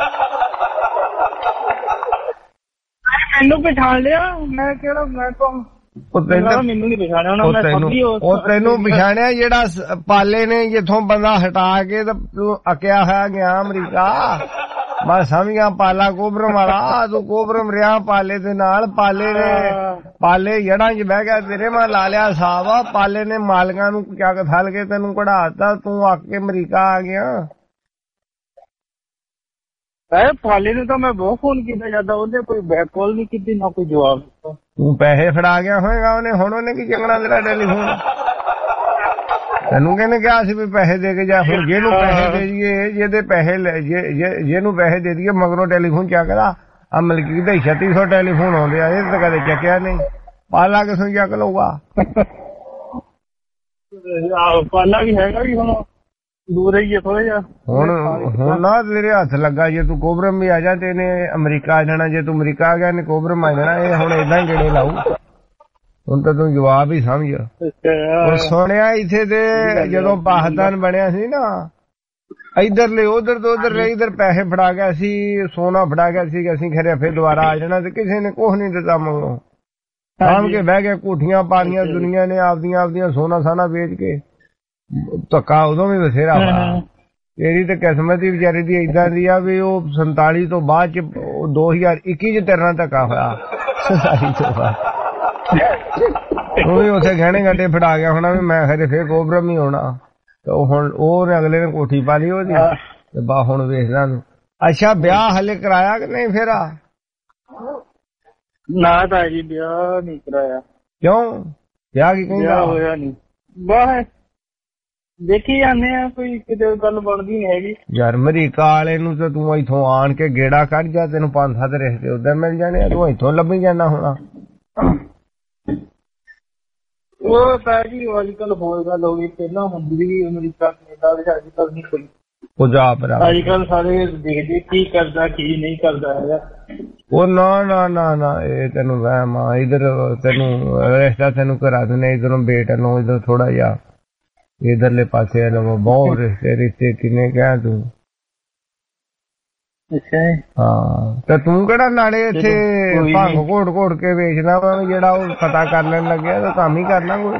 ਮੈਨੂੰ ਪਛਾਣ ਲਿਆ ਮੈਂ ਕਿਹੜਾ ਮੈਂ ਮੈਨੂੰ ਨੀ ਪਛਾਣਿਆ। ਉਹ ਤੈਨੂੰ ਪਛਾਣਿਆ ਜਿਹੜਾ ਪਾਲੇ ਨੇ ਜਿੱਥੋਂ ਬੰਦਾ ਹਟਾ ਕੇ ਤੇ ਤੂੰ ਅਕਿਆ ਹੋਇਆ ਗਿਆ ਅਮਰੀਕਾ। ਮੈਂ ਸਮਝ ਗਿਆ ਪਾਲਾ ਕੋਬਰਮ ਵਾਲਾ। ਤੂੰ ਕੋਬਰਮ ਰਿਹਾ ਪਾਲੇ ਦੇ ਨਾਲ। ਪਾਲੇ ਜੜਾਂ 'ਚ ਬਹਿ ਗਿਆ ਤੇਰੇ। ਮੈਂ ਲਾ ਲਿਆ ਹਿਸਾਬ ਆ। ਪਾਲੇ ਨੇ ਮਾਲਕਾਂ ਨੂੰ ਚੱਕ ਥਲ ਕੇ ਤੈਨੂੰ ਕਢਾਤਾ। ਤੂੰ ਆ ਕੇ ਅਮਰੀਕਾ ਆ ਗਿਆ। ਪਾਲੇ ਨੂੰ ਤਾਂ ਮੈਂ ਬਹੁਤ ਫੋਨ ਕੀਤਾ ਜਾਂਦਾ। ਉਹਨੇ ਕੋਈ ਬੈਕ ਕਾਲ ਨਹੀਂ ਕੀਤੀ ਨਾ ਕੋਈ ਜਵਾਬ। ਤੂੰ ਪੈਸੇ ਫੜਾ ਗਿਆ ਹੋਏਗਾ ਉਹਨੇ। ਹੁਣ ਉਹਨੇ ਕੀ ਚੱਕਣਾ ਤੇਰਾ ਟੈਲੀਫੋਨ? ਤੈਨੂੰ ਕਹਿੰਦੇ ਕਿਹਾ ਸੀ ਵੀ ਪੈਸੇ ਦੇ ਕੇ ਜਾ। ਹੁਣ ਜਿਹਨੂੰ ਪੈਸੇ ਦੇ ਦਈਏ ਜਿਹਦੇ ਪੈਸੇ ਜਿਹਨੂੰ ਪੈਸੇ ਦੇ ਦਈਏ ਮਗਰੋਂ ਟੈਲੀਫੋਨ ਚੱਕਦਾ। ਆ ਮਲਕੀ ਦੇ 3600 ਟੈਲੀਫੋਨ ਆਉਂਦੇ ਆ। ਇਹ ਤਾਂ ਕਦੇ ਚੱਕਿਆ ਨਹੀਂ। ਪਾਲਾ ਕਿਥੋਂ ਚੱਕ ਲਊਗਾ? ਪਾਲਾ ਵੀ ਹੈਗਾ ਵੀ ਹੁਣ ਦੂਰ ਹੀ ਥੋੜਾ ਜਿਹਾ। ਹੁਣ ਨਾ ਤੇਰੇ ਹੱਥ ਲੱਗਾ। ਜੇ ਤੂੰ ਕੋਬਰਮ ਵੀ ਆ ਜਾ ਤੇ ਇਹਨੇ ਅਮਰੀਕਾ ਆ ਜਾਣਾ। ਜੇ ਤੂੰ ਅਮਰੀਕਾ ਆ ਗਿਆ ਇਹਨੇ ਕੋਬਰਮ ਆ ਜਾਣਾ। ਇਹ ਹੁਣ ਏਦਾਂ ਹੀ ਗੇੜੇ ਲਾਊ। ਹੁਣ ਤਾਂ ਤੂੰ ਜਵਾਬ ਹੀ ਸਮਝ। ਉਹ ਸੁਣਿਆ ਇੱਥੇ ਤੇ ਜਦੋਂ ਪਾਕਿਸਤਾਨ ਬਣਿਆ ਸੀ ਨਾ ਇਧਰਲੇ ਉਧਰ ਤੋਂ ਉਧਰ ਇਧਰ ਪੈਸੇ ਫੜਾ ਗਿਆ ਸੀ। ਸੋਨਾ ਫੜਾ ਗਿਆ ਸੀ ਕਿ ਅਸੀਂ ਖਰੇ ਫੇਰ ਦੁਬਾਰਾ ਆ ਜਾਣਾ। ਤੇ ਕਿਸੇ ਨੇ ਕੁਛ ਨਹੀਂ ਦਿੱਤਾ ਮਗਰੋਂ। ਸਾਂਭ ਕੇ ਬਹਿ ਗਿਆ। ਕੋਠੀਆਂ ਪਾਲੀਆਂ ਦੁਨੀਆ ਨੇ ਆਪਦੀਆਂ ਸੋਨਾ ਸਾਨਾ ਵੇਚ ਕੇ। ਧੱਕਾ ਉਦੋਂ ਵੀ ਬਥੇਰਾ ਹੋਇਆ। ਤੇਰੀ ਤੇ ਕਿਸਮਤ ਹੀ ਵਿਚਾਰੀ ਦੀ ਏਦਾਂ ਦੀ ਆ ਵੀ ਉਹ 47 ਤੋਂ ਬਾਅਦ ਚ 2021 ਚ ਤੇਰੇ ਨਾਲ ਧੱਕਾ ਹੋਇਆ। 47 ਤੋਂ ਬਾਅਦ ਉਹ ਵੀ ਉੱਥੇ ਗਹਿਣੇ ਗੱਡੇ ਫੜਾ ਗਿਆ ਹੋਣਾ ਵੀ ਮੈਂ ਖਰੇ ਫੇਰ ਕੋਬਰਮ ਹੀ ਹੋਣਾ। ਤੇ ਹੁਣ ਉਹਨੇ ਅਗਲੇ ਨੇ ਕੋਠੀ ਪਾ ਲਈ ਉਹਦੀ। ਤੇ ਬਾ ਹੁਣ ਵੇਖਦਾ ਨੂੰ। ਅੱਛਾ ਵਿਆਹ ਹਲੇ ਕਰਾਇਆ ਕਿ ਨਹੀਂ ਫੇਰ? ਨਾ ਤਾਂ ਜੀ ਵਿਆਹ ਨਹੀਂ ਕਰਾਇਆ। ਕਿਉਂ? ਵਿਆਹ ਕੀ ਕਹਿੰਦਾ? ਹੋਇਆ ਨਹੀਂ। ਬਾਹਰ ਦੇਖੀ ਜਾਂਦੇ ਆ ਕੋਈ ਕਿਤੇ ਗੱਲ ਬਣਦੀ ਨਹੀਂ ਹੈਗੀ ਯਾਰ। ਅਮਰੀਕਾ ਵਾਲੇ ਨੂੰ ਤਾਂ ਤੂੰ ਇੱਥੋਂ ਆਣ ਕੇ ਗੇੜਾ ਕੱਢ ਜਾ। ਤੈਨੂੰ 5-7 ਰਿਸ਼ਤੇ ਉੱਧਰ ਮਿਲ ਜਾਣੇ। ਤੂੰ ਇੱਥੋਂ ਲੱਭੀ ਜਾਣਾ ਹੋਣਾ। ਉਹ ਤਾਂ ਜੀ ਅੱਜ ਕੱਲ ਹੋਰ ਗੱਲ ਹੋ ਗਈ। ਪਹਿਲਾਂ ਹੁੰਦੀ ਵੀ ਅਮਰੀਕਾ ਕੈਨੇਡਾ ਦੇ ਅੱਜ ਕੱਲ ਨਹੀਂ ਕੋਈ। ਉਹ ਜਾ ਭਰਾ ਅੱਜ ਕੱਲ ਸਾਰੇ ਦੇਖਦੇ ਕੀ ਕਰਦਾ ਕੀ ਨਹੀਂ ਕਰਦਾ ਹੈਗਾ। ਉਹ ਨਾ ਇਹ ਤੈਨੂੰ ਵਹਿਮ ਆ। ਇਧਰ ਤੈਨੂੰ ਰਿਸ਼ਤਾ ਤੈਨੂੰ ਕਰਾ ਦਿੰਦੇ। ਇਧਰੋਂ ਬੇਟਾ ਨੂੰ ਇਧਰ ਥੋੜਾ ਜਿਹਾ ਇਧਰਲੇ ਪਾਸੇ ਬਹੁਤ ਰਿਸ਼ਤੇ ਕਿੰਨੇ ਕਹਿ ਤੂੰ। ਹਾਂ ਤੇ ਤੂੰ ਕਿਹੜਾ ਨਾਲੇ ਇੱਥੇ ਭੰਗ ਘੋਟ ਕੇ ਵੇਚਦਾ ਵਾ ਜਿਹੜਾ ਉਹ ਪਤਾ ਕਰ ਲੈਣ ਲੱਗਿਆ ਤਾਂ ਕੰਮ ਹੀ ਕਰਨਾ ਕੋਈ।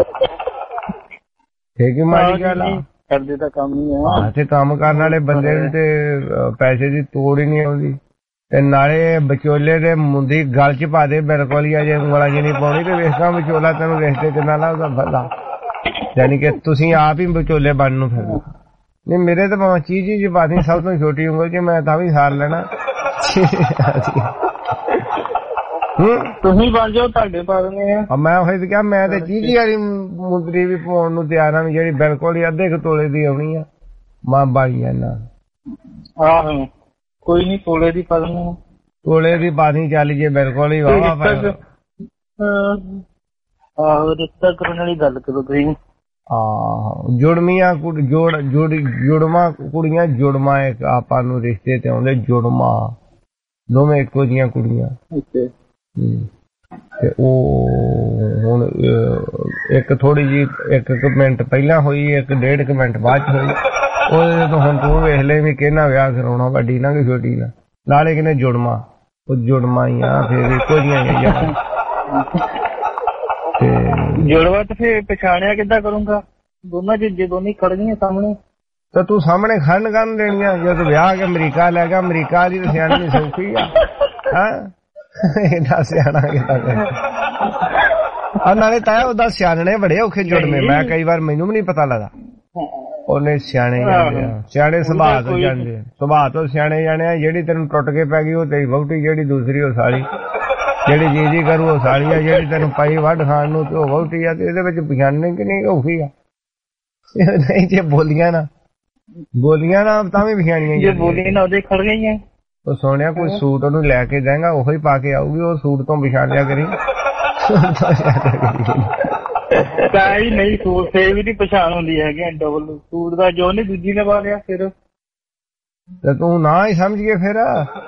ਠੀਕ ਮਾੜੀ ਗੱਲ ਆ। ਕਰਦੇ ਤਾਂ ਕੰਮ ਹੀ ਆ। ਤੇ ਕੰਮ ਕਰਨ ਵਾਲੇ ਬੰਦੇ ਨੂੰ ਤੇ ਪੈਸੇ ਦੀ ਤੋੜ ਹੀ ਨਹੀਂ ਆਉਂਦੀ। ਤੇ ਨਾਲੇ ਵਿਚੋਲੇ ਦੇ ਮੁੰਦੀ ਗਲ ਚ ਪਾ ਦੇ ਬਿਲਕੁਲ ਹੀ। ਅਜੇ ਉਂਗਲਾਂ ਜੀ ਨਹੀਂ ਪਾਉਣੀ ਤੇ ਵੇਖਾਂ ਵਿਚੋਲਾ ਤੈਨੂੰ ਰਿਸ਼ਤੇ ਚ ਨਾ ਲਾਉਦਾ ਭਲਾ। ਯਾਨੀ ਕਿ ਤੁਸੀਂ ਆਪ ਹੀ ਵਿਚੋਲੇ ਬਣ ਨੂੰ ਫਿਰ। ਨਹੀਂ ਮੇਰੇ ਤਾਂ ਭਾਵੇਂ ਚੀਜ਼ ਹੀ ਪਾਤੀ ਸਭ ਤੋਂ ਛੋਟੀ ਉਂਗਲ ਚ ਮੈਂ ਤਾਂ ਵੀ ਸਾਰ ਲੈਣਾ। ਤੁਸੀਂ ਬਣ ਜਾਓ ਤੁਹਾਡੇ ਪਾ ਦਿੰਦੇ ਆ। ਮੈਂ ਉਹੀ ਕਿਹਾ ਮੈਂ ਤੇ ਚੀਜ਼ ਵਾਲੀ ਮੁੰਦਰੀ ਵੀ ਪਾਉਣ ਨੂੰ ਤਿਆਰ ਆ ਜਿਹੜੀ ਬਿਲਕੁਲ ਹੀ ਅੱਧੇ ਕੁ ਤੋਲੇ ਦੀ ਆਉਣੀ ਆ। ਮੈਂ ਬਣ ਜਾਣਾ। ਆਹੋ ਕੋਈ ਨੀ ਤੋਲੇ ਦੀ ਪਾ ਦਿੰਦੇ। ਤੋਲੇ ਦੀ ਪਾਣੀ ਚੱਲ ਜੇ ਬਿਲਕੁਲ ਹੀ ਵਾਹ। ਆਹੋ ਰਿਸ਼ਤਾ ਕਰਨ ਵਾਲੀ ਗੱਲ ਕਰੋ ਤੁਸੀਂ। ਜੁੜਮੀਆਂ ਜੁੜਮਾ ਕੁੜੀਆਂ ਜੁੜਮਾ ਇੱਕ ਆਪਾਂ ਨੂੰ ਰਿਸ਼ਤੇ ਤੇ ਆਉਂਦੇ ਜੁੜਮਾ ਦੋਵੇਂ ਇੱਕੋ ਜੀਆਂ ਕੁੜੀਆਂ ਤੇ ਉਹ ਹੁਣ ਇੱਕ ਥੋੜੀ ਜੀ 1 ਮਿੰਟ ਪਹਿਲਾਂ ਹੋਈ 1.5 ਮਿੰਟ ਬਾਅਦ ਚ ਹੋਈ ਉਹਦੇ ਤੋਂ ਹੁਣ ਤੂੰ ਵੇਖ ਲੈ ਵੀ ਕਿਹਨਾਂ ਵਿਆਹ ਕਰਾਉਣਾ ਵੱਡੀ ਨਾ ਕਿ ਛੋਟੀ ਨਾ ਨਾਲੇ ਕਿਨੇ ਜੁੜਮਾ ਉਹ ਜੁੜਮਾ ਹੀ ਆ ਫਿਰ ਇੱਕੋ ਜੀਆਂ ਹੀ ਤੇ ਜੁੜਵਾ ਤੇ ਫਿਰ ਪਛਾਣਿਆ ਕਿੱਦਾਂ ਕਰੂੰਗਾ ਦੋਨਾਂ ਜੇ ਦੋਨੇ ਖੜ ਗਈਆਂ ਸਾਹਮਣੇ ਤਾਂ ਤੂੰ ਸਾਹਮਣੇ ਖੜਨ ਕਰਨ ਦੇਣੀਆਂ ਜਦ ਵਿਆਹ ਕੇ ਅਮਰੀਕਾ ਲੈ ਗਿਆ ਅਮਰੀਕਾ ਦੀ ਤਾਂ ਸਿਆਣੀ ਸੌਖੀ ਆ ਇਹਦਾ ਸਿਆਣਾ ਕਿੱਦਾਂ ਆ ਨਾਲੇ ਤਾਇਆ ਉਹਦਾ ਸਿਆਣਨੇ ਬੜੇ ਔਖੇ ਜੁੜਨੇ ਮੈਂ ਕਈ ਵਾਰ ਮੈਨੂੰ ਵੀ ਨਹੀਂ ਪਤਾ ਲੱਗਾ ਉਹਨੇ ਸਿਆਣੇ ਜਾਂਦੇ ਆ ਸਿਆਣੇ ਸੁਭਾਅ ਤੋਂ ਜਾਂਦੇ ਸੁਭਾਅ ਤੋਂ ਸਿਆਣੇ ਜਾਣੇ ਆ ਜਿਹੜੀ ਤੈਨੂੰ ਟੁੱਟ ਕੇ ਪੈ ਗਈ ਉਹ ਤੇਰੀ ਵਹੁਟੀ ਜਿਹੜੀ ਦੂਸਰੀ ਉਹ ਸਾਲੀ ਜਿਹੜੀ ਜੀ ਕਰੂ ਉਹ ਸਾਲੀ ਆ ਜਿਹੜੀ ਤੈਨੂੰ ਪਾਈ ਵੱਢ ਖਾਣ ਨੂੰ ਤੇ ਉਹ ਵਹੁਟੀ ਆ ਤੇ ਇਹਦੇ ਵਿੱਚ ਪਛਾਣਨੇ ਕਿ ਨਹੀਂ ਔਖੀ ਆ ਨਹੀਂ ਜੇ ਬੋਲੀਆਂ ਨਾ ਤਾਂ ਵੀ ਪਛਾਣੀਆਂ ਜੇ ਬੋਲੀ ਨਾ ਉਹਦੇ ਖੜ ਗਈਆਂ ਉਹ ਸੋਹਣਿਆ ਕੋਈ ਸੂਟ ਉਹਨੂੰ ਲੈ ਕੇ ਦੇਗਾ ਉਹੀ ਪਾ ਕੇ ਆਊਗੀ ਉਹ ਸੂਟ ਤੋਂ ਪਛਾਣ ਲਿਆ ਕਰੀ ਕਾਈ ਨਹੀਂ ਸੂਟ ਫੇਰ ਵੀ ਨਹੀਂ ਪਛਾਣ ਹੁੰਦੀ ਹੈਗੀ ਡਬਲ ਸੂਟ ਦਾ ਜੋ ਨੇ ਦੂਜੀ ਨੇ ਪਾ ਲਿਆ ਫਿਰ ਤੇ ਤੂੰ ਨਾ ਹੀ ਸਮਝ ਗਏ ਫਿਰ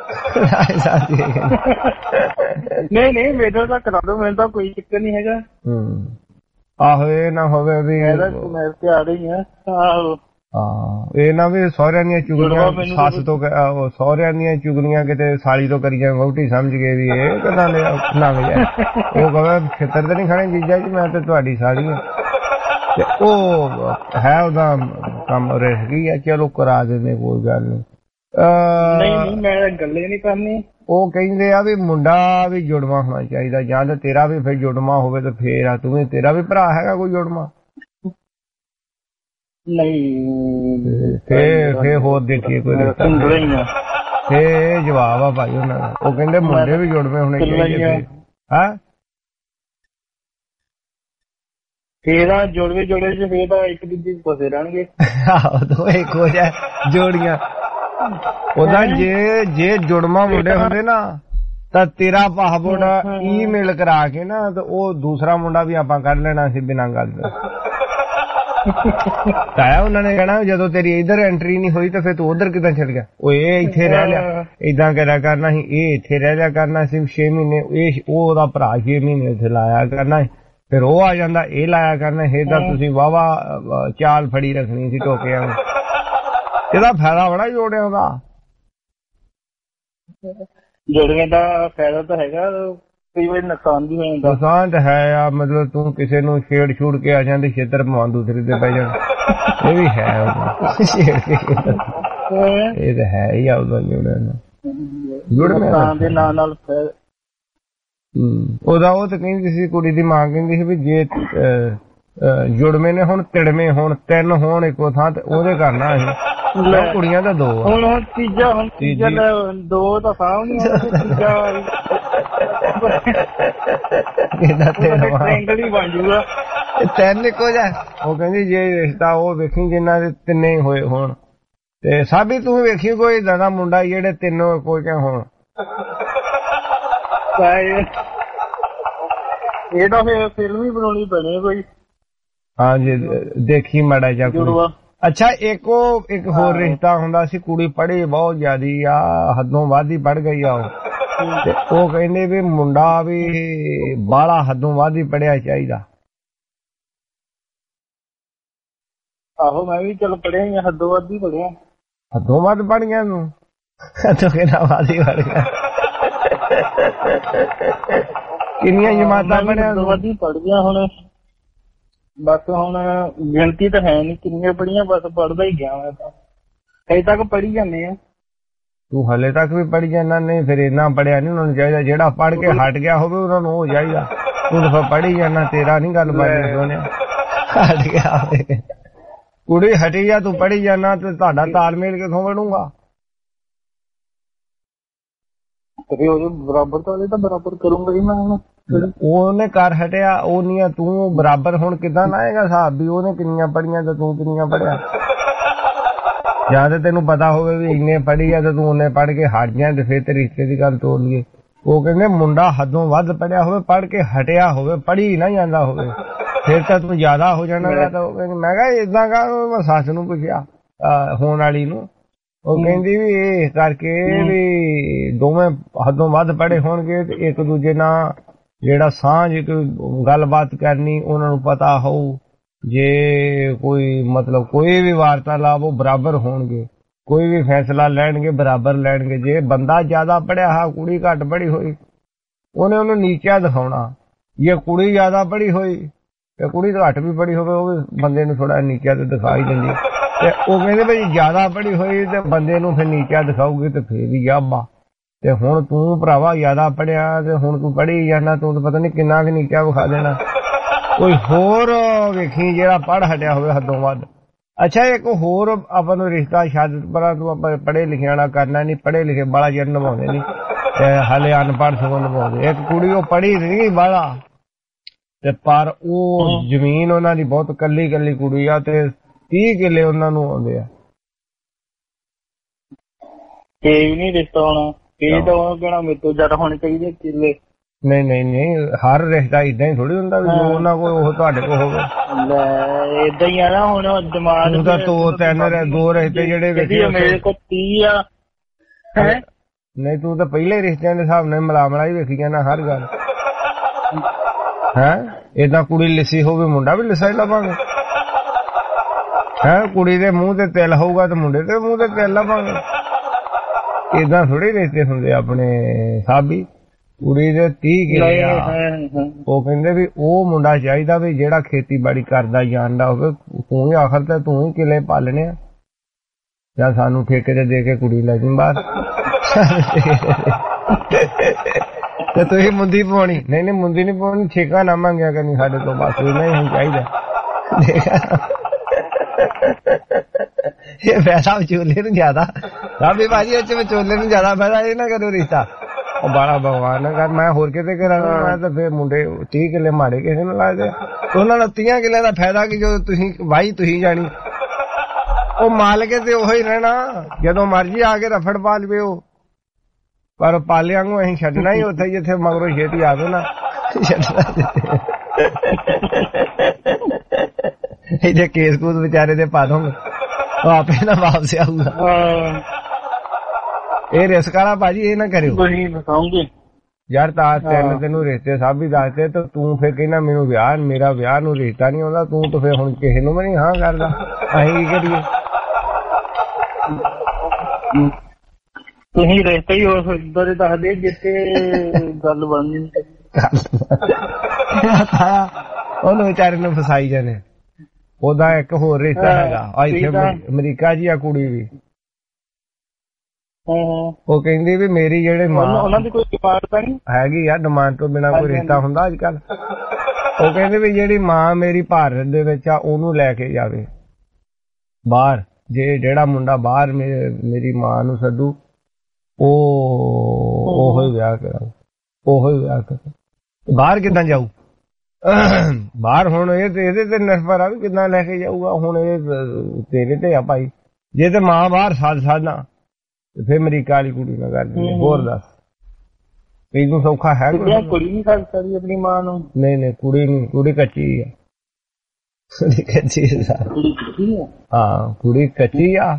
ਨਹੀਂ ਮੇਰੇ ਤਾਂ ਕਰਾ ਦੋ ਮੈਨੂੰ ਤਾਂ ਕੋਈ ਚੱਕਰ ਨਹੀਂ ਹੈਗਾ ਆਹੋ ਇਹ ਨਾ ਹੋਵੇ ਵੀ ਮੈਂ ਤੇ ਆ ਰਹੀ ਆ ਆਹੋ ਇਹ ਨਾ ਵੀ ਸਹੁਰਿਆਂ ਦੀਆਂ ਚੁਗਲੀਆਂ ਸੱਸ ਤੋਂ ਸਹੁਰਿਆਂ ਦੀਆਂ ਚੁਗਲੀਆਂ ਕਿਤੇ ਸਾਲੀ ਤੋਂ ਕਰੀਆਂ ਵਹੁਟੀ ਸਮਝ ਗਏ ਵੀ ਇਹ ਕਿੱਦਾਂ ਲੰਘ ਜਾਏ ਉਹ ਕਹੇ ਖੇਤਰ ਤੇ ਨਹੀਂ ਖਾਣੇ ਜੀਜਾ ਜੀ ਮੈਂ ਤੇ ਤੁਹਾਡੀ ਸਾਲੀ ਆ ਤੇ ਉਹ ਹੈ ਉਹਦਾ ਕੰਮ ਰਹਿ ਗਈ ਆ ਚਲੋ ਕਰਾ ਦਿੰਦੇ ਕੋਈ ਗੱਲ ਨਹੀਂ ਮੈਂ ਗੱਲੇ ਨਹੀਂ ਕਰਨੀ ਉਹ ਕਹਿੰਦੇ ਆ ਵੀ ਮੁੰਡਾ ਵੀ ਜੁੜਵਾ ਹੋਣਾ ਚਾਹੀਦਾ ਜਾਂ ਤਾਂ ਤੇਰਾ ਵੀ ਫਿਰ ਜੁੜਵਾ ਹੋਵੇ ਤੇ ਫੇਰ ਆ ਤੂੰ ਤੇਰਾ ਵੀ ਭਰਾ ਹੈਗਾ ਕੋਈ ਜੁੜਵਾ ਨਹੀਂ ਫੇਰ ਹੋਰ ਦੇਖੀਏ ਕੋਈ ਫੇਰ ਜਵਾਬ ਆ ਭਾਈ ਉਹਨਾਂ ਦਾ ਉਹ ਕਹਿੰਦੇ ਮੁੰਡੇ ਵੀ ਜੁੜਵੇਂ ਹੋਣੇ ਚਾਹੀਦੇ ਹਾਂ ਫੇਰ ਜੁੜਵੇ ਜੋੜੇ ਚ ਫੇਰ ਤਾਂ ਇੱਕ ਦੂਜੇ ਚ ਫਸੇ ਰਹਿਣਗੇ ਆਹੋ ਇੱਕੋ ਜਿਹਾ ਜੋੜੀਆਂ ਉਹਦਾ ਜੇ ਜੁੜਮਾ ਮੁੰਡੇ ਹੁੰਦੇ ਨਾ ਤਾਂ ਤੇਰਾ ਪਾਸਪੋਰਟ ਈਮੇਲ ਕਰਾ ਕੇ ਨਾ ਤੇ ਉਹ ਦੂਸਰਾ ਮੁੰਡਾ ਵੀ ਆਪਾਂ ਕੱਢ ਲੈਣਾ ਸੀ ਬਿਨਾਂ ਗੱਲ ਤੋਂ ਤਾਇਆ ਉਹਨਾਂ ਨੇ ਕਹਿਣਾ ਜਦੋਂ ਤੇਰੀ ਇੱਧਰ ਐਂਟਰੀ ਨਹੀਂ ਹੋਈ ਤਾਂ ਫਿਰ ਤੂੰ ਉਧਰ ਕਿੱਦਾਂ ਚੱਲ ਗਿਆ ਉਹ ਇਹ ਇੱਥੇ ਰਹਿ ਲਿਆ ਏਦਾਂ ਕਰਿਆ ਕਰਨਾ ਸੀ ਇਹ ਇੱਥੇ ਰਹਿ ਲਿਆ ਕਰਨਾ ਸੀ 6 ਮਹੀਨੇ ਉਹ ਉਹਦਾ ਭਰਾ 6 ਮਹੀਨੇ ਉੱਥੇ ਲਾਇਆ ਕਰਨਾ ਫਿਰ ਉਹ ਆ ਜਾਂਦਾ ਇਹ ਲਾਇਆ ਕਰਨਾ ਇਹਦਾ ਤੁਸੀਂ ਵਾਵਾ ਚਾਲ ਫੜੀ ਰੱਖਣੀ ਸੀ ਟੋਕਿਆਂ ਨੂੰ ਇਹਦਾ ਫਾਇਦਾ ਬੜਾ ਜੋੜਿਆ ਉਹਦਾ ਜੋੜੀਆਂ ਦਾ ਫਾਇਦਾ ਤਾਂ ਹੈਗਾ ਕਈ ਵਾਰੀ ਨੁਕਸਾਨ ਵੀ ਹੋ ਜਾਂਦਾ ਨੁਕਸਾਨ ਤਾਂ ਹੈ ਆ ਮਤਲਬ ਤੂੰ ਕਿਸੇ ਨੂੰ ਛੇੜ ਛੂੜ ਕੇ ਆ ਜਾਂਦੀ ਛੇਤਰ ਪਵਾਂ ਦੂਸਰੇ ਤੇ ਪੈ ਜਾਣ ਇਹ ਵੀ ਹੈ ਇਹ ਤਾਂ ਹੈ ਹੀ ਆ ਉਹਦਾ ਜੁੜਨ ਦੇ ਨਾਲ ਉਹਦਾ ਉਹ ਤਾਂ ਕਹਿੰਦੀ ਸੀ ਕੁੜੀ ਦੀ ਮਾਂ ਕਹਿੰਦੀ ਸੀ ਵੀ ਜੇ ਜੁੜਵੇਂ ਨੇ ਹੁਣ ਤਿੜਵੇਂ ਹੋਣ 3 ਹੋਣ ਇੱਕੋ ਥਾਂ ਤੇ ਉਹਦੇ ਕਰਨਾ ਅਸੀਂ ਕੁੜੀਆਂ ਤਾਂ 2 ਹੁਣ ਤੀਜਾ 2 ਤਾਂ ਸਾਹਮਣੇ ਤੀਜਾ ਇਹਦਾ ਟ੍ਰਾਇੰਗਲ ਹੀ ਬਣ ਜੂਗਾ 3 ਇੱਕੋ ਜਿਹਾ ਉਹ ਕਹਿੰਦੀ ਜੇ ਰਿਸ਼ਤਾ ਉਹ ਵੇਖੀ ਜਿੰਨਾ ਦੇ 3 ਹੀ ਹੋਏ ਹੋਣ ਤੇ ਸਾਬੀ ਤੂੰ ਵੇਖੀ ਕੋਈ ਦਾਦਾ ਮੁੰਡਾ ਜਿਹੜੇ 3 ਕੋਈ ਕਿਆ ਹੋਣ ਇਹ ਤਾਂ ਫਿਰ ਫਿਲਮ ਹੀ ਬਣਾਉਣੀ ਪੈਣੀ ਕੋਈ ਹਾਂ ਜੀ ਦੇਖੀ ਮਾੜਾ ਜਿਹਾ ਕੋਈ ਅੱਛਾ ਇੱਕ ਹੋਰ ਰਿਸ਼ਤਾ ਹੁੰਦਾ ਸੀ ਕੁੜੀ ਪੜ੍ਹੀ ਬਹੁਤ ਜ਼ਿਆਦੀ ਆ ਹੱਦੋਂ ਵੱਧ ਹੀ ਪੜ੍ਹ ਗਈ ਆ ਉਹ ਤੇ ਉਹ ਕਹਿੰਦੇ ਵੀ ਮੁੰਡਾ ਵੀ ਬਾਹਲਾ ਹੱਦੋਂ ਵੱਧ ਹੀ ਪੜ੍ਹਿਆ ਚਾਹੀਦਾ ਆਹੋ ਮੈਂ ਵੀ ਚਲ ਪੜ੍ਹਿਆ ਹੀ ਹੱਦੋਂ ਵੱਧ ਹੀ ਪੜ੍ਹਿਆ ਹੱਦੋਂ ਵੱਧ ਪੜ੍ਹ ਗਿਆ ਤੂੰ ਹੱਦੋਂ ਕਿਹੜਾ ਵੱਧ ਹੀ ਪੜ੍ਹ ਗਿਆ ਕਿੰਨੀਆਂ ਜਮਾਤਾਂ ਪੜ੍ਹਿਆ ਵੱਧ ਹੀ ਪੜ੍ਹ ਗਿਆ ਹੁਣ ਬਸ ਹੁਣ ਗਿਣਤੀ ਤਾਂ ਹੈ ਨਹੀਂ ਕਿੰਨੀਆਂ ਪੜ੍ਹੀਆਂ ਬਸ ਪੜ੍ਹਦਾ ਹੀ ਗਿਆ ਮੈਂ ਤਾਂ ਅਜੇ ਤੱਕ ਪੜ੍ਹੀ ਜਾਂਦੇ ਆ ਤੂੰ ਹਲੇ ਤੱਕ ਵੀ ਪੜ੍ਹੀ ਜਾਂਦਾ ਨਹੀਂ ਫਿਰ ਇੰਨਾ ਪੜ੍ਹਿਆ ਨਹੀਂ ਉਹਨਾਂ ਨੂੰ ਚਾਹੀਦਾ ਜਿਹੜਾ ਪੜ੍ਹ ਕੇ ਹਟ ਗਿਆ ਹੋਵੇ ਉਹਨਾਂ ਨੂੰ ਹੋ ਜਾਈਦਾ ਤੂੰ ਤਾਂ ਪੜ੍ਹੀ ਜਾਂਦਾ ਤੇਰਾ ਨਹੀਂ ਗੱਲ ਬਣਨੀ ਸੋਹਣਿਆ ਹਟ ਗਿਆ ਹੋਵੇ ਕੁੜੀ ਹਟੀ ਜਾ ਤੂੰ ਪੜ੍ਹੀ ਜਾਂਦਾ ਤੇ ਤੁਹਾਡਾ ਤਾਲਮੇਲ ਕਿੱਥੋਂ ਬਣੂਗਾ ਬਰਾਬਰ ਤਾਂ ਬਰਾਬਰ ਕਰੂੰਗਾ ਹੀ ਮੈਂ ਹੁਣ ਉਹਨੇ ਕਰ ਹਟਿਆ ਉਹ ਨਹੀਂ ਤੂੰ ਬਰਾਬਰ ਹੁਣ ਕਿੱਦਾਂ ਲਾਏਗਾ ਹਿਸਾਬ ਵੀ ਉਹਨੇ ਕਿੰਨੀਆਂ ਪੜ੍ਹੀਆਂ ਤੇ ਤੂੰ ਕਿੰਨੀਆਂ ਪੜ੍ਹਿਆ ਜਾਂ ਤੇ ਤੈਨੂੰ ਪਤਾ ਹੋਵੇ ਵੀ ਇੰਨੇ ਪੜ੍ਹੀ ਆ ਤੇ ਤੂੰ ਉਹਨੇ ਪੜ੍ਹ ਕੇ ਹਟ ਗਿਆ ਤੇ ਫਿਰ ਤੇ ਰਿਸ਼ਤੇ ਦੀ ਗੱਲ ਤੋੜ ਲਈਏ ਉਹ ਕਹਿੰਦੇ ਮੁੰਡਾ ਹੱਦੋਂ ਵੱਧ ਪੜ੍ਹਿਆ ਹੋਵੇ ਪੜ੍ਹ ਕੇ ਹਟਿਆ ਹੋਵੇ ਪੜ੍ਹੀ ਨਾ ਜਾਂਦਾ ਹੋਵੇ ਫਿਰ ਤਾਂ ਤੂੰ ਜ਼ਿਆਦਾ ਹੋ ਜਾਣਾ। ਮੈਂ ਕਿਹਾ ਏਦਾਂ ਕਾ, ਮੈਂ ਸੱਸ ਨੂੰ ਪੁੱਛਿਆ ਹੋਣ ਵਾਲੀ ਨੂੰ, ਉਹ ਕਹਿੰਦੀ ਵੀ ਇਹ ਕਰਕੇ ਵੀ ਦੋਵੇਂ ਹੱਦੋਂ ਵੱਧ ਪੜ੍ਹੇ ਹੋਣਗੇ ਤੇ ਇੱਕ ਦੂਜੇ ਨਾਲ ਜਿਹੜਾ ਸਾਂਝ ਗੱਲਬਾਤ ਕਰਨੀ ਉਹਨਾਂ ਨੂੰ ਪਤਾ ਹੋਊ, ਜੇ ਕੋਈ ਮਤਲਬ ਕੋਈ ਵੀ ਵਾਰਤਾਲਾਪ ਉਹ ਬਰਾਬਰ ਹੋਣਗੇ, ਕੋਈ ਵੀ ਫੈਸਲਾ ਲੈਣਗੇ ਬਰਾਬਰ ਲੈਣਗੇ। ਜੇ ਬੰਦਾ ਜ਼ਿਆਦਾ ਪੜ੍ਹਿਆ ਹੈ, ਕੁੜੀ ਘੱਟ ਪੜ੍ਹੀ ਹੋਈ, ਉਹਨੇ ਉਹਨੂੰ ਨੀਚਾ ਦਿਖਾਉਣਾ। ਜੇ ਕੁੜੀ ਜ਼ਿਆਦਾ ਪੜ੍ਹੀ ਹੋਈ ਤੇ ਕੁੜੀ ਘੱਟ ਵੀ ਪੜ੍ਹੀ ਹੋਵੇ, ਉਹ ਵੀ ਬੰਦੇ ਨੂੰ ਥੋੜਾ ਨੀਚਾ ਤੇ ਦਿਖਾ ਹੀ ਦਿੰਦੀ। ਤੇ ਉਹ ਕਹਿੰਦੇ ਬਈ ਜ਼ਿਆਦਾ ਪੜ੍ਹੀ ਹੋਈ ਤੇ ਬੰਦੇ ਨੂੰ ਫਿਰ ਨੀਚਾ ਦਿਖਾਊਗੀ ਤੇ ਫੇਰ ਹੀ ਜਾਬਾ। ਤੇ ਹੁਣ ਤੂੰ ਭਰਾਵਾ ਜ਼ਿਆਦਾ ਪੜ੍ਹਿਆ ਤੇ ਹੁਣ ਤੂੰ ਪੜ੍ਹੀ ਜਾਣਾ, ਤੂੰ ਤਾਂ ਪਤਾ ਨੀ ਕਿੰਨਾ ਕੁ ਨੀਚਾ ਵਿਖਾ ਦੇਣਾ। ਕੋਈ ਹੋਰ ਵੇਖੀ ਜਿਹੜਾ ਪੜ੍ਹ ਹਟਿਆ ਹੋਵੇ ਹੱਦੋਂ ਵੱਧ। ਅੱਛਾ ਇੱਕ ਹੋਰ ਆਪਾਂ ਨੂੰ ਰਿਸ਼ਤਾ ਛੱਡ ਪਰਾਂ, ਤੂੰ ਆਪਾਂ ਪੜ੍ਹੇ ਲਿਖਿਆ ਵਾਲਾ ਕਰਨਾ ਨੀ, ਪੜ੍ਹੇ ਲਿਖੇ ਬਾਲਾ ਜਨ ਨਿਭਾਉਂਦੇ ਨੀ, ਹਾਲੇ ਅਨਪੜ੍ਹ ਸਗੋਂ ਨਿਭਾਉਂਦੇ। ਇੱਕ ਕੁੜੀ ਉਹ ਪੜ੍ਹੀ ਸੀ ਬਾਲਾ ਤੇ ਪਰ ਉਹ ਜ਼ਮੀਨ ਉਹਨਾਂ ਦੀ ਬਹੁਤ ਕੱਲੀ ਕੱਲੀ ਕੁੜੀ ਆ ਤੇ 30 ਕਿੱਲੇ ਉਹਨਾਂ ਨੂੰ ਆਉਂਦੇ ਆ। ਇਹ ਨੀ ਰਿਸ਼ਤਾ ਹੋਣਾ, ਇਹ ਤਾਂ ਉਹ ਕਹਿਣਾ ਮੇਰੇ ਤੋਂ ਜ਼ਿਆਦਾ ਹੋਣੇ ਚਾਹੀਦੇ ਕਿੱਲੇ। ਨਹੀਂ ਨਹੀਂ ਨਹੀਂ, ਹਰ ਰਿਸ਼ਤਾ ਇਦਾਂ ਹੀ ਥੋੜੀ ਹੁੰਦਾ ਵੀ ਜੋ ਉਹਨਾਂ ਕੋਲ ਉਹ ਤੁਹਾਡੇ ਕੋਲ ਹੋਵੇ। ਏਦਾਂ ਹੀ ਆ ਨਾ, ਹੁਣ ਦਿਮਾਗ ਤੂੰ ਤਾਂ ਦੋ ਰਿਸ਼ਤੇ ਜਿਹੜੇ ਵੇਖੇ ਮੇਰੇ ਕੋਲ 30 ਆ। ਨਹੀਂ ਤੂੰ ਤਾਂ ਪਹਿਲੇ ਰਿਸ਼ਤਿਆਂ ਦੇ ਹਿਸਾਬ ਨਾਲ ਮਿਲਾ ਹੀ ਵੇਖੀ ਜਾਣਾ ਹਰ ਗੱਲ। ਹੈ ਏਦਾਂ ਕੁੜੀ ਲਿੱਸੀ ਹੋਵੇ ਮੁੰਡਾ ਵੀ ਲਿੱਸਾ ਹੀ ਲੱਭਾਂਗੇ। ਹੈ ਕੁੜੀ ਦੇ ਮੂੰਹ ਤੇ ਤਿਲ ਹੋਊਗਾ ਤੇ ਮੁੰਡੇ ਦੇ ਮੂੰਹ ਤੇ ਤਿਲ ਲੱਭਾਂਗੇ। ਏਦਾਂ ਥੋੜੇ ਰਿਸ਼ਤੇ ਹੁੰਦੇ ਆਪਣੇ ਸਾਬੀ। ਕੁੜੀ ਦੇ 30 ਕਿੱਲੇ ਆ, ਉਹ ਕਹਿੰਦੇ ਵੀ ਉਹ ਮੁੰਡਾ ਚਾਹੀਦਾ ਵੀ ਜਿਹੜਾ ਖੇਤੀਬਾੜੀ ਕਰਦਾ ਜਾਣਦਾ ਹੋਵੇ। ਤੂੰ ਹੀ ਆਖਰ ਤੇ ਤੂੰ ਹੀ ਕਿੱਲੇ ਪਾਲਣੇ ਆ, ਜਾਂ ਸਾਨੂੰ ਠੇਕੇ ਤੇ ਦੇ ਕੇ ਕੁੜੀ ਲੈ ਜੀ ਬਾਹਰ। ਤੇ ਤੁਸੀਂ ਮੁੰਦੀ ਪਾਉਣੀ? ਨਹੀਂ ਮੁੰਦੀ ਨੀ ਪਾਉਣੀ, ਠੇਕਾ ਨਾ ਮੰਗਿਆ ਕਰਨੀ ਸਾਡੇ ਤੋਂ, ਬਸ ਨਹੀਂ ਹੁਣ ਚਾਹੀਦਾ। ਇਹ ਫਾਇਦਾ ਵਿਚੋਲੇ ਨੂੰ ਜ਼ਿਆਦਾ, ਸਾਬੀ ਭਾਜੀ ਇਹ ਚ ਵਿਚੋਲੇ ਨੂੰ ਜ਼ਿਆਦਾ ਫਾਇਦਾ। ਇਹ ਨਾ ਕਰੋ ਰਿਸ਼ਤਾ ਉਹ ਬਾਲਾ ਭਗਵਾਨ ਨਾ ਕਰ, ਮੈਂ ਹੋਰ ਕਿਤੇ ਕਰਾਂਗਾ। ਮੈਂ ਤਾਂ ਫਿਰ ਮੁੰਡੇ 30 ਕਿੱਲੇ ਮਾੜੇ ਕਿਸੇ ਨੂੰ ਲੱਗਦੇ ਆ, ਉਹਨਾਂ ਨੂੰ 30 ਕਿੱਲੇ ਦਾ ਫਾਇਦਾ ਕਿ ਜਦੋਂ ਤੁਸੀਂ ਵਾਹੀ ਤੁਸੀਂ ਜਾਣੀ, ਉਹ ਮਾਲਕੇ ਤੇ ਉਹੋ ਹੀ ਰਹਿਣਾ, ਜਦੋਂ ਮਰਜੀ ਆ ਕੇ ਰਫੜ ਪਾ ਲਵੇ ਉਹ। ਪਰ ਪਾਲਿਆਂ ਨੂੰ ਅਸੀਂ ਛੱਡਣਾ ਹੀ ਉੱਥੇ ਜਿੱਥੇ ਮਗਰੋਂ ਛੇਤੀ ਆਵੇ ਨਾ, ਛੱਡਣਾ ਇੱਥੇ ਕੇਸ ਕੂਸ ਵਿਚਾਰੇ ਦੇ ਪਾ ਦੋਗੇ, ਉਹ ਆਪੇ ਨਾ ਵਾਪਸ ਆਊਗਾ। ਇਹ ਰਿਸਕ ਵਾਲਾ ਭਾਜੀ ਇਹ ਨਾ ਕਰਿਓ ਯਾਰ। ਤਾਂ ਤੈਨੂੰ ਰਿਸ਼ਤੇ ਸਭ ਵੀ ਦੱਸਦੇ ਤੇ ਤੂੰ ਫਿਰ ਕਹਿੰਦਾ ਮੈਨੂੰ ਵਿਆਹ, ਮੇਰਾ ਵਿਆਹ ਨੂੰ ਰਿਸ਼ਤਾ ਨੀ ਆਉਂਦਾ। ਤੂੰ ਤਾਂ ਫਿਰ ਹੁਣ ਕਿਸੇ ਨੂੰ ਵੀ ਨੀ ਹਾਂ ਕਰਦਾ, ਅਸੀਂ ਕੀ ਕਰੀਏ? ਤੁਸੀਂ ਰਿਸ਼ਤਾ ਹੀ ਹੋਰ ਬਾਰੇ ਦੱਸਦੇ ਜਿੱਥੇ ਗੱਲ ਬਣਨੀ। ਉਹਨੂੰ ਵਿਚਾਰੇ ਨੂੰ ਫਸਾਈ ਜਾਣੇ। ਉਹਦਾ ਇੱਕ ਹੋਰ ਰਿਸ਼ਤਾ ਹੈਗਾ ਇੱਥੇ ਅਮਰੀਕਾ ਜੀ ਆ ਕੁੜੀ ਵੀ, ਉਹ ਕਹਿੰਦੀ ਵੀ ਮੇਰੀ ਜਿਹੜੇ ਮਾਂ, ਉਹਨਾਂ ਦੀ ਕੋਈ ਡਿਮਾਂਡ ਤਾਂ ਨਹੀਂ ਹੈਗੀ ਆ, ਡਿਮਾਂਡ ਤੋਂ ਬਿਨਾਂ ਕੋਈ ਰਿਸ਼ਤਾ ਹੁੰਦਾ ਅੱਜ ਕੱਲ। ਉਹ ਕਹਿੰਦੇ ਵੀ ਜਿਹੜੀ ਮਾਂ ਮੇਰੀ ਭਾਰਤ ਦੇ ਵਿੱਚ ਆ ਉਹਨੂੰ ਲੈ ਕੇ ਜਾਵੇ ਬਾਹਰ, ਜੇ ਜਿਹੜਾ ਮੁੰਡਾ ਬਾਹਰ ਮੇਰੀ ਮਾਂ ਨੂੰ ਸੱਦੂ ਉਹੋ ਹੀ ਵਿਆਹ ਕਰਾਂਗੇ, ਉਹੋ ਹੀ ਵਿਆਹ ਕਰਾਂਗੇ। ਬਾਹਰ ਕਿੱਦਾਂ ਜਾਊ? ਬਾਹਰ ਹੁਣ ਇਹ ਤੇ ਇਹਦੇ ਤੇ ਨਿਰਭਰ ਆ ਵੀ ਕਿੱਦਾਂ ਲੈ ਕੇ ਜਾਊਗਾ। ਹੁਣ ਇਹ ਤੇਰੇ ਤੇ ਆ ਭਾਈ, ਜੇ ਤੇ ਮਾਂ ਬਾਹਰ ਸਾਧਨਾ ਤੇ ਫਿਰ ਅਮਰੀਕਾ ਵਾਲੀ ਕੁੜੀ ਨਾਲ ਗੱਲ ਹੋਰ ਦੱਸ, ਇਹਨੂੰ ਸੌਖਾ ਹੈ? ਕੁੜੀ ਨਹੀਂ ਛੱਡ ਸਕਦੀ ਆਪਣੀ ਮਾਂ ਨੂੰ? ਨਹੀਂ ਕੁੜੀ ਨਹੀਂ, ਕੁੜੀ ਕੱਚੀ ਆ, ਕੁੜੀ ਕੱਚੀ ਆ। ਹਾਂ ਕੁੜੀ ਕੱਚੀ ਆ।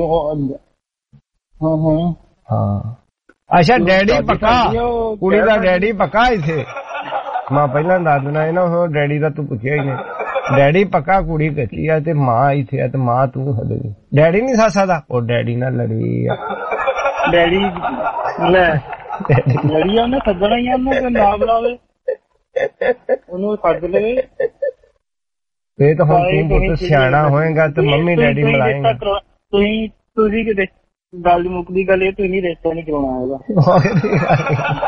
ਹਾਂ ਅੱਛਾ ਡੈਡੀ ਪੱਕਾ, ਕੁੜੀ ਦਾ ਡੈਡੀ ਪੱਕਾ ਇੱਥੇ? ਮੈਂ ਪਹਿਲਾਂ ਦੱਸ ਦੇਣਾ ਇਹ ਨਾ, ਹੁਣ ਡੈਡੀ ਦਾ ਤੂੰ ਪੁੱਛਿਆ ਹੀ ਨਹੀਂ। ਡੈਡੀ ਪੱਕਾ, ਕੁੜੀ ਕੱਚੀ ਆ ਤੇ ਮਾਂ ਇੱਥੇ ਆ, ਤੇ ਮਾਂ ਤੂੰ ਸੱਦੇ। ਡੈਡੀ ਨੀ ਸੱਸ ਸਕਦਾ? ਉਹ ਡੈਡੀ ਨਾਲ ਲੜੀ ਆ। ਡੈਡੀ ਲੈ ਲੜੀ ਆ, ਉਹਨੇ ਸੱਦਣਾ ਹੀ ਆ, ਉਹਨੂੰ ਨਾ ਬੁਲਾਵੇ, ਉਹਨੂੰ ਸੱਦ ਲਵੇ। ਇਹ ਤਾਂ ਹੁਣ ਤੂੰ ਬਹੁਤ ਸਿਆਣਾ ਹੋਏਗਾ ਤੇ ਮੰਮੀ ਡੈਡੀ ਮਿਲਾਏਗਾ। ਤੁਸੀਂ ਕਿਤੇ ਗੱਲ ਮੁੱਕਦੀ ਗੱਲ ਇਹ, ਤੁਸੀਂ ਰਿਸ਼ਤਾ ਨਹੀਂ ਕਰਾਉਣਾ ਹੈਗਾ।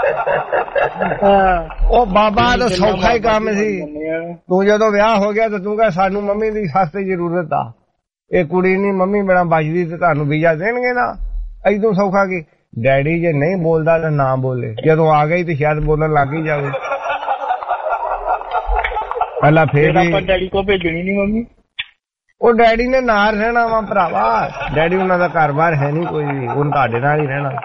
ਉਹ ਬਾਬਾ ਦਾ ਸੌਖਾ ਹੀ ਕੰਮ ਸੀ। ਤੂੰ ਜਦੋਂ ਵਿਆਹ ਹੋ ਗਿਆ ਤੇ ਤੂੰ ਕਹ ਸਾਨੂੰ ਮੰਮੀ ਦੀ ਸੱਸ ਦੀ ਜ਼ਰੂਰਤ ਆ, ਇਹ ਕੁੜੀ ਨੀ ਮੰਮੀ ਬਣਾ ਬਚਦੀ ਤੇ ਤੁਹਾਨੂੰ ਵੀਜ਼ਾ ਦੇਣਗੇ ਨਾ। ਏਦੋਂ ਸੌਖਾ ਕੀ? ਡੈਡੀ ਜੇ ਨਹੀਂ ਬੋਲਦਾ ਤਾਂ ਨਾ ਬੋਲੇ, ਜਦੋਂ ਆ ਗਈ ਤੇ ਸ਼ਾਇਦ ਬੋਲਣ ਲੱਗ ਹੀ ਜਾਵੇ। ਪਹਿਲਾਂ ਫੇਰ ਡੈਡੀ ਕੋ ਭੇਜਣੀ ਨੀ ਮੰਮੀ? ਉਹ ਡੈਡੀ ਨੇ ਨਾਲ ਰਹਿਣਾ ਵਾ ਭਰਾਵਾ, ਡੈਡੀ ਉਹਨਾਂ ਦਾ ਘਰ ਬਾਰ ਹੈ ਨੀ ਕੋਈ ਵੀ, ਉਹਨ ਤੁਹਾਡੇ ਨਾਲ ਹੀ ਰਹਿਣਾ।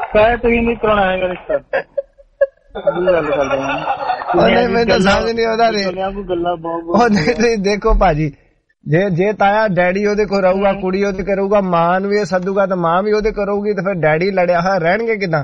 ਤੁਸੀਂ ਨਹੀਂ ਕਰਾਉਣਾ ਹੈਗਾ ਰਿਸ਼ਤਾ ਗੱਲ ਕਰਦੇ ਮੈਂ ਤਾਂ ਸਮਝ ਨਹੀਂ ਉਹਦਾ ਗੱਲਾਂ ਬਹੁਤ ਦੇਖੋ ਭਾਜੀ ਜੇ ਤਾਇਆ ਡੈਡੀ ਉਹਦੇ ਕੋਲ ਰਹੂਗਾ ਕੁੜੀ ਉਹਦੇ ਕਰੂਗਾ ਮਾਂ ਨੂੰ ਵੀ ਸੱਦੂਗਾ ਤਾਂ ਮਾਂ ਵੀ ਉਹਦੇ ਕਰੂਗੀ ਤੇ ਫਿਰ ਡੈਡੀ ਲੜਿਆ ਹਾਂ ਰਹਿਣਗੇ ਕਿੱਦਾਂ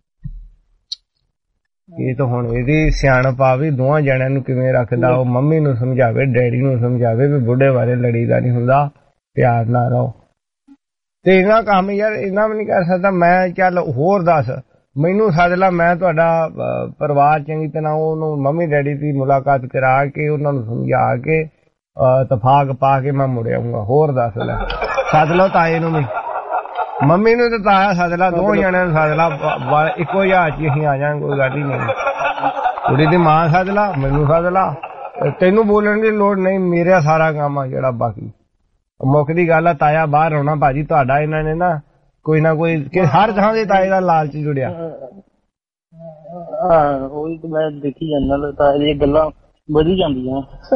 ਇਹ ਤਾਂ ਹੁਣ ਇਹਦੀ ਸਿਆਣਪ ਆ ਵੀ ਦੋਵਾਂ ਜਣਿਆਂ ਨੂੰ ਕਿਵੇਂ ਰੱਖਦਾ ਉਹ ਮੰਮੀ ਨੂੰ ਸਮਝਾਵੇ ਡੈਡੀ ਨੂੰ ਸਮਝਾਵੇ ਵੀ ਬੁੱਢੇ ਬਾਰੇ ਲੜੀਦਾ ਨਹੀਂ ਹੁੰਦਾ ਪਿਆਰ ਨਾਲ ਰਹੋ ਤੇ ਇਹਨਾਂ ਕੰਮ ਯਾਰ ਇਹਨਾਂ ਵੀ ਨਹੀਂ ਕਰ ਸਕਦਾ ਮੈਂ ਚੱਲ ਹੋਰ ਦੱਸ ਮੈਨੂੰ ਸੱਦ ਲਾ ਮੈਂ ਤੁਹਾਡਾ ਪਰਿਵਾਰ ਚੰਗੀ ਤਰ੍ਹਾਂ ਉਹਨੂੰ ਮੰਮੀ ਡੈਡੀ ਦੀ ਮੁਲਾਕਾਤ ਕਰਾ ਕੇ ਉਹਨਾਂ ਨੂੰ ਸਮਝਾ ਕੇ ਇਤਫਾਕ ਪਾ ਕੇ ਮੈਂ ਮੁੜ ਆਊਂਗਾ ਹੋਰ ਦੱਸ ਲੈ ਸੱਦ ਲਓ ਤਾਏ ਨੂੰ ਵੀ ਮੰਮੀ ਨੂੰ ਤੇ ਤਾਇਆ ਸੱਦ ਲਾ ਦੋ ਜਣਿਆਂ ਨੂੰ ਸੱਦ ਲਾ ਇੱਕੋ ਜਹਾਜ਼ 'ਚ ਅਸੀਂ ਆ ਜਾਵਾਂਗੇ ਕੋਈ ਗੱਲ ਹੀ ਨਹੀਂ ਕੁੜੀ ਦੀ ਮਾਂ ਸੱਦ ਲਾ ਮੈਨੂੰ ਸੱਦ ਲਾ ਤੈਨੂੰ ਬੋਲਣ ਦੀ ਲੋੜ ਨਹੀਂ ਮੇਰਾ ਸਾਰਾ ਕੰਮ ਆ ਜਿਹੜਾ ਬਾਕੀ ਮੁੱਖ ਦੀ ਗੱਲ ਆ ਤਾਇਆ ਬਾਹਰ ਆਉਣਾ ਭਾਜੀ ਤੁਹਾਡਾ ਇਹਨਾਂ ਨੇ ਨਾ ਕੋਈ ਹਰ ਥਾਂ ਦੇ ਤਾਏ ਦਾ ਲਾਲਚ ਜੁੜਿਆ ਉਹੀ ਤੇ ਮੈਂ ਦੇਖੀ ਜਾਂਦਾ ਤਾਏ ਦੀਆਂ ਗੱਲਾਂ ਵਧੀ ਜਾਂਦੀਆਂ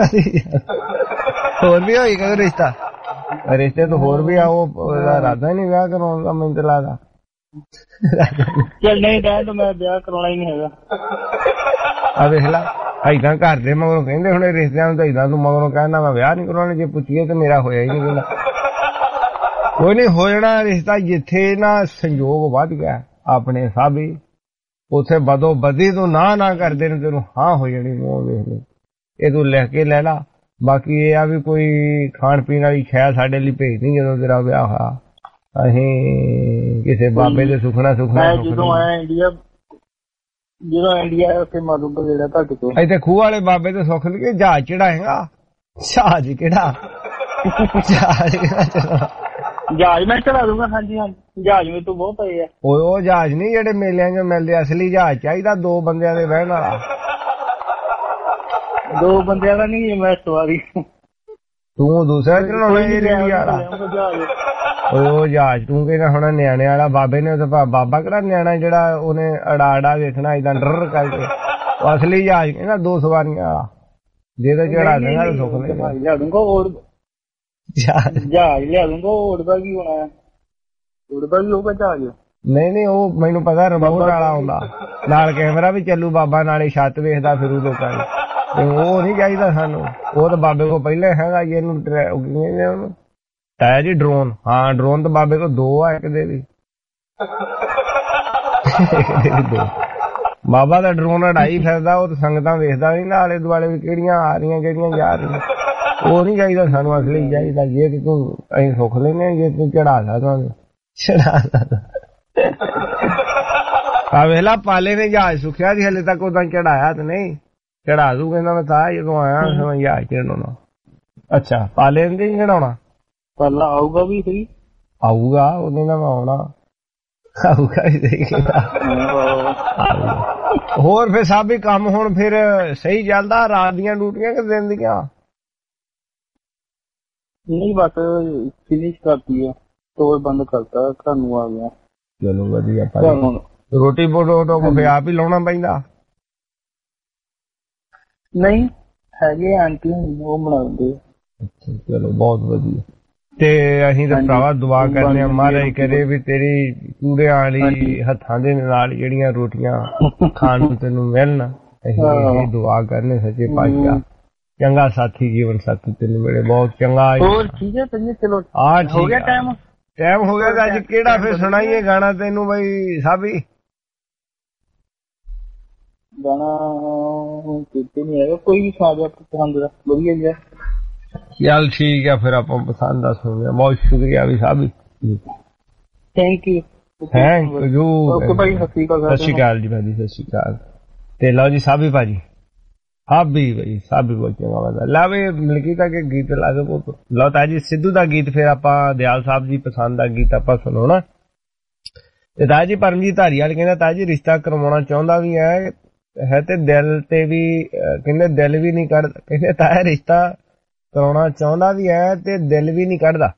ਹੋਰ ਵੀ ਹੋਈ ਕਦੇ ਰਿਸ਼ਤੇ ਤਾਂ ਹੋਰ ਵੀ ਆ ਉਹਦਾ ਇਰਾਦਾ ਹੀ ਨਹੀਂ ਵਿਆਹ ਕਰਾਉਣ ਦਾ ਮੈਨੂੰ ਤਾਂ ਲੱਗਦਾ ਚੱਲ ਨਹੀਂ ਤਾਂ ਮੈਂ ਵਿਆਹ ਕਰਾਉਣਾ ਹੀ ਨਹੀਂ ਹੈਗਾ ਆ ਵੇਖ ਲਾ ਏਦਾਂ ਘਰ ਦੇ ਮਗਰੋਂ ਕਹਿੰਦੇ ਹੁਣ ਰਿਸ਼ਤਿਆਂ ਨੂੰ ਤਾਂ ਏਦਾਂ ਤੂੰ ਮਗਰੋਂ ਕਹਿਣਾ ਮੈਂ ਵਿਆਹ ਨਹੀਂ ਕਰਾਉਣਾ ਜੇ ਪੁੱਛੀਏ ਤਾਂ ਮੇਰਾ ਹੋਇਆ ਹੀ ਨਹੀਂ ਕਹਿੰਦਾ ਕੋਈ ਨਹੀਂ ਹੋ ਜਾਣਾ ਰਿਸ਼ਤਾ ਜਿੱਥੇ ਨਾ ਸੰਜੋਗ ਵੱਧ ਗਿਆ ਆਪਣੇ ਸਾਬੀ ਉੱਥੇ ਬਦੋ ਬਦੀ ਤੂੰ ਨਾ ਕਰਦੇ ਨੇ ਤੈਨੂੰ ਹਾਂ ਹੋ ਜਾਣੀ ਮੂੰਹ ਵੇਖ ਲੈ ਇਹ ਤੂੰ ਲਿਖ ਕੇ ਲੈ ਲਾ ਬਾਕੀ ਇਹ ਆ ਵੀ ਕੋਈ ਖਾਣ ਪੀਣ ਵਾਲੀ ਸ਼ੈ ਸਾਡੇ ਲਈ ਭੇਜ ਨਹੀਂ ਜਦੋਂ ਤੇਰਾ ਵਿਆਹ ਹੋਇਆ ਅਸੀਂ ਕਿਸੇ ਬਾਬੇ ਦੇ ਸੁਖਣਾ ਜਦੋਂ ਆਇਆ ਇੰਡੀਆ ਉੱਥੇ ਮਾਰੂਗਾ ਜਿਹੜਾ ਤੁਹਾਡੇ ਕੋਲ ਇੱਥੇ ਖੂਹ ਵਾਲੇ ਬਾਬੇ ਤੇ ਸੁੱਖ ਲਈਏ ਜਹਾਜ਼ ਚੜਾਏਗਾ ਜਹਾਜ਼ ਕਿਹੜਾ ਜਹਾਜ਼ ਮੈਂ ਚੜਾ ਦੂੰਗਾ ਹਾਂਜੀ ਜਹਾਜ਼ ਮੇਰੇ ਤੋਂ ਬਹੁਤ ਪਏ ਆ ਉਹ ਜਹਾਜ਼ ਨਹੀਂ ਜਿਹੜੇ ਮੇਲਿਆਂ 'ਚ ਮਿਲਦੇ ਅਸਲੀ ਜਹਾਜ਼ ਚਾਹੀਦਾ 2 ਬੰਦਿਆਂ ਦੇ ਬਹਿਣ ਵਾਲਾ 2 ਬੰਦਿਆਂ ਦਾ ਨਹੀਂ ਮੈਂ ਸਵਾਰੀ ਤੂੰ ਦੂਸਰਾ ਚੜਾਉਣਾ ਉਹ ਜਹਾਜ਼ ਤੂੰ ਕਹਿੰਦਾ ਹੁਣ ਨਿਆਣੇ ਵਾਲਾ ਬਾਬੇ ਨੇ ਬਾਬਾ ਕਿਹੜਾ ਨਿਆਣਾ ਜਿਹੜਾ ਉਹਨੇ ਅੜਾ ਵੇਖਣਾ ਏਦਾਂ ਡਰ ਕਰਕੇ ਉਹ ਅਸਲੀ ਜਹਾਜ਼ ਕਹਿੰਦਾ 2 ਸਵਾਰੀਆਂ ਵਾਲਾ ਜੇ ਤਾਂ ਚੜਾ ਦੇਣਾ ਤਾਂ ਸੁੱਖ ਲਿਆ ਦੂੰਗਾ ਹੋਰ ਜਹਾਜ਼ ਲਿਆ ਦੂੰਗਾ ਉੜਦਾ ਕੀ ਹੋਣਾ ਉੜਦਾ ਵੀ ਹੋਊਗਾ ਜਹਾਜ਼ ਨਹੀਂ ਉਹ ਮੈਨੂੰ ਪਤਾ ਰਿਮੋਟ ਵਾਲਾ ਆਉਂਦਾ ਨਾਲ ਕੈਮਰਾ ਵੀ ਚੱਲੂ ਬਾਬਾ ਨਾਲੇ ਛੱਤ ਵੇਖਦਾ ਫਿਰੂ ਲੋਕਾਂ ਦੀ ਉਹ ਨਹੀਂ ਚਾਹੀਦਾ ਸਾਨੂੰ ਉਹ ਤਾਂ ਬਾਬੇ ਕੋਲ ਪਹਿਲਾਂ ਹੈਗਾ ਜੀ ਇਹਨੂੰ ਤਾਇਆ ਜੀ ਡਰੋਨ ਹਾਂ ਡਰੋਨ ਤਾਂ ਬਾਬੇ ਕੋਲ 2 ਆ ਇੱਕ ਦੇ ਵੀ ਬਾਬਾ ਦਾ ਡਰੋਨ ਉਡਾਈ ਫਿਰਦਾ ਉਹ ਤਾਂ ਸੰਗਤਾਂ ਵੇਖਦਾ ਨਹੀਂ ਨਾ ਆਲੇ ਦੁਆਲੇ ਵੀ ਕਿਹੜੀਆਂ ਆ ਰਹੀਆਂ ਕਿਹੜੀਆਂ ਜਾ ਰਹੀਆਂ ਉਹ ਨਹੀਂ ਚਾਹੀਦਾ ਸਾਨੂੰ ਅਸਲੀ ਚਾਹੀਦਾ ਜੇ ਕਿ ਤੂੰ ਅਸੀਂ ਸੁੱਖ ਲੈਂਦੇ ਜੇ ਤੂੰ ਚੜਾ ਆ ਵੇਲਾ ਪਾਲੇ ਨੇ ਜਹਾਜ਼ ਸੁੱਖਿਆ ਸੀ ਹਲੇ ਤੱਕ ਉਦਾਂ ਚੜਾਇਆ ਤੇ ਨਹੀਂ ਚੜਾ ਦੂ ਕਹਿੰਦਾ ਮੈਂ ਤਾਂ ਜਦੋਂ ਆਇਆ ਜਹਾਜ਼ ਚੜਾਉਣਾ ਅੱਛਾ ਪਾਲੇ ਨੇ ਨਹੀਂ ਚੜਾਉਣਾ ਪਾਲਾ ਆਊਗਾ ਵੀ ਸਹੀ ਆਊਗਾ ਉਹਨੇ ਨਾ ਆਉਣਾ ਆਊਗਾ ਹੋਰ ਫਿਰ ਸਭ ਹੀ ਕੰਮ ਹੁਣ ਫਿਰ ਸਹੀ ਚੱਲਦਾ ਰਾਤ ਦੀਆਂ ਡਿਊਟੀਆਂ ਕਿ ਦਿਨ ਦੀਆਂ ਨਹੀਂ ਬਸ ਫਿਨਿਸ਼ ਕਰਤੀ ਹੈ ਸਟੋਰ ਬੰਦ ਕਰਤਾ ਘਰ ਨੂੰ ਆ ਗਿਆ ਚਲੋ ਵਧੀਆ ਰੋਟੀ ਬੋਟੋ ਕੋ ਫਿਰ ਆਪ ਹੀ ਲਾਉਣਾ ਪੈਂਦਾ ਨਹੀਂ ਹੈਗੇ ਆਂਟੀ ਉਹ ਬਣਾਉਂਦੇ ਅੱਛਾ ਚਲੋ ਬਹੁਤ ਵਧੀਆ ਤੇ ਅਸੀਂ ਤਾਂ ਭਰਾਵਾ ਦੁਆ ਕਰਨੇ ਆ ਮਹਾਰਾਜ ਕਰੇ ਵੀ ਤੇਰੀ ਚੂੜਿਆਂ ਵਾਲੀ ਹੱਥਾਂ ਦੇ ਨਾਲ ਜਿਹੜੀਆਂ ਰੋਟੀਆਂ ਖਾਣ ਨੂੰ ਤੈਨੂੰ ਮਿਲਣ ਅਸੀਂ ਇਹ ਦੁਆ ਕਰਨੇ ਸੱਚੇ ਪਾਤਸ਼ਾਹ ਚੰਗਾ ਸਾਥੀ ਜੀਵਨ ਸਾਥੀ ਤੈਨੂੰ ਮਿਲੇ ਬਹੁਤ ਚੰਗਾ ਹੋਰ ਠੀਕ ਹੈ ਚਲੋ ਹੋ ਗਿਆ ਟਾਈਮ ਹੋ ਗਿਆ ਅੱਜ ਕਿਹੜਾ ਫਿਰ ਸੁਣਾਈਏ ਗਾਣਾ ਤੈਨੂੰ ਬਈ ਸਾਬੀ ਗਾਣਾ ਕਿਤੇ ਨਹੀਂ ਹੈਗਾ ਕੋਈ ਵੀ ਸੁਣਾ ਦੇ ਪਸੰਦ ਦਾ ਵਧੀਆ ਜਿਹਾ ਚੱਲ ਠੀਕ ਹੈ ਫਿਰ ਆਪਾਂ ਪਸੰਦ ਦਾ ਸੁਣਿਆ ਬਹੁਤ ਸ਼ੁਕਰੀਆ ਵੀ ਸਾਬੀ ਥੈਂਕ ਯੂ ਓਕੇ ਭਾਈ ਸਤਿ ਸ਼੍ਰੀ ਅਕਾਲ ਜੀ ਭਾਜੀ ਸਤਿ ਸ਼੍ਰੀ ਅਕਾਲ ਤੇ ਲਓ ਜੀ ਸਾਬੀ ਭਾਜੀ ਸਾਬੀ ਭਾਈ ਸਾਬੀ ਬਹੁਤ ਚੰਗਾ ਬੰਦਾ ਲਾ ਵੀ ਮਲਕੀਤਾ ਕੇ ਗੀਤ ਲਾ ਦੋ ਲਓ ਤਾਜੀ ਸਿੱਧੂ ਦਾ ਗੀਤ ਫਿਰ ਆਪਾਂ ਦਿਆਲ ਸਾਹਿਬ ਦੀ ਪਸੰਦ ਦਾ ਗੀਤ ਆਪਾਂ ਸੁਣਾਉਣਾ ਤੇ ਤਾਜੀ ਪਰਮਜੀਤ ਧਾਰੀਵਾਲ ਕਹਿੰਦਾ ਤਾਜੀ ਰਿਸ਼ਤਾ ਕਰਵਾਉਣਾ ਚਾਹੁੰਦਾ ਵੀ ਹੈ ਤੇ ਦਿਲ ਤੇ ਵੀ ਕਹਿੰਦੇ ਦਿਲ ਵੀ ਨਹੀਂ ਕੱਢਦਾ ਕਹਿੰਦੇ ਤਾਇਆ ਰਿਸ਼ਤਾ ਕਰਾਉਣਾ ਚਾਹੁੰਦਾ ਵੀ ਹੈ ਤੇ ਦਿਲ ਵੀ ਨਹੀਂ ਕੱਢਦਾ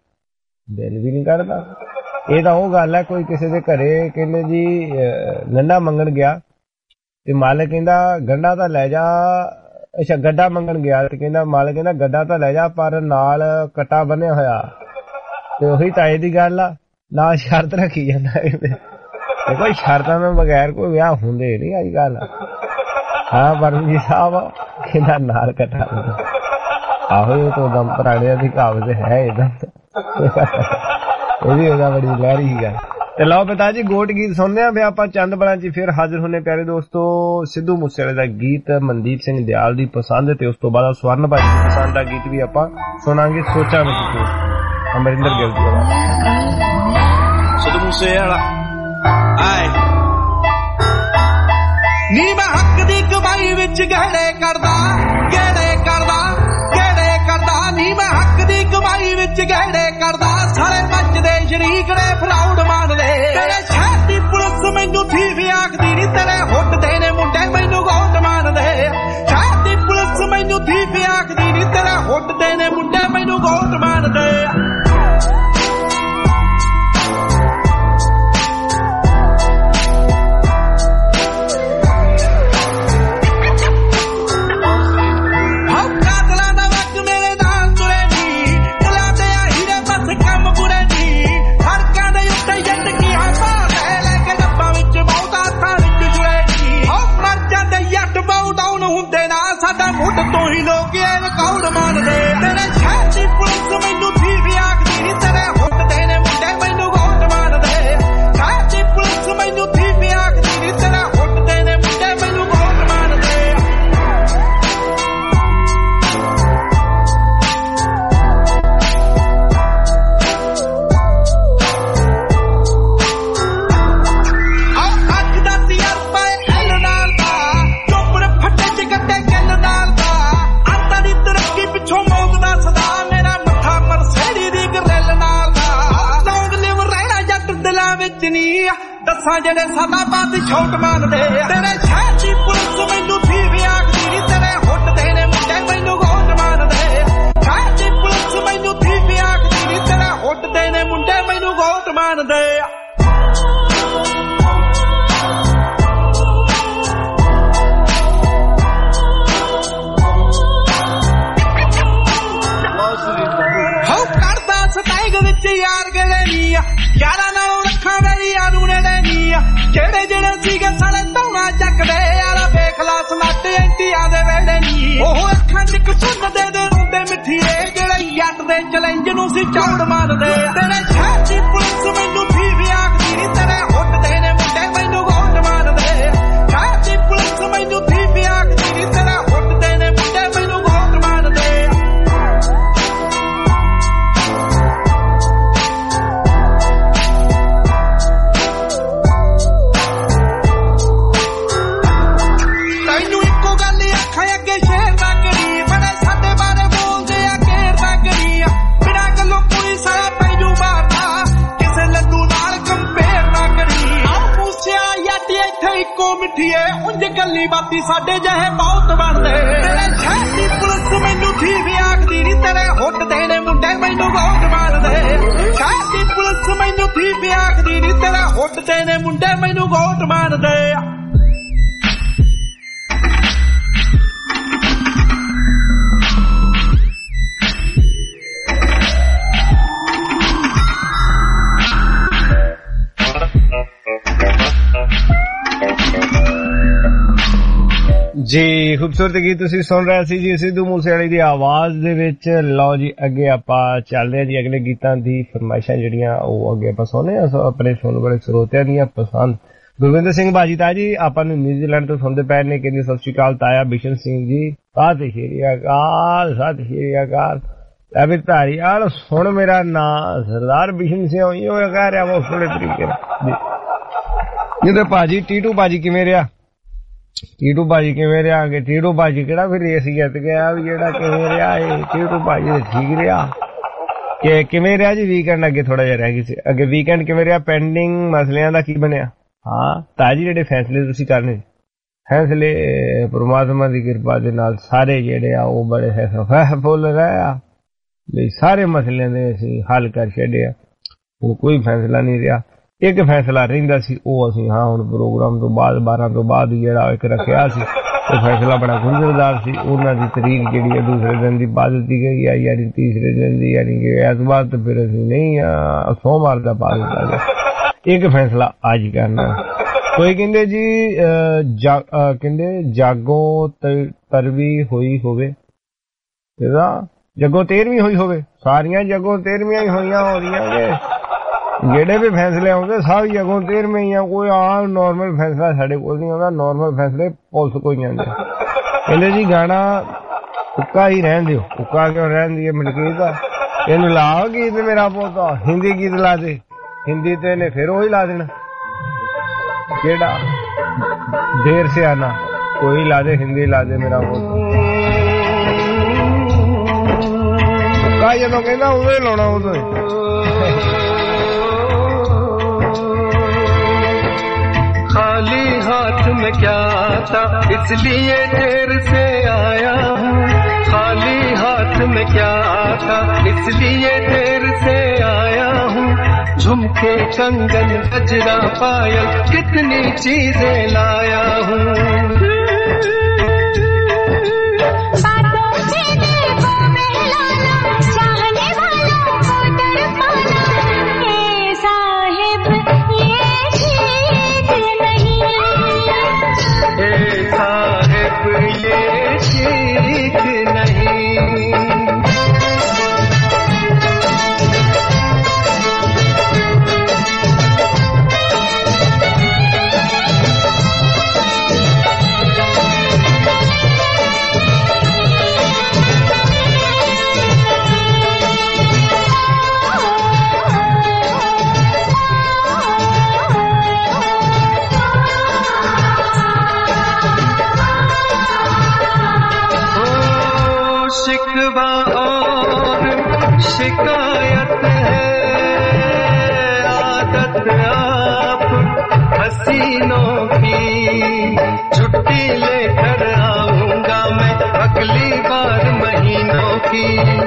ਇਹ ਤਾਂ ਉਹ ਗੱਲ ਹੈ ਕੋਈ ਕਿਸੇ ਦੇ ਘਰੇ ਕਹਿੰਦੇ ਜੀ ਗੰਢਾ ਮੰਗਣ ਗਿਆ ਤੇ ਮਾਲਕ ਕਹਿੰਦਾ ਗੰਢਾ ਤਾਂ ਲੈ ਜਾ ਅੱਛਾ ਗੱਡਾ ਮੰਗਣ ਗਿਆ ਤੇ ਕਹਿੰਦਾ ਮਾਲਕ ਕਹਿੰਦਾ ਗੱਡਾ ਤਾਂ ਲੈ ਜਾ ਪਰ ਨਾਲ ਕੱਟਾ ਬੰਨਿਆ ਹੋਇਆ ਤੇ ਉਹੀ ਤਾਏ ਦੀ ਗੱਲ ਆ ਨਾਲ ਸ਼ਰਤ ਰੱਖੀ ਜਾਂਦਾ देखो शर्तां तो बगैर कोई ब्याह हुंदे नहीं अजकल। हाँ परम जी साहब किन्ना नाल कट्ठा आहो ये तो दम पराड़े दी कहावत है ये भी बड़ी लहरी गल। ਤੇ ਲਓ ਪਿਤਾਜੀ ਗੋਟ ਗੀਤ ਸੁਣਦੇ ਆ, ਫਿਰ ਆਪਾਂ ਚੰਦ ਬਲਾਂ ਚ ਫਿਰ ਹਾਜ਼ਰ ਹੋਣੇ ਪਿਆਰੇ ਦੋਸਤੋ। ਸਿੱਧੂ ਮੂਸੇਵਾਲੇ ਦਾ ਗੀਤ ਮਨਦੀਪ ਸਿੰਘ ਦਿਆਲ ਦੀ ਪਸੰਦ ਤੇ ਉਸ ਤੋਂ ਬਾਅਦ ਸਵਰਨ ਭਾਜੀ ਦੀ ਪਸੰਦ ਦਾ ਗੀਤ ਵੀ ਆਪਾਂ ਸੁਣਾਂਗੇ। ਸੋਚਾਂ ਵਿੱਚ ਤੂੰ ਅਮਰਿੰਦਰ ਗਿੱਲ ਦੀ ਆਵਾਜ਼। ਸਿੱਧੂ ਮੂਸੇਵਾਲਾ ਆਏ ਨੀ ਮੈਂ ਹੱਕ ਦੀ ਕਮਾਈ ਵਿੱਚ ਗਹਿੜੇ ਕਰਦਾ ਨੀ ਮੈਂ ਹੱਕ ਦੀ ਕਮਾਈ ਵਿੱਚ ਗਹਿੜੇ ਕਰਦਾ। ਸਾਰੇ ਬੱਚਦੇ ਸ਼ਰੀਕ ਨੇ ਫਰਾਉਡ ਮੰਨਦੇ ਤੇਰੇ ਸ਼ਹਿਰ ਦੀ ਪੁਲਿਸ ਮੈਨੂੰ ਥੀਵ ਆਖਦੀ ਨੀ ਤੇਰੇ ਹੁੱਟਦੇ ਨੇ ਮੁੰਡੇ ਮੈਨੂੰ ਗੋਟ ਮੰਨਦੇ। ਸ਼ਹਿਰ ਦੀ ਪੁਲਿਸ ਮੈਨੂੰ ਥੀਵ ਆਖਦੀ ਨੀ ਤੇਰੇ ਹੁੱਟਦੇ ਨੇ ਮੁੰਡੇ ਮੈਨੂੰ ਗੋਟ ਮੰਨਦੇ। ਜਿਹੜੇ ਸਾਡਾ ਬਾਤ ਛੋਟ ਮੰਨਦੇ ਤੇਰੇ ਸ਼ਹਿਰ ਦੀ ਪੁਲਿਸ ਮੈਨੂੰ ਥੀਵ ਆਖਦੀ ਨੀ ਤੇਰੇ ਹੁੱਟਦੇ ਨੇ ਮੁੰਡੇ ਮੈਨੂੰ ਗੋਟ ਮੰਨਦੇ। ਸ਼ਹਿਰ ਦੀ ਪੁਲਿਸ ਮੈਨੂੰ ਥੀਵ ਆਖਦੀ ਨੀ ਤੇਰੇ ਹੁੱਟਦੇ ਨੇ ਮੁੰਡੇ ਮੈਨੂੰ ਗੋਟ ਮੰਨਦੇ। ਹੋ ਕਰਦਾ ਸਟੈਗ ਵਿੱਚ ਯਾਰ ਗਲੇ ਨੀ ਯਾਰਾਂ ਨਾਲੋਂ ਰੱਖਾਂ ਮੇਰੀ ਯਾਰੂ ਨੇੜੇ ਨੀ ਜਿਹੜੇ ਜਿਹੜੇ ਸੀਗੇ ਸਾਲੇ ਧੌਣਾ ਚੱਕਦੇ ਯਾਰਾ ਵੇਖ ਲਾ ਸਨੱਟ ਐਂਟੀਆਂ ਦੇ ਵੇੜੇ ਨੀ ਉਹ ਅੱਖਾਂ ਚ ਸੁਣਦੇ ਦੇ ਰੋਂਦੇ ਮਿੱਠੀਏ ਜਿਹੜੇ ਜੱਟ ਦੇ ਚੈਲੰਜ ਨੂੰ ਸੀ ਚੌੜ ਮਾਰਦੇ। ਤੇਰੇ ਸ਼ਹਿਰ ਦੀ ਪੁਲਿਸ ਮੈਨੂੰ ਥੀਵ ਆਖਦੀ ਨੀ ਤੇਰੇ ਹੁੱਟਦੇ ਨੇ ਮੁੰਡੇ ਮੈਨੂੰ ਗੋਟ ਮਾਰਦੇ। ਸ਼ਹਿਰ ਦੀ ਪੁਲਿਸ ਮੈਨੂੰ ਥੀਵ ਆਖਦੀ ਨੀ ਤੇਰੇ ਹੁੱਟਦੇ ਨੇ ਮੁੰਡੇ ਮੈਨੂੰ ਗੋਟ ਮਾਰਦੇ। ਉਂਝ ਗੱਲੀ ਬਾਤੀ ਸਾਡੇ ਜਿਹੇ ਬਹੁਤ ਬਣਦੇ ਤੇਰੇ ਸ਼ਹਿਰ ਦੀ ਪੁਲਿਸ ਮੈਨੂੰ ਥੀਵ ਆਖਦੀ ਨੀ ਤੇਰੇ ਹੁੱਟਦੇ ਨੇ ਮੁੰਡੇ ਮੈਨੂੰ ਗੋਟ ਮਾਰਦੇ। ਸ਼ਹਿਰ ਦੀ ਪੁਲਿਸ ਮੈਨੂੰ ਥੀਵ ਆਖਦੀ ਨੀ ਤੇਰੇ ਹੁੱਟਦੇ ਨੇ ਮੁੰਡੇ ਮੈਨੂੰ ਗੋਟ ਮਾਰਦੇ। ਜੀ ਖੂਬਸੂਰਤ ਗੀਤ ਤੁਸੀਂ ਸੁਣ ਰਹੇ ਸੀ ਜੀ ਸਿੱਧੂ ਮੂਸੇਵਾਲੇ ਦੀ ਆਵਾਜ਼ ਦੇ ਵਿੱਚ। ਲਓ ਜੀ ਅੱਗੇ ਆਪਾਂ ਚੱਲਦੇ ਹਾਂ ਜੀ ਅਗਲੇ ਗੀਤਾਂ ਦੀ ਫਰਮਾਇਸ਼ਾਂ ਜਿਹੜੀਆਂ ਉਹ ਅੱਗੇ ਆਪਾਂ ਸੁਣਦੇ ਹਾਂ ਆਪਣੇ ਸੁਣਨ ਵਾਲੇ ਸਰੋਤਿਆਂ ਦੀਆਂ ਪਸੰਦ। ਗੁਰਵਿੰਦਰ ਸਿੰਘ ਬਾਜੀ ਤਾਂ ਜੀ ਆਪਾਂ ਨੂੰ ਨਿਊਜ਼ੀਲੈਂਡ ਤੋਂ ਸੁਣਦੇ ਪਏ ਨੇ, ਕਹਿੰਦੇ ਸਤਿ ਸ਼੍ਰੀ ਅਕਾਲ ਤਾਇਆ ਬਿਸ਼ਨ ਸਿੰਘ ਜੀ। ਸਤਿ ਸ਼੍ਰੀ ਅਕਾਲ ਸਤਿ ਸ਼੍ਰੀ ਅਕਾਲ। ਅਬੇ ਧਾਰੀਵਾਲ ਸੁਣ ਮੇਰਾ ਨਾਂ ਸਰਦਾਰ ਬਿਸ਼ਨ ਸਿੰਘ ਉਹੀ ਹੋਇਆ ਕਹਿ ਰਿਹਾ ਉਹ ਸੋਹਣੇ ਤਰੀਕੇ ਨਾਲ। ਜਿਹਦੇ ਭਾਜੀ ਟੀਟੂ ਭਾਜੀ ਕਿਵੇਂ ਰਿਹਾ? ਟੀਟੂ ਭਾਜੀ ਕਿਵੇਂ ਰਿਹਾ? ਅੱਗੇ ਟੀਟੂ ਭਾਜੀ ਕਿਹੜਾ ਫਿਰ ਰੇਸ ਜਿੱਤ ਗਿਆ ਵੀ ਜਿਹੜਾ ਕਿਵੇਂ ਰਿਹਾ ਇਹ ਟੀਟੂ ਭਾਜੀ ਠੀਕ ਰਿਹਾ ਕਿ ਕਿਵੇਂ ਰਿਹਾ ਜੀ? ਵੀਕਐਂਡ ਅੱਗੇ ਥੋੜਾ ਜਿਹਾ ਰਹਿ ਗਈ ਸੀ, ਅੱਗੇ ਵੀਕਐਂਡ ਕਿਵੇਂ ਰਿਹਾ? ਪੈਂਡਿੰਗ ਮਸਲਿਆਂ ਦਾ ਕੀ ਬਣਿਆ? ਹਾਂ ਤਾਜੀ ਜਿਹੜੇ ਫੈਸਲੇ ਤੁਸੀਂ ਕਰਨੇ ਫੈਸਲੇ ਪਰਮਾਤਮਾ ਦੀ ਕਿਰਪਾ ਦੇ ਨਾਲ ਸਾਰੇ ਜਿਹੜੇ ਆ ਉਹ ਬੜੇ ਫੁੱਲ ਰਹੇ ਆ ਲਈ ਸਾਰੇ ਮਸਲਿਆਂ ਦੇ ਅਸੀਂ ਹੱਲ ਕਰ ਛੱਡਿਆ। ਹੁਣ ਕੋਈ ਫੈਸਲਾ ਨਹੀਂ ਰਿਹਾ। ਇੱਕ ਫੈਸਲਾ ਰਹਿੰਦਾ ਸੀ ਉਹ ਅਸੀਂ ਹਾਂ ਹੁਣ ਪ੍ਰੋਗਰਾਮ ਤੋਂ ਬਾਅਦ 12 ਤੋਂ ਬਾਅਦ ਜਿਹੜਾ ਇੱਕ ਰੱਖਿਆ ਸੀ ਉਹ ਫੈਸਲਾ ਬੜਾ ਗੁੰਝਲਦਾਰ ਸੀ। ਉਹਨਾਂ ਦੀ ਤਰੀਕ ਜਿਹੜੀ ਹੈ ਦੂਸਰੇ ਦਿਨ ਦੀ ਪਾ ਦਿੱਤੀ ਗਈ ਹੈ, ਯਾਨੀ ਤੀਸਰੇ ਦਿਨ ਦੀ, ਯਾਨੀ ਕਿ ਐਤਵਾਰ ਤੋਂ ਫਿਰ ਅਸੀਂ ਨਹੀਂ ਸੋਮਵਾਰ ਦਾ ਪਾ ਦਿੱਤਾ ਗਿਆ। एक फैसला आज करना। कोई कहंदे जी कहंदे जागो तरवी होई होवे, जगो 13वीं होई होवे, सारियां जगो 13वीं ही होइयां हो रही ने, जेड़े भी फैसले आउंदे सब जगो 13वीं ही। कोई आम नॉर्मल फैसला साडे कोल नहीं आउंदा, नॉर्मल फैसले पुलिस कोई नहीं आंदे। कहंदे जी गाना उक्का ही रहन दियो, उक्का क्यों रहन दिए मलकीत, इन्हू लाओ गीत मेरा पोता, हिंदी गीत ला दे, हिंदी तो इन्हें फिर वही ला देना, केड़ा देर से आना, कोई ला दे हिंदी ला दे मेरा पोता। उक्का जो कहना उदो ही लाना, उदो ही। खाली हाथ में क्या था इसलिए देर से आया हूँ, खाली हाथ में क्या था इसलिए देर से आया हूँ। झुमके कंगन गजरा पायल कितनी चीजें लाया हूँ। शिकायत है आदत आप हसीनों की, छुट्टी लेकर आऊंगा मैं अगली बार महीनों की।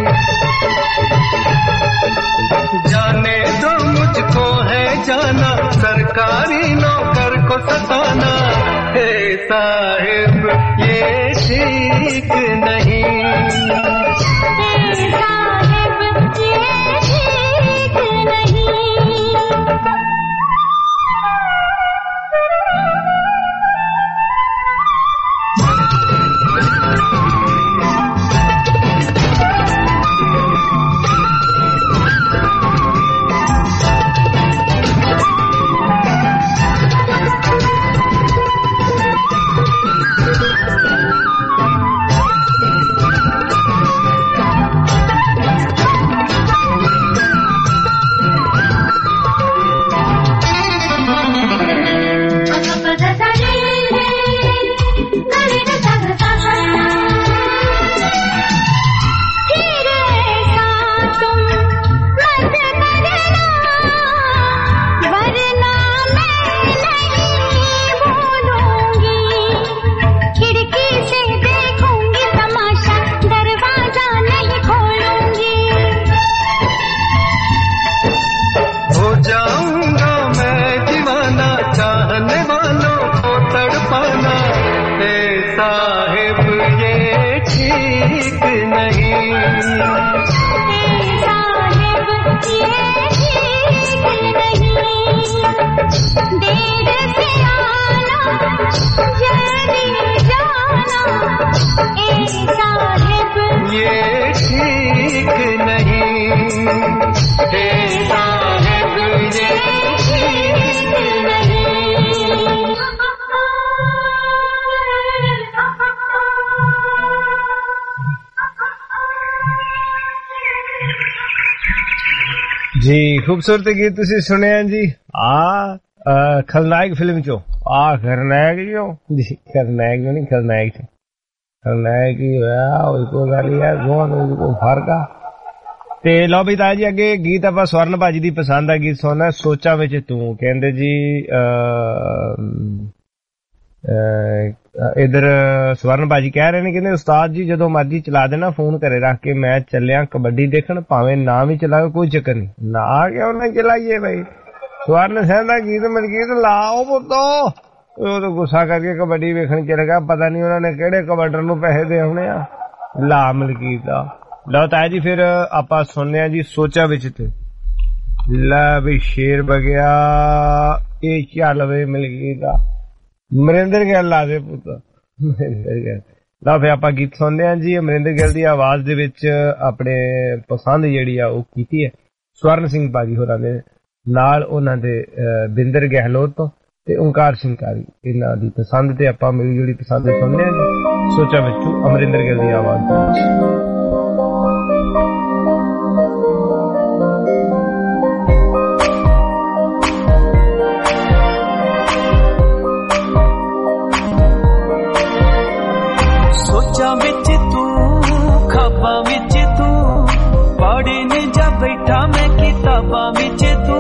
जाने दो मुझको है जाना, सरकारी नौकर को सताना, हे साहिब ये ठीक नहीं। जी खूबसूरत गीत तुसी सुने जी। खलनायक फिल्म चो खलनायक जो जी, खलनायक जो नहीं, खलनायक थे, खलनायक ही होया उसको गल है को फर्क आ। ते लो भी ताजी अगे गीत आप स्वर्ण भाजी दी पसंद आ गीत सुनना, सोचा विच तू। कहंदे जी इधर स्वर्ण भाजी कह रहे ने, कहंदे उस्ताद जी जदों मर्जी चला देना फोन घरे रख के, मैं चलिया कबड्डी देखण, भावें ना भी चलाओ कोई चक्कर नहीं, ना क्यों ना चलाइए भाई। स्वर्ण सिंह दा गीत मलकीत लाओ पुत्तो, वो तो गुस्सा करके कबड्डी वेखण चले गया, पता नहीं उन्होंने केड़े कबड्डर नूं पैसे दे होने आ। ला मलकीत दा लो ताया जी, फिर आपां सुनने जी सोचा विच ते। ला भी शेर बगया ये चल वे मिल गया अमरिंदर गिल ला दे पुत अमरिंदर गिल ला फिर आप गीत सुनते हैं जी। अमरिंदर गिल की आवाज दे विच अपने पसंद जिहड़ी आ ओह कीती है स्वर्ण सिंह भाजी होरां दे नाल उन्हां दे बिंदर गहलोत तो ते ओंकार सिंह कारी इन्हां दी पसंद ते आपां मिली जुली पसंद सुनने हैं जी। सोचा बिच्चू अमरिंदर गिल की आवाज विच तू खाबा विच तू पढ़े ने जा बैठा मैं किताबा विच तू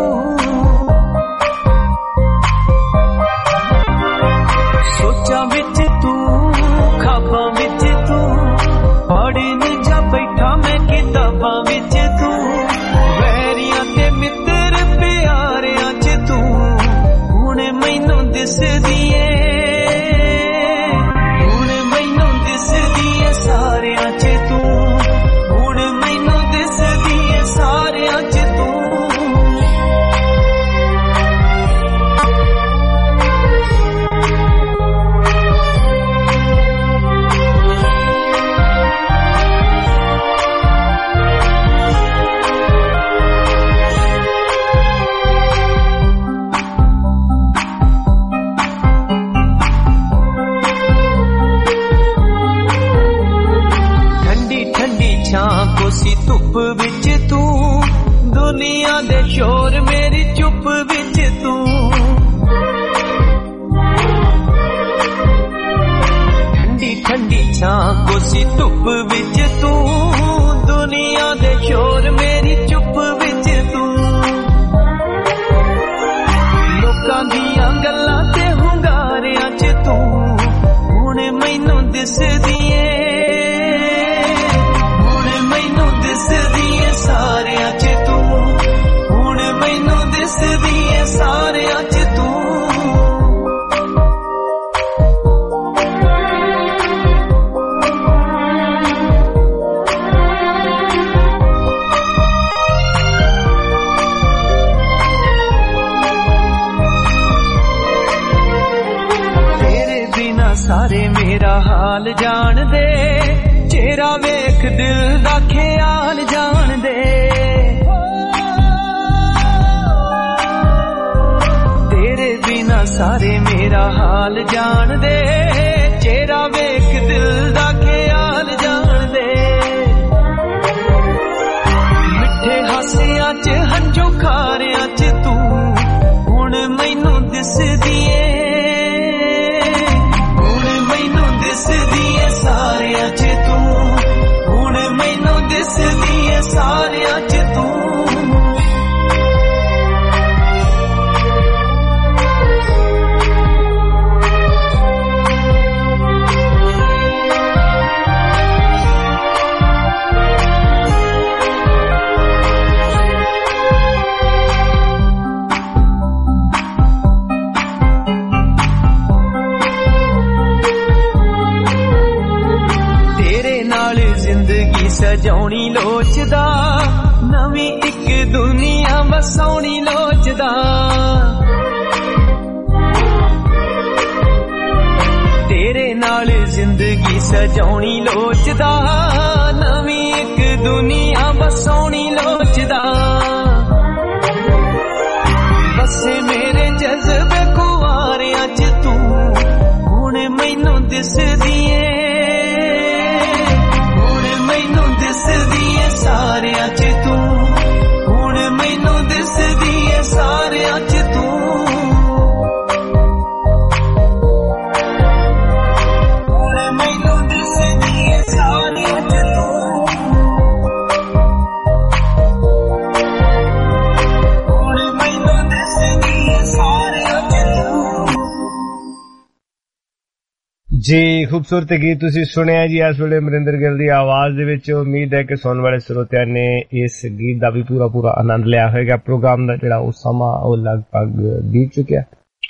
सोचा विच तू खाबा विच तू पढ़े ने जा बैठा मैं किताबा विच तू वैरियां ते मित्र प्यारियां च तू हुण मैनू दिसदी ऐ सारियां च तू हुण मैनू दिसदी ऐ सारियां च तू कोसी धुप विच तू दुनिया दे शोर मेरी चुप विच तू ठंडी ठंडी छां कोसी धुप विच तू दुनिया दे शोर मेरी चुप विच तू लोकां दियां गल्लां ते हुंगारियां च तू हुण मैनू दिसदी ऐ दिसदी ऐ सारियां च तू हुण मैनू दिसदी ऐ सारियां च तू तेरे बिना सारे मेरा हाल जान दे चेहरा वेख दिल दा ख्याल जान दे तेरे बिना सारे मेरा हाल जान दे चेहरा वेख दिल दा ख्याल जान दे मिठे हासियां च हंझू खारियां च तू हुण मैनू दिसदी ऐ हुण मैनू दिसदी ऐ सारियां च तू हुण मैनू दिसदी ऐ सारियां च तू जिंदगी सजाउणी लोचदा नवी एक दुनिया वसाउणी लोचदा तेरे नाल जिंदगी सजाउणी लोचदा नवी एक दुनिया वसाउणी लोचदा बसे मेरे जज्बे कुआरियां च तू हुण मैनू दिसदी ऐ दिसदी ऐ सारियां च तू हुण मैनू दिसदी ऐ सारियां च तू हुण मैनू दिसदी ऐ सारियां च तू हुण मैनू दिसदी ऐ सारियां च तू जी खूबसूरत गीत तुसी सुनिया जी इस वेले अमरिंदर गिल दी आवाज दे विच। उम्मीद है कि सुनने वाले श्रोतियां ने इस गीत दा भी पूरा पूरा आनंद लिया होगा। प्रोग्राम दा जेड़ा उस समा ओ लगभग बीत चुकिया।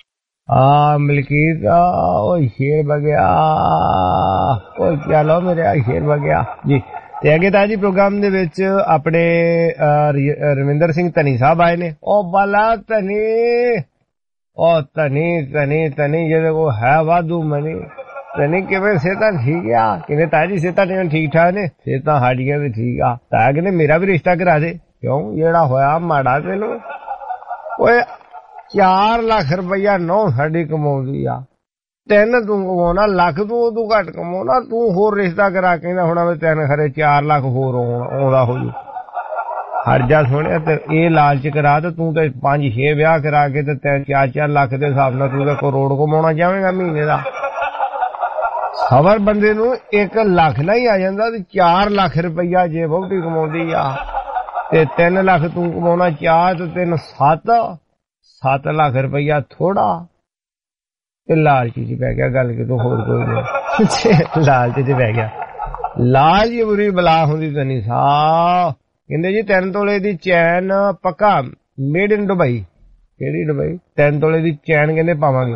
मलकीत ओ शेर बगया ओ चलो मेरे शेर बगया जी। ਤੇ ਅੱਗੇ ਤਾਂ ਜੀ ਪ੍ਰੋਗਰਾਮ ਦੇ ਵਿੱਚ ਆਪਣੇ ਰਵਿੰਦਰ ਸਿੰਘ ਧਨੀ ਸਾਹਿਬ ਆਏ ਨੇ। ਉਹ ਬਾਲਾ ਧਨੀ, ਉਹ ਧਨੀ ਜਿਹਦੇ ਕੋਲ ਹੈ ਵਾਧੂ ਮਨੀ। ਧਨੀ ਕਿਵੇਂ ਸਿਹਤਾਂ ਠੀਕ ਆ? ਕਿਵੇਂ ਤਾਇਆ ਜੀ ਸਿਹਤਾਂ ਠੀਕ ਠਾਕ ਨੇ? ਸਿਹਤਾਂ ਸਾਡੀਆਂ ਵੀ ਠੀਕ ਆ। ਤਾਇਆ ਕਹਿੰਦੇ ਮੇਰਾ ਵੀ ਰਿਸ਼ਤਾ ਕਰਾ ਦੇ। ਕਿਉਂ, ਜਿਹੜਾ ਹੋਇਆ ਮਾੜਾ ਤੈਨੂੰ? ਓਏ 4 ਲੱਖ ਰੁਪਈਆ ਨੌ ਸਾਡੀ ਕਮਾਉਂਦੀ ਆ, 3 ਤੂੰ ਕਮਾਉਣਾ, ਲੱਖ ਤੂੰ ਘੱਟ ਕਮਾਉਣਾ, ਤੂੰ ਹੋਰ ਰਿਸ਼ਤਾ ਕਰਾ ਕਹਿੰਦਾ ਹੁਣ 3 ਖਰੇ 4 ਲੱਖ ਹੋਰ ਆਉਂਦਾ ਹੋ ਜੂ। ਹਟ ਜਾ ਸੋਹਣਿਆ, ਤੇ ਇਹ ਲਾਲਚ ਕਰਾ ਤੇ ਤੂੰ ਤੇ 5-6 ਵਿਆਹ ਕਰਾ ਕੇ ਤੇ 4-4 ਲੱਖ ਦੇ ਹਿਸਾਬ ਨਾਲ ਤੂੰ ਤਾਂ ਕਰੋੜ ਕਮਾਉਣਾ ਚਾਹਵੇਂਗਾ ਮਹੀਨੇ ਦਾ। ਸਬਰ ਬੰਦੇ ਨੂੰ 1 ਲੱਖ ਨਾ ਹੀ ਆ ਜਾਂਦਾ ਤੇ 4 ਲੱਖ ਰੁਪਈਆ ਜੇ ਬਹੁਤੀ ਕਮਾਉਂਦੀ ਆ ਤੇ 3 ਲੱਖ ਤੂੰ ਕਮਾਉਣਾ, 4 ਤੇ 3 7 ਲੱਖ ਰੁਪਈਆ ਥੋੜਾ। ਤੇ ਲਾਲਚ ਚ ਪੈ ਗਿਆ, ਗੱਲ ਕਿਤੋਂ ਹੋਰ ਕੋਈ ਨਹੀਂ, ਲਾਲਚ ਚ ਪੈ ਗਿਆ। ਲਾਲਚ ਹੀ ਬੁਰੀ ਬਲਾ ਹੁੰਦੀ ਧਨੀ ਸਾਹਿਬ। ਕਹਿੰਦੇ ਜੀ 3 ਤੋਲੇ ਦੀ ਚੈਨ ਪੱਕਾ ਮੇਡ ਇਨ ਦੁਬਈ। ਕਿਹੜੀ ਦੁਬਈ? 3 ਤੋਲੇ ਦੀ ਚੈਨ ਕਹਿੰਦੇ ਪਾਵਾਂਗੇ।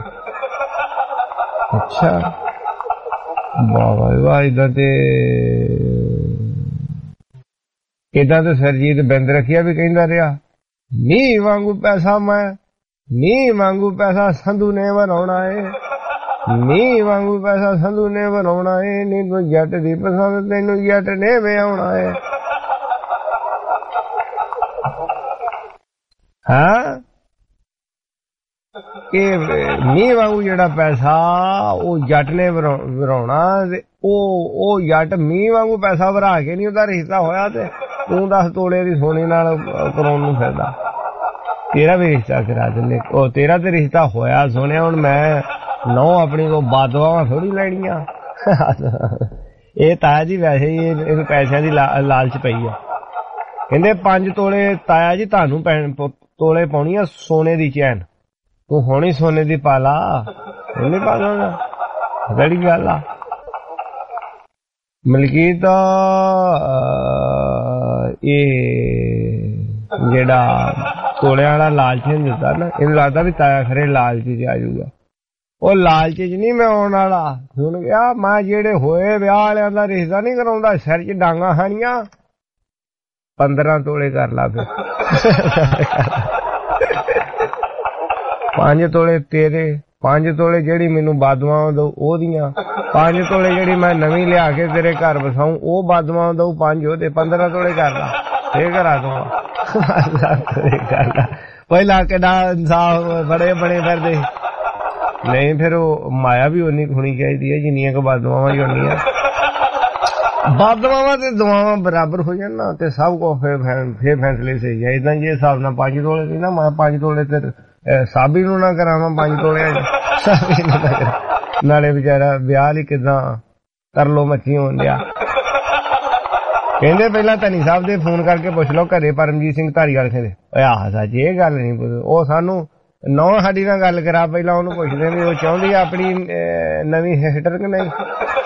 ਅੱਛਾ, ਵਾਹ ਵਾਹ ਵਾਹ। ਇਦਾਂ ਤੇ ਸਰਜੀਤ ਬਿੰਦ ਰੱਖਿਆ ਵੀ ਕਹਿੰਦਾ ਰਿਹਾ, ਮੀਂਹ ਵਾਂਗੂ ਪੈਸਾ ਮੈਂ, ਮੀਂਹ ਵਾਂਗੂ ਪੈਸਾ ਸੰਧੂ ਨੇ ਬਣਾਉਣਾ ਏ, ਮੀਂਹ ਵਾਂਗੂ ਪੈਸਾ ਸੰਧੂ ਨੇ ਬਣਾਉਣਾ ਏ, ਨੀ ਤੂੰ ਜੱਟ ਦੀ ਪਸੰਦ ਤੈਨੂੰ ਜੱਟ ਨੇ ਵਿਆਹੁਣਾ ਏ। ਹਾਂ, ਇਹ ਮੀਂਹ ਵਾਂਗੂ ਜਿਹੜਾ ਪੈਸਾ ਉਹ ਜੱਟ ਨੇ ਵਰਾਉਣਾ ਤੇ ਉਹ ਜੱਟ ਮੀਂਹ ਵਾਂਗੂ ਪੈਸਾ ਵਰਾ ਕੇ ਨਹੀਂ ਉਹਦਾ ਰਿਸ਼ਤਾ ਹੋਇਆ ਤੇ ਤੂੰ 10 ਤੋਲੇ ਦੀ ਸੋਨੇ ਨਾਲ ਕਰਾਉਣ ਨੂੰ ਫਿਰਦਾ। ਤੇਰਾ ਵੀ ਰਿਸ਼ਤਾ ਕਰਾ ਦਿੰਦੇ। ਉਹ ਤੇਰਾ ਤੇ ਰਿਸ਼ਤਾ ਹੋਇਆ ਸੋਹਣਿਆ, ਹੁਣ ਮੈਂ ਨੌ ਆਪਣੀ ਕੋ ਬਾਦਵਾਵਾਂ ਥੋੜੀ ਲੈਣੀਆਂ। ਇਹ ਤਾਇਆ ਜੀ ਵੈਸੇ ਹੀ ਇਹਨੂੰ ਪੈਸਿਆਂ ਦੀ ਲਾਲਚ ਪਈ ਆ। ਕਹਿੰਦੇ 5 ਤੋਲੇ ਤਾਇਆ ਜੀ ਤੁਹਾਨੂੰ ਤੋਲੇ ਪਾਉਣੀ ਆ ਸੋਨੇ ਦੀ ਚੈਨ, ਤੂੰ ਹੁਣ ਹੀ ਸੋਨੇ ਦੀ ਪਾ ਲਾ। ਨਹੀਂ ਪਾ ਦਾਂਗਾ, ਬੜੀ ਗੱਲ ਆ। ਮਲਕੀਤ ਇਹ ਜਿਹੜਾ ਤੋਲਿਆਂ ਵਾਲਾ ਲਾਲਚ ਨਹੀਂ ਦਿੱਤਾ ਨਾ, ਇਹਨੂੰ ਲੱਗਦਾ ਵੀ ਤਾਇਆ ਖਰੇ ਲਾਲਚ ਚ ਆ ਜਾਊਗਾ। ਉਹ ਲਾਲਚ ਚ ਨਹੀਂ ਮੈਂ ਆਉਣ ਵਾਲਾ। ਸੁਣ ਗਿਆ, ਮੈਂ ਜਿਹੜੇ ਹੋਏ ਵਿਆਹ ਵਾਲਿਆਂ ਦਾ ਰਿਸ਼ਤਾ ਨਹੀਂ ਕਰਾਉਂਦਾ, ਸਿਰ ਚ ਡਾਂਗਾ ਖਾਣੀਆਂ। 15 ਤੋਲੇ ਕਰ ਲਾ ਫਿਰ। 5 ਤੋਲੇ ਤੇਰੇ, 5 ਤੋਲੇ ਜਿਹੜੀ ਮੈਨੂੰ ਬਾਦਵਾਂ ਦਊ ਉਹਦੀਆਂ, 5 ਤੋਲੇ ਜਿਹੜੀ ਮੈਂ ਨਵੀਂ ਲਿਆ ਕੇ ਤੇਰੇ ਘਰ ਵਸਾਊ ਉਹ ਬਾਦਵਾਂ ਦਊ, 5 ਉਹਦੇ, 15 ਤੋਲੇ ਕਰ ਲਾ। ਇਹ ਕਰਾ ਦੂੰਗਾ। ਪਹਿਲਾਂ ਕਿੱਡਾ ਇਨਸਾਫ ਬੜੇ ਫਿਰਦੇ। ਨਹੀਂ ਫਿਰ ਉਹ ਮਾਇਆ ਵੀ ਉਨੀ ਹੋਣੀ ਚਾਹੀਦੀ ਹੈ ਜਿੰਨੀਆਂ ਕੁ ਬਾਦਵਾਵਾਂ ਹੀ ਹੋਣੀਆਂ। ਬਾਦਵਾਵਾਂ ਤੇ ਦੁਆਵਾਂ ਬਰਾਬਰ ਹੋ ਜਾਣ ਨਾ ਤੇ ਸਭ ਕੋ ਫੇਰ ਫੈਸਲੇ ਸਹੀ ਹੈ। ਏਦਾਂ ਜੇ ਹਿਸਾਬ ਨਾਲ 5 ਤੋਲੇ ਸੀ ਨਾ, ਮੈਂ 5 ਤੋਲੇ ਤੇ ਸਾਬੀ ਨੂੰ ਨਾ ਕਰਾਵਾਂ 5 ਤੋਲਿਆਂ ਚ। ਨਾਲੇ ਵਿਚਾਰਾ ਵਿਆਹ ਲਈ ਕਿੱਦਾਂ ਤਰਲੋ ਮੱਛੀ ਹੋਣ ਡਿਆ। ਕਹਿੰਦੇ ਪਹਿਲਾਂ ਧਨੀ ਸਾਹਿਬ ਦੇ ਫੋਨ ਕਰਕੇ ਪੁੱਛ ਲਓ ਘਰੇ ਪਰਮਜੀਤ ਸਿੰਘ ਧਾਰੀਵਾਲ ਕਹਿੰਦੇ। ਆਹ ਸੱਚ ਇਹ ਗੱਲ ਨਹੀਂ ਪੁੱਛ, ਉਹ ਸਾਨੂੰ ਨੌ ਸਾਡੀ ਨਾਲ ਗੱਲ ਕਰਾ, ਪਹਿਲਾਂ ਉਹਨੂੰ ਪੁੱਛਦੇ ਵੀ ਉਹ ਚਾਹੁੰਦੀ ਆਪਣੀ ਨਵੀਂ ਹਿਟਰ ਕਿ ਨਹੀਂ।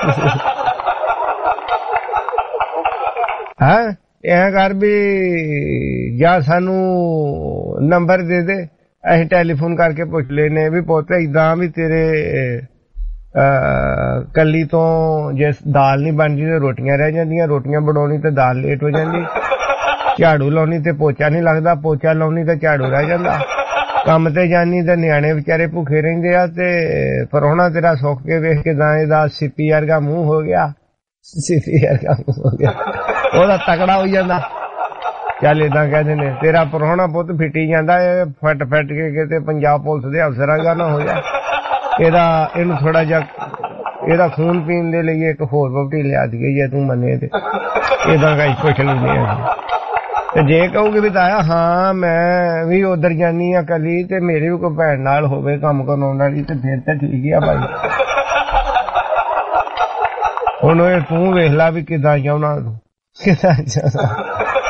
ਹਾਂ, ਇਹ ਕਰ ਵੀ ਜਾਂ ਸਾਨੂੰ ਨੰਬਰ ਦੇ ਦੇ, ਅਸੀਂ ਟੈਲੀਫੋਨ ਕਰਕੇ ਪੁੱਛ ਲੈਨੇ ਵੀ ਪੁੱਤ ਏਦਾਂ ਵੀ ਤੇਰੇ ਕੱਲੀ ਤੋਂ ਜੇ ਦਾਲ ਨਹੀਂ ਬਣਦੀ ਤੇ ਰੋਟੀਆਂ ਰਹਿ ਜਾਂਦੀਆਂ, ਰੋਟੀਆਂ ਬਣਾਉਣੀ ਤੇ ਦਾਲ ਲੇਟ ਹੋ ਜਾਂਦੀ, ਝਾੜੂ ਲਾਉਣੀ ਤੇ ਪੋਚਾ ਨਹੀਂ ਲੱਗਦਾ, ਪੋਚਾ ਲਾਉਣੀ ਤੇ ਝਾੜੂ ਰਹਿ ਜਾਂਦਾ, ਕੰਮ ਤੇ ਜਾਨੀ ਤੇ ਨਿਆਣੇ ਵਿਚਾਰੇ ਭੁੱਖੇ ਰਹਿੰਦੇ ਆ, ਤੇ ਪਰੋਣਾ ਤੇਰਾ ਸੁੱਕ ਕੇ ਵੇਖ ਕੇ ਤਾਂ ਇਹਦਾ ਸਿੱਪੀ ਵਰਗਾ ਮੂੰਹ ਹੋ ਗਿਆ, ਸਿੱਪੀ ਵਰਗਾ ਮੂੰਹ ਹੋ ਗਿਆ, ਉਹਦਾ ਤਕੜਾ ਹੋ ਜਾਂਦਾ। ਚੱਲ ਏਦਾਂ ਕਹਿੰਦੇ ਨੇ ਤੇਰਾ ਪਰੋਣਾ ਪੁੱਤ ਫਿੱਟੀ ਜਾਂਦਾ, ਇਹ ਫਟ ਕੇ ਕਿਤੇ ਪੰਜਾਬ ਪੁਲਿਸ ਦੇ ਅਫਸਰਾਂ ਦਾ ਨਾ ਹੋ ਜਾ। ਇਹਨੂੰ ਥੋੜਾ ਜਿਹਾ ਇਹਦਾ ਖੂਨ ਪੀਣ ਦੇ ਲਈ ਇੱਕ ਹੋਰ ਵਹੁਟੀ ਲਿਆ ਦੀ ਜੇ ਤੂੰ ਮੰਨੇ ਤੇ ਇਹਦਾ ਕਈ ਪੁੱਛ ਲੈਂਦੇ ਆ। ਤੇ ਜੇ ਕਹੂਗੇ ਵੀ ਤਾਇਆ ਹਾਂ ਮੈਂ ਵੀ ਉਧਰ ਜਾਨੀ ਆ ਕੱਲੀ ਤੇ ਮੇਰੀ ਵੀ ਕੋਈ ਭੈਣ ਨਾਲ ਹੋਵੇ ਕੰਮ ਕਰਾਉਣ ਵਾਲੀ ਤੇ ਫਿਰ ਤਾਂ ਠੀਕ ਆ ਭਾਈ। ਹੁਣ ਇਹ ਤੂੰ ਵੇਖ ਲਾ ਵੀ ਕਿੱਦਾਂ ਚਾਹੁੰਦਾ ਤੂੰ, ਕਿੱਦਾਂ ਚਾਹੁੰਦਾ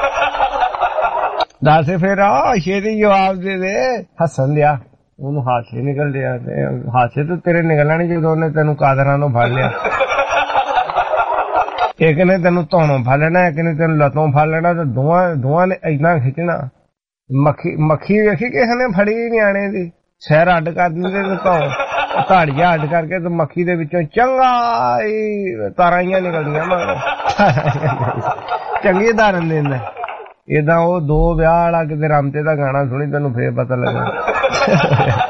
ਦੱਸ ਫਿਰ। ਆ ਛੇਤੀ ਜਵਾਬ ਦੇ ਦੇ। ਹੱਸਣ ਦਿਆ, ਉਹਨੂੰ ਹਾਸੇ ਨਿਕਲਦੇ ਆ, ਹਾਸੇ ਤੋਂ ਤੇਰੇ ਨਿਕਲਣਾ ਨੀ ਜਦੋਂ ਉਹਨੇ ਤੈਨੂੰ ਕਾਦਰਾਂ ਤੋਂ ਫੜ ਲਿਆ। ਇੱਕ ਨੇ ਤੈਨੂੰ ਧੌਣੋਂ ਫੜ ਲੈਣਾ, ਇੱਕ ਨੇ ਤੈਨੂੰ ਲੱਤੋਂ ਫੜ ਲੈਣਾ, ਤੇ ਦੋਵਾਂ ਨੇ ਏਦਾਂ ਖਿੱਚਣਾ। ਮੱਖੀ ਵੇਖੀ ਕਿਸੇ ਨੇ ਫੜੀ ਨਿਆਣੇ ਦੀ, ਸਿਰ ਅੱਡ ਕਰ ਦਿੰਦੇ ਤੇ ਧੌਣ ਧਾੜੀਆਂ ਅੱਡ ਕਰਕੇ ਤੇ ਮੱਖੀ ਦੇ ਵਿੱਚੋਂ ਚੰਗਾ ਤਾਰਾਈਆਂ ਨਿਕਲਦੀਆਂ ਚੰਗੀ ਧਾਰਨ ਦਿੰਦਾ ਏਦਾਂ। ਉਹ 2 ਵਿਆਹ ਵਾਲਾ ਕਿਤੇ ਰਾਮਤੇ ਦਾ ਗਾਣਾ ਸੁਣੀ ਤੈਨੂੰ ਫੇਰ ਪਤਾ ਲੱਗਾ।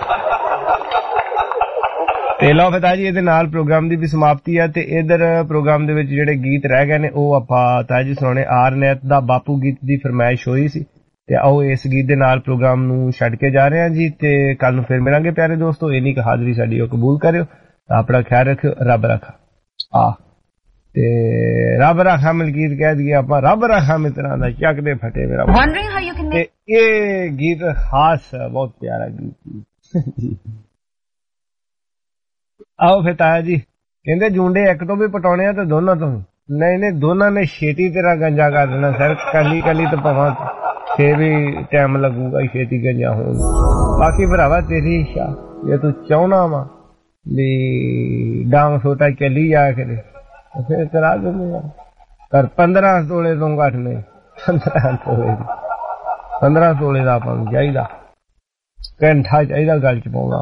ਤੇ ਲਓ ਫਿਰ ਤਾਜੀ ਇਹਦੇ ਨਾਲ ਪ੍ਰੋਗਰਾਮ ਦੀ ਵੀ ਸਮਾਪਤੀ ਹੈ ਤੇ ਇਧਰ ਪ੍ਰੋਗਰਾਮ ਦੇ ਵਿੱਚ ਜਿਹੜੇ ਗੀਤ ਰਹਿ ਗਏ ਨੇ ਉਹ ਆਪਾਂ ਤਾਜੀ ਸੁਣਾਉਣੇ। ਆਰਨੈਤ ਦਾ ਬਾਪੂ ਗੀਤ ਦੀ ਫਰਮਾਇਸ਼ ਹੋਈ ਸੀ ਤੇ ਆਓ ਇਸ ਗੀਤ ਦੇ ਨਾਲ ਪ੍ਰੋਗਰਾਮ ਨੂੰ ਛੱਡ ਕੇ ਜਾ ਰਹੇ ਹਾਂ ਜੀ ਤੇ ਕੱਲ ਨੂੰ ਫਿਰ ਮਿਲਾਂਗੇ ਪਿਆਰੇ ਦੋਸਤੋ। ਇੰਨੀ ਕੁ ਹਾਜ਼ਰੀ ਸਾਡੀ ਉਹ ਕਬੂਲ ਕਰਿਓ। ਆਪਣਾ ਖਿਆਲ ਰੱਖਿਓ। ਰੱਬ ਰੱਖਾ ਤੇ ਰੱਬ ਰੱਖਾ ਮਲਕੀਤ ਕਹਿ ਦਈਏ ਆਪਾਂ ਰੱਬ ਰੱਖਾ ਮਿੱਤਰਾਂ ਦਾ ਚੱਕਦੇ ਫਟੇ ਮੇਰਾ। ਤੇ ਇਹ ਗੀਤ ਖਾਸ ਬਹੁਤ ਪਿਆਰਾ ਗੀਤ। ਆਓ ਫਿਰ ਤਾਇਆ ਜੀ ਕਹਿੰਦੇ ਜੂੰਡੇ ਇੱਕ ਤੋਂ ਵੀ ਪਟਾਉਣੇ ਆ ਤੇ ਦੋਨਾਂ ਤੋਂ ਨਹੀਂ ਦੋਨਾਂ ਨੇ ਛੇਤੀ ਤੇਰਾ ਗੰਜਾ ਕਰ ਦੇਣਾ ਸਰ। ਕੱਲੀ ਤੇ ਭਾਵਾਂ ਫੇਰ ਵੀ ਟਾਈਮ ਲੱਗੂਗਾ ਛੇਤੀ ਗੰਜਾ ਹੋਣ। ਬਾਕੀ ਭਰਾਵਾ ਤੇਰੀ ਇੱਛਾ ਜੇ ਤੂੰ ਚਾਹੁੰਦਾ ਵਾ ਵੀ ਡਾਂਗ ਸੋਟਾ ਚੱਲੀ ਜਾ ਕੇ ਫਿਰ ਕਰਾ ਦਿੰਦੇ ਆ। ਪਰ 15 ਤੋਲੇ ਤੋਂ ਘੱਟ ਨਹੀਂ। 15 ਤੋਲੇ ਦਾ ਆਪਾਂ ਨੂੰ ਚਾਹੀਦਾ ਘੰਟਾ ਚਾਹੀਦਾ ਗੱਲ ਚ ਪਾਉਣਾ।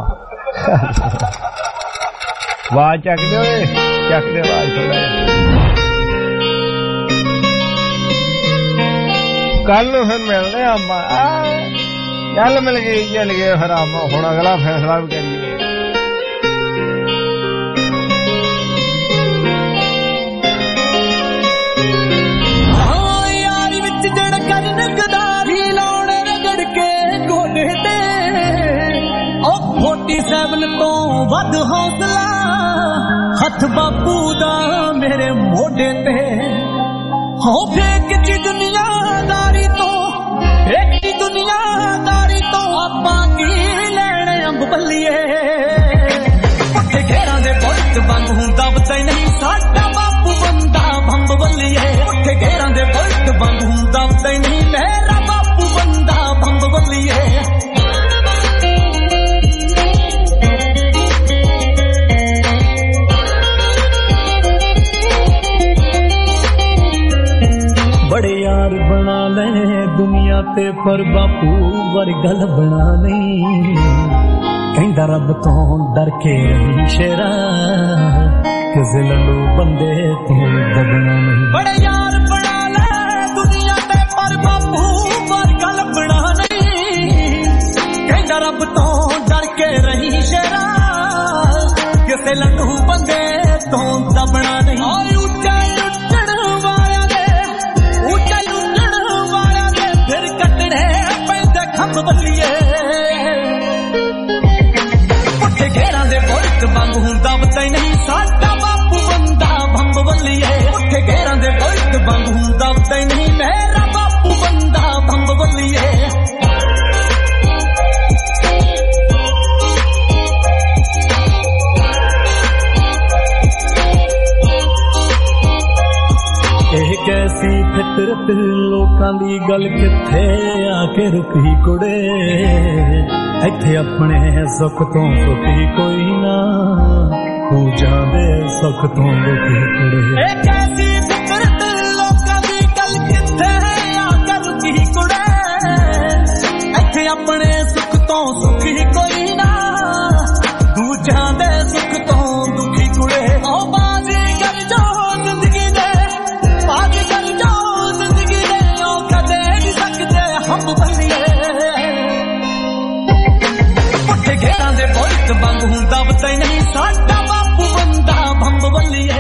ਆਵਾਜ਼ ਚੱਕਦੇ ਓਏ ਚੱਕਦੇ ਆਵਾਜ਼ ਥੋੜਾ। ਕੱਲ ਨੂੰ ਫਿਰ ਮਿਲਦੇ ਆਪਾਂ। ਚੱਲ ਮਿਲ ਗਏ ਫਿਰ ਆਪਾਂ ਹੁਣ ਅਗਲਾ ਫੈਸਲਾ ਵੀ ਕਰੀਏ। ਯਾਰੀ ਵਿੱਚ ਜਿਹੜਾ ਕਰਨ ਗਦਾਰੀ ਲਾਉਣੇ ਰਗੜ ਕੇ ਗੋਡੇ ਤੇ ਉਹ 47 ਤੋਂ ਵੱਧ ਹੌਸਲਾ ਹੱਥ ਬਾਪੂ ਦਾ ਮੇਰੇ ਮੋਢੇ ਤੇ। ਹੋ ਫੇਕ ਦੀ ਦੁਨੀਆਦਾਰੀ ਤੋਂ ਇੱਕ ਦੀ ਦੁਨੀਆਦਾਰੀ ਤੋਂ ਆਪਾਂ ਕੀ ਲੈਣੇ ਅੰਬ ਬੱਲੀਏ। ਪੱਕੇ ਘੇਰਾਂ ਦੇ ਬੁੱਤ ਬੰਦ ਹੁੰਦਾ ਬਚਾਈ ਨਹੀਂ ਸਾਡਾ ਬਾਪੂ ਬੰਦਾ ਭੰਬ ਬੱਲੀਏ। ਪੱਕੇ ਘੇਰਾਂ ਦੇ ਬੁੱਤ ਬੰਦ ਹੁੰਦਾ ਬਚਾਈ ਨਹੀਂ ਮੇਰਾ ਬਾਪੂ ਬੰਦਾ ਭੰਬ ਬੱਲੀਏ। बड़े यार बना ले दुनिया ते पर बापू वर्गा लभना नहीं। कहंदा रब तो डर के शेरा किसे लल्लू बंदे तो दबना नहीं। बड़े यार बना ले दुनिया ते पर बापू वर्गा लभना नहीं। कहंदा रब तो डर के रही शेरा किसे लल्लू बंदे तो दबना नहीं। भंब बल्लीए पक्के घेरां दे बुलट वांग हुंदा बचाई नहीं साडा बापू बंदा भंब बल्लीए। पक्के घेरां दे बुलट वांग हुंदा बचाई नहीं मेरा बापू बंदा भंब बल्लीए। कैसी फितरत लोकां दी गल किथे आके रुकी कुड़े। इत्थे अपने सुख तो सुखी कोई ना तू जांदे सुख तो रुकी कुड़े। कैसी फितरत लोकां दी गल किथे आके रुकी कुड़े। इत्थे अपने सुख तो सुखी कोई ना तू जांदे सुख तो दुखी कुड़े। ओ बाजी कर जो जिंदगी दे बाजी कर जो जिंदगी दे ओ कदे नहीं सकते हम बल्लीए। पक्के घेरां दे बुलट वांग हुंदा बचाई नहीं साडा बापू बंदा भंब बल्लीए।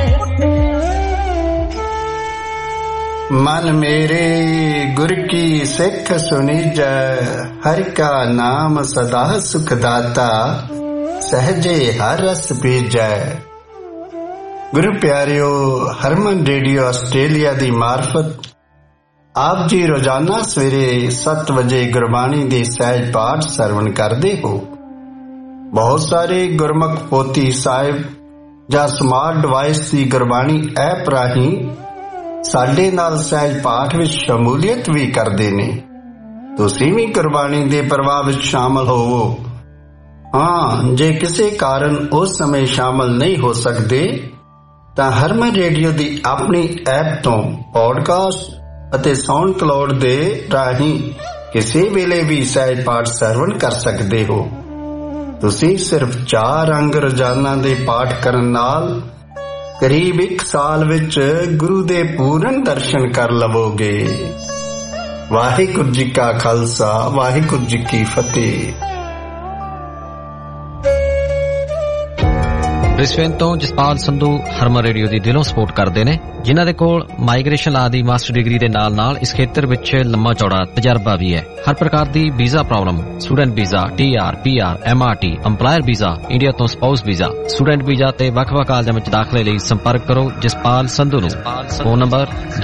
मन मेरे गुर की सिख सुनी जय हर का नाम सदा सुख दाता सहजे हर रस पीजै। गुरु प्यारियो हरमन रेडियो आस्ट्रेलिया दी मार्फत आप जी रोजाना सवेरे 7 बजे गुरबाणी दी सहज पाठ सरवण करते हो। बहुत सारे गुरमुख पोथी साहिब ਜਾਂ ਸਮਾਰਟ ਡਿਵਾਈਸ ਦੀ ਗੁਰਬਾਣੀ ਐਪ ਰਾਹੀਂ ਸਾਡੇ ਨਾਲ ਸਹਿਜ ਪਾਠ ਵਿੱਚ ਸ਼ਮੂਲੀਅਤ ਵੀ ਕਰਦੇ ਨੇ। ਤੁਸੀਂ ਵੀ ਗੁਰਬਾਣੀ ਦੇ ਪ੍ਰਵਾਹ ਵਿੱਚ ਸ਼ਾਮਲ ਹੋਵੋ। ਹਾਂ, ਜੇ ਕਿਸੇ ਕਾਰਨ ਉਸ ਸਮੇਂ ਸ਼ਾਮਲ ਨਹੀਂ ਹੋ ਸਕਦੇ ਤਾਂ ਹਰਮਨ ਰੇਡੀਓ ਦੀ ਆਪਣੀ ਐਪ ਤੋਂ ਪੌਡਕਾਸਟ ਅਤੇ ਸਾਊਂਡ ਕਲਾਉਡ ਦੇ ਰਾਹੀਂ ਕਿਸੇ ਵੇਲੇ ਵੀ ਸਹਿਜ ਪਾਠ ਸਰਵਣ ਕਰ ਸਕਦੇ ਹੋ। ਤੁਸੀਂ ਸਿਰਫ 4 ਅੰਗ ਰੋਜ਼ਾਨਾ ਦੇ ਪਾਠ ਕਰਨ ਨਾਲ ਕਰੀਬ 1 ਸਾਲ ਵਿੱਚ ਗੁਰੂ ਦੇ ਪੂਰਨ ਦਰਸ਼ਨ ਕਰ ਲਵੋਗੇ। ਵਾਹਿਗੁਰੂ ਜੀ ਕਾ ਖਾਲਸਾ, ਵਾਹਿਗੁਰੂ ਜੀ ਕੀ ਫਤਿਹ। ਬ੍ਰਿਸਬੇਨ ਤੋਂ ਜਸਪਾਲ ਸੰਧੂ ਹਰਮਨ ਰੇਡੀਓ ਦੀ ਦਿਲੋਂ ਸਪੋਰਟ ਕਰਦੇ ਨੇ, ਜਿਨ੍ਹਾਂ ਦੇ ਕੋਲ ਮਾਈਗ੍ਰੇਸ਼ਨ ਲਾ ਦੀ ਮਾਸਟਰ ਡਿਗਰੀ ਦੇ ਨਾਲ ਇਸ ਖੇਤਰ ਵਿੱਚ ਲੰਮਾ ਚੌੜਾ ਤਜਰਬਾ ਵੀ ਹੈ। ਹਰ ਪ੍ਰਕਾਰ ਦੀ visa problem, student visa, TR, PR, MRT, EMPLOYER visa, India ਤੋਂ ਸਪਾਊਸ ਵੀਜ਼ਾ, ਸਟੂਡੈਂਟ ਵੀਜ਼ਾ ਤੇ ਵੱਖ-ਵੱਖ ਕਾਲਜਾਂ ਵਿੱਚ ਦਾਖਲੇ ਲਈ ਸੰਪਰਕ ਕਰੋ ਜਸਪਾਲ ਸੰਧੂ ਨੂੰ। Phone number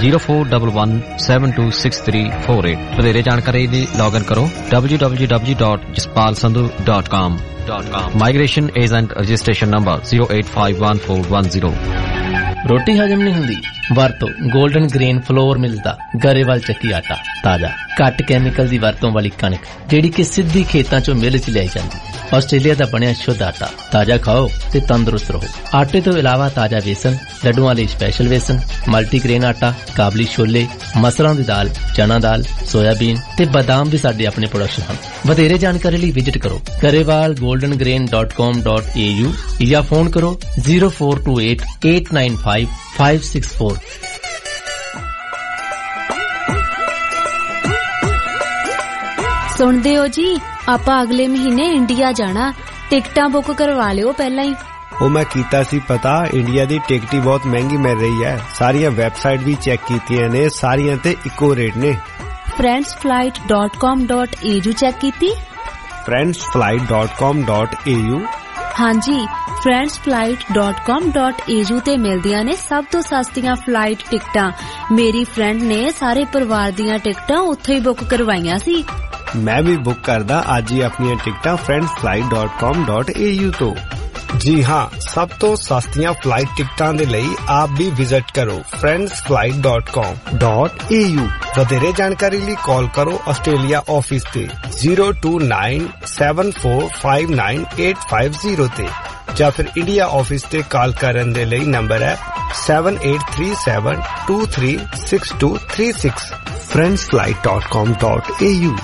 0411726348। ਵਧੇਰੇ ਜਾਣਕਾਰੀ ਲਈ ਲੌਗਇਨ ਕਰੋ www.jaspalsandhu.com। Migration Agent Registration Number 0851410। ਰੋਟੀ ਹਜਮ ਨਹੀਂ ਹੁੰਦੀ? ਵਰਤੋ 골ਡਨ ਗ੍ਰੇਨ ਫਲੋਰ ਮਿਲਦਾ ਗਰੇਵਾਲ ਚੱਕੀ ਆਟਾ। ਤਾਜ਼ਾ ਘੱਟ ਕੈਮੀਕਲ ਦੀ ਵਰਤੋਂ ਵਾਲੀ ਕਣਕ ਜਿਹੜੀ ਕਿ ਸਿੱਧੀ ਖੇਤਾਂ ਚੋਂ ਮਿਲ ਚ ਲਿਆਈ ਜਾਂਦੀ। ਆਸਟ੍ਰੇਲੀਆ ਦਾ ਬਣਿਆ ਸ਼ੁੱਧ ਆਟਾ। ਤਾਜ਼ਾ ਖਾਓ ਤੇ ਤੰਦਰੁਸਤ ਰਹੋ। ਆਟੇ ਤੋਂ ਇਲਾਵਾ ਤਾਜ਼ਾ ਵੇਸਣ, ਲੱਡੂਆਂ ਲਈ ਸਪੈਸ਼ਲ ਵੇਸਣ, ਮਲਟੀਗ੍ਰੇਨ ਆਟਾ, ਕਾਬਲੀ ਛੋਲੇ, ਮਸਰਾਂ ਦੀ ਦਾਲ, ਚਨਾ ਦਾਲ, ਸੋਇਆਬੀਨ ਤੇ ਬਾਦਾਮ ਵੀ ਸਾਡੇ ਆਪਣੇ ਪ੍ਰੋਡਕਸ਼ਨ ਹਨ। ਵਧੇਰੇ ਜਾਣਕਾਰੀ ਲਈ ਵਿਜ਼ਿਟ ਕਰੋ garewalgoldengrain.com.au ਜਾਂ ਫੋਨ ਕਰੋ 0428895564। ਸੁਣਦੇ ਹੋ ਜੀ, ਆਪਾਂ ਅਗਲੇ ਮਹੀਨੇ ਇੰਡੀਆ ਜਾਣਾ। ਟਿਕਟਾਂ ਬੁੱਕ ਕਰਵਾ ਲਿਓ ਪਹਿਲਾਂ ਹੀ। ਉਹ ਮੈਂ ਕੀਤਾ ਸੀ ਪਤਾ, ਇੰਡੀਆ ਦੀ ਟਿਕਟ ਹੀ ਬਹੁਤ ਮਹਿੰਗੀ ਮਿਲ ਰਹੀ ਹੈ। ਸਾਰੀਆਂ ਵੈਬਸਾਈਟ ਵੀ ਚੈੱਕ ਕੀਤੀਆਂ ਨੇ, ਸਾਰੀਆਂ ਤੇ ਇੱਕੋ ਰੇਟ ਨੇ। friendsflight.com.au ਚੈੱਕ ਕੀਤੀ? friendsflight.com.au? ਹਾਂਜੀ, friendsflight.com.au ਤੇ ਮਿਲਦੀਆਂ ਨੇ ਸਭ ਤੋਂ ਸਸਤੀਆਂ ਫਲਾਈਟ ਟਿਕਟਾਂ। ਮੇਰੀ ਫਰੈਂਡ ਨੇ ਸਾਰੇ ਪਰਿਵਾਰ ਦੀਆਂ ਟਿਕਟਾਂ ਉੱਥੇ ਹੀ ਬੁੱਕ ਕਰਵਾਈਆਂ ਸੀ। ਮੈਂ ਵੀ ਬੁੱਕ ਕਰਦਾ ਅੱਜ ਹੀ ਆਪਣੀਆਂ ਟਿਕਟਾਂ friendsflight.com.au ਤੋਂ। ਜੀ ਹਾਂ, ਸਭ ਤੋਂ ਸਸਤੀਆਂ ਫਲਾਈਟ ਟਿਕਟਾਂ ਦੇ ਲਈ ਆਪ ਵੀ ਵਿਜ਼ਿਟ ਕਰੋ friendsflight.com.au। ਵਧੇਰੇ ਜਾਣਕਾਰੀ ਲਈ ਕਾਲ ਕਰੋ ਆਸਟ੍ਰੇਲੀਆ ਆਫਿਸ ਤੇ 02974598850 ਤੇ, ਜਾਂ ਫਿਰ ਇੰਡੀਆ ਆਫਿਸ ਤੇ ਕਾਲ ਕਰਨ ਦੇ ਲਈ ਨੰਬਰ ਹੈ 7837236236। friendsflight.com.au।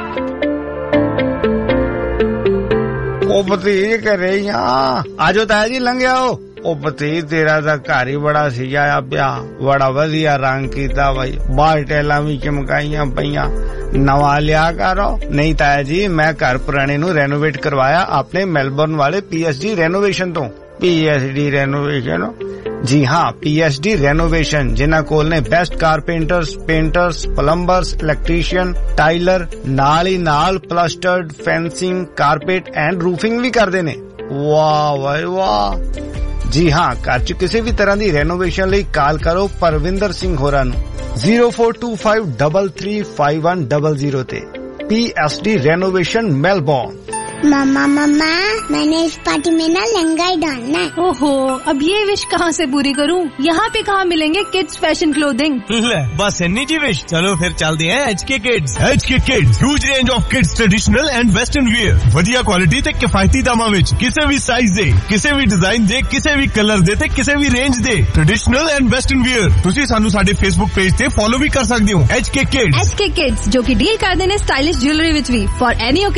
ਉਹ ਭਤੀਜ ਘਰੇ ਹੀ ਆ, ਆਜੋ ਤਾਇਆ ਜੀ ਲੰਘ ਆਓ। ਉਹ ਭਤੀਜ ਤੇਰਾ ਤਾਂ ਘਰ ਹੀ ਬੜਾ ਸਜਾਇਆ ਪਿਆ, ਬੜਾ ਵਧੀਆ ਰੰਗ ਕੀਤਾ ਬਾਈ, ਬਾਹਰ ਟੈਲਾਂ ਵੀ ਚਮਕਾਈਆਂ ਪਈਆਂ, ਨਵਾਂ ਲਿਆ ਕਰੋ। ਨਹੀਂ ਤਾਇਆ ਜੀ, ਮੈਂ ਘਰ ਪੁਰਾਣੇ ਨੂੰ ਰੈਨੋਵੇਟ ਕਰਵਾਇਆ ਆਪਣੇ ਮੈਲਬੌਰਨ ਵਾਲੇ PSD ਰੈਨੋਵੇਸ਼ਨ ਤੋਂ। PSD renovation? ਜੀ ਹਾਂ, PSD ਰੈਨੋਵੇਸ਼ਨ, ਜਿਨ੍ਹਾਂ ਕੋਲ ਨੇ best carpenters, painters, plumbers, electrician, tiler, ਨਾਲ ਹੀ ਨਾਲ plastered, fencing, carpet and roofing ਵੀ ਕਰਦੇ ਨੇ। ਵਾਹ ਵਾਹ ਵਾਹ। ਜੀ ਹਾਂ, ਘਰ ਚ ਕਿਸੇ ਵੀ ਤਰ੍ਹਾਂ ਦੀ ਰੈਨੋਵੇਸ਼ਨ ਲਈ ਕਾਲ ਕਰੋ ਪਰਵਿੰਦਰ ਸਿੰਘ ਹੋਰਾਂ ਨੂੰ 0425335100 ਤੇ। PSD renovation Melbourne. मामा मामा मैंने इस पार्टी में ना लहंगा ही डालना है। ओहो, अब ये विश कहाँ से पूरी करूँ? यहाँ पे कहाँ मिलेंगे किड्स फैशन क्लोथिंग? बस इन्नी जी विश। चलो फिर चलते हैं HK Kids। HK Kids, huge range of kids traditional and western wear, वधिया क्वालिटी ते किफायती दामां विच, किसे भी साइज दे, किसे भी डिजाइन दे, किसे भी कलर दे ते किसे भी रेंज दे, ट्रेडिशनल एंड वेस्टर्न वियर। तुसी सानू साडे फेसबुक पेज ते फॉलो भी कर सकदे हो HK Kids। HK Kids जो कि डील करदे ने स्टाइलिश ज्वेलरी विच भी फॉर एनी